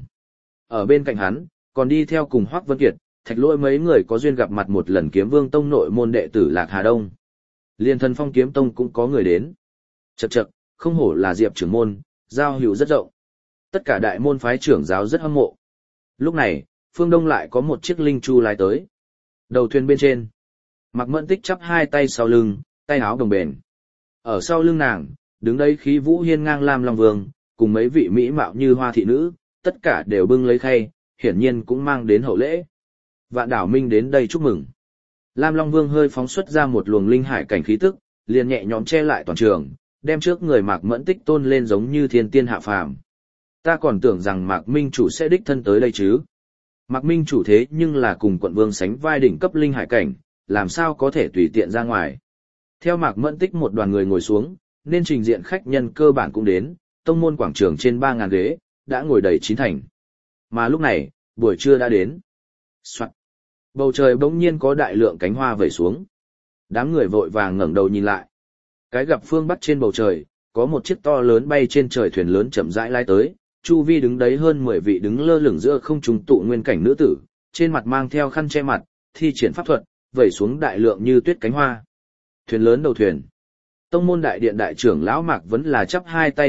Ở bên cạnh hắn, còn đi theo cùng Hoắc Vân Kiệt, Thạch Lỗi mấy người có duyên gặp mặt một lần Kiếm Vương tông nội môn đệ tử Lạc Hà Đông. Liên Thần Phong kiếm tông cũng có người đến. Chậc chậc, không hổ là Diệp trưởng môn, giao hữu rất rộng. Tất cả đại môn phái trưởng giáo rất hâm mộ. Lúc này, phương đông lại có một chiếc linh chu lái tới. Đầu thuyền bên trên, Mạc Mẫn Tích chắp hai tay sau lưng, tay áo đồng bền. Ở sau lưng nàng, đứng đây khí vũ hiên ngang Lam Long Vương, cùng mấy vị mỹ mạo như hoa thị nữ, tất cả đều bưng lấy khay, hiển nhiên cũng mang đến hậu lễ. Vạn Đảo Minh đến đây chúc mừng. Lam Long Vương hơi phóng xuất ra một luồng linh hải cảnh khí tức, liền nhẹ nhõm che lại toàn trường, đem trước người Mạc Mẫn Tích tôn lên giống như thiên tiên hạ phàm. Ta còn tưởng rằng Mạc Minh chủ sẽ đích thân tới đây chứ. Mạc Minh chủ thế nhưng là cùng quận vương sánh vai đỉnh cấp linh hải cảnh, làm sao có thể tùy tiện ra ngoài. Theo Mạc Mẫn Tích một đoàn người ngồi xuống, nên trình diện khách nhân cơ bản cũng đến, tông môn quảng trường trên 3.000 ghế, đã ngồi đầy chín thành. Mà lúc này, buổi trưa đã đến. Soạn. Bầu trời bỗng nhiên có đại lượng cánh hoa vẩy xuống. Đám người vội vàng ngẩng đầu nhìn lại. Cái gặp phương bắc trên bầu trời, có một chiếc to lớn bay trên trời thuyền lớn chậm rãi lai tới, chu vi đứng đấy hơn 10 vị đứng lơ lửng giữa không trung tụ nguyên cảnh nữ tử, trên mặt mang theo khăn che mặt, thi triển pháp thuật, vẩy xuống đại lượng như tuyết cánh hoa. Thuyền lớn đầu thuyền. Tông môn đại điện đại trưởng lão Mạc vẫn là chắp hai tay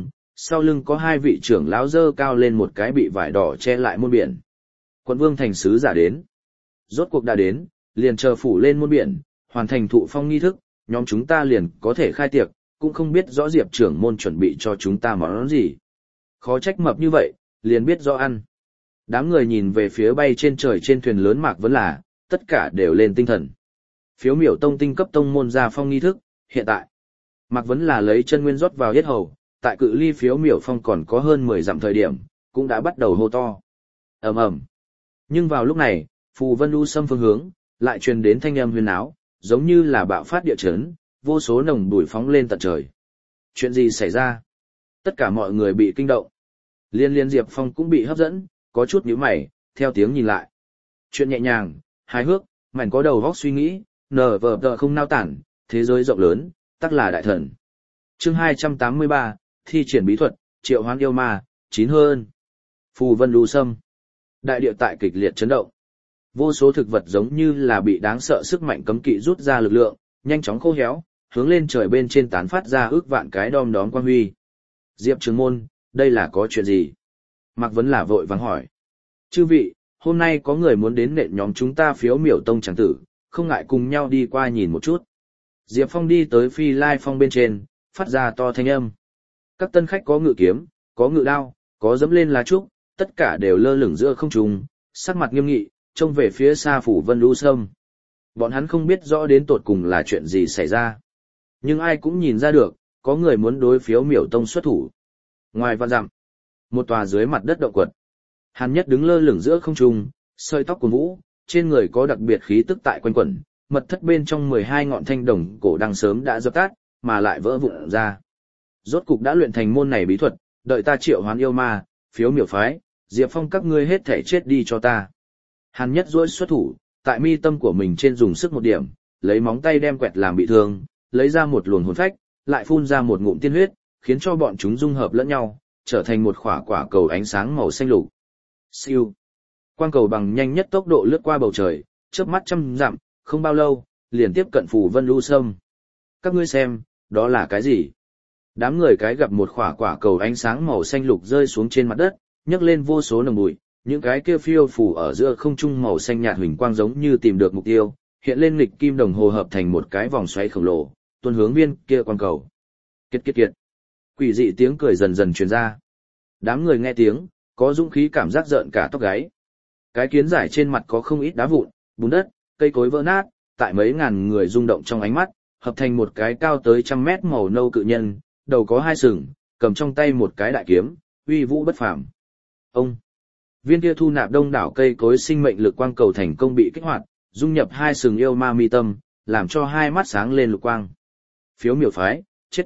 sau lưng có hai vị trưởng lão dơ cao lên một cái bị vải đỏ che lại môn biển. Quận vương thành sứ giả đến. Rốt cuộc đã đến, liền chờ phủ lên môn biển, hoàn thành thụ phong nghi thức, nhóm chúng ta liền có thể khai tiệc, cũng không biết rõ Diệp trưởng môn chuẩn bị cho chúng ta món gì. Khó trách mập như vậy, liền biết rõ ăn. Đám người nhìn về phía bay trên trời trên thuyền lớn Mạc vẫn là, tất cả đều lên tinh thần. Phiếu miểu tông tinh cấp tông môn ra phong nghi thức, hiện tại. Mạc vẫn là lấy chân nguyên rót vào yết hầu, tại cự ly phiếu miểu phong còn có hơn 10 dặm thời điểm, cũng đã bắt đầu hô to. Ầm ầm. Nhưng vào lúc này, phù vân u xâm phương hướng, lại truyền đến thanh âm huyền áo, giống như là bạo phát địa chấn, vô số nồng bụi phóng lên tận trời. Chuyện gì xảy ra? Tất cả mọi người bị kinh động. Liên Diệp Phong cũng bị hấp dẫn, có chút nhíu mày, theo tiếng nhìn lại. Chuyện nhẹ nhàng, hài hước, mảnh có đầu vóc suy nghĩ, nở vờ tờ không nao tản, thế giới rộng lớn, tắc là đại thần. Chương 283, thi triển bí thuật, triệu hoán yêu ma, 9 hơn. Phù vân lưu sâm. Đại địa tại kịch liệt chấn động. Vô số thực vật giống như là bị đáng sợ sức mạnh cấm kỵ rút ra lực lượng, nhanh chóng khô héo, hướng lên trời bên trên tán phát ra ước vạn cái đom đóm quang huy. Diệp Trường môn, đây là có chuyện gì? Mạc Vấn là vội vàng hỏi. Chư vị, hôm nay có người muốn đến nện nhóm chúng ta phiếu miểu tông chẳng tử, không ngại cùng nhau đi qua nhìn một chút. Diệp Phong đi tới phi lai phong bên trên, phát ra to thanh âm. Các tân khách có ngự kiếm, có ngự đao, có dẫm lên lá trúc, tất cả đều lơ lửng giữa không trung, sắc mặt nghiêm nghị, trông về phía xa phủ vân lưu sâm. Bọn hắn không biết rõ đến tột cùng là chuyện gì xảy ra. Nhưng ai cũng nhìn ra được, có người muốn đối phiếu miểu tông xuất thủ. Ngoài vạn dặm, một tòa dưới mặt đất động quật. Hàn Nhất đứng lơ lửng giữa không trung, sợi tóc cuồn vũ, trên người có đặc biệt khí tức tại quanh quẩn, mật thất bên trong 12 ngọn thanh đồng cổ đang sớm đã dập tắt, mà lại vỡ vụn ra. Rốt cục đã luyện thành môn này bí thuật, đợi ta triệu hoán yêu ma, phiếu miểu phái, Diệp Phong các ngươi hết thể chết đi cho ta. Hàn Nhất duỗi xuất thủ, tại mi tâm của mình trên dùng sức một điểm, lấy móng tay đem quẹt làm bị thương, lấy ra một luồng hồn phách, lại phun ra một ngụm tiên huyết, khiến cho bọn chúng dung hợp lẫn nhau, trở thành một quả cầu ánh sáng màu xanh lục. Siêu. Quang cầu bằng nhanh nhất tốc độ lướt qua bầu trời, chớp mắt trăm dặm, không bao lâu, liền tiếp cận phủ vân lưu sâm. Các ngươi xem, đó là cái gì? Đám người cái gặp một quả cầu ánh sáng màu xanh lục rơi xuống trên mặt đất, nhấc lên vô số nồng bụi, những cái kia phiêu phù ở giữa không trung màu xanh nhạt huỳnh quang giống như tìm được mục tiêu, hiện lên nghịch kim đồng hồ hợp thành một cái vòng xoáy khổng lồ, tuôn hướng viên kia quang cầu. Kiệt kiệt kiệt. Quỷ dị tiếng cười dần dần truyền ra. Đám người nghe tiếng, có dũng khí cảm giác rợn cả tóc gáy. Cái kiến giải trên mặt có không ít đá vụn, bùn đất, cây cối vỡ nát, tại mấy ngàn người rung động trong ánh mắt, hợp thành một cái cao tới 100 mét màu nâu cự nhân, đầu có 2 sừng, cầm trong tay một cái đại kiếm, uy vũ bất phàm. Ông viên kia thu nạp đông đảo cây cối sinh mệnh lực quang cầu thành công bị kích hoạt, dung nhập 2 sừng yêu ma mi tâm, làm cho 2 mắt sáng lên lục quang. Phiếu miểu phái, chết.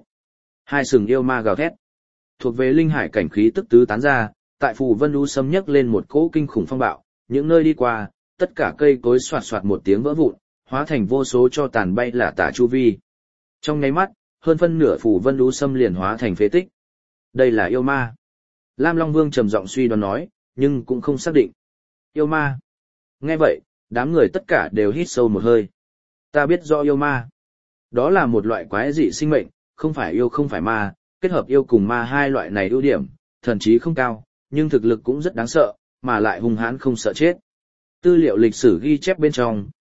2 sừng yêu ma gào thét. Thuộc về linh hải cảnh khí tức tứ tán ra, tại phù vân lưu sâm nhấc lên một cỗ kinh khủng phong bạo, những nơi đi qua, tất cả cây cối xoạt xoạt một tiếng vỡ vụn, hóa thành vô số cho tàn bay lả tả chu vi. Trong nháy mắt, hơn phân nửa phù vân lưu sâm liền hóa thành phế tích. Đây là yêu ma. Lam Long Vương trầm giọng suy đoán nói, nhưng cũng không xác định. Yêu ma. Nghe vậy, đám người tất cả đều hít sâu một hơi. Ta biết rõ yêu ma. Đó là một loại quái dị sinh mệnh, không phải yêu không phải ma, kết hợp yêu cùng ma hai loại này ưu điểm, thần trí không cao, nhưng thực lực cũng rất đáng sợ, mà lại hung hãn không sợ chết. Tư liệu lịch sử ghi chép bên trong,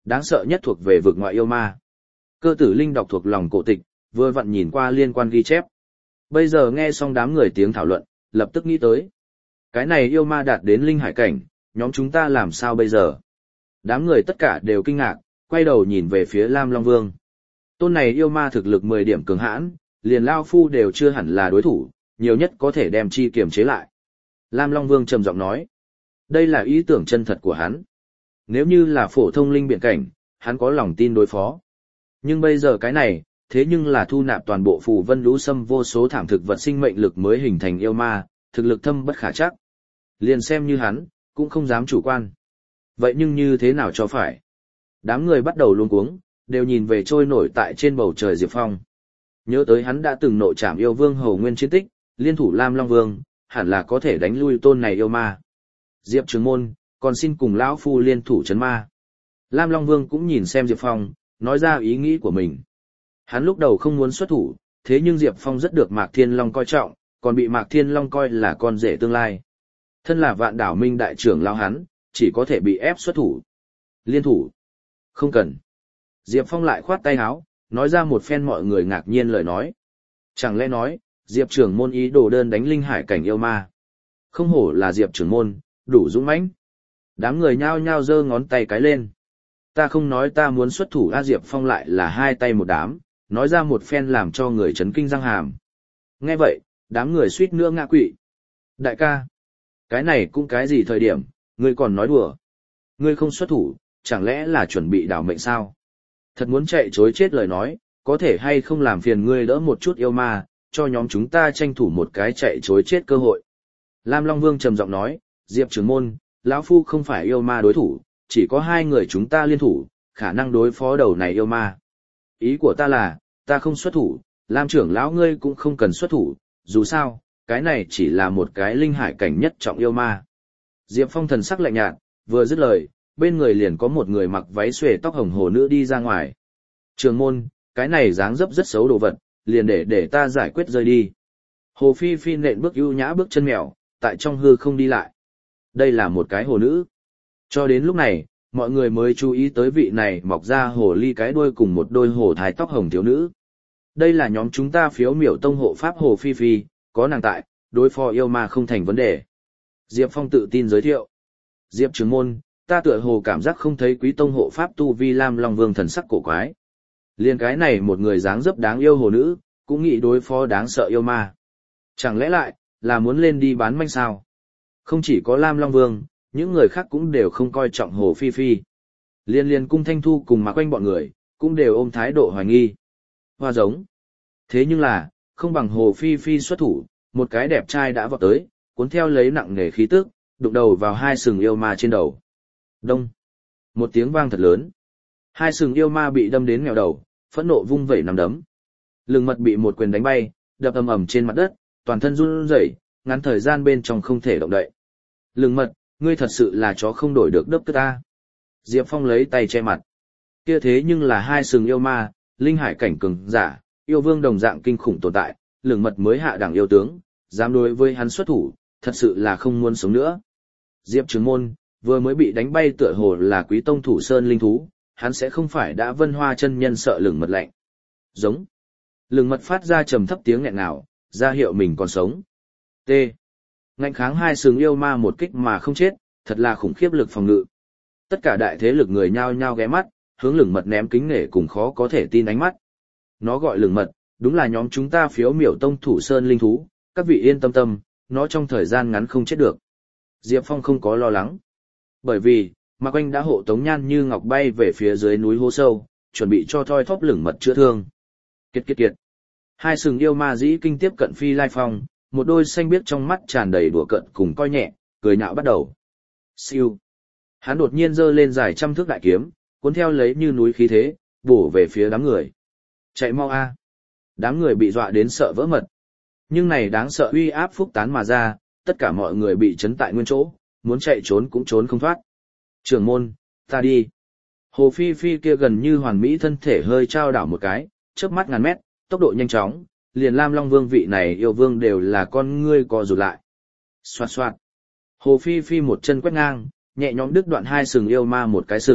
đáng sợ nhất thuộc về vực ngoại yêu ma. Cơ tử linh đọc thuộc lòng cổ tịch, vừa vặn nhìn qua liên quan ghi chép. Bây giờ nghe xong đám người tiếng thảo luận, lập tức nghĩ tới. Cái này yêu ma đạt đến linh hải cảnh, nhóm chúng ta làm sao bây giờ? Đám người tất cả đều kinh ngạc, quay đầu nhìn về phía Lam Long Vương. Tôn này yêu ma thực lực 10 điểm cường hãn, liền Lao Phu đều chưa hẳn là đối thủ, nhiều nhất có thể đem chi kiềm chế lại. Lam Long Vương trầm giọng nói. Đây là ý tưởng chân thật của hắn. Nếu như là phổ thông linh biện cảnh, hắn có lòng tin đối phó. Nhưng bây giờ cái này, thế nhưng là thu nạp toàn bộ phù vân lũ xâm vô số thảm thực vật sinh mệnh lực mới hình thành yêu ma, thực lực thâm bất khả trắc. Liền xem như hắn, cũng không dám chủ quan. Vậy nhưng như thế nào cho phải? Đám người bắt đầu luống cuống, đều nhìn về trôi nổi tại trên bầu trời Diệp Phong. Nhớ tới hắn đã từng nội trảm yêu vương Hầu Nguyên chiến tích, liên thủ Lam Long Vương, hẳn là có thể đánh lui tôn này yêu ma. Diệp Trường Môn, còn xin cùng lão phu liên thủ trấn ma. Lam Long Vương cũng nhìn xem Diệp Phong, nói ra ý nghĩ của mình. Hắn lúc đầu không muốn xuất thủ, thế nhưng Diệp Phong rất được Mạc Thiên Long coi trọng, còn bị Mạc Thiên Long coi là con rể tương lai. Thân là Vạn Đảo Minh đại trưởng lão hắn, chỉ có thể bị ép xuất thủ. Liên thủ? Không cần. Diệp Phong lại khoát tay áo, nói ra một phen mọi người ngạc nhiên lời nói. Chẳng lẽ nói, Diệp trưởng môn ý đồ đơn đánh linh hải cảnh yêu ma? Không hổ là Diệp trưởng môn, đủ dũng mãnh. Đám người nhao nhao giơ ngón tay cái lên. Ta không nói ta muốn xuất thủ a. Diệp Phong lại là hai tay một đám, nói ra một phen làm cho người chấn kinh răng hàm. Nghe vậy, đám người suýt nữa ngã quỵ. Đại ca, cái này cũng cái gì thời điểm, ngươi còn nói đùa. Ngươi không xuất thủ, chẳng lẽ là chuẩn bị đảo mệnh sao? Thật muốn chạy chối chết lời nói, có thể hay không làm phiền ngươi đỡ một chút yêu ma, cho nhóm chúng ta tranh thủ một cái chạy chối chết cơ hội. Lam Long Vương trầm giọng nói, Diệp trưởng môn, lão phu không phải yêu ma đối thủ, chỉ có hai người chúng ta liên thủ, khả năng đối phó đầu này yêu ma. Ý của ta là, ta không xuất thủ, Lam trưởng lão ngươi cũng không cần xuất thủ, dù sao, cái này chỉ là một cái linh hải cảnh nhất trọng yêu ma. Diệp Phong thần sắc lạnh nhạt, vừa dứt lời, bên người liền có một người mặc váy xuề tóc hồng hồ nữ đi ra ngoài. Trường môn, cái này dáng dấp rất xấu đồ vật, liền để ta giải quyết rơi đi. Hồ Phi Phi nện bước ưu nhã bước chân mèo, tại trong hư không đi lại. Đây là một cái hồ nữ. Cho đến lúc này, mọi người mới chú ý tới vị này mọc ra hồ ly cái đuôi cùng một đôi hồ thái tóc hồng thiếu nữ. Đây là nhóm chúng ta phiếu miểu tông hộ pháp Hồ Phi Phi, có nàng tại, đối phó yêu ma không thành vấn đề. Diệp Phong tự tin giới thiệu. Diệp trưởng môn, ta tựa hồ cảm giác không thấy quý tông hộ pháp tu vi Lam Long Vương thần sắc cổ quái. Liên cái này một người dáng dấp đáng yêu hồ nữ, cũng nghĩ đối phó đáng sợ yêu ma. Chẳng lẽ lại, là muốn lên đi bán manh sao? Không chỉ có Lam Long Vương, những người khác cũng đều không coi trọng Hồ Phi Phi. Liên cung Thanh Thu cùng Mạc Quanh bọn người, cũng đều ôm thái độ hoài nghi. Hoa giống. Thế nhưng là, không bằng Hồ Phi Phi xuất thủ, một cái đẹp trai đã vọt tới, cuốn theo lấy nặng nề khí tức, đụng đầu vào hai sừng yêu ma trên đầu. Đông. Một tiếng vang thật lớn. Hai sừng yêu ma bị đâm đến nghèo đầu, phẫn nộ vung vẩy nằm đấm. Lưng mật bị một quyền đánh bay, đập ầm ầm trên mặt đất, toàn thân run rẩy, ngắn thời gian bên trong không thể động đậy. Lưng mật, ngươi thật sự là chó không đổi được đớp tức ta. Diệp Phong lấy tay che mặt. Kia thế nhưng là hai sừng yêu ma, linh hải cảnh cường giả, yêu vương đồng dạng kinh khủng tồn tại, lưng mật mới hạ đẳng yêu tướng, dám đối với hắn xuất thủ, thật sự là không muốn sống nữa. Diệp trưởng môn, vừa mới bị đánh bay tựa hồ là quý tông thủ sơn linh thú, hắn sẽ không phải đã vân hoa chân nhân sợ lửng mật lạnh. Giống. Lửng mật phát ra trầm thấp tiếng nghẹn ngào, ra hiệu mình còn sống. T. Ngạnh kháng hai sừng yêu ma một kích mà không chết, thật là khủng khiếp lực phòng ngự. Tất cả đại thế lực người nhao nhao ghé mắt, hướng lửng mật ném kính nể cùng khó có thể tin ánh mắt. Nó gọi lửng mật, đúng là nhóm chúng ta phiếu miểu tông thủ sơn linh thú, các vị yên tâm tâm, nó trong thời gian ngắn không chết được. Diệp Phong không có lo lắng. Bởi vì, Mạc Oanh đã hộ tống Nhan Như Ngọc bay về phía dưới núi hố sâu, chuẩn bị cho thoi thóp lửng mật chữa thương. Kiệt. Hai sừng yêu ma dĩ kinh tiếp cận Phi Lai Phong, một đôi xanh biếc trong mắt tràn đầy đùa cợt cùng coi nhẹ, cười nhạo bắt đầu. Siêu. Hắn đột nhiên giơ lên dài trăm thước đại kiếm, cuốn theo lấy như núi khí thế, bổ về phía đám người. Chạy mau a! Đám người bị dọa đến sợ vỡ mật. Nhưng này đáng sợ uy áp phúc tán mà ra, tất cả mọi người bị chấn tại nguyên chỗ, muốn chạy trốn cũng trốn không thoát. Trưởng môn, ta đi. Hồ Phi Phi kia gần như hoàn mỹ thân thể hơi trao đảo một cái, chớp mắt ngàn mét, tốc độ nhanh chóng, liền Lam Long Vương vị này yêu vương đều là con ngươi co rụt lại. Xoạt xoạt. Hồ Phi Phi một chân quét ngang, nhẹ nhõm đứt đoạn hai sừng yêu ma một cái sừng,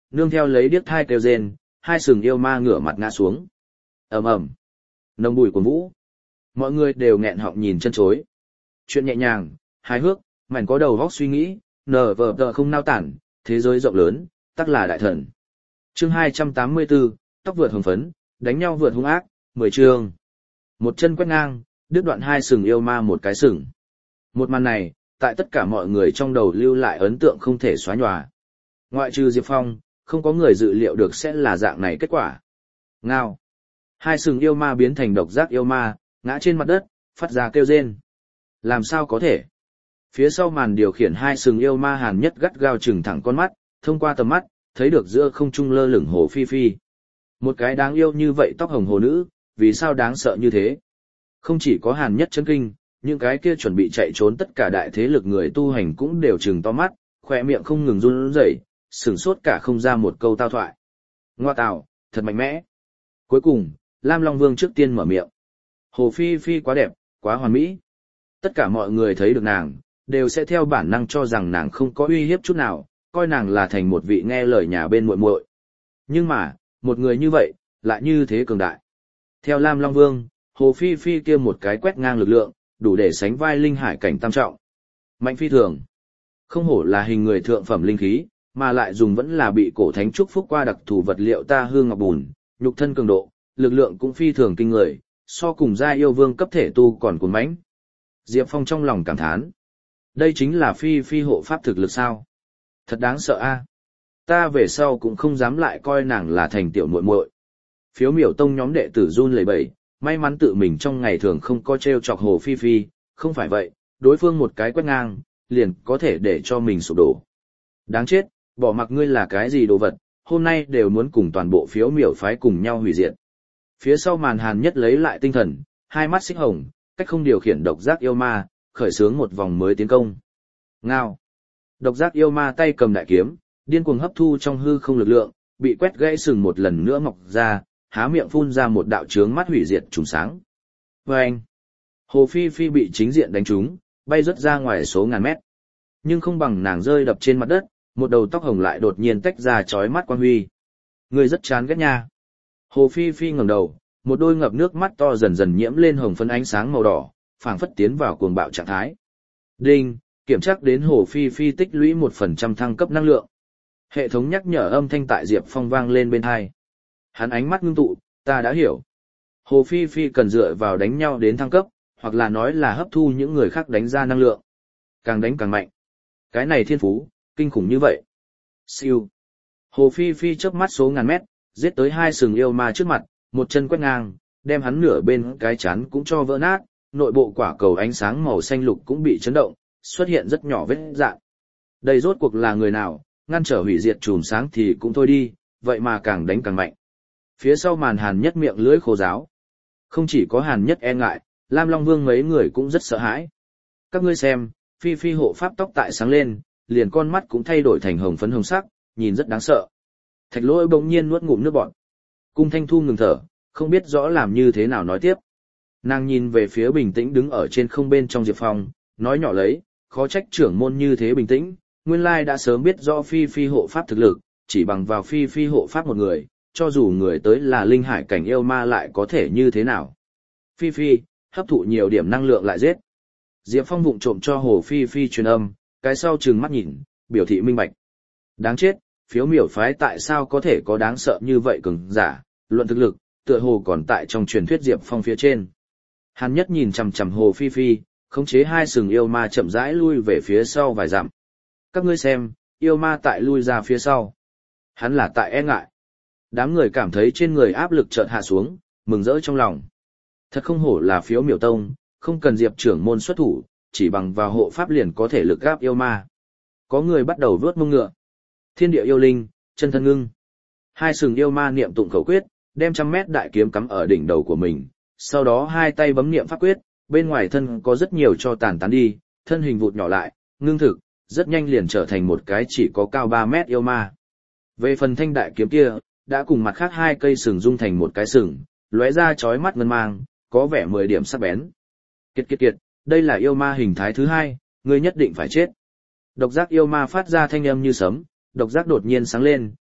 nương theo lấy điếc thai kêu rên, hai sừng yêu ma ngửa mặt ngã xuống. Ầm ầm, nồng bụi của vũ. Mọi người đều nghẹn họng nhìn chân chối. Chuyện nhẹ nhàng, hài hước, mảnh có đầu óc suy nghĩ, nở vờ tờ không nao tản, thế giới rộng lớn, tắc là đại thần. Chương 284, tóc vượt hồng phấn, đánh nhau vượt hung ác, 10 chương. Một chân quét ngang, đứt đoạn hai sừng yêu ma một cái sừng. Một màn này, tại tất cả mọi người trong đầu lưu lại ấn tượng không thể xóa nhòa. Ngoại trừ Diệp Phong, không có người dự liệu được sẽ là dạng này kết quả. Ngao. Hai sừng yêu ma biến thành độc giác yêu ma, ngã trên mặt đất, phát ra kêu rên. Làm sao có thể? Phía sau màn điều khiển hai sừng yêu ma Hàn Nhất gắt gao chừng thẳng con mắt, thông qua tầm mắt, thấy được giữa không trung lơ lửng Hồ Phi Phi. Một cái đáng yêu như vậy tóc hồng hồ nữ, vì sao đáng sợ như thế? Không chỉ có Hàn Nhất chấn kinh, những cái kia chuẩn bị chạy trốn tất cả đại thế lực người tu hành cũng đều trừng to mắt, khỏe miệng không ngừng run rẩy, sửng sốt cả không ra một câu tao thoại. Ngoa tào, thật mạnh mẽ. Cuối cùng, Lam Long Vương trước tiên mở miệng. Hồ Phi Phi quá đẹp, quá hoàn mỹ. Tất cả mọi người thấy được nàng, đều sẽ theo bản năng cho rằng nàng không có uy hiếp chút nào, coi nàng là thành một vị nghe lời nhà bên muội muội. Nhưng mà, một người như vậy, lại như thế cường đại. Theo Lam Long Vương, Hồ Phi Phi kia một cái quét ngang lực lượng, đủ để sánh vai linh hải cảnh tam trọng. Mạnh phi thường. Không hổ là hình người thượng phẩm linh khí, mà lại dùng vẫn là bị cổ thánh chúc phúc qua đặc thù vật liệu ta hương ngọc bùn, nhục thân cường độ, lực lượng cũng phi thường kinh người, so cùng gia yêu vương cấp thể tu còn cuốn mãnh. Diệp Phong trong lòng cảm thán. Đây chính là Phi Phi hộ pháp thực lực sao? Thật đáng sợ a. Ta về sau cũng không dám lại coi nàng là thành tiểu muội muội. Phiếu miểu tông nhóm đệ tử run lẩy bẩy, may mắn tự mình trong ngày thường không có trêu chọc Hồ Phi Phi, không phải vậy, đối phương một cái quét ngang, liền có thể để cho mình sụp đổ. Đáng chết, bỏ mặc ngươi là cái gì đồ vật, hôm nay đều muốn cùng toàn bộ phiếu miểu phái cùng nhau hủy diệt. Phía sau màn Hàn Nhất lấy lại tinh thần, hai mắt xích hồng, cách không điều khiển độc giác yêu ma, khởi xướng một vòng mới tiến công. Ngao. Độc giác yêu ma tay cầm đại kiếm, điên cuồng hấp thu trong hư không lực lượng, bị quét gãy sừng một lần nữa mọc ra, há miệng phun ra một đạo chướng mắt hủy diệt trùng sáng. Vâng! Hồ Phi Phi bị chính diện đánh trúng, bay rớt ra ngoài số ngàn mét. Nhưng không bằng nàng rơi đập trên mặt đất, một đầu tóc hồng lại đột nhiên tách ra chói mắt quang huy. Người rất chán ghét nha. Hồ Phi Phi ngẩng đầu, một đôi ngập nước mắt to dần dần nhiễm lên hồng phấn ánh sáng màu đỏ, phảng phất tiến vào cuồng bạo trạng thái. Đinh, kiểm tra đến Hồ Phi Phi tích lũy 1% thăng cấp năng lượng. Hệ thống nhắc nhở âm thanh tại Diệp Phong vang lên bên tai. Hắn ánh mắt ngưng tụ, ta đã hiểu. Hồ Phi Phi cần dựa vào đánh nhau đến thăng cấp, hoặc là nói là hấp thu những người khác đánh ra năng lượng. Càng đánh càng mạnh. Cái này thiên phú, kinh khủng như vậy. Siêu. Hồ Phi Phi chớp mắt số ngàn mét, giết tới hai sừng yêu ma trước mặt, một chân quét ngang, đem hắn nửa bên cái chán cũng cho vỡ nát, nội bộ quả cầu ánh sáng màu xanh lục cũng bị chấn động, xuất hiện rất nhỏ vết rạn. Đây rốt cuộc là người nào, ngăn trở hủy diệt chùm sáng thì cũng thôi đi, vậy mà càng đánh càng mạnh. Phía sau màn Hàn Nhất miệng lưỡi khô giáo. Không chỉ có Hàn Nhất e ngại, Lam Long Vương mấy người cũng rất sợ hãi. Các ngươi xem, Phi Phi hộ pháp tóc tại sáng lên, liền con mắt cũng thay đổi thành hồng phấn hồng sắc, nhìn rất đáng sợ. Thạch Lỗi bỗng nhiên nuốt ngụm nước bọt. Cung Thanh Thu ngừng thở, không biết rõ làm như thế nào nói tiếp. Nàng nhìn về phía bình tĩnh đứng ở trên không bên trong Diệp Phong, nói nhỏ lấy, khó trách trưởng môn như thế bình tĩnh, nguyên lai đã sớm biết rõ Phi Phi hộ pháp thực lực, chỉ bằng vào Phi Phi hộ pháp một người, cho dù người tới là linh hải cảnh yêu ma lại có thể như thế nào. Phi Phi, hấp thụ nhiều điểm năng lượng lại giết. Diệp Phong vụng trộm cho Hồ Phi Phi truyền âm, cái sau trừng mắt nhìn, biểu thị minh bạch. Đáng chết, phiếu miểu phái tại sao có thể có đáng sợ như vậy cường giả, luận thực lực, tựa hồ còn tại trong truyền thuyết Diệp Phong phía trên. Hàn Nhất nhìn chằm chằm Hồ Phi Phi, khống chế hai sừng yêu ma chậm rãi lui về phía sau vài dặm. Các ngươi xem, yêu ma tại lui ra phía sau. Hắn là tại e ngại. Đám người cảm thấy trên người áp lực chợt hạ xuống, mừng rỡ trong lòng. Thật không hổ là phiếu miểu tông, không cần Diệp trưởng môn xuất thủ, chỉ bằng vào hộ pháp liền có thể lực gáp yêu ma. Có người bắt đầu vớt mông ngựa. Thiên địa yêu linh, chân thân ngưng. Hai sừng yêu ma niệm tụng khẩu quyết, đem 100 mét đại kiếm cắm ở đỉnh đầu của mình, sau đó hai tay bấm niệm pháp quyết, bên ngoài thân có rất nhiều cho tàn tán đi, thân hình vụt nhỏ lại, ngưng thực, rất nhanh liền trở thành một cái chỉ có cao 3 mét yêu ma. Về phần thanh đại kiếm kia, đã cùng mặt khác hai cây sừng dung thành một cái sừng, lóe ra chói mắt ngân mang, có vẻ 10 điểm sắc bén. Kiệt, đây là yêu ma hình thái thứ hai, ngươi nhất định phải chết. Độc giác yêu ma phát ra thanh âm như sấm, độc giác đột nhiên sáng lên,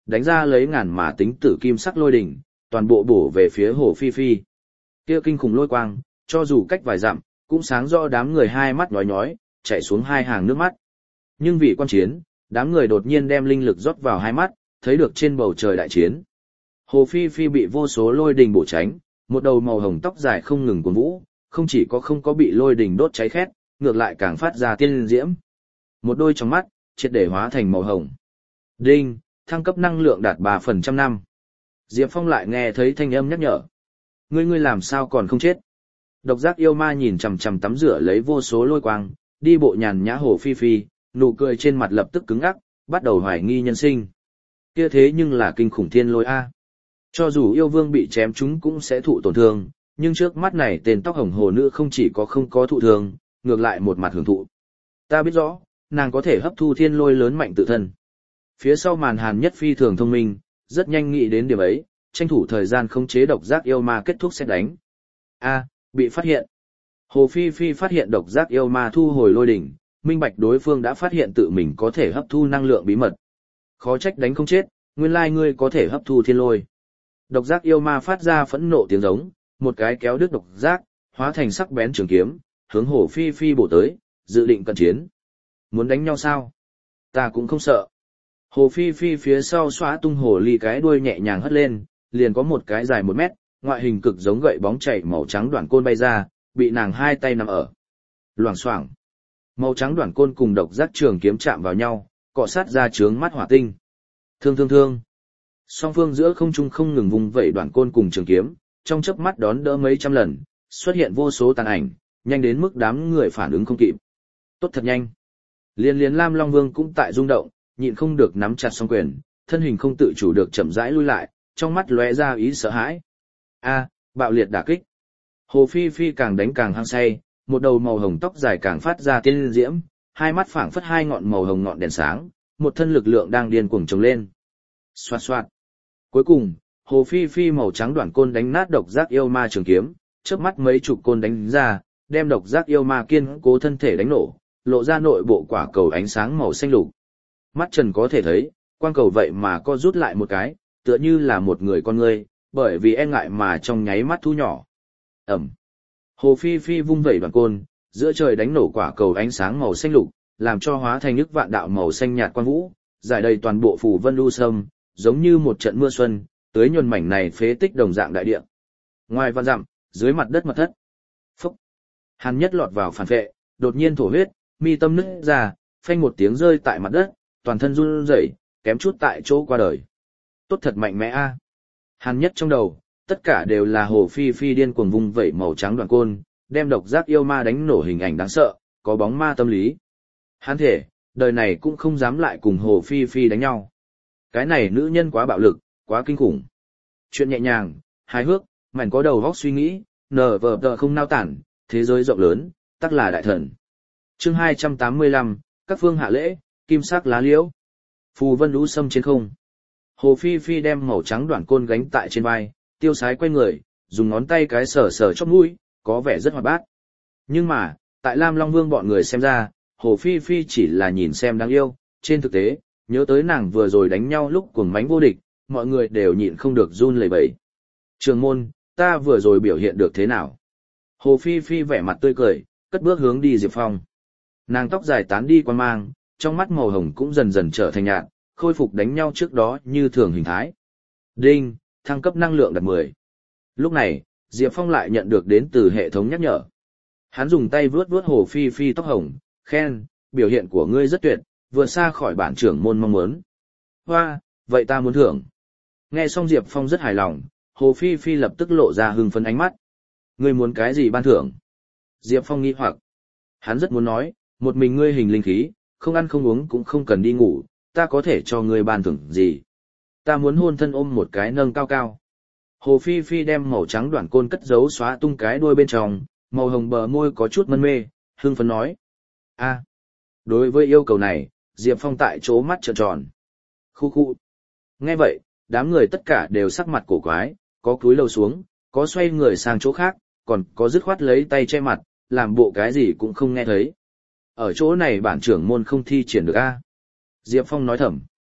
đánh ra lấy ngàn mà tính tử kim sắc lôi đỉnh, toàn bộ bổ về phía Hồ Phi Phi. Kia kinh khủng lôi quang, cho dù cách vài dặm, cũng sáng rõ đám người hai mắt nhói nhói, chảy xuống hai hàng nước mắt. Nhưng vì quan chiến, đám người đột nhiên đem linh lực rót vào hai mắt, thấy được trên bầu trời đại chiến. Hồ Phi Phi bị vô số lôi đình bổ tránh, một đầu màu hồng tóc dài không ngừng cuốn vũ, không chỉ có không có bị lôi đình đốt cháy khét, ngược lại càng phát ra tiên diễm. Một đôi trong mắt, triệt để hóa thành màu hồng. Đinh, thăng cấp năng lượng đạt 3% năm. Diệp Phong lại nghe thấy thanh âm nhắc nhở. Ngươi làm sao còn không chết? Độc giác yêu ma nhìn chằm chằm tắm rửa lấy vô số lôi quang, đi bộ nhàn nhã Hồ Phi Phi, nụ cười trên mặt lập tức cứng ngắc, bắt đầu hoài nghi nhân sinh. Kia thế nhưng là kinh khủng thiên lôi a. Cho dù yêu vương bị chém chúng cũng sẽ thụ tổn thương, nhưng trước mắt này tên tóc hồng hồ nữ không chỉ có không có thụ thương, ngược lại một mặt hưởng thụ. Ta biết rõ, nàng có thể hấp thu thiên lôi lớn mạnh tự thân. Phía sau màn Hàn Nhất phi thường thông minh, rất nhanh nghĩ đến điểm ấy, tranh thủ thời gian khống chế độc giác yêu ma kết thúc xét đánh. A, bị phát hiện. Hồ Phi Phi phát hiện độc giác yêu ma thu hồi lôi đỉnh, minh bạch đối phương đã phát hiện tự mình có thể hấp thu năng lượng bí mật. Khó trách đánh không chết, nguyên lai ngươi có thể hấp thu thiên lôi. Độc giác yêu ma phát ra phẫn nộ tiếng giống, một cái kéo đứt độc giác, hóa thành sắc bén trường kiếm, hướng Hồ Phi Phi bổ tới, dự định cận chiến. Muốn đánh nhau sao? Ta cũng không sợ. Hồ Phi Phi phía sau xóa tung hồ ly cái đuôi nhẹ nhàng hất lên, liền có một cái dài 1 mét, ngoại hình cực giống gậy bóng chảy màu trắng đoạn côn bay ra, bị nàng hai tay nắm ở. Loảng xoảng. Màu trắng đoạn côn cùng độc giác trường kiếm chạm vào nhau, cọ sát ra trướng mắt hỏa tinh. Thương. Song phương giữa không trung không ngừng vùng vẩy đoạn côn cùng trường kiếm, trong chớp mắt đón đỡ mấy trăm lần, xuất hiện vô số tàn ảnh, nhanh đến mức đám người phản ứng không kịp. Tốt thật nhanh. Liên Lam Long Vương cũng tại rung động, nhịn không được nắm chặt song quyền, thân hình không tự chủ được chậm rãi lui lại, trong mắt lóe ra ý sợ hãi. A, bạo liệt đả kích. Hồ Phi Phi càng đánh càng hăng say, một đầu màu hồng tóc dài càng phát ra tiên diễm, hai mắt phảng phất hai ngọn màu hồng ngọn đèn sáng, một thân lực lượng đang điên cuồng trồng lên. Xoạt xoạt. Cuối cùng, Hồ Phi Phi màu trắng đoạn côn đánh nát độc giác yêu ma trường kiếm, chớp mắt mấy chục côn đánh ra, đem độc giác yêu ma kiên cố thân thể đánh nổ, lộ ra nội bộ quả cầu ánh sáng màu xanh lục. Mắt trần có thể thấy, quang cầu vậy mà co rút lại một cái, tựa như là một người con ngươi, bởi vì e ngại mà trong nháy mắt thu nhỏ. Ẩm. Hồ Phi Phi vung vẩy đoạn côn, giữa trời đánh nổ quả cầu ánh sáng màu xanh lục, làm cho hóa thành nước vạn đạo màu xanh nhạt quang vũ, giải đầy toàn bộ phủ vân lưu sâm, giống như một trận mưa xuân, tưới nhuần mảnh này phế tích đồng dạng đại địa. Ngoài vạn dặm, dưới mặt đất mật thất. Phúc. Hàn Nhất lọt vào phản vệ, đột nhiên thổ huyết, mi tâm nứt ra, phanh một tiếng rơi tại mặt đất, toàn thân run rẩy, kém chút tại chỗ qua đời. Tốt thật mạnh mẽ a. Hàn Nhất trong đầu, tất cả đều là Hồ Phi Phi điên cuồng vung vẩy màu trắng đoạn côn, đem độc giác yêu ma đánh nổ hình ảnh đáng sợ, có bóng ma tâm lý. Hắn thể, đời này cũng không dám lại cùng Hồ Phi Phi đánh nhau. Cái này nữ nhân quá bạo lực, quá kinh khủng. Chuyện nhẹ nhàng, hài hước, mảnh có đầu óc suy nghĩ, nở vờ tờ không nao tản, thế giới rộng lớn, tắc là đại thần. Chương 285, các phương hạ lễ, kim sắc lá liễu. Phù vân lũ sâm trên không. Hồ Phi Phi đem màu trắng đoạn côn gánh tại trên vai, tiêu sái quay người, dùng ngón tay cái sờ sờ chóp mũi, có vẻ rất hoạt bát. Nhưng mà, tại Lam Long Vương bọn người xem ra, Hồ Phi Phi chỉ là nhìn xem đáng yêu, trên thực tế, nhớ tới nàng vừa rồi đánh nhau lúc cuồng mánh vô địch, mọi người đều nhịn không được run lẩy bẩy. Trường môn, ta vừa rồi biểu hiện được thế nào? Hồ Phi Phi vẻ mặt tươi cười, cất bước hướng đi Diệp Phong. Nàng tóc dài tán đi quan mang, trong mắt màu hồng cũng dần dần trở thành nhạt, khôi phục đánh nhau trước đó như thường hình thái. Đinh, thăng cấp năng lượng đạt 10. Lúc này, Diệp Phong lại nhận được đến từ hệ thống nhắc nhở. Hắn dùng tay vuốt vuốt Hồ Phi Phi tóc hồng, khen, biểu hiện của ngươi rất tuyệt, vượt xa khỏi bản trưởng môn mong muốn. Hoa, vậy ta muốn thưởng. Nghe xong Diệp Phong rất hài lòng, Hồ Phi Phi lập tức lộ ra hưng phấn ánh mắt. Ngươi muốn cái gì ban thưởng? Diệp Phong nghi hoặc. Hắn rất muốn nói, một mình ngươi hình linh khí, không ăn không uống cũng không cần đi ngủ, ta có thể cho ngươi ban thưởng gì? Ta muốn hôn thân ôm một cái nâng cao cao. Hồ Phi Phi đem màu trắng đoạn côn cất giấu xóa tung cái đuôi bên trong, màu hồng bờ môi có chút mân mê, hưng phấn nói. A. Đối với yêu cầu này, Diệp Phong tại chỗ mắt trợn tròn. Khu khu. Nghe vậy, đám người tất cả đều sắc mặt cổ quái, có cúi đầu xuống, có xoay người sang chỗ khác, còn có dứt khoát lấy tay che mặt, làm bộ cái gì cũng không nghe thấy. Ở chỗ này bản trưởng môn không thi triển được a. Diệp Phong nói thầm.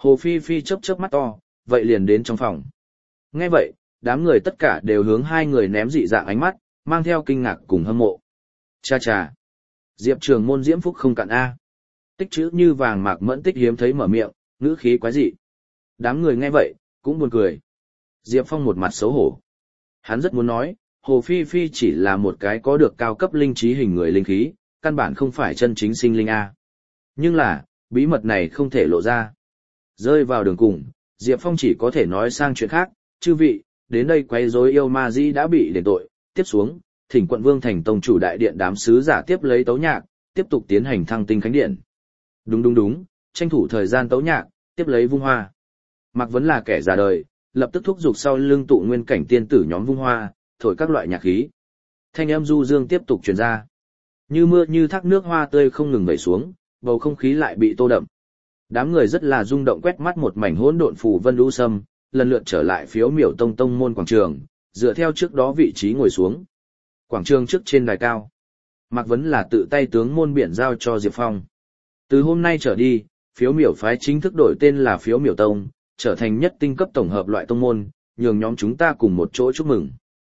Hồ Phi Phi chớp chớp mắt to, vậy liền đến trong phòng. Nghe vậy, đám người tất cả đều hướng hai người ném dị dạng ánh mắt, mang theo kinh ngạc cùng hâm mộ. Cha cha. Diệp Trường Môn diễm phúc không cạn a. Tích chữ như vàng Mạc Mẫn Tích hiếm thấy mở miệng, ngữ khí quái dị. Đám người nghe vậy, cũng buồn cười. Diệp Phong một mặt xấu hổ. Hắn rất muốn nói, Hồ Phi Phi chỉ là một cái có được cao cấp linh trí hình người linh khí, căn bản không phải chân chính sinh linh A. Nhưng là, bí mật này không thể lộ ra. Rơi vào đường cùng, Diệp Phong chỉ có thể nói sang chuyện khác, chư vị, đến đây quấy rối yêu ma di đã bị đền tội, tiếp xuống, thỉnh quận Vương Thành Tông chủ đại điện đám sứ giả tiếp lấy tấu nhạc, tiếp tục tiến hành thăng tinh khánh điện. Đúng, tranh thủ thời gian tấu nhạc, tiếp lấy vung hoa. Mạc Vấn là kẻ già đời, lập tức thúc giục sau lưng tụ nguyên cảnh tiên tử nhóm vung hoa, thổi các loại nhạc khí. Thanh âm du dương tiếp tục truyền ra. Như mưa như thác nước hoa tươi không ngừng vẩy xuống, bầu không khí lại bị tô đậm. Đám người rất là rung động quét mắt một mảnh hỗn độn phù vân lũ sâm, lần lượt trở lại phiếu miểu tông môn quảng trường, dựa theo trước đó vị trí ngồi xuống. Quảng trường trước trên đài cao. Mạc Vấn là tự tay tướng môn biển giao cho Diệp Phong. Từ hôm nay trở đi, phiếu miểu phái chính thức đổi tên là phiếu miểu tông, trở thành nhất tinh cấp tổng hợp loại tông môn, nhường nhóm chúng ta cùng một chỗ chúc mừng.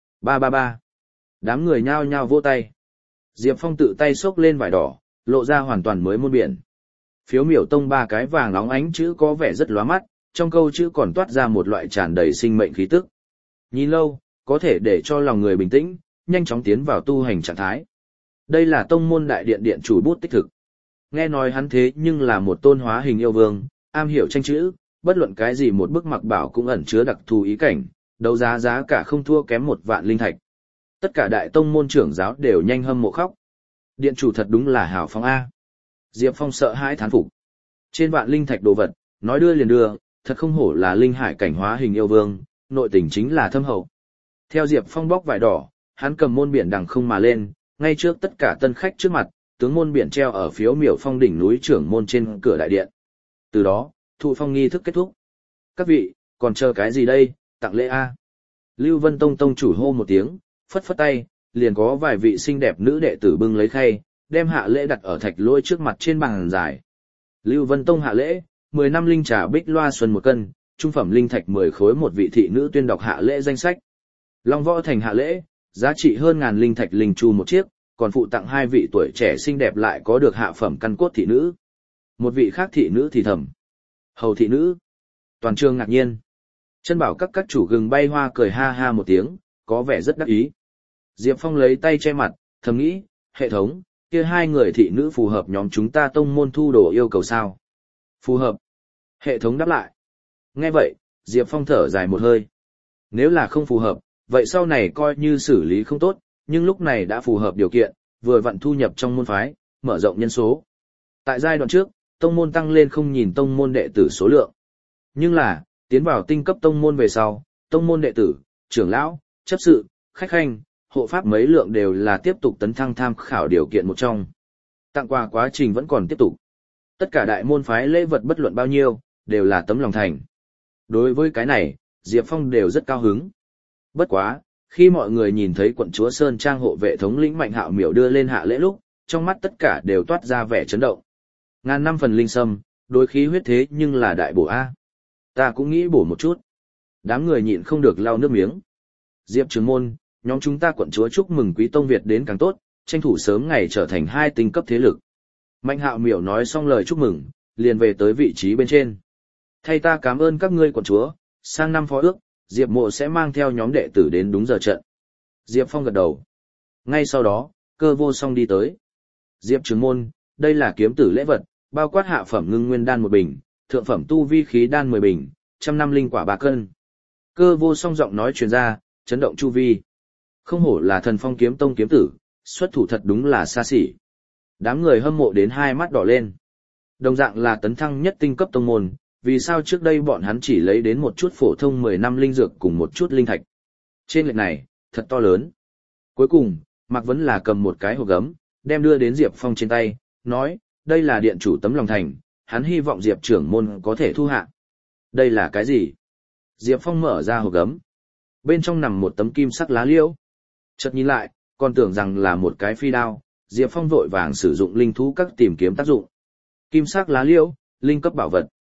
Ba. Đám người nhao nhao vỗ tay. Diệp Phong tự tay xốc lên vải đỏ, lộ ra hoàn toàn mới môn biển. Phiếu miểu tông ba cái vàng óng ánh chữ có vẻ rất lóa mắt, trong câu chữ còn toát ra một loại tràn đầy sinh mệnh khí tức. Nhìn lâu, có thể để cho lòng người bình tĩnh, nhanh chóng tiến vào tu hành trạng thái. Đây là tông môn đại điện điện chủ bút tích thực. Nghe nói hắn thế nhưng là một tôn hóa hình yêu vương, am hiểu tranh chữ, bất luận cái gì một bức mặc bảo cũng ẩn chứa đặc thù ý cảnh, đấu giá giá cả không thua kém 1.000 linh thạch. Tất cả đại tông môn trưởng giáo đều nhanh hâm mộ khóc. Điện chủ thật đúng là hào phóng A. Diệp Phong sợ hãi thán phục. Trên vạn linh thạch đồ vật, nói đưa liền đưa, thật không hổ là linh hải cảnh hóa hình yêu vương, nội tình chính là thâm hậu. Theo Diệp Phong bóc vải đỏ, hắn cầm môn biển đằng không mà lên, ngay trước tất cả tân khách trước mặt, tướng môn biển treo ở phiếu miểu phong đỉnh núi trưởng môn trên cửa đại điện. Từ đó, thụ phong nghi thức kết thúc. Các vị, còn chờ cái gì đây, tặng lễ A. Lưu Vân Tông tông chủ hô một tiếng, phất phất tay, liền có vài vị xinh đẹp nữ đệ tử bưng lấy khay, đem hạ lễ đặt ở thạch lôi trước mặt trên bàn dài. Lưu Vân Tông hạ lễ, 10 năm linh trà bích loa xuân 1 cân, trung phẩm linh thạch 10 khối một vị thị nữ tuyên đọc hạ lễ danh sách. Long Võ Thành hạ lễ, giá trị hơn ngàn linh thạch linh chu một chiếc, còn phụ tặng 2 vị tuổi trẻ xinh đẹp lại có được hạ phẩm căn cốt thị nữ. Một vị khác thị nữ thì thầm. Hầu thị nữ. Toàn trường ngạc nhiên. Chân bảo các chủ gừng bay hoa cười ha ha một tiếng, có vẻ rất đắc ý. Diệp Phong lấy tay che mặt, thầm nghĩ, hệ thống, kia 2 người thị nữ phù hợp nhóm chúng ta tông môn thu đồ yêu cầu sao? Phù hợp. Hệ thống đáp lại. Nghe vậy, Diệp Phong thở dài một hơi. Nếu là không phù hợp, vậy sau này coi như xử lý không tốt, nhưng lúc này đã phù hợp điều kiện, vừa vặn thu nhập trong môn phái, mở rộng nhân số. Tại giai đoạn trước, tông môn tăng lên không nhìn tông môn đệ tử số lượng. Nhưng là, tiến vào tinh cấp tông môn về sau, tông môn đệ tử, trưởng lão, chấp sự, khách khanh, hộ pháp mấy lượng đều là tiếp tục tấn thăng tham khảo điều kiện một trong. Tặng quà quá trình vẫn còn tiếp tục. Tất cả đại môn phái lễ vật bất luận bao nhiêu, đều là tấm lòng thành. Đối với cái này, Diệp Phong đều rất cao hứng. Bất quá, khi mọi người nhìn thấy quận chúa Sơn Trang hộ vệ thống lĩnh Mạnh Hạo Miểu đưa lên hạ lễ lúc, trong mắt tất cả đều toát ra vẻ chấn động. Ngàn năm phần linh sâm, đối khí huyết thế nhưng là đại bổ A. Ta cũng nghĩ bổ một chút. Đám người nhịn không được lau nước miếng. Diệp Trường Môn, nhóm chúng ta quận chúa chúc mừng quý tông Việt đến càng tốt, tranh thủ sớm ngày trở thành 2 tinh cấp thế lực. Mạnh Hạo Miểu nói xong lời chúc mừng, liền về tới vị trí bên trên. Thay ta cảm ơn các ngươi quận chúa, sang năm phó ước, Diệp Mộ sẽ mang theo nhóm đệ tử đến đúng giờ trận. Diệp Phong gật đầu. Ngay sau đó, Cơ Vô Song đi tới. Diệp Trường Môn, đây là kiếm tử lễ vật, bao quát hạ phẩm ngưng nguyên đan 1 bình, thượng phẩm tu vi khí đan 10 bình, 100 năm linh quả 3 cân. Cơ Vô Song giọng nói truyền ra, chấn động chu vi. Không hổ là Thần Phong kiếm tông kiếm tử, xuất thủ thật đúng là xa xỉ. Đám người hâm mộ đến hai mắt đỏ lên. Đồng dạng là tấn thăng nhất tinh cấp tông môn, vì sao trước đây bọn hắn chỉ lấy đến một chút phổ thông 10 năm linh dược cùng một chút linh thạch. Trên lệch này, thật to lớn. Cuối cùng, Mạc Vấn là cầm một cái hộp gấm, đem đưa đến Diệp Phong trên tay, nói, đây là điện chủ tấm lòng thành, hắn hy vọng Diệp trưởng môn có thể thu hạ. Đây là cái gì? Diệp Phong mở ra hộp gấm. Bên trong nằm một tấm kim sắc lá liễu. Chợt nhìn lại, còn tưởng rằng là một cái phi đao, Diệp Phong vội vàng sử dụng linh thú các tìm kiếm tác dụng. Kim sắc lá liễu, linh cấp bảo vật.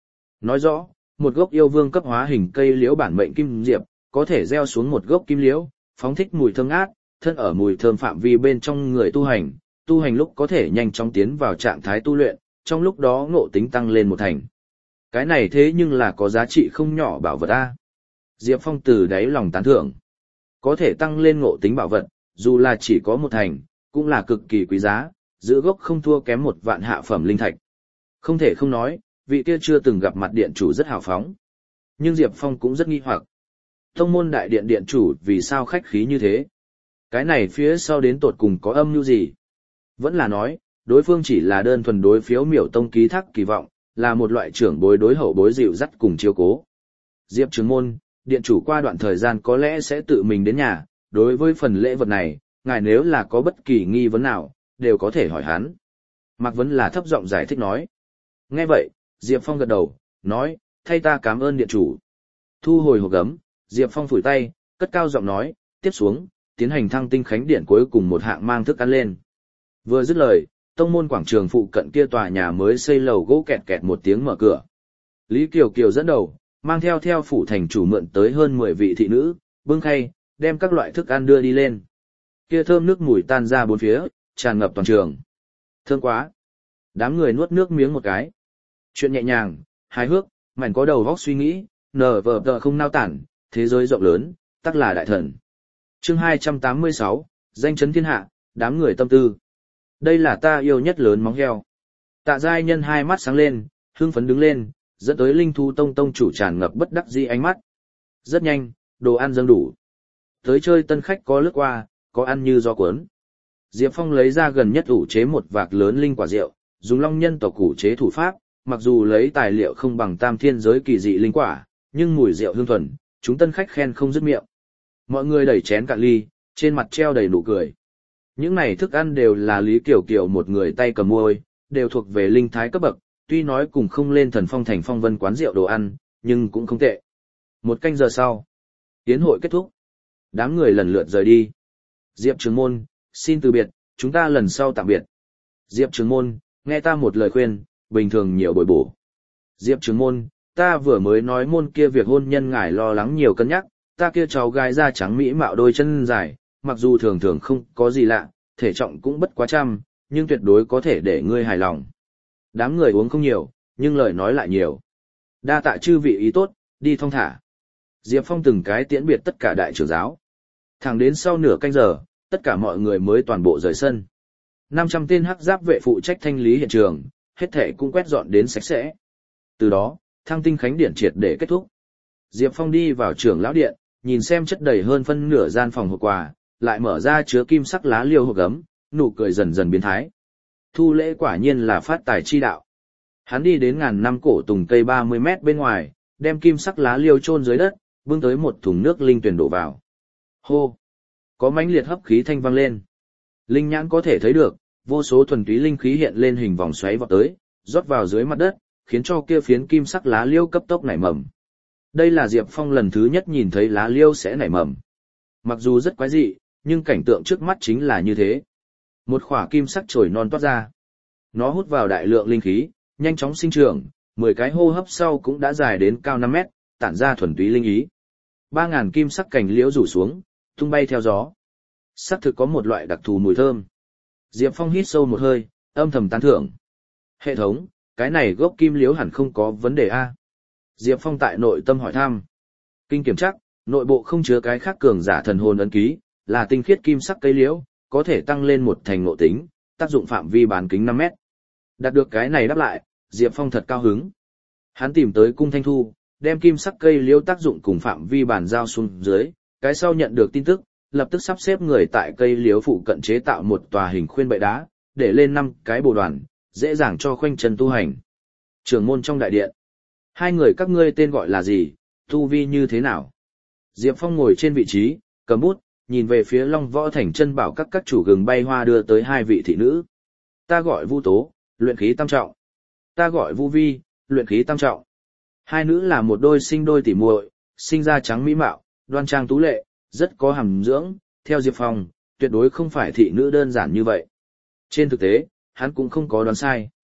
Nói rõ, một gốc yêu vương cấp hóa hình cây liễu bản mệnh kim diệp, có thể gieo xuống một gốc kim liễu, phóng thích mùi thơm ngát, thân ở mùi thơm phạm vi bên trong người tu hành lúc có thể nhanh chóng tiến vào trạng thái tu luyện, trong lúc đó ngộ tính tăng lên một thành. Cái này thế nhưng là có giá trị không nhỏ bảo vật a. Diệp Phong từ đáy lòng tán thưởng. Có thể tăng lên ngộ tính bảo vật, dù là chỉ có một thành, cũng là cực kỳ quý giá, giữ gốc không thua kém một vạn hạ phẩm linh thạch. Không thể không nói, vị kia chưa từng gặp mặt điện chủ rất hào phóng. Nhưng Diệp Phong cũng rất nghi hoặc. Tông môn đại điện điện chủ vì sao khách khí như thế? Cái này phía sau đến tột cùng có âm mưu gì? Vẫn là nói, đối phương chỉ là đơn thuần đối phiếu miểu tông ký thác kỳ vọng, là một loại trưởng bối đối hậu bối dịu dắt cùng chiếu cố. Diệp trưởng môn, điện chủ qua đoạn thời gian có lẽ sẽ tự mình đến nhà, đối với phần lễ vật này, ngài nếu là có bất kỳ nghi vấn nào, đều có thể hỏi hắn. Mạc Vấn là thấp giọng giải thích nói. Nghe vậy, Diệp Phong gật đầu, nói, thay ta cảm ơn điện chủ. Thu hồi hộp gấm, Diệp Phong phủi tay, cất cao giọng nói, tiếp xuống, tiến hành thăng tinh khánh điện cuối cùng một hạng mang thức ăn lên. Vừa dứt lời, tông môn quảng trường phụ cận kia tòa nhà mới xây lầu gỗ kẹt kẹt một tiếng mở cửa. Lý Kiều Kiều dẫn đầu, mang theo phủ thành chủ mượn tới hơn 10 vị thị nữ, bưng khay, đem các loại thức ăn đưa đi lên. Kia thơm nước mùi tan ra bốn phía, tràn ngập toàn trường. Thơm quá. Đám người nuốt nước miếng một cái. Chuyện nhẹ nhàng, hài hước, mảnh có đầu vóc suy nghĩ, nở vờ tờ không nao tản, thế giới rộng lớn, tắc là đại thần. Chương 286, danh chấn thiên hạ, đám người tâm tư. Đây là ta yêu nhất lớn móng heo. Tạ giai nhân hai mắt sáng lên, hưng phấn đứng lên, dẫn tới linh thú tông tông chủ tràn ngập bất đắc dĩ ánh mắt. Rất nhanh, đồ ăn dâng đủ. Tới chơi tân khách có lướt qua, có ăn như gió cuốn. Diệp Phong lấy ra gần nhất ủ chế một vạc lớn linh quả rượu, dùng long nhân tộc ủ chế thủ pháp, mặc dù lấy tài liệu không bằng tam thiên giới kỳ dị linh quả, nhưng mùi rượu hương thuần, chúng tân khách khen không dứt miệng. Mọi người đẩy chén cạn ly, trên mặt treo đầy nụ cười. Những này thức ăn đều là Lý Kiều Kiều một người tay cầm môi, đều thuộc về linh thái cấp bậc, tuy nói cùng không lên thần phong thành phong vân quán rượu đồ ăn, nhưng cũng không tệ. Một canh giờ sau, yến hội kết thúc. Đám người lần lượt rời đi. Diệp trưởng môn, xin từ biệt, chúng ta lần sau tạm biệt. Diệp trưởng môn, nghe ta một lời khuyên, bình thường nhiều bồi bổ. Diệp trưởng môn, ta vừa mới nói môn kia việc hôn nhân ngài lo lắng nhiều cân nhắc, ta kia cháu gái da trắng mỹ mạo đôi chân dài, mặc dù thường thường không có gì lạ, thể trọng cũng bất quá trăm, nhưng tuyệt đối có thể để ngươi hài lòng. Đám người uống không nhiều, nhưng lời nói lại nhiều. Đa tạ chư vị ý tốt, đi thong thả. Diệp Phong từng cái tiễn biệt tất cả đại trưởng giáo. Thẳng đến sau nửa canh giờ, tất cả mọi người mới toàn bộ rời sân. 500 tên hắc giáp vệ phụ trách thanh lý hiện trường, hết thể cũng quét dọn đến sạch sẽ. Từ đó, thăng tinh khánh điện triệt để kết thúc. Diệp Phong đi vào trưởng lão điện, nhìn xem chất đầy hơn phân nửa gian phòng hộp quà, lại mở ra chứa kim sắc lá liêu hộp gấm, nụ cười dần dần biến thái. Thu lễ quả nhiên là phát tài chi đạo. Hắn đi đến ngàn năm cổ tùng cây 30 mét bên ngoài, đem kim sắc lá liêu chôn dưới đất, bưng tới một thùng nước linh tuyển đổ vào. Hô! Có mãnh liệt hấp khí thanh vang lên. Linh nhãn có thể thấy được, vô số thuần túy linh khí hiện lên hình vòng xoáy vọt tới, rót vào dưới mặt đất, khiến cho kia phiến kim sắc lá liêu cấp tốc nảy mầm. Đây là Diệp Phong lần thứ nhất nhìn thấy lá liêu sẽ nảy mầm. Mặc dù rất quái dị, nhưng cảnh tượng trước mắt chính là như thế. Một khỏa kim sắc chồi non toát ra. Nó hút vào đại lượng linh khí, nhanh chóng sinh trưởng, 10 cái hô hấp sau cũng đã dài đến cao 5 mét, tản ra thuần túy linh ý. 3.000 kim sắc cành liễu rủ xuống, tung bay theo gió. Sắc thực có một loại đặc thù mùi thơm. Diệp Phong hít sâu một hơi, âm thầm tán thưởng. Hệ thống, cái này gốc kim liễu hẳn không có vấn đề a. Diệp Phong tại nội tâm hỏi thăm. Kinh kiểm chắc, nội bộ không chứa cái khác cường giả thần hồn ấn ký, là tinh khiết kim sắc cây liễu, có thể tăng lên một thành ngộ tính, tác dụng phạm vi bán kính 5 mét. Đạt được cái này đáp lại, Diệp Phong thật cao hứng. Hắn tìm tới cung thanh thu, đem kim sắc cây liễu tác dụng cùng phạm vi bàn giao xuống dưới, cái sau nhận được tin tức, lập tức sắp xếp người tại cây liễu phụ cận chế tạo một tòa hình khuyên bệ đá, để lên 5 cái bồ đoàn, dễ dàng cho khoanh chân tu hành. Trưởng môn trong đại điện. Hai người các ngươi tên gọi là gì, tu vi như thế nào? Diệp Phong ngồi trên vị trí, cầm bút, nhìn về phía Long Võ Thành chân bảo các chủ gừng bay hoa đưa tới hai vị thị nữ. Ta gọi Vu Tố, luyện khí tam trọng. Ta gọi Vu Vi, luyện khí tam trọng. Hai nữ là một đôi sinh đôi tỉ muội, sinh ra trắng mỹ mạo, đoan trang tú lệ, rất có hàm dưỡng, theo Diệp Phong, tuyệt đối không phải thị nữ đơn giản như vậy. Trên thực tế, hắn cũng không có đoán sai.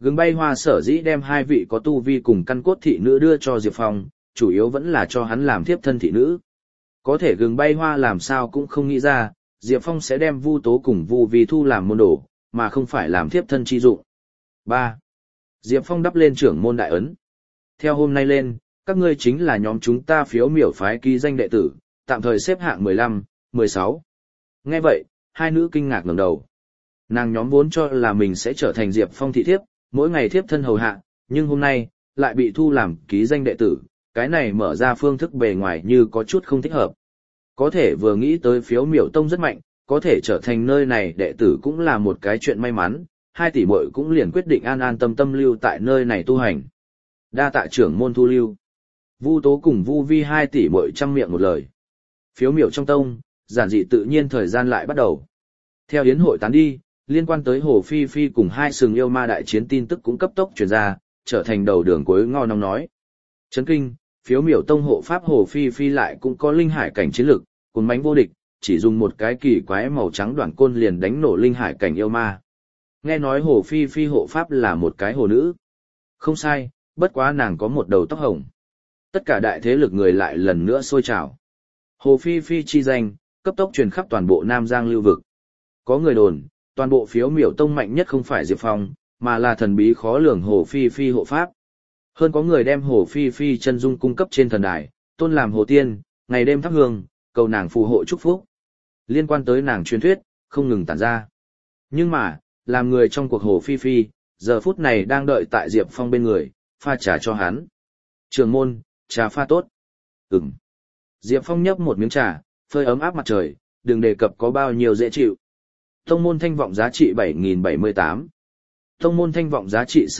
Gừng bay hoa sở dĩ đem hai vị có tu vi cùng căn cốt thị nữ đưa cho Diệp Phong, chủ yếu vẫn là cho hắn làm thiếp thân thị nữ. Có thể gừng bay hoa làm sao cũng không nghĩ ra, Diệp Phong sẽ đem Vu Tố cùng Vu Vi thu làm môn đồ, mà không phải làm thiếp thân chi dụng. 3. Diệp Phong đắp lên trưởng môn đại ấn. Theo hôm nay lên, các ngươi chính là nhóm chúng ta phiếu miểu phái ký danh đệ tử, tạm thời xếp hạng 15, 16. Nghe vậy, hai nữ kinh ngạc ngẩng đầu. Nàng nhóm vốn cho là mình sẽ trở thành Diệp Phong thị thiếp, mỗi ngày thiếp thân hầu hạ, nhưng hôm nay, lại bị thu làm ký danh đệ tử, cái này mở ra phương thức bề ngoài như có chút không thích hợp. Có thể vừa nghĩ tới phiếu miểu tông rất mạnh, có thể trở thành nơi này đệ tử cũng là một cái chuyện may mắn, hai tỷ muội cũng liền quyết định an an tâm tâm lưu tại nơi này tu hành. Đa tạ trưởng môn thu lưu. Vu Tố cùng Vu Vi hai tỷ muội trăm miệng một lời. Phiếu miểu trong tông, giản dị tự nhiên thời gian lại bắt đầu. Theo yến hội tán đi, liên quan tới Hồ Phi Phi cùng hai sừng yêu ma đại chiến tin tức cũng cấp tốc truyền ra, trở thành đầu đường cuối ngõ nóng nói. Chấn kinh, phiếu miểu tông hộ pháp Hồ Phi Phi lại cũng có linh hải cảnh chiến lực, cuốn bánh vô địch, chỉ dùng một cái kỳ quái màu trắng đoạn côn liền đánh nổ linh hải cảnh yêu ma. Nghe nói Hồ Phi Phi hộ pháp là một cái hồ nữ. Không sai, bất quá nàng có một đầu tóc hồng. Tất cả đại thế lực người lại lần nữa sôi trào. Hồ Phi Phi chi danh, cấp tốc truyền khắp toàn bộ Nam Giang lưu vực. Có người đồn, toàn bộ phiếu miểu tông mạnh nhất không phải Diệp Phong, mà là thần bí khó lường Hồ Phi Phi hộ pháp. Hơn có người đem Hồ Phi Phi chân dung cung cấp trên thần đài, tôn làm Hồ Tiên, ngày đêm thắp hương, cầu nàng phù hộ chúc phúc. Liên quan tới nàng truyền thuyết, không ngừng tản ra. Nhưng mà, làm người trong cuộc Hồ Phi Phi, giờ phút này đang đợi tại Diệp Phong bên người, pha trà cho hắn. Trường môn, trà pha tốt. Ừm. Diệp Phong nhấp một miếng trà, phơi ấm áp mặt trời, đừng đề cập có bao nhiêu dễ chịu. Tông môn thanh vọng giá trị 7.078. Tông môn thanh vọng giá trị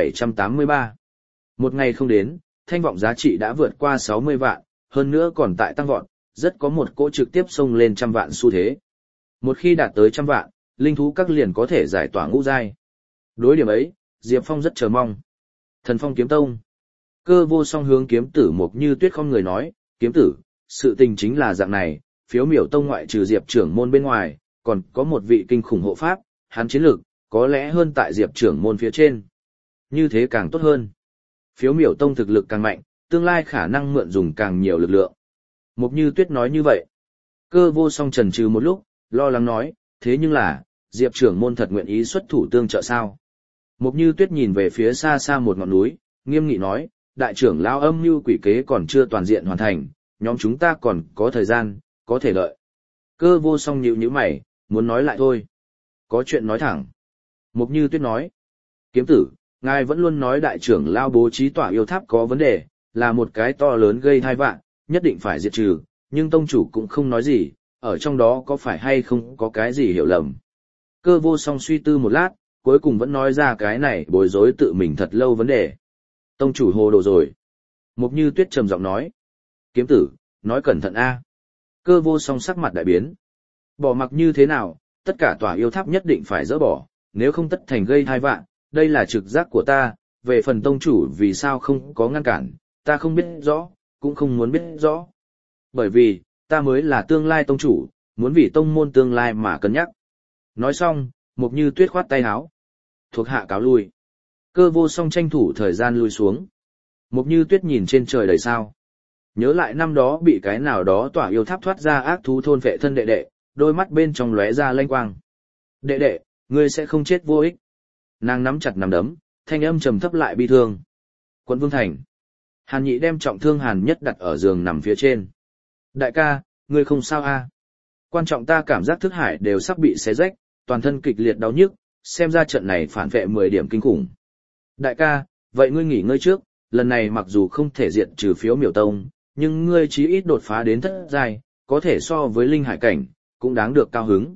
6.783. Một ngày không đến, thanh vọng giá trị đã vượt qua 60 vạn, hơn nữa còn tại tăng vọt, rất có một cỗ trực tiếp xông lên 100 vạn xu thế. Một khi đạt tới 100 vạn, linh thú các liền có thể giải tỏa ngũ giai. Đối điểm ấy, Diệp Phong rất chờ mong. Thần Phong kiếm tông. Cơ Vô Song hướng kiếm tử Mộc Như Tuyết không người nói, kiếm tử, sự tình chính là dạng này, phiếu miểu tông ngoại trừ Diệp trưởng môn bên ngoài, còn có một vị kinh khủng hộ pháp, hắn chiến lược, có lẽ hơn tại Diệp trưởng môn phía trên. Như thế càng tốt hơn. Phiếu miểu tông thực lực càng mạnh, tương lai khả năng mượn dùng càng nhiều lực lượng. Mộc Như Tuyết nói như vậy. Cơ Vô Song chần chừ một lúc, lo lắng nói, thế nhưng là, Diệp trưởng môn thật nguyện ý xuất thủ tương trợ sao? Mộc Như Tuyết nhìn về phía xa xa một ngọn núi, nghiêm nghị nói, đại trưởng lão âm mưu quỷ kế còn chưa toàn diện hoàn thành, nhóm chúng ta còn có thời gian, có thể đợi. Cơ Vô Song nhíu nhíu mày, muốn nói lại thôi. Có chuyện nói thẳng. Mộc Như Tuyết nói, kiếm tử, ngài vẫn luôn nói đại trưởng lão bố trí tỏa yêu tháp có vấn đề, là một cái to lớn gây tai vạn, nhất định phải diệt trừ, nhưng tông chủ cũng không nói gì, ở trong đó có phải hay không có cái gì hiểu lầm. Cơ Vô Song suy tư một lát, cuối cùng vẫn nói ra cái này bối rối tự mình thật lâu vấn đề. Tông chủ hồ đồ rồi. Mộc Như Tuyết trầm giọng nói. Kiếm tử, nói cẩn thận a. Cơ Vô Song sắc mặt đại biến. Bỏ mặc như thế nào, tất cả tòa yêu tháp nhất định phải dỡ bỏ, nếu không tất thành gây tai vạn, đây là trực giác của ta, về phần tông chủ vì sao không có ngăn cản, ta không biết rõ, cũng không muốn biết rõ. Bởi vì, ta mới là tương lai tông chủ, muốn vì tông môn tương lai mà cân nhắc. Nói xong, Mộc Như Tuyết khoát tay áo. Thuộc hạ cáo lui. Cơ Vô Song tranh thủ thời gian lui xuống. Mộc Như Tuyết nhìn trên trời đầy sao. Nhớ lại năm đó bị cái nào đó tỏa yêu tháp thoát ra ác thú thôn vệ thân đệ đệ, đôi mắt bên trong lóe ra lanh quang. Đệ đệ, ngươi sẽ không chết vô ích. Nàng nắm chặt nắm đấm, thanh âm trầm thấp lại bi thương. Quận Vương Thành. Hàn Nhị đem trọng thương Hàn Nhất đặt ở giường nằm phía trên. Đại ca, ngươi không sao a? Quan trọng ta cảm giác thức hải đều sắp bị xé rách, toàn thân kịch liệt đau nhức, xem ra trận này phản vệ 10 điểm kinh khủng. Đại ca, vậy ngươi nghỉ ngơi trước, lần này mặc dù không thể diệt trừ phiếu miểu tông, nhưng ngươi chí ít đột phá đến thất giai, có thể so với linh hải cảnh, cũng đáng được cao hứng.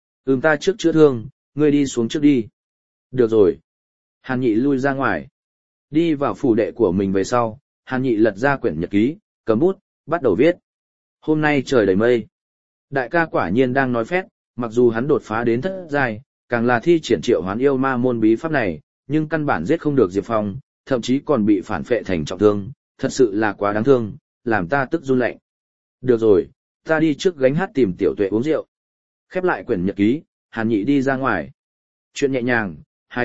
Ta trước chữa thương, ngươi đi xuống trước đi. Được rồi. Hàn Nhị lui ra ngoài. Đi vào phủ đệ của mình về sau, Hàn Nhị lật ra quyển nhật ký, cầm bút, bắt đầu viết. Hôm nay trời đầy mây. Đại ca quả nhiên đang nói phét, mặc dù hắn đột phá đến thất giai, càng là thi triển triệu hoán yêu ma môn bí pháp này, nhưng căn bản giết không được Diệp Phong, thậm chí còn bị phản phệ thành trọng thương, thật sự là quá đáng thương, làm ta tức run lạnh. Được rồi, ta đi trước gánh hát tìm Tiểu Tuệ uống rượu. Khép lại quyển nhật ký, Hàn Nhị đi ra ngoài. Chuyện nhẹ nhàng, hài hước,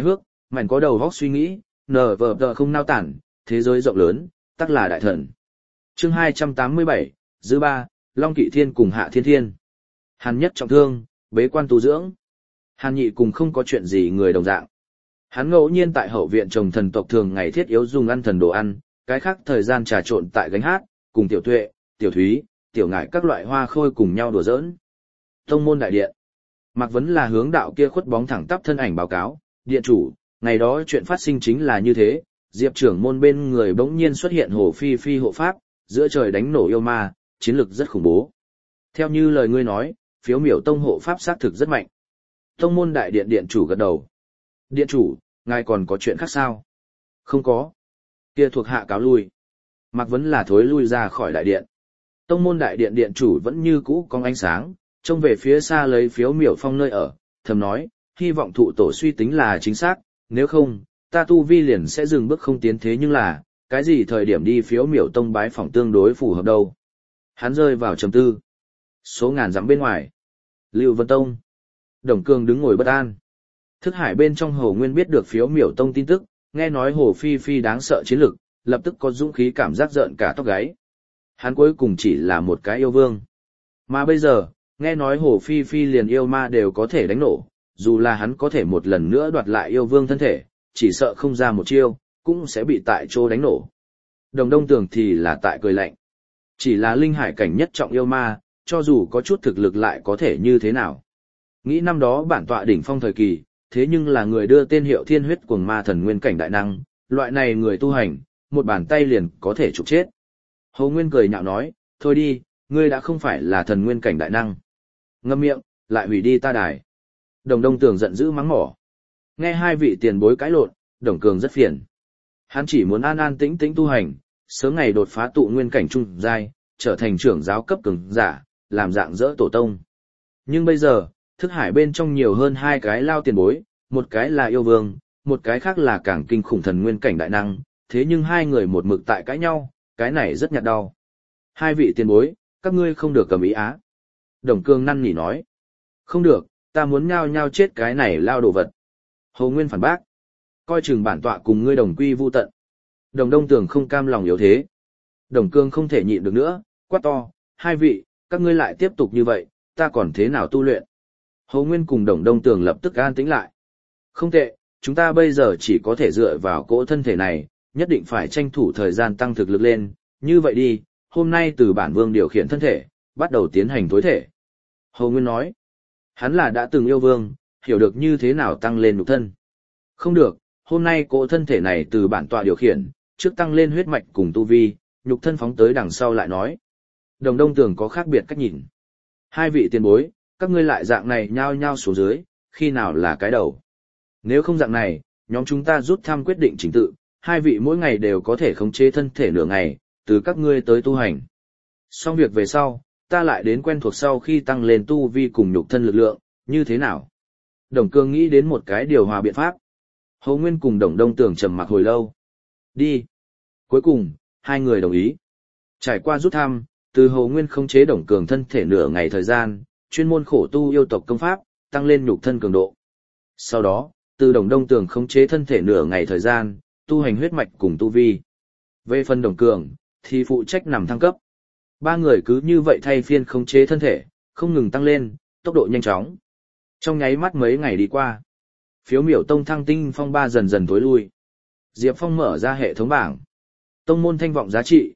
mảnh có đầu vóc suy nghĩ, nờ vờ tờ không nao tản, thế giới rộng lớn, tắc là đại thần. Chương 287, Dư Ba, Long Kỵ Thiên cùng Hạ Thiên Thiên. Hàn Nhất trọng thương, bế quan tu dưỡng. Hàn Nhị cùng không có chuyện gì người đồng dạng. Hắn ngẫu nhiên tại hậu viện trồng thần tộc thường ngày thiết yếu dùng ăn thần đồ ăn, cái khác thời gian trà trộn tại gánh hát, cùng Tiểu Tuệ, Tiểu Thúy, Tiểu Ngải các loại hoa khôi cùng nhau đùa giỡn. Tông môn đại điện. Mạc Vấn là hướng đạo kia khuất bóng thẳng tắp thân ảnh báo cáo, điện chủ, ngày đó chuyện phát sinh chính là như thế, Diệp trưởng môn bên người bỗng nhiên xuất hiện Hồ Phi Phi hộ pháp, giữa trời đánh nổ yêu ma, chiến lực rất khủng bố. Theo như lời ngươi nói, phiếu miểu tông hộ pháp xác thực rất mạnh. Tông môn đại điện điện chủ gật đầu. Điện chủ, ngài còn có chuyện khác sao? Không có. Kia thuộc hạ cáo lui. Mạc Vấn là thối lui ra khỏi đại điện. Tông môn đại điện điện chủ vẫn như cũ có ánh sáng, trông về phía xa lấy phiếu miểu phong nơi ở, thầm nói, hy vọng thụ tổ suy tính là chính xác, nếu không, ta tu vi liền sẽ dừng bước không tiến thế nhưng là, cái gì thời điểm đi phiếu miểu tông bái phỏng tương đối phù hợp đâu. Hắn rơi vào trầm tư. Số ngàn dặm bên ngoài. Lưu Vân Tông. Đồng Cương đứng ngồi bất an. Thức hải bên trong Hồ Nguyên biết được phiếu miểu tông tin tức, nghe nói Hồ Phi Phi đáng sợ chiến lực, lập tức có dũng khí cảm giác rợn cả tóc gáy. Hắn cuối cùng chỉ là một cái yêu vương. Mà bây giờ, nghe nói Hồ Phi Phi liền yêu ma đều có thể đánh nổ, dù là hắn có thể một lần nữa đoạt lại yêu vương thân thể, chỉ sợ không ra một chiêu, cũng sẽ bị tại chỗ đánh nổ. Đồng Đông Tường thì là tại cười lạnh. Chỉ là linh hải cảnh nhất trọng yêu ma, cho dù có chút thực lực lại có thể như thế nào. Nghĩ năm đó bản tọa đỉnh phong thời kỳ, thế nhưng là người đưa tên hiệu thiên huyết cuồng ma thần nguyên cảnh đại năng, loại này người tu hành, một bàn tay liền có thể trục chết. Hồ Nguyên cười nhạo nói, thôi đi, ngươi đã không phải là thần nguyên cảnh đại năng. Ngậm miệng, lại hủy đi ta đài. Đồng Đông Tường giận dữ mắng mỏ. Nghe hai vị tiền bối cãi lộn, Đồng Cường rất phiền. Hắn chỉ muốn an an tĩnh tĩnh tu hành, sớm ngày đột phá tụ nguyên cảnh trung giai, trở thành trưởng giáo cấp cường giả, làm dạng dỡ tổ tông. Nhưng bây giờ, thức hải bên trong nhiều hơn hai cái lao tiền bối, một cái là yêu vương, một cái khác là càng kinh khủng thần nguyên cảnh đại năng, thế nhưng hai người một mực tại cãi nhau, cái này rất nhạt đau. Hai vị tiền bối, các ngươi không được cầm ý á. Đồng Cương năn nỉ nói. Không được, ta muốn nhao nhao chết cái này lao đồ vật. Hồ Nguyên phản bác. Coi chừng bản tọa cùng ngươi đồng quy vu tận. Đồng Đông Tường không cam lòng yếu thế. Đồng Cương không thể nhịn được nữa, quát to, hai vị, các ngươi lại tiếp tục như vậy, ta còn thế nào tu luyện. Hồ Nguyên cùng Đồng Đông Tường lập tức an tĩnh lại. Không tệ, chúng ta bây giờ chỉ có thể dựa vào cỗ thân thể này, nhất định phải tranh thủ thời gian tăng thực lực lên, như vậy đi, hôm nay từ bản vương điều khiển thân thể, bắt đầu tiến hành tối thể. Hồ Nguyên nói, hắn là đã từng yêu vương, hiểu được như thế nào tăng lên nhục thân. Không được, hôm nay cỗ thân thể này từ bản tọa điều khiển, trước tăng lên huyết mạch cùng tu vi, nhục thân phóng tới đằng sau lại nói. Đồng Đông Tường có khác biệt cách nhìn. Hai vị tiền bối, các ngươi lại dạng này nhao nhao xuống dưới, khi nào là cái đầu. Nếu không dạng này, nhóm chúng ta rút thăm quyết định chính tự, hai vị mỗi ngày đều có thể khống chế thân thể nửa ngày, từ các ngươi tới tu hành. Xong việc về sau, ta lại đến quen thuộc sau khi tăng lên tu vi cùng nhục thân lực lượng, như thế nào? Đồng Cương nghĩ đến một cái điều hòa biện pháp. Hồ Nguyên cùng Đồng Đông Tường trầm mặc hồi lâu. Đi. Cuối cùng, hai người đồng ý. Trải qua rút thăm, từ Hồ Nguyên khống chế Đồng Cường thân thể nửa ngày thời gian, chuyên môn khổ tu yêu tộc công pháp, tăng lên nhục thân cường độ. Sau đó, từ Đồng Đông Tường khống chế thân thể nửa ngày thời gian, tu hành huyết mạch cùng tu vi. Về phần Đồng Cường, thì phụ trách nằm thăng cấp. Ba người cứ như vậy thay phiên khống chế thân thể, không ngừng tăng lên, tốc độ nhanh chóng. Trong nháy mắt mấy ngày đi qua, phiếu miểu tông thăng tinh phong ba dần dần tối lui. Diệp Phong mở ra hệ thống bảng. Tông môn thanh vọng giá trị,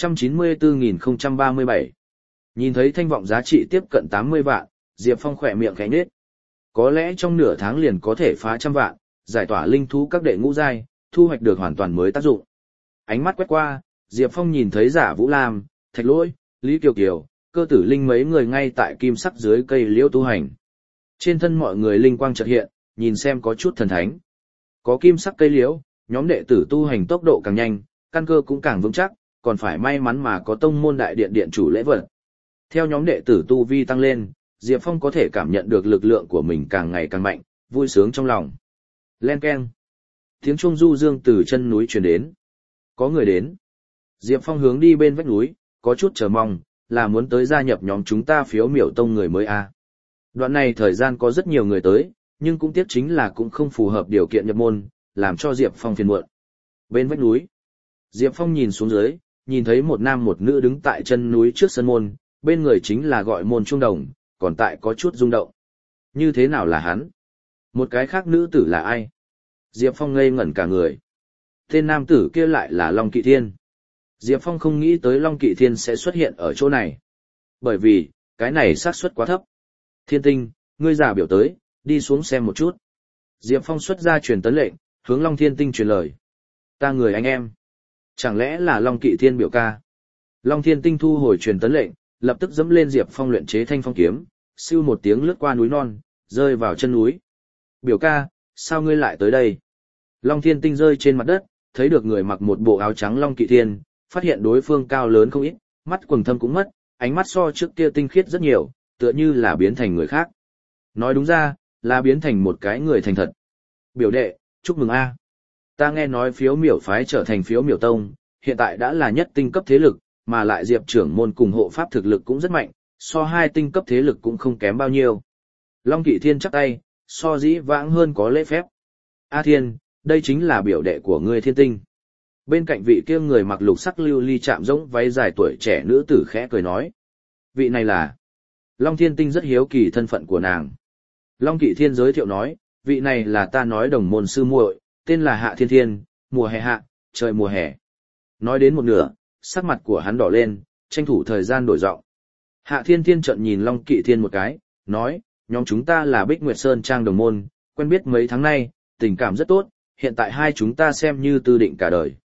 794.037. Nhìn thấy thanh vọng giá trị tiếp cận 80 vạn, Diệp Phong khỏe miệng khẽ nhếch. Có lẽ trong nửa tháng liền có thể phá 100 vạn, giải tỏa linh thú các đệ ngũ giai, thu hoạch được hoàn toàn mới tác dụng. Ánh mắt quét qua, Diệp Phong nhìn thấy Giả Vũ Lam, Thạch Lỗi, Lý Kiều Kiều, Cơ Tử Linh mấy người ngay tại kim sắc dưới cây liễu tu hành. Trên thân mọi người linh quang chợt hiện, nhìn xem có chút thần thánh. Có kim sắc cây liễu, nhóm đệ tử tu hành tốc độ càng nhanh, căn cơ cũng càng vững chắc, còn phải may mắn mà có tông môn đại điện điện chủ lễ vật. Theo nhóm đệ tử tu vi tăng lên, Diệp Phong có thể cảm nhận được lực lượng của mình càng ngày càng mạnh, vui sướng trong lòng. Len keng. Tiếng chuông du dương từ chân núi truyền đến. Có người đến. Diệp Phong hướng đi bên vách núi, có chút chờ mong, là muốn tới gia nhập nhóm chúng ta phiếu miểu tông người mới à. Đoạn này thời gian có rất nhiều người tới, nhưng cũng tiếc chính là cũng không phù hợp điều kiện nhập môn, làm cho Diệp Phong phiền muộn. Bên vách núi, Diệp Phong nhìn xuống dưới, nhìn thấy một nam một nữ đứng tại chân núi trước sân môn, bên người chính là gọi môn trung đồng, còn tại có chút rung động. Như thế nào là hắn? Một cái khác nữ tử là ai? Diệp Phong ngây ngẩn cả người. Tên nam tử kia lại là Long Kỵ Thiên. Diệp Phong không nghĩ tới Long Kỵ Thiên sẽ xuất hiện ở chỗ này. Bởi vì, cái này xác suất quá thấp. Thiên Tinh, ngươi giả biểu tới, đi xuống xem một chút. Diệp Phong xuất ra truyền tấn lệnh, hướng Long Thiên Tinh truyền lời. Ta người anh em. Chẳng lẽ là Long Kỵ Thiên biểu ca? Long Thiên Tinh thu hồi truyền tấn lệnh, lập tức dẫm lên Diệp Phong luyện chế thanh phong kiếm, siêu một tiếng lướt qua núi non, rơi vào chân núi. Biểu ca, sao ngươi lại tới đây? Long Thiên Tinh rơi trên mặt đất, thấy được người mặc một bộ áo trắng Long Kỵ Thiên, phát hiện đối phương cao lớn không ít, mắt quầng thâm cũng mất, ánh mắt so trước kia tinh khiết rất nhiều, tựa như là biến thành người khác. Nói đúng ra, là biến thành một cái người thành thật. Biểu đệ, chúc mừng a. Ta nghe nói phiếu miểu phái trở thành phiếu miểu tông, hiện tại đã là nhất tinh cấp thế lực, mà lại Diệp trưởng môn cùng hộ pháp thực lực cũng rất mạnh, so hai tinh cấp thế lực cũng không kém bao nhiêu. Long Kỵ Thiên chắp tay, so dĩ vãng hơn có lễ phép. A Thiên, đây chính là biểu đệ của ngươi Thiên Tinh. Bên cạnh vị kia người mặc lục sắc lưu ly chạm giống váy dài tuổi trẻ nữ tử khẽ cười nói. Vị này là... Long Thiên Tinh rất hiếu kỳ thân phận của nàng. Long Kỵ Thiên giới thiệu nói, vị này là ta nói đồng môn sư muội, tên là Hạ Thiên Thiên, mùa hè hạ, trời mùa hè. Nói đến một nửa, sắc mặt của hắn đỏ lên, tranh thủ thời gian đổi giọng. Hạ Thiên Thiên trợn nhìn Long Kỵ Thiên một cái, nói, nhóm chúng ta là Bích Nguyệt Sơn Trang đồng môn, quen biết mấy tháng nay, tình cảm rất tốt, hiện tại hai chúng ta xem như tư định cả đời.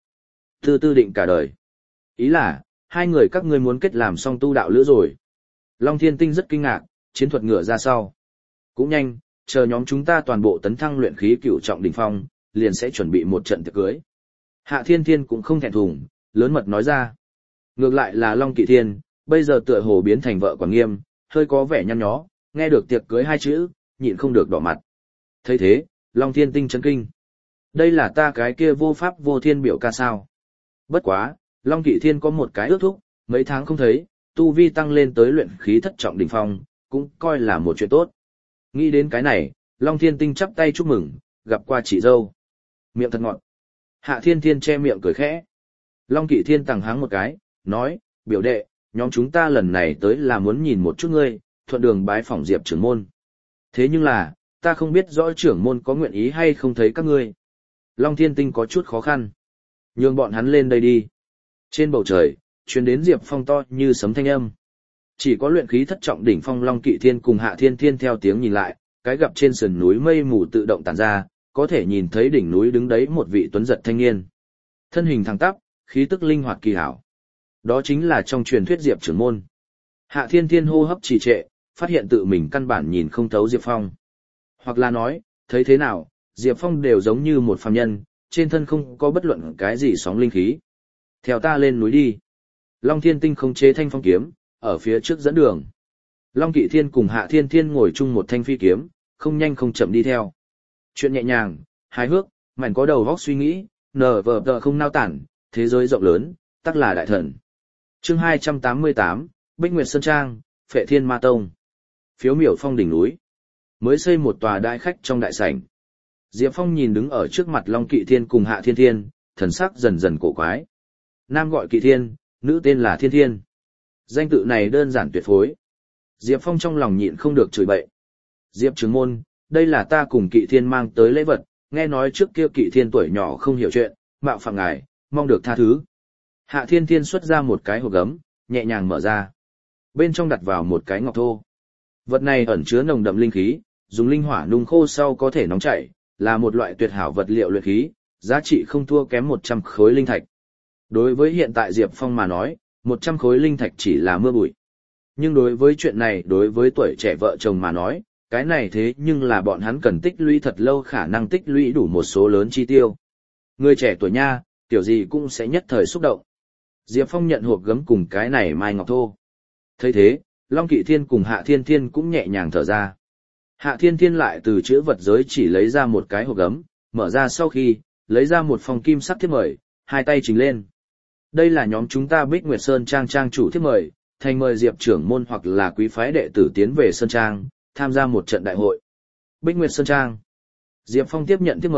Tư định cả đời. Ý là, hai người các ngươi muốn kết làm song tu đạo lữ rồi. Long Thiên Tinh rất kinh ngạc, chiến thuật ngựa ra sau. Cũng nhanh, chờ nhóm chúng ta toàn bộ tấn thăng luyện khí cửu trọng đỉnh phong, liền sẽ chuẩn bị một trận tiệc cưới. Hạ Thiên Thiên cũng không thẹn thùng, lớn mật nói ra. Ngược lại là Long Kỵ Thiên, bây giờ tựa hồ biến thành vợ Quản Nghiêm, hơi có vẻ nhăn nhó, nghe được tiệc cưới hai chữ, nhịn không được đỏ mặt. Thấy thế, Long Thiên Tinh chấn kinh. Đây là ta cái kia vô pháp vô thiên biểu ca sao. Bất quá, Long Kỵ Thiên có một cái ước thúc, mấy tháng không thấy, tu vi tăng lên tới luyện khí thất trọng đỉnh phong, cũng coi là một chuyện tốt. Nghĩ đến cái này, Long Thiên Tinh chắp tay chúc mừng, gặp qua chị dâu. Miệng thật ngọt. Hạ Thiên Thiên che miệng cười khẽ. Long Kỵ Thiên tằng hắng một cái, nói, biểu đệ, nhóm chúng ta lần này tới là muốn nhìn một chút ngươi, thuận đường bái phỏng Diệp trưởng môn. Thế nhưng là, ta không biết rõ trưởng môn có nguyện ý hay không thấy các ngươi. Long Thiên Tinh có chút khó khăn. Nhường bọn hắn lên đây đi. Trên bầu trời, truyền đến Diệp Phong to như sấm thanh âm. Chỉ có luyện khí thất trọng đỉnh phong Long Kỵ Thiên cùng Hạ Thiên Thiên theo tiếng nhìn lại, cái gặp trên sườn núi mây mù tự động tản ra, có thể nhìn thấy đỉnh núi đứng đấy một vị tuấn giật thanh niên. Thân hình thẳng tắp, khí tức linh hoạt kỳ hảo. Đó chính là trong truyền thuyết Diệp trưởng môn. Hạ Thiên Thiên hô hấp trì trệ, phát hiện tự mình căn bản nhìn không thấu Diệp Phong. Hoặc là nói, thấy thế nào, Diệp Phong đều giống như một phàm nhân, trên thân không có bất luận cái gì sóng linh khí. Theo ta lên núi đi. Long Thiên Tinh khống chế thanh phong kiếm, ở phía trước dẫn đường. Long Kỵ Thiên cùng Hạ Thiên Thiên ngồi chung một thanh phi kiếm, không nhanh không chậm đi theo. Chuyện nhẹ nhàng, hài hước, mảnh có đầu vóc suy nghĩ, nở vờ tờ không nao tản, thế giới rộng lớn, tắc là đại thần. Chương 288, Bích Nguyệt Sơn Trang, Phệ Thiên Ma Tông. Phiếu miểu phong đỉnh núi. Mới xây một tòa đại khách trong đại sảnh. Diệp Phong nhìn đứng ở trước mặt Long Kỵ Thiên cùng Hạ Thiên Thiên, thần sắc dần dần cổ quái. Nam gọi Kỵ Thiên, nữ tên là Thiên Thiên. Danh tự này đơn giản tuyệt phối. Diệp Phong trong lòng nhịn không được chửi bậy. Diệp trưởng môn, đây là ta cùng Kỵ Thiên mang tới lễ vật, nghe nói trước kia Kỵ Thiên tuổi nhỏ không hiểu chuyện, mạo phạm ngài, mong được tha thứ. Hạ Thiên Thiên xuất ra một cái hộp gấm, nhẹ nhàng mở ra. Bên trong đặt vào một cái ngọc thô. Vật này ẩn chứa nồng đậm linh khí, dùng linh hỏa nung khô sau có thể nóng chảy, là một loại tuyệt hảo vật liệu luyện khí, giá trị không thua kém 100 khối linh thạch. Đối với hiện tại Diệp Phong mà nói, 100 khối linh thạch chỉ là mưa bụi. Nhưng đối với chuyện này, đối với tuổi trẻ vợ chồng mà nói, cái này thế nhưng là bọn hắn cần tích lũy thật lâu, khả năng tích lũy đủ một số lớn chi tiêu. Người trẻ tuổi nha, tiểu gì cũng sẽ nhất thời xúc động. Diệp Phong nhận hộp gấm cùng cái này mai ngọc thô. Thấy thế, Long Kỵ Thiên cùng Hạ Thiên Thiên cũng nhẹ nhàng thở ra. Hạ Thiên Thiên lại từ chữ vật giới chỉ lấy ra một cái hộp gấm, mở ra sau khi, lấy ra một phong kim sắc thiếp mời, hai tay trình lên. Đây là nhóm chúng ta Bích Nguyệt Sơn Trang trang chủ thiếp mời, thành mời Diệp trưởng môn hoặc là quý phái đệ tử tiến về Sơn Trang, tham gia một trận đại hội. Bích Nguyệt Sơn Trang. Diệp Phong tiếp nhận thiếp mời,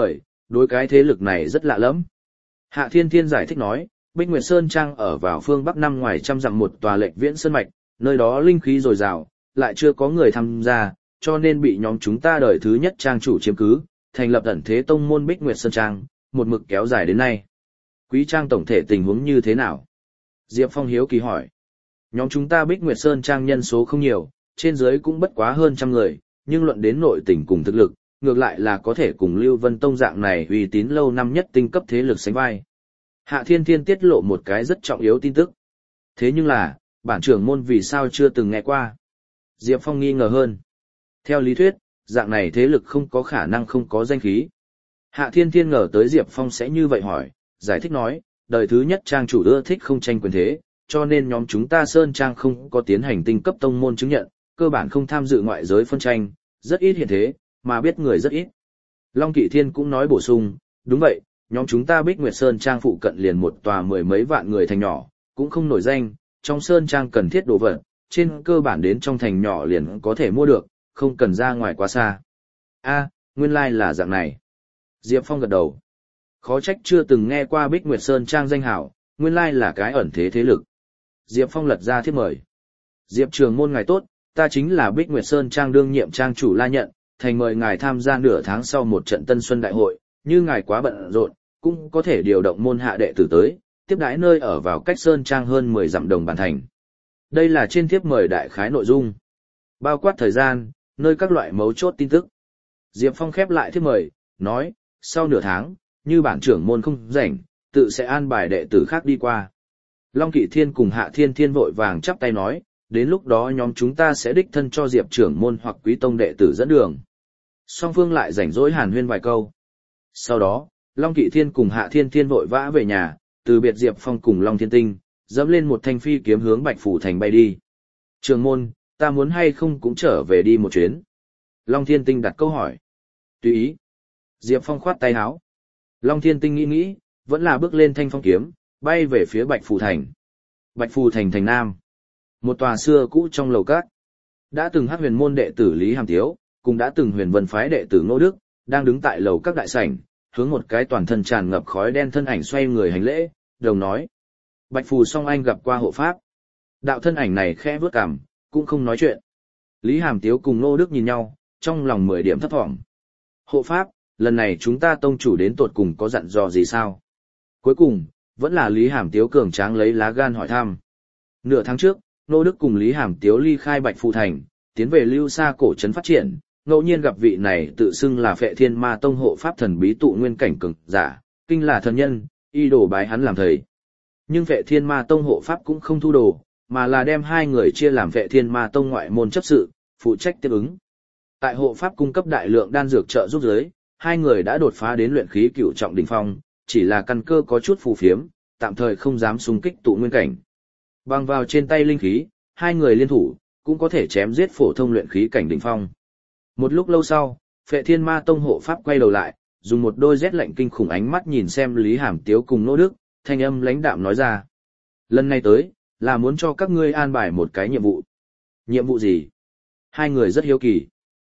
đối cái thế lực này rất lạ lẫm. Hạ Thiên Thiên giải thích nói, Bích Nguyệt Sơn Trang ở vào phương bắc năm ngoài trăm dặm một tòa Lệch Viễn Sơn Mạch, nơi đó linh khí dồi dào, lại chưa có người tham gia, cho nên bị nhóm chúng ta đời thứ nhất trang chủ chiếm cứ, thành lập ẩn thế tông môn Bích Nguyệt Sơn Trang, một mực kéo dài đến nay. Quý Trang tổng thể tình huống như thế nào? Diệp Phong hiếu kỳ hỏi. Nhóm chúng ta Bích Nguyệt Sơn Trang nhân số không nhiều, trên dưới cũng bất quá hơn trăm người, nhưng luận đến nội tình cùng thực lực, ngược lại là có thể cùng Lưu Vân Tông dạng này uy tín lâu năm nhất tinh cấp thế lực sánh vai. Hạ Thiên Thiên tiết lộ một cái rất trọng yếu tin tức. Thế nhưng là, bản trưởng môn vì sao chưa từng nghe qua? Diệp Phong nghi ngờ hơn. Theo lý thuyết, dạng này thế lực không có khả năng không có danh khí. Hạ Thiên Thiên ngờ tới Diệp Phong sẽ như vậy hỏi, giải thích nói, đời thứ nhất trang chủ ưa thích không tranh quyền thế, cho nên nhóm chúng ta Sơn Trang không có tiến hành tinh cấp tông môn chứng nhận, cơ bản không tham dự ngoại giới phân tranh, rất ít hiện thế, mà biết người rất ít. Long Kỵ Thiên cũng nói bổ sung, đúng vậy, nhóm chúng ta Bích Nguyệt Sơn Trang phụ cận liền một tòa mười mấy vạn người thành nhỏ, cũng không nổi danh, trong Sơn Trang cần thiết đồ vật, trên cơ bản đến trong thành nhỏ liền có thể mua được, không cần ra ngoài quá xa. A, nguyên lai là dạng này. Diệp Phong gật đầu. Khó trách chưa từng nghe qua Bích Nguyệt Sơn Trang danh hảo, nguyên lai là cái ẩn thế thế lực. Diệp Phong lật ra thiếp mời. Diệp Trường môn ngài tốt, ta chính là Bích Nguyệt Sơn Trang đương nhiệm trang chủ La Nhận, thành mời ngài tham gia nửa tháng sau một trận Tân Xuân Đại hội, như ngài quá bận rộn, cũng có thể điều động môn hạ đệ tử tới, tiếp đãi nơi ở vào cách Sơn Trang hơn 10 dặm đồng bản thành. Đây là trên thiếp mời đại khái nội dung. Bao quát thời gian, nơi các loại mấu chốt tin tức. Diệp Phong khép lại thiếp mời, nói, sau nửa tháng, như bản trưởng môn không rảnh, tự sẽ an bài đệ tử khác đi qua. Long Kỵ Thiên cùng Hạ Thiên Thiên vội vàng chắp tay nói, đến lúc đó nhóm chúng ta sẽ đích thân cho Diệp trưởng môn hoặc quý tông đệ tử dẫn đường. Song phương lại rảnh rỗi hàn huyên vài câu. Sau đó, Long Kỵ Thiên cùng Hạ Thiên Thiên vội vã về nhà, từ biệt Diệp Phong cùng Long Thiên Tinh, dẫm lên một thanh phi kiếm hướng Bạch Phủ Thành bay đi. Trưởng môn, ta muốn hay không cũng trở về đi một chuyến. Long Thiên Tinh đặt câu hỏi. Tùy ý. Diệp Phong khoát tay áo. Long Thiên Tinh nghĩ nghĩ, vẫn là bước lên thanh phong kiếm, bay về phía Bạch Phủ Thành. Bạch Phủ Thành thành Nam. Một tòa xưa cũ trong lầu cát. Đã từng Hắc Huyền môn đệ tử Lý Hàm Tiếu, cùng đã từng Huyền Vân phái đệ tử Ngô Đức, đang đứng tại lầu các đại sảnh, hướng một cái toàn thân tràn ngập khói đen thân ảnh xoay người hành lễ, đồng nói. Bạch Phù Song Anh gặp qua hộ pháp. Đạo thân ảnh này khẽ vướt cằm, cũng không nói chuyện. Lý Hàm Tiếu cùng Ngô Đức nhìn nhau, trong lòng 10 điểm thấp thỏm. Hộ pháp, lần này chúng ta tông chủ đến tột cùng có dặn dò gì sao? Cuối cùng, vẫn là Lý Hàm Tiếu cường tráng lấy lá gan hỏi thăm. Nửa tháng trước, Ngô Đức cùng Lý Hàm Tiếu ly khai Bạch Phù Thành, tiến về Lưu Sa cổ trấn phát triển, ngẫu nhiên gặp vị này tự xưng là Phệ Thiên Ma Tông hộ pháp thần bí tụ nguyên cảnh cường giả, kinh là thần nhân, y đổ bái hắn làm thầy. Nhưng Phệ Thiên Ma Tông hộ pháp cũng không thu đồ, mà là đem hai người chia làm Phệ Thiên Ma Tông ngoại môn chấp sự, phụ trách tiếp ứng. Tại hộ pháp cung cấp đại lượng đan dược trợ giúp giới, hai người đã đột phá đến luyện khí cửu trọng đỉnh phong, chỉ là căn cơ có chút phù phiếm, tạm thời không dám xung kích tụ nguyên cảnh. Bằng vào trên tay linh khí, hai người liên thủ, cũng có thể chém giết phổ thông luyện khí cảnh đỉnh phong. Một lúc lâu sau, Phệ Thiên Ma Tông hộ pháp quay đầu lại, dùng một đôi rét lạnh kinh khủng ánh mắt nhìn xem Lý Hàm Tiếu cùng Ngô Đức, thanh âm lãnh đạm nói ra. Lần này tới, là muốn cho các ngươi an bài một cái nhiệm vụ. Nhiệm vụ gì? Hai người rất hiếu kỳ.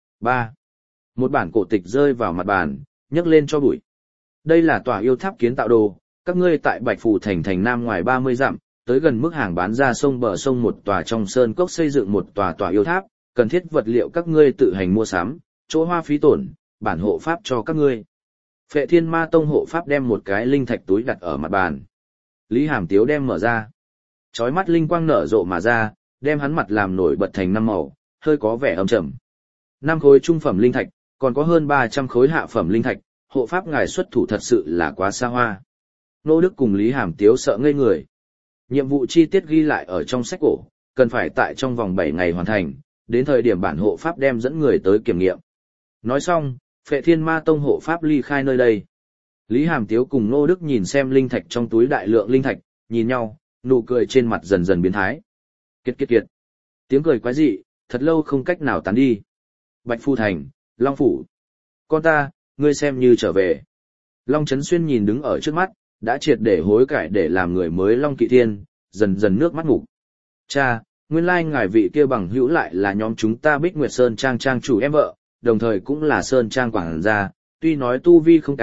3. Một bản cổ tịch rơi vào mặt bàn, nhấc lên cho bụi. Đây là tòa yêu tháp kiến tạo đồ, các ngươi tại Bạch Phù Thành thành Nam ngoài 30 dặm, tới gần mức hàng bán ra sông bờ sông một tòa trong sơn cốc xây dựng một tòa yêu tháp, cần thiết vật liệu các ngươi tự hành mua sắm, chỗ hoa phí tổn, bản hộ pháp cho các ngươi. Phệ Thiên Ma Tông hộ pháp đem một cái linh thạch túi đặt ở mặt bàn. Lý Hàm Tiếu đem mở ra. Chói mắt linh quang nở rộ mà ra, đem hắn mặt làm nổi bật thành 5 màu, hơi có vẻ âm trầm. 5 khối trung phẩm linh thạch, còn có hơn 300 khối hạ phẩm linh thạch, hộ pháp ngài xuất thủ thật sự là quá xa hoa. Ngô Đức cùng Lý Hàm Tiếu sợ ngây người. Nhiệm vụ chi tiết ghi lại ở trong sách cổ, cần phải tại trong vòng 7 ngày hoàn thành, đến thời điểm bản hộ pháp đem dẫn người tới kiểm nghiệm. Nói xong, Phệ Thiên Ma Tông hộ pháp ly khai nơi đây. Lý Hàm Tiếu cùng Ngô Đức nhìn xem linh thạch trong túi đại lượng linh thạch, nhìn nhau, nụ cười trên mặt dần dần biến thái. Kiệt kiệt kiệt. Tiếng cười quái dị, thật lâu không cách nào tán đi. Bạch Phu Thành, Long Phủ. Con ta, ngươi xem như trở về. Long Chấn Xuyên nhìn đứng ở trước mắt, đã triệt để hối cải để làm người mới Long Kỵ Thiên, dần dần nước mắt ngủ. Cha, nguyên lai ngài vị kia bằng hữu lại là nhóm chúng ta Bích Nguyệt Sơn Trang trang chủ em vợ, đồng thời cũng là Sơn Trang quảng gia, tuy nói tu vi không cao,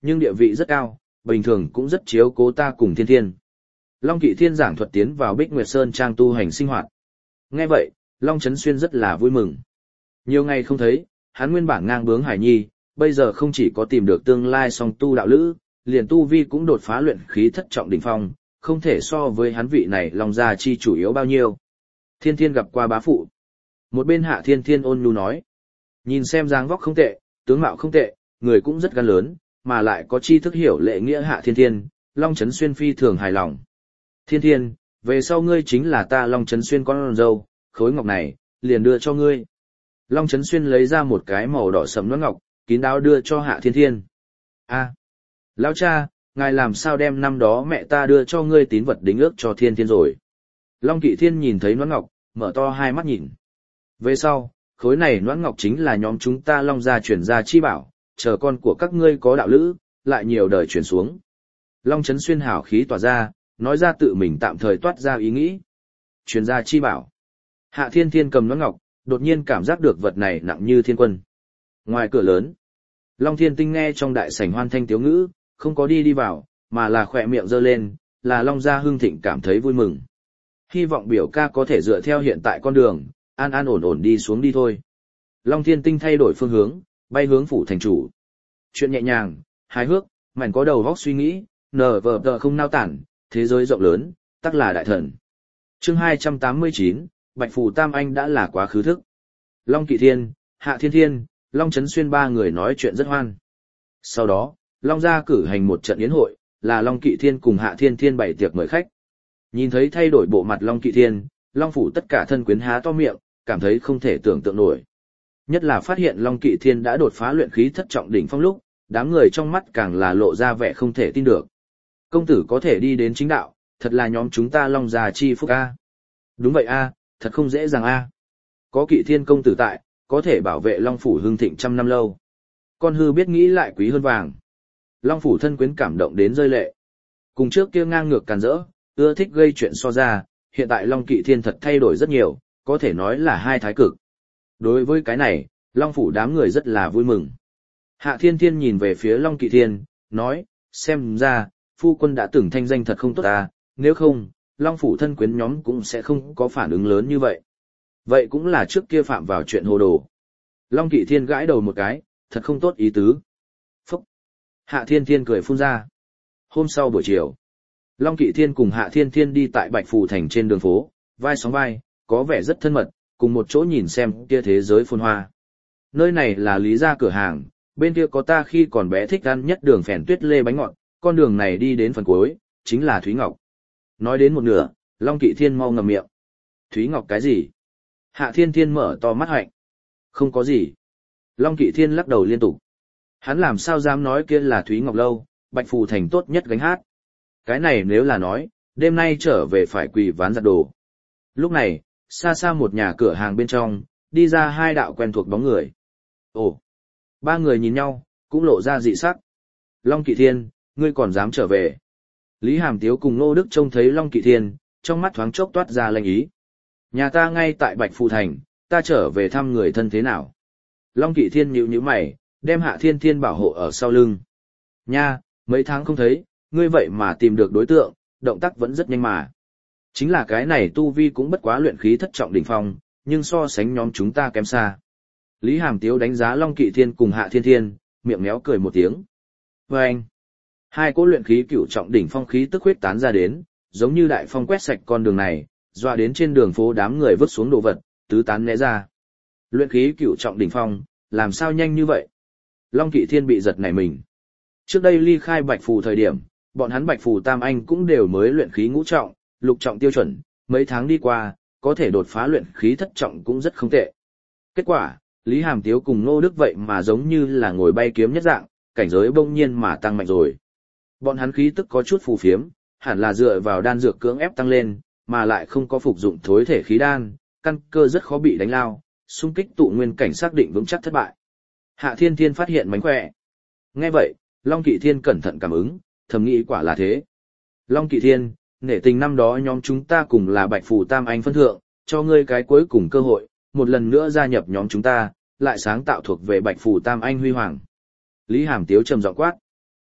nhưng địa vị rất cao, bình thường cũng rất chiếu cố ta cùng Thiên Thiên. Long Kỵ Thiên giảng thuật tiến vào Bích Nguyệt Sơn trang tu hành sinh hoạt. Nghe vậy, Long Chấn Xuyên rất là vui mừng. Nhiều ngày không thấy, hắn nguyên bản ngang bướng Hải Nhi, bây giờ không chỉ có tìm được tương lai song tu đạo lữ, liền tu vi cũng đột phá luyện khí thất trọng đỉnh phong, không thể so với hắn vị này Long gia chi chủ yếu bao nhiêu. Thiên Thiên gặp qua bá phụ. Một bên Hạ Thiên Thiên ôn nhu nói, nhìn xem dáng vóc không tệ, tướng mạo không tệ, người cũng rất gan lớn, mà lại có tri thức hiểu lệ nghĩa. Hạ Thiên Thiên, Long Chấn Xuyên phi thường hài lòng. Thiên Thiên, về sau ngươi chính là ta Long Chấn Xuyên con dâu, khối ngọc này, liền đưa cho ngươi. Long Chấn Xuyên lấy ra một cái màu đỏ sẫm nón ngọc, kín đáo đưa cho Hạ Thiên Thiên. A, lão cha, ngài làm sao đem năm đó mẹ ta đưa cho ngươi tín vật đính ước cho Thiên Thiên rồi? Long Kỵ Thiên nhìn thấy nón ngọc, mở to hai mắt nhìn. Về sau, khối này nón ngọc chính là nhóm chúng ta Long gia chuyển gia chi bảo, chờ con của các ngươi có đạo lữ, lại nhiều đời chuyển xuống. Long Chấn Xuyên hào khí tỏa ra, nói ra tự mình tạm thời toát ra ý nghĩ. Chuyển gia chi bảo. Hạ Thiên Thiên cầm nón ngọc, đột nhiên cảm giác được vật này nặng như thiên quân. Ngoài cửa lớn, Long Thiên Tinh nghe trong đại sảnh hoan thanh tiếu ngữ, không có đi vào, mà là khỏe miệng giơ lên, là Long gia hưng thịnh cảm thấy vui mừng. Hy vọng biểu ca có thể dựa theo hiện tại con đường, an an ổn ổn đi xuống đi thôi. Long Thiên Tinh thay đổi phương hướng, bay hướng phủ thành chủ. Chuyện nhẹ nhàng, hài hước, mảnh có đầu vóc suy nghĩ, nở vờ tờ không nao tản, thế giới rộng lớn, tắc là đại thần. Chương 289, Bạch Phù Tam Anh đã là quá khứ thức. Long Kỵ Thiên, Hạ Thiên Thiên, Long Chấn Xuyên ba người nói chuyện rất hoan. Sau đó, Long gia cử hành một trận yến hội, là Long Kỵ Thiên cùng Hạ Thiên Thiên bày tiệc mời khách. Nhìn thấy thay đổi bộ mặt Long Kỵ Thiên, Long phủ tất cả thân quyến há to miệng, cảm thấy không thể tưởng tượng nổi. Nhất là phát hiện Long Kỵ Thiên đã đột phá luyện khí thất trọng đỉnh phong lúc, đám người trong mắt càng là lộ ra vẻ không thể tin được. Công tử có thể đi đến chính đạo, thật là nhóm chúng ta Long gia chi phúc a. Đúng vậy a, thật không dễ dàng a. Có Kỵ Thiên công tử tại, có thể bảo vệ Long phủ hưng thịnh trăm năm lâu. Con hư biết nghĩ lại quý hơn vàng. Long phủ thân quyến cảm động đến rơi lệ. Cùng trước kia ngang ngược càn rỡ, ưa thích gây chuyện so ra, hiện tại Long Kỵ Thiên thật thay đổi rất nhiều, có thể nói là hai thái cực. Đối với cái này, Long phủ đám người rất là vui mừng. Hạ Thiên Thiên nhìn về phía Long Kỵ Thiên, nói, xem ra, phu quân đã từng thanh danh thật không tốt ta, nếu không, Long phủ thân quyến nhóm cũng sẽ không có phản ứng lớn như vậy. Vậy cũng là trước kia phạm vào chuyện hồ đồ. Long Kỵ Thiên gãi đầu một cái, thật không tốt ý tứ. Phúc! Hạ Thiên Thiên cười phun ra. Hôm sau buổi chiều, Long Kỵ Thiên cùng Hạ Thiên Thiên đi tại Bạch Phù Thành trên đường phố, vai sóng vai, có vẻ rất thân mật, cùng một chỗ nhìn xem kia thế giới phồn hoa. Nơi này là Lý gia cửa hàng, bên kia có ta khi còn bé thích ăn nhất đường phèn tuyết lê bánh ngọt, con đường này đi đến phần cuối, chính là Thúy Ngọc. Nói đến một nửa, Long Kỵ Thiên mau ngậm miệng. Thúy Ngọc cái gì? Hạ Thiên Thiên mở to mắt hạnh. Không có gì. Long Kỵ Thiên lắc đầu liên tục. Hắn làm sao dám nói kia là Thúy Ngọc lâu, Bạch Phù Thành tốt nhất gánh hát. Cái này nếu là nói, đêm nay trở về phải quỳ ván giặt đồ. Lúc này, xa xa một nhà cửa hàng bên trong, đi ra hai đạo quen thuộc bóng người. Ồ! Ba người nhìn nhau, cũng lộ ra dị sắc. Long Kỵ Thiên, ngươi còn dám trở về. Lý Hàm Tiếu cùng Ngô Đức trông thấy Long Kỵ Thiên, trong mắt thoáng chốc toát ra lanh ý. Nhà ta ngay tại Bạch Phù Thành, ta trở về thăm người thân thế nào? Long Kỵ Thiên nhíu nhíu mày, đem Hạ Thiên Thiên bảo hộ ở sau lưng. Nha, mấy tháng không thấy, ngươi vậy mà tìm được đối tượng, động tác vẫn rất nhanh mà. Chính là cái này tu vi cũng bất quá luyện khí thất trọng đỉnh phong, nhưng so sánh nhóm chúng ta kém xa. Lý Hàm Tiếu đánh giá Long Kỵ Thiên cùng Hạ Thiên Thiên, miệng méo cười một tiếng. Vâng! Hai cỗ luyện khí cửu trọng đỉnh phong khí tức huyết tán ra đến, giống như đại phong quét sạch con đường này, dọa đến trên đường phố đám người vứt xuống đồ vật, tứ tán né ra. Luyện khí cửu trọng đỉnh phong, làm sao nhanh như vậy? Long Kỵ Thiên bị giật nảy mình. Trước đây ly khai Bạch Phù thời điểm, bọn hắn Bạch Phù Tam Anh cũng đều mới luyện khí ngũ trọng, lục trọng tiêu chuẩn, mấy tháng đi qua, có thể đột phá luyện khí thất trọng cũng rất không tệ. Kết quả, Lý Hàm Tiếu cùng Ngô Đức vậy mà giống như là ngồi bay kiếm nhất dạng, cảnh giới bỗng nhiên mà tăng mạnh rồi. Bọn hắn khí tức có chút phù phiếm, hẳn là dựa vào đan dược cưỡng ép tăng lên, mà lại không có phục dụng thối thể khí đan, căn cơ rất khó bị đánh lao, xung kích tụ nguyên cảnh xác định vững chắc thất bại. Hạ Thiên Thiên phát hiện mánh khỏe. Nghe vậy, Long Kỵ Thiên cẩn thận cảm ứng, thầm nghĩ quả là thế. Long Kỵ Thiên, nể tình năm đó nhóm chúng ta cùng là Bạch Phù Tam Anh phân thượng, cho ngươi cái cuối cùng cơ hội, một lần nữa gia nhập nhóm chúng ta, lại sáng tạo thuộc về Bạch Phù Tam Anh huy hoàng. Lý Hàm Tiếu trầm giọng quát.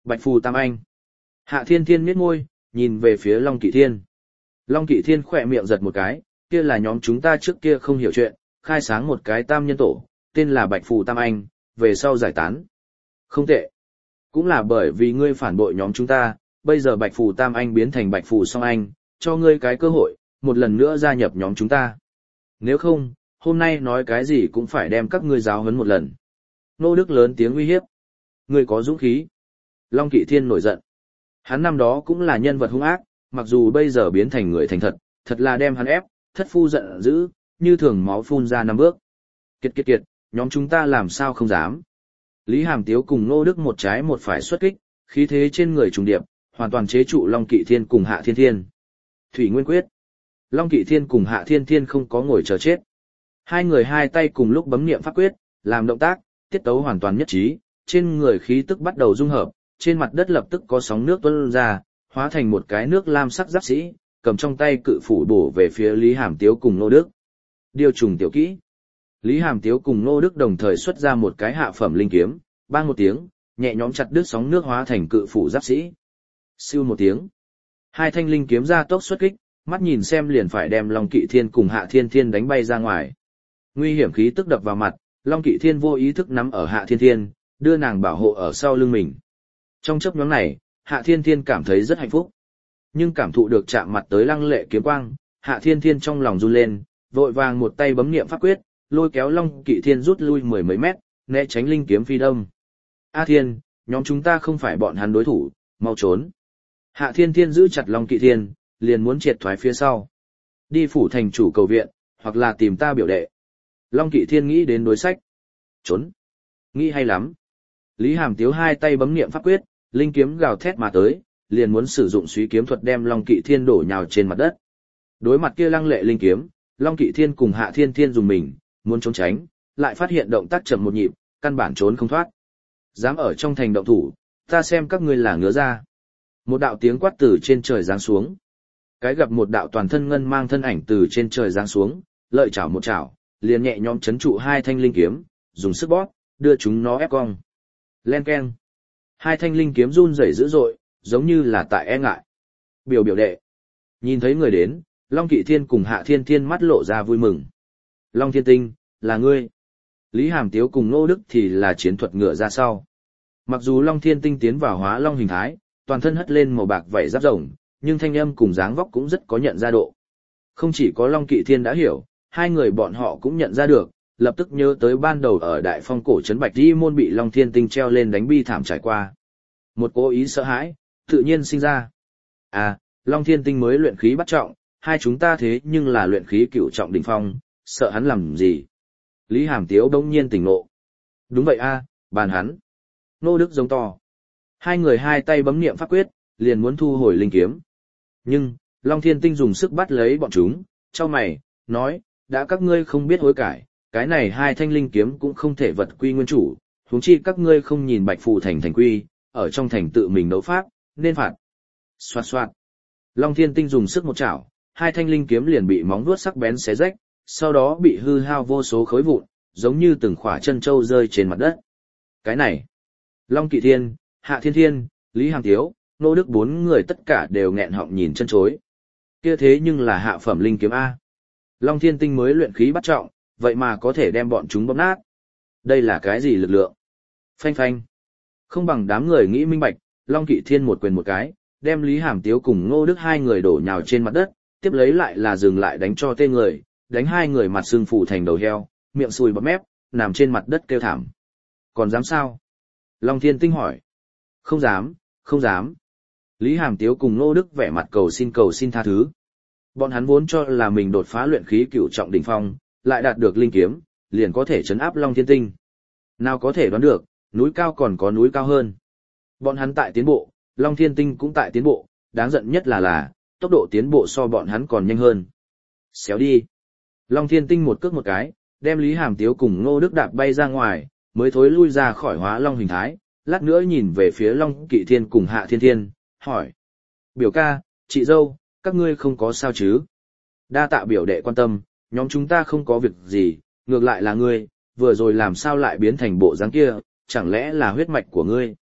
Bạch Phù Tam Anh. Hạ Thiên Thiên nhếch môi, nhìn về phía Long Kỵ Thiên. Long Kỵ Thiên khỏe miệng giật một cái, kia là nhóm chúng ta trước kia không hiểu chuyện, khai sáng một cái tam nhân tổ, tên là Bạch Phù Tam Anh, về sau giải tán. Không tệ. Cũng là bởi vì ngươi phản bội nhóm chúng ta, bây giờ Bạch Phù Tam Anh biến thành Bạch Phù Song Anh, cho ngươi cái cơ hội, một lần nữa gia nhập nhóm chúng ta. Nếu không, hôm nay nói cái gì cũng phải đem các ngươi giáo huấn một lần. Nô Đức lớn tiếng uy hiếp. Ngươi có dũng khí. Long Kỵ Thiên nổi giận. Hắn năm đó cũng là nhân vật hung ác, mặc dù bây giờ biến thành người thành thật, thật là đem hắn ép, thất phu giận dữ, như thường máu phun ra 5 bước. Kiệt, nhóm chúng ta làm sao không dám. Lý Hàm Tiếu cùng Nô Đức một trái một phải xuất kích, khí thế trên người trùng điệp, hoàn toàn chế trụ Long Kỵ Thiên cùng Hạ Thiên Thiên. Thủy Nguyên Quyết. Long Kỵ Thiên cùng Hạ Thiên Thiên không có ngồi chờ chết. Hai người hai tay cùng lúc bấm niệm pháp quyết, làm động tác, tiết tấu hoàn toàn nhất trí, trên người khí tức bắt đầu dung hợp, trên mặt đất lập tức có sóng nước tuôn ra, hóa thành một cái nước lam sắc giáp sĩ, cầm trong tay cự phủ bổ về phía Lý Hàm Tiếu cùng Nô Đức. Điều trùng tiểu kỹ. Lý Hàm Tiếu cùng Nô Đức đồng thời xuất ra một cái hạ phẩm linh kiếm, bang một tiếng, nhẹ nhõm chặt đứt sóng nước hóa thành cự phủ giáp sĩ. Siêu một tiếng. Hai thanh linh kiếm ra tốc xuất kích, mắt nhìn xem liền phải đem Long Kỵ Thiên cùng Hạ Thiên Thiên đánh bay ra ngoài. Nguy hiểm khí tức đập vào mặt, Long Kỵ Thiên vô ý thức nắm ở Hạ Thiên Thiên, đưa nàng bảo hộ ở sau lưng mình. Trong chớp nhoáng này, Hạ Thiên Thiên cảm thấy rất hạnh phúc. Nhưng cảm thụ được chạm mặt tới lăng lệ kiếm quang, Hạ Thiên Thiên trong lòng run lên, vội vàng một tay bấm niệm pháp quyết, lôi kéo Long Kỵ Thiên rút lui 10 mấy mét, né tránh linh kiếm phi đâm. A Thiên, nhóm chúng ta không phải bọn hắn đối thủ, mau trốn. Hạ Thiên Thiên giữ chặt Long Kỵ Thiên, liền muốn triệt thoái phía sau. Đi phủ thành chủ cầu viện, hoặc là tìm ta biểu đệ. Long Kỵ Thiên nghĩ đến đối sách. Trốn. Nghĩ hay lắm. Lý Hàm Tiếu hai tay bấm niệm pháp quyết, linh kiếm gào thét mà tới, liền muốn sử dụng suy kiếm thuật đem Long Kỵ Thiên đổ nhào trên mặt đất. Đối mặt kia lăng lệ linh kiếm, Long Kỵ Thiên cùng Hạ Thiên Thiên dùng mình, muốn trốn tránh, lại phát hiện động tác chậm một nhịp, căn bản trốn không thoát. Dám ở trong thành động thủ, ta xem các ngươi là ngứa ra. Một đạo tiếng quát từ trên trời giáng xuống. Cái gặp một đạo toàn thân ngân mang thân ảnh từ trên trời giáng xuống, lợi chảo một chảo, liền nhẹ nhõm chấn trụ hai thanh linh kiếm, dùng sức bóp, đưa chúng nó ép cong. Len keng. Hai thanh linh kiếm run rẩy dữ dội, giống như là tại e ngại. Biểu đệ. Nhìn thấy người đến, Long Kỵ Thiên cùng Hạ Thiên Thiên mắt lộ ra vui mừng. Long Thiên Tinh, là ngươi. Lý Hàm Tiếu cùng Nô Đức thì là chiến thuật ngựa ra sau. Mặc dù Long Thiên Tinh tiến vào hóa long hình thái, toàn thân hất lên màu bạc vảy giáp rồng, nhưng thanh âm cùng dáng vóc cũng rất có nhận ra độ. Không chỉ có Long Kỵ Thiên đã hiểu, hai người bọn họ cũng nhận ra được, lập tức nhớ tới ban đầu ở Đại Phong cổ trấn Bạch Di môn bị Long Thiên Tinh treo lên đánh bi thảm trải qua. Một cố ý sợ hãi, tự nhiên sinh ra. À, Long Thiên Tinh mới luyện khí bắt trọng, hai chúng ta thế nhưng là luyện khí cửu trọng đỉnh phong, sợ hắn làm gì? Lý Hàm Tiếu đông nhiên tỉnh ngộ. Đúng vậy a, bàn hắn. Nô Đức giống to. Hai người hai tay bấm niệm pháp quyết, liền muốn thu hồi linh kiếm. Nhưng, Long Thiên Tinh dùng sức bắt lấy bọn chúng, chau mày, nói, đã các ngươi không biết hối cải, cái này hai thanh linh kiếm cũng không thể vật quy nguyên chủ, huống chi các ngươi không nhìn Bạch Phù thành quy, ở trong thành tự mình đấu pháp, nên phạt. Xoạt xoạt. Long Thiên Tinh dùng sức một chảo, hai thanh linh kiếm liền bị móng vuốt sắc bén xé rách, sau đó bị hư hao vô số khối vụn, giống như từng khỏa chân châu rơi trên mặt đất. Cái này, Long Kỵ Thiên, Hạ Thiên Thiên, Lý Hàm Tiếu, Nô Đức bốn người tất cả đều nghẹn họng nhìn chân chối. Kia thế nhưng là hạ phẩm linh kiếm A. Long Thiên Tinh mới luyện khí bắt trọng, vậy mà có thể đem bọn chúng bóp nát. Đây là cái gì lực lượng? Phanh phanh. Không bằng đám người nghĩ minh bạch, Long Kỵ Thiên một quyền một cái, đem Lý Hàm Tiếu cùng Ngô Đức hai người đổ nhào trên mặt đất, tiếp lấy lại là dừng lại đánh cho tên người, đánh hai người mặt xương phủ thành đầu heo, miệng sùi bọt mép, nằm trên mặt đất kêu thảm. Còn dám sao? Long Thiên Tinh hỏi. Không dám, không dám. Lý Hàm Tiếu cùng Ngô Đức vẻ mặt cầu xin tha thứ. Bọn hắn vốn cho là mình đột phá luyện khí cửu trọng đỉnh phong, lại đạt được linh kiếm, liền có thể trấn áp Long Thiên Tinh. Nào có thể đoán được, núi cao còn có núi cao hơn. Bọn hắn tại tiến bộ, Long Thiên Tinh cũng tại tiến bộ, đáng giận nhất là tốc độ tiến bộ so bọn hắn còn nhanh hơn. Xéo đi. Long Thiên Tinh một cước một cái, đem Lý Hàm Tiếu cùng Ngô Đức đạp bay ra ngoài, mới thối lui ra khỏi hóa long hình thái, lát nữa nhìn về phía Long Kỵ Thiên cùng Hạ Thiên Thiên, hỏi. Biểu ca, chị dâu, các ngươi không có sao chứ? Đa tạ biểu đệ quan tâm, nhóm chúng ta không có việc gì, ngược lại là ngươi, vừa rồi làm sao lại biến thành bộ dáng kia, chẳng lẽ là huyết mạch của ngươi?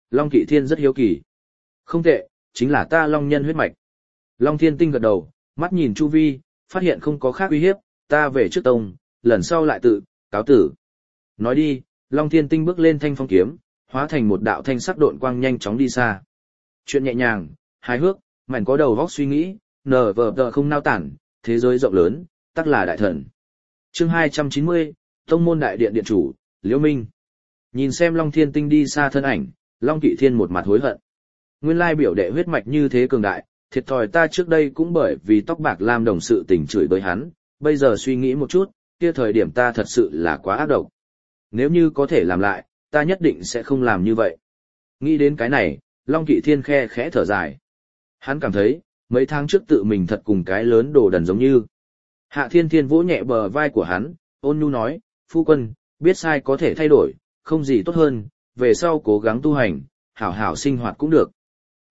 Long Kỵ Thiên rất hiếu kỳ. Không tệ, chính là ta Long nhân huyết mạch. Long Thiên Tinh gật đầu, mắt nhìn chu vi, phát hiện không có khác uy hiếp, ta về trước tông, lần sau lại tự, cáo tử. Nói đi, Long Thiên Tinh bước lên thanh phong kiếm, hóa thành một đạo thanh sắc độn quang nhanh chóng đi xa. Chuyện nhẹ nhàng, hài hước, mảnh có đầu vóc suy nghĩ, nở vờ tờ không nao tản, thế giới rộng lớn, tắc là đại thần. Chương 290, Tông môn đại điện điện chủ, Liễu Minh. Nhìn xem Long Thiên Tinh đi xa thân ảnh, Long Kỵ Thiên một mặt hối hận. Nguyên lai biểu đệ huyết mạch như thế cường đại, thiệt thòi ta trước đây cũng bởi vì tóc bạc lam đồng sự tình chửi bới hắn, bây giờ suy nghĩ một chút, kia thời điểm ta thật sự là quá ác độc. Nếu như có thể làm lại, ta nhất định sẽ không làm như vậy. Nghĩ đến cái này, Long Kỵ Thiên khe khẽ thở dài. Hắn cảm thấy, mấy tháng trước tự mình thật cùng cái lớn đồ đần giống như. Hạ Thiên Thiên vỗ nhẹ bờ vai của hắn, ôn nhu nói, phu quân, biết sai có thể thay đổi, không gì tốt hơn, về sau cố gắng tu hành, hảo hảo sinh hoạt cũng được.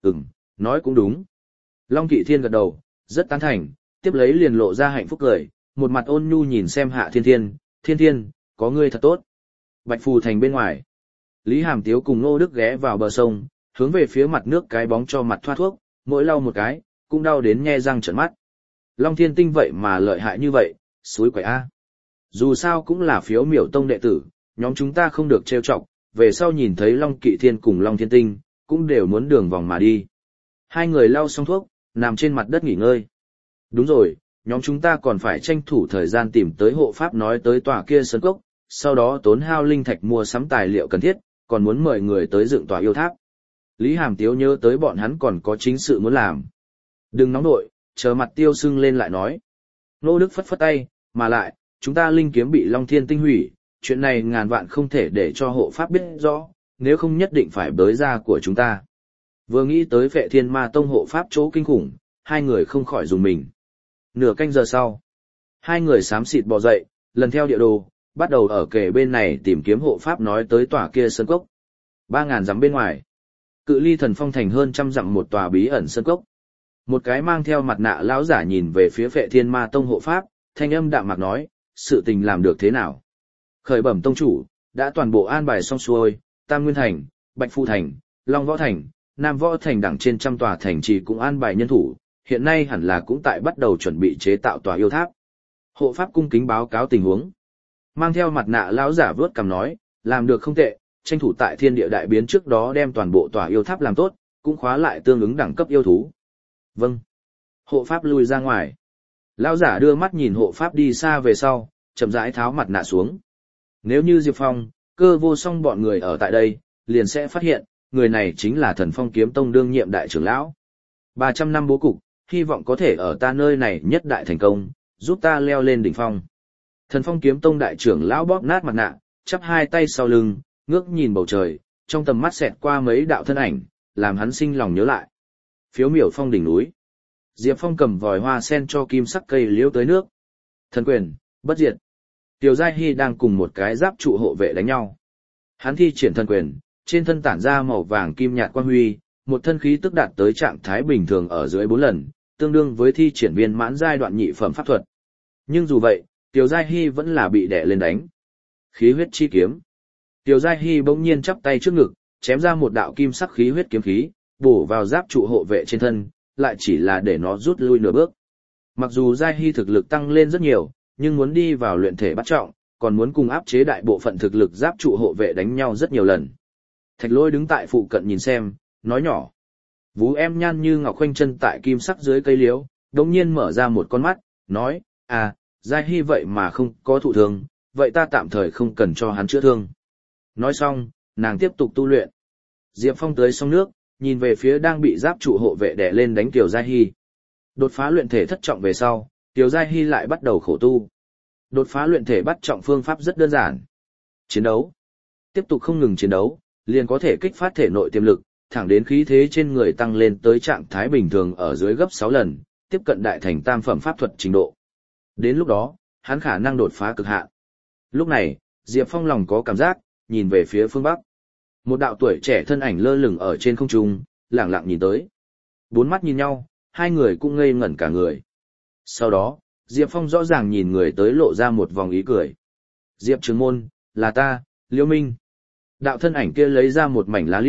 Nói cũng đúng. Long Kỵ Thiên gật đầu, rất tán thành, tiếp lấy liền lộ ra hạnh phúc cười, một mặt ôn nhu nhìn xem Hạ Thiên Thiên, Thiên Thiên, có ngươi thật tốt. Bạch Phù Thành bên ngoài. Lý Hàm Tiếu cùng Ngô Đức ghé vào bờ sông, hướng về phía mặt nước cái bóng cho mặt thoa thuốc, mỗi lau một cái, cũng đau đến nhe răng trợn mắt. Long Thiên Tinh vậy mà lợi hại như vậy, suối quậy a. Dù sao cũng là phiếu miểu tông đệ tử, nhóm chúng ta không được trêu chọc, về sau nhìn thấy Long Kỵ Thiên cùng Long Thiên Tinh, cũng đều muốn đường vòng mà đi. Hai người lau xong thuốc, nằm trên mặt đất nghỉ ngơi. Đúng rồi, nhóm chúng ta còn phải tranh thủ thời gian tìm tới hộ pháp nói tới tòa kia sơn cốc, sau đó tốn hao linh thạch mua sắm tài liệu cần thiết, còn muốn mời người tới dựng tòa yêu tháp. Lý Hàm Tiếu nhớ tới bọn hắn còn có chính sự muốn làm. Đừng nóng nội, chờ mặt tiêu sưng lên lại nói. Nô Đức phất phất tay, mà lại, chúng ta linh kiếm bị Long Thiên Tinh hủy, chuyện này ngàn vạn không thể để cho hộ pháp biết rõ, nếu không nhất định phải bới ra của chúng ta. Vừa nghĩ tới Phệ Thiên Ma Tông hộ pháp chỗ kinh khủng, hai người không khỏi dùng mình. Nửa canh giờ sau, hai người xám xịt bò dậy, lần theo địa đồ, bắt đầu ở kề bên này tìm kiếm hộ pháp nói tới tòa kia sơn cốc. 3.000 dặm bên ngoài, cự ly Thần Phong Thành hơn 100 dặm một tòa bí ẩn sơn cốc. Một cái mang theo mặt nạ lão giả nhìn về phía Phệ Thiên Ma Tông hộ pháp, thanh âm đạm mạc nói, sự tình làm được thế nào? Khởi bẩm tông chủ, đã toàn bộ an bài xong xuôi, Tam Nguyên Thành, Bạch Phu Thành, Long Võ Thành, Nam Võ Thành đẳng trên trăm tòa thành trì cũng an bài nhân thủ, hiện nay hẳn là cũng tại bắt đầu chuẩn bị chế tạo tòa yêu tháp. Hộ pháp cung kính báo cáo tình huống. Mang theo mặt nạ lão giả vớt cằm nói, làm được không tệ, tranh thủ tại thiên địa đại biến trước đó đem toàn bộ tòa yêu tháp làm tốt, cũng khóa lại tương ứng đẳng cấp yêu thú. Vâng. Hộ pháp lui ra ngoài. Lão giả đưa mắt nhìn hộ pháp đi xa về sau, chậm rãi tháo mặt nạ xuống. Nếu như Diệp Phong, Cơ Vô Song bọn người ở tại đây, liền sẽ phát hiện, người này chính là Thần Phong Kiếm Tông đương nhiệm đại trưởng lão. 300 năm bố cục, hy vọng có thể ở ta nơi này nhất đại thành công, giúp ta leo lên đỉnh phong. Thần Phong Kiếm Tông đại trưởng lão bóp nát mặt nạ, chắp hai tay sau lưng, ngước nhìn bầu trời, trong tầm mắt xẹt qua mấy đạo thân ảnh, làm hắn sinh lòng nhớ lại. Phiếu miểu phong đỉnh núi. Diệp Phong cầm vòi hoa sen cho kim sắc cây liễu tới nước. Thần quyền, bất diệt. Tiểu Giai Hy đang cùng một cái giáp trụ hộ vệ đánh nhau. Hắn thi triển thần quyền, trên thân tản ra màu vàng kim nhạt quang huy, một thân khí tức đạt tới trạng thái bình thường ở dưới 4 lần, tương đương với thi triển viên mãn giai đoạn nhị phẩm pháp thuật. Nhưng dù vậy, Tiểu Giai Hy vẫn là bị đè lên đánh. Khí huyết chi kiếm. Tiểu Giai Hy bỗng nhiên chắp tay trước ngực, chém ra một đạo kim sắc khí huyết kiếm khí, bổ vào giáp trụ hộ vệ trên thân, lại chỉ là để nó rút lui nửa bước. Mặc dù Giai Hy thực lực tăng lên rất nhiều, nhưng muốn đi vào luyện thể bắt trọng, còn muốn cùng áp chế đại bộ phận thực lực giáp trụ hộ vệ đánh nhau rất nhiều lần. Thạch Lôi đứng tại phụ cận nhìn xem, nói nhỏ. Vú em nhan như ngọc khoanh chân tại kim sắc dưới cây liễu, đống nhiên mở ra một con mắt, nói, à, Giai Hy vậy mà không có thụ thương, vậy ta tạm thời không cần cho hắn chữa thương. Nói xong, nàng tiếp tục tu luyện. Diệp Phong tới sông nước, nhìn về phía đang bị giáp trụ hộ vệ đè lên đánh Tiểu Giai Hy. Đột phá luyện thể thất trọng về sau, Tiểu Giai Hy lại bắt đầu khổ tu. Đột phá luyện thể bắt trọng phương pháp rất đơn giản. Chiến đấu. Tiếp tục không ngừng chiến đấu, liền có thể kích phát thể nội tiềm lực, thẳng đến khí thế trên người tăng lên tới trạng thái bình thường ở dưới gấp 6 lần, tiếp cận đại thành tam phẩm pháp thuật trình độ. Đến lúc đó, hắn khả năng đột phá cực hạn. Lúc này, Diệp Phong lòng có cảm giác, nhìn về phía phương Bắc. Một đạo tuổi trẻ thân ảnh lơ lửng ở trên không trung, lẳng lặng nhìn tới. 4 mắt nhìn nhau, hai người cũng ngây ngẩn cả người. Sau đó, Diệp Phong rõ ràng nhìn người tới lộ ra một vòng ý cười. Diệp Trường Môn, là ta, Liễu Minh. Đạo thân ảnh kia lấy ra một mảnh lá liễu,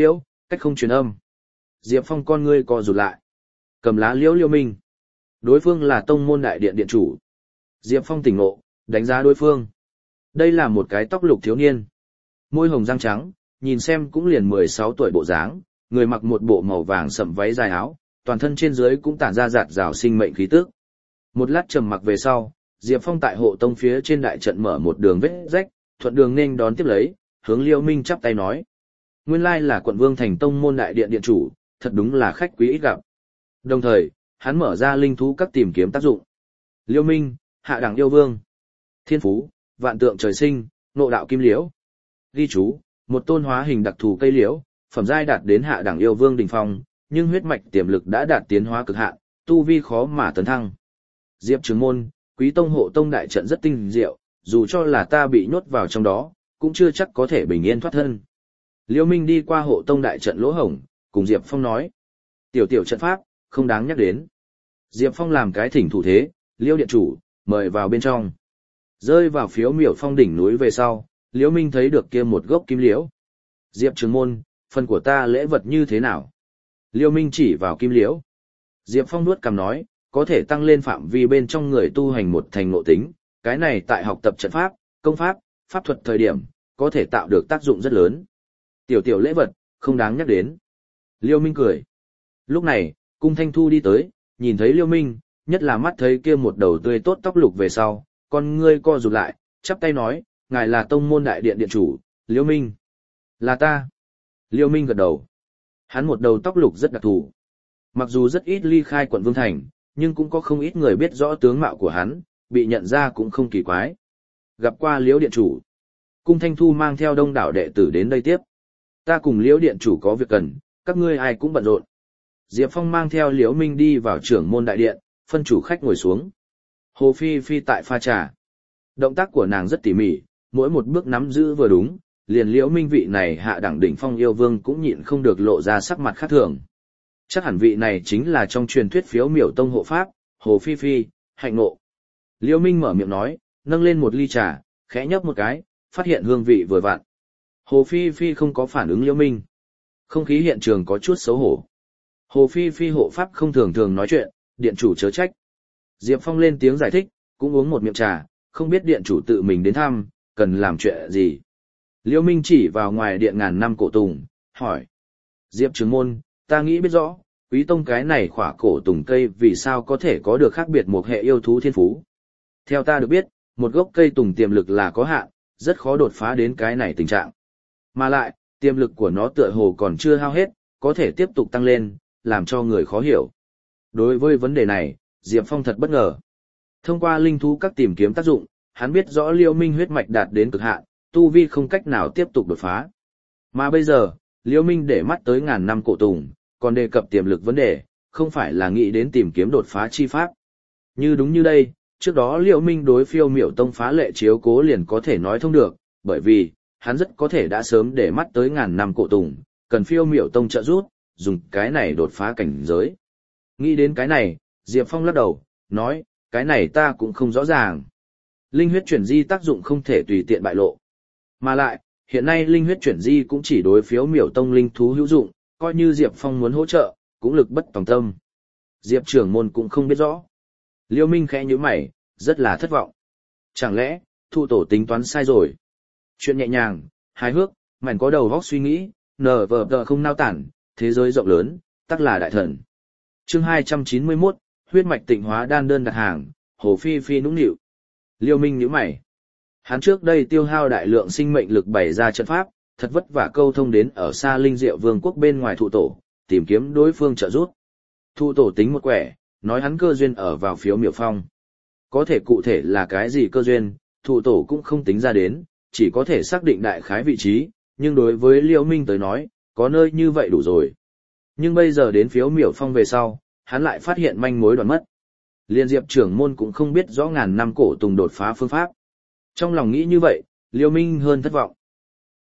cách không truyền âm. Diệp Phong con ngươi co rụt lại. Cầm lá liễu Liêu Minh. Đối phương là tông môn đại điện điện chủ. Diệp Phong tỉnh ngộ, đánh giá đối phương. Đây là một cái tóc lục thiếu niên. Môi hồng răng trắng, nhìn xem cũng liền 16 tuổi bộ dáng, người mặc một bộ màu vàng sậm váy dài áo, toàn thân trên dưới cũng tản ra rạt rào sinh mệnh khí tức. Một lát trầm mặc về sau, Diệp Phong tại hộ tông phía trên đại trận mở một đường vết rách, thuận đường nên đón tiếp lấy, hướng Liêu Minh chắp tay nói. Nguyên lai là quận Vương Thành tông môn đại điện điện chủ, thật đúng là khách quý ít gặp. Đồng thời, hắn mở ra linh thú các tìm kiếm tác dụng. Liêu Minh, hạ đẳng yêu vương. Thiên phú, vạn tượng trời sinh, nộ đạo kim liễu. Ghi chú, một tôn hóa hình đặc thù cây liễu, phẩm giai đạt đến hạ đẳng yêu vương đỉnh phong, nhưng huyết mạch tiềm lực đã đạt tiến hóa cực hạn, tu vi khó mà tấn thăng. Diệp Trường Môn, Quý tông hộ tông đại trận rất tinh diệu, dù cho là ta bị nhốt vào trong đó, cũng chưa chắc có thể bình yên thoát thân. Liêu Minh đi qua hộ tông đại trận lỗ hổng, cùng Diệp Phong nói. Tiểu trận pháp, không đáng nhắc đến. Diệp Phong làm cái thỉnh thủ thế, Liêu điện chủ, mời vào bên trong. Rơi vào phiếu miểu phong đỉnh núi về sau, Liêu Minh thấy được kia một gốc kim liễu. Diệp Trường Môn, phần của ta lễ vật như thế nào? Liêu Minh chỉ vào kim liễu. Diệp Phong nuốt cằm nói, có thể tăng lên phạm vi bên trong người tu hành một thành ngộ tính, cái này tại học tập trận pháp, công pháp, pháp thuật thời điểm, có thể tạo được tác dụng rất lớn. Tiểu lễ vật, không đáng nhắc đến. Liêu Minh cười. Lúc này, Cung Thanh Thu đi tới, nhìn thấy Liêu Minh, nhất là mắt thấy kia một đầu tươi tốt tóc lục về sau, con ngươi co rụt lại, chắp tay nói, ngài là tông môn đại điện điện chủ, Liêu Minh. Là ta. Liêu Minh gật đầu. Hắn một đầu tóc lục rất đặc thù. Mặc dù rất ít ly khai quận Vương Thành, nhưng cũng có không ít người biết rõ tướng mạo của hắn, bị nhận ra cũng không kỳ quái. Gặp qua Liễu điện chủ. Cung Thanh Thu mang theo đông đảo đệ tử đến đây tiếp. Ta cùng Liễu điện chủ có việc cần, các ngươi ai cũng bận rộn. Diệp Phong mang theo Liễu Minh đi vào trưởng môn đại điện, phân chủ khách ngồi xuống. Hồ Phi Phi tại pha trà. Động tác của nàng rất tỉ mỉ, mỗi một bước nắm giữ vừa đúng, liền Liễu Minh vị này hạ đẳng đỉnh phong yêu vương cũng nhịn không được lộ ra sắc mặt khác thường. Chắc hẳn vị này chính là trong truyền thuyết phiếu miểu tông hộ pháp, Hồ Phi Phi, hạnh ngộ. Liễu Minh mở miệng nói, nâng lên một ly trà, khẽ nhấp một cái, phát hiện hương vị vừa vặn. Hồ Phi Phi không có phản ứng Liễu Minh. Không khí hiện trường có chút xấu hổ. Hồ Phi Phi hộ pháp không thường thường nói chuyện, điện chủ chớ trách. Diệp Phong lên tiếng giải thích, cũng uống một miệng trà, không biết điện chủ tự mình đến thăm, cần làm chuyện gì. Liễu Minh chỉ vào ngoài điện ngàn năm cổ tùng, hỏi. Diệp Trường Môn, ta nghĩ biết rõ, Quý tông cái này khỏa cổ tùng cây vì sao có thể có được khác biệt một hệ yêu thú thiên phú. Theo ta được biết, một gốc cây tùng tiềm lực là có hạn, rất khó đột phá đến cái này tình trạng. Mà lại, tiềm lực của nó tựa hồ còn chưa hao hết, có thể tiếp tục tăng lên, làm cho người khó hiểu. Đối với vấn đề này, Diệp Phong thật bất ngờ. Thông qua linh thú các tìm kiếm tác dụng, hắn biết rõ Liêu Minh huyết mạch đạt đến cực hạn, tu vi không cách nào tiếp tục đột phá. Mà bây giờ, Liêu Minh để mắt tới ngàn năm cổ tùng, còn đề cập tiềm lực vấn đề, không phải là nghĩ đến tìm kiếm đột phá chi pháp. Như đúng như đây, trước đó Liêu Minh đối phiêu miểu tông phá lệ chiếu cố liền có thể nói thông được, bởi vì, hắn rất có thể đã sớm để mắt tới ngàn năm cổ tùng, cần phiêu miểu tông trợ giúp, dùng cái này đột phá cảnh giới. Nghĩ đến cái này, Diệp Phong lắc đầu, nói, cái này ta cũng không rõ ràng. Linh huyết chuyển di tác dụng không thể tùy tiện bại lộ. Mà lại, hiện nay linh huyết chuyển di cũng chỉ đối phiếu miểu tông linh thú hữu dụng, coi như Diệp Phong muốn hỗ trợ, cũng lực bất tòng tâm. Diệp trưởng môn cũng không biết rõ. Liêu Minh khẽ nhíu mày, rất là thất vọng. Chẳng lẽ, thụ tổ tính toán sai rồi? Chuyện nhẹ nhàng, hài hước, mảnh có đầu vóc suy nghĩ, nở vờ tờ không nao tản, thế giới rộng lớn, tắc là đại thần. Chương 291, huyết mạch tịnh hóa đan đơn đặt hàng, Hồ Phi Phi nũng nịu. Liêu Minh nhíu mày. Hắn trước đây tiêu hao đại lượng sinh mệnh lực bày ra trận pháp, thật vất vả câu thông đến ở xa Linh Diệu Vương quốc bên ngoài thụ tổ, tìm kiếm đối phương trợ giúp. Thụ tổ tính một quẻ, nói hắn cơ duyên ở vào phiếu miểu phong. Có thể cụ thể là cái gì cơ duyên, thụ tổ cũng không tính ra đến, chỉ có thể xác định đại khái vị trí, nhưng đối với Liêu Minh tới nói, có nơi như vậy đủ rồi. Nhưng bây giờ đến phiếu miểu phong về sau, hắn lại phát hiện manh mối đoạn mất. Liên Diệp trưởng môn cũng không biết rõ ngàn năm cổ tùng đột phá phương pháp. Trong lòng nghĩ như vậy, Liêu Minh hơn thất vọng.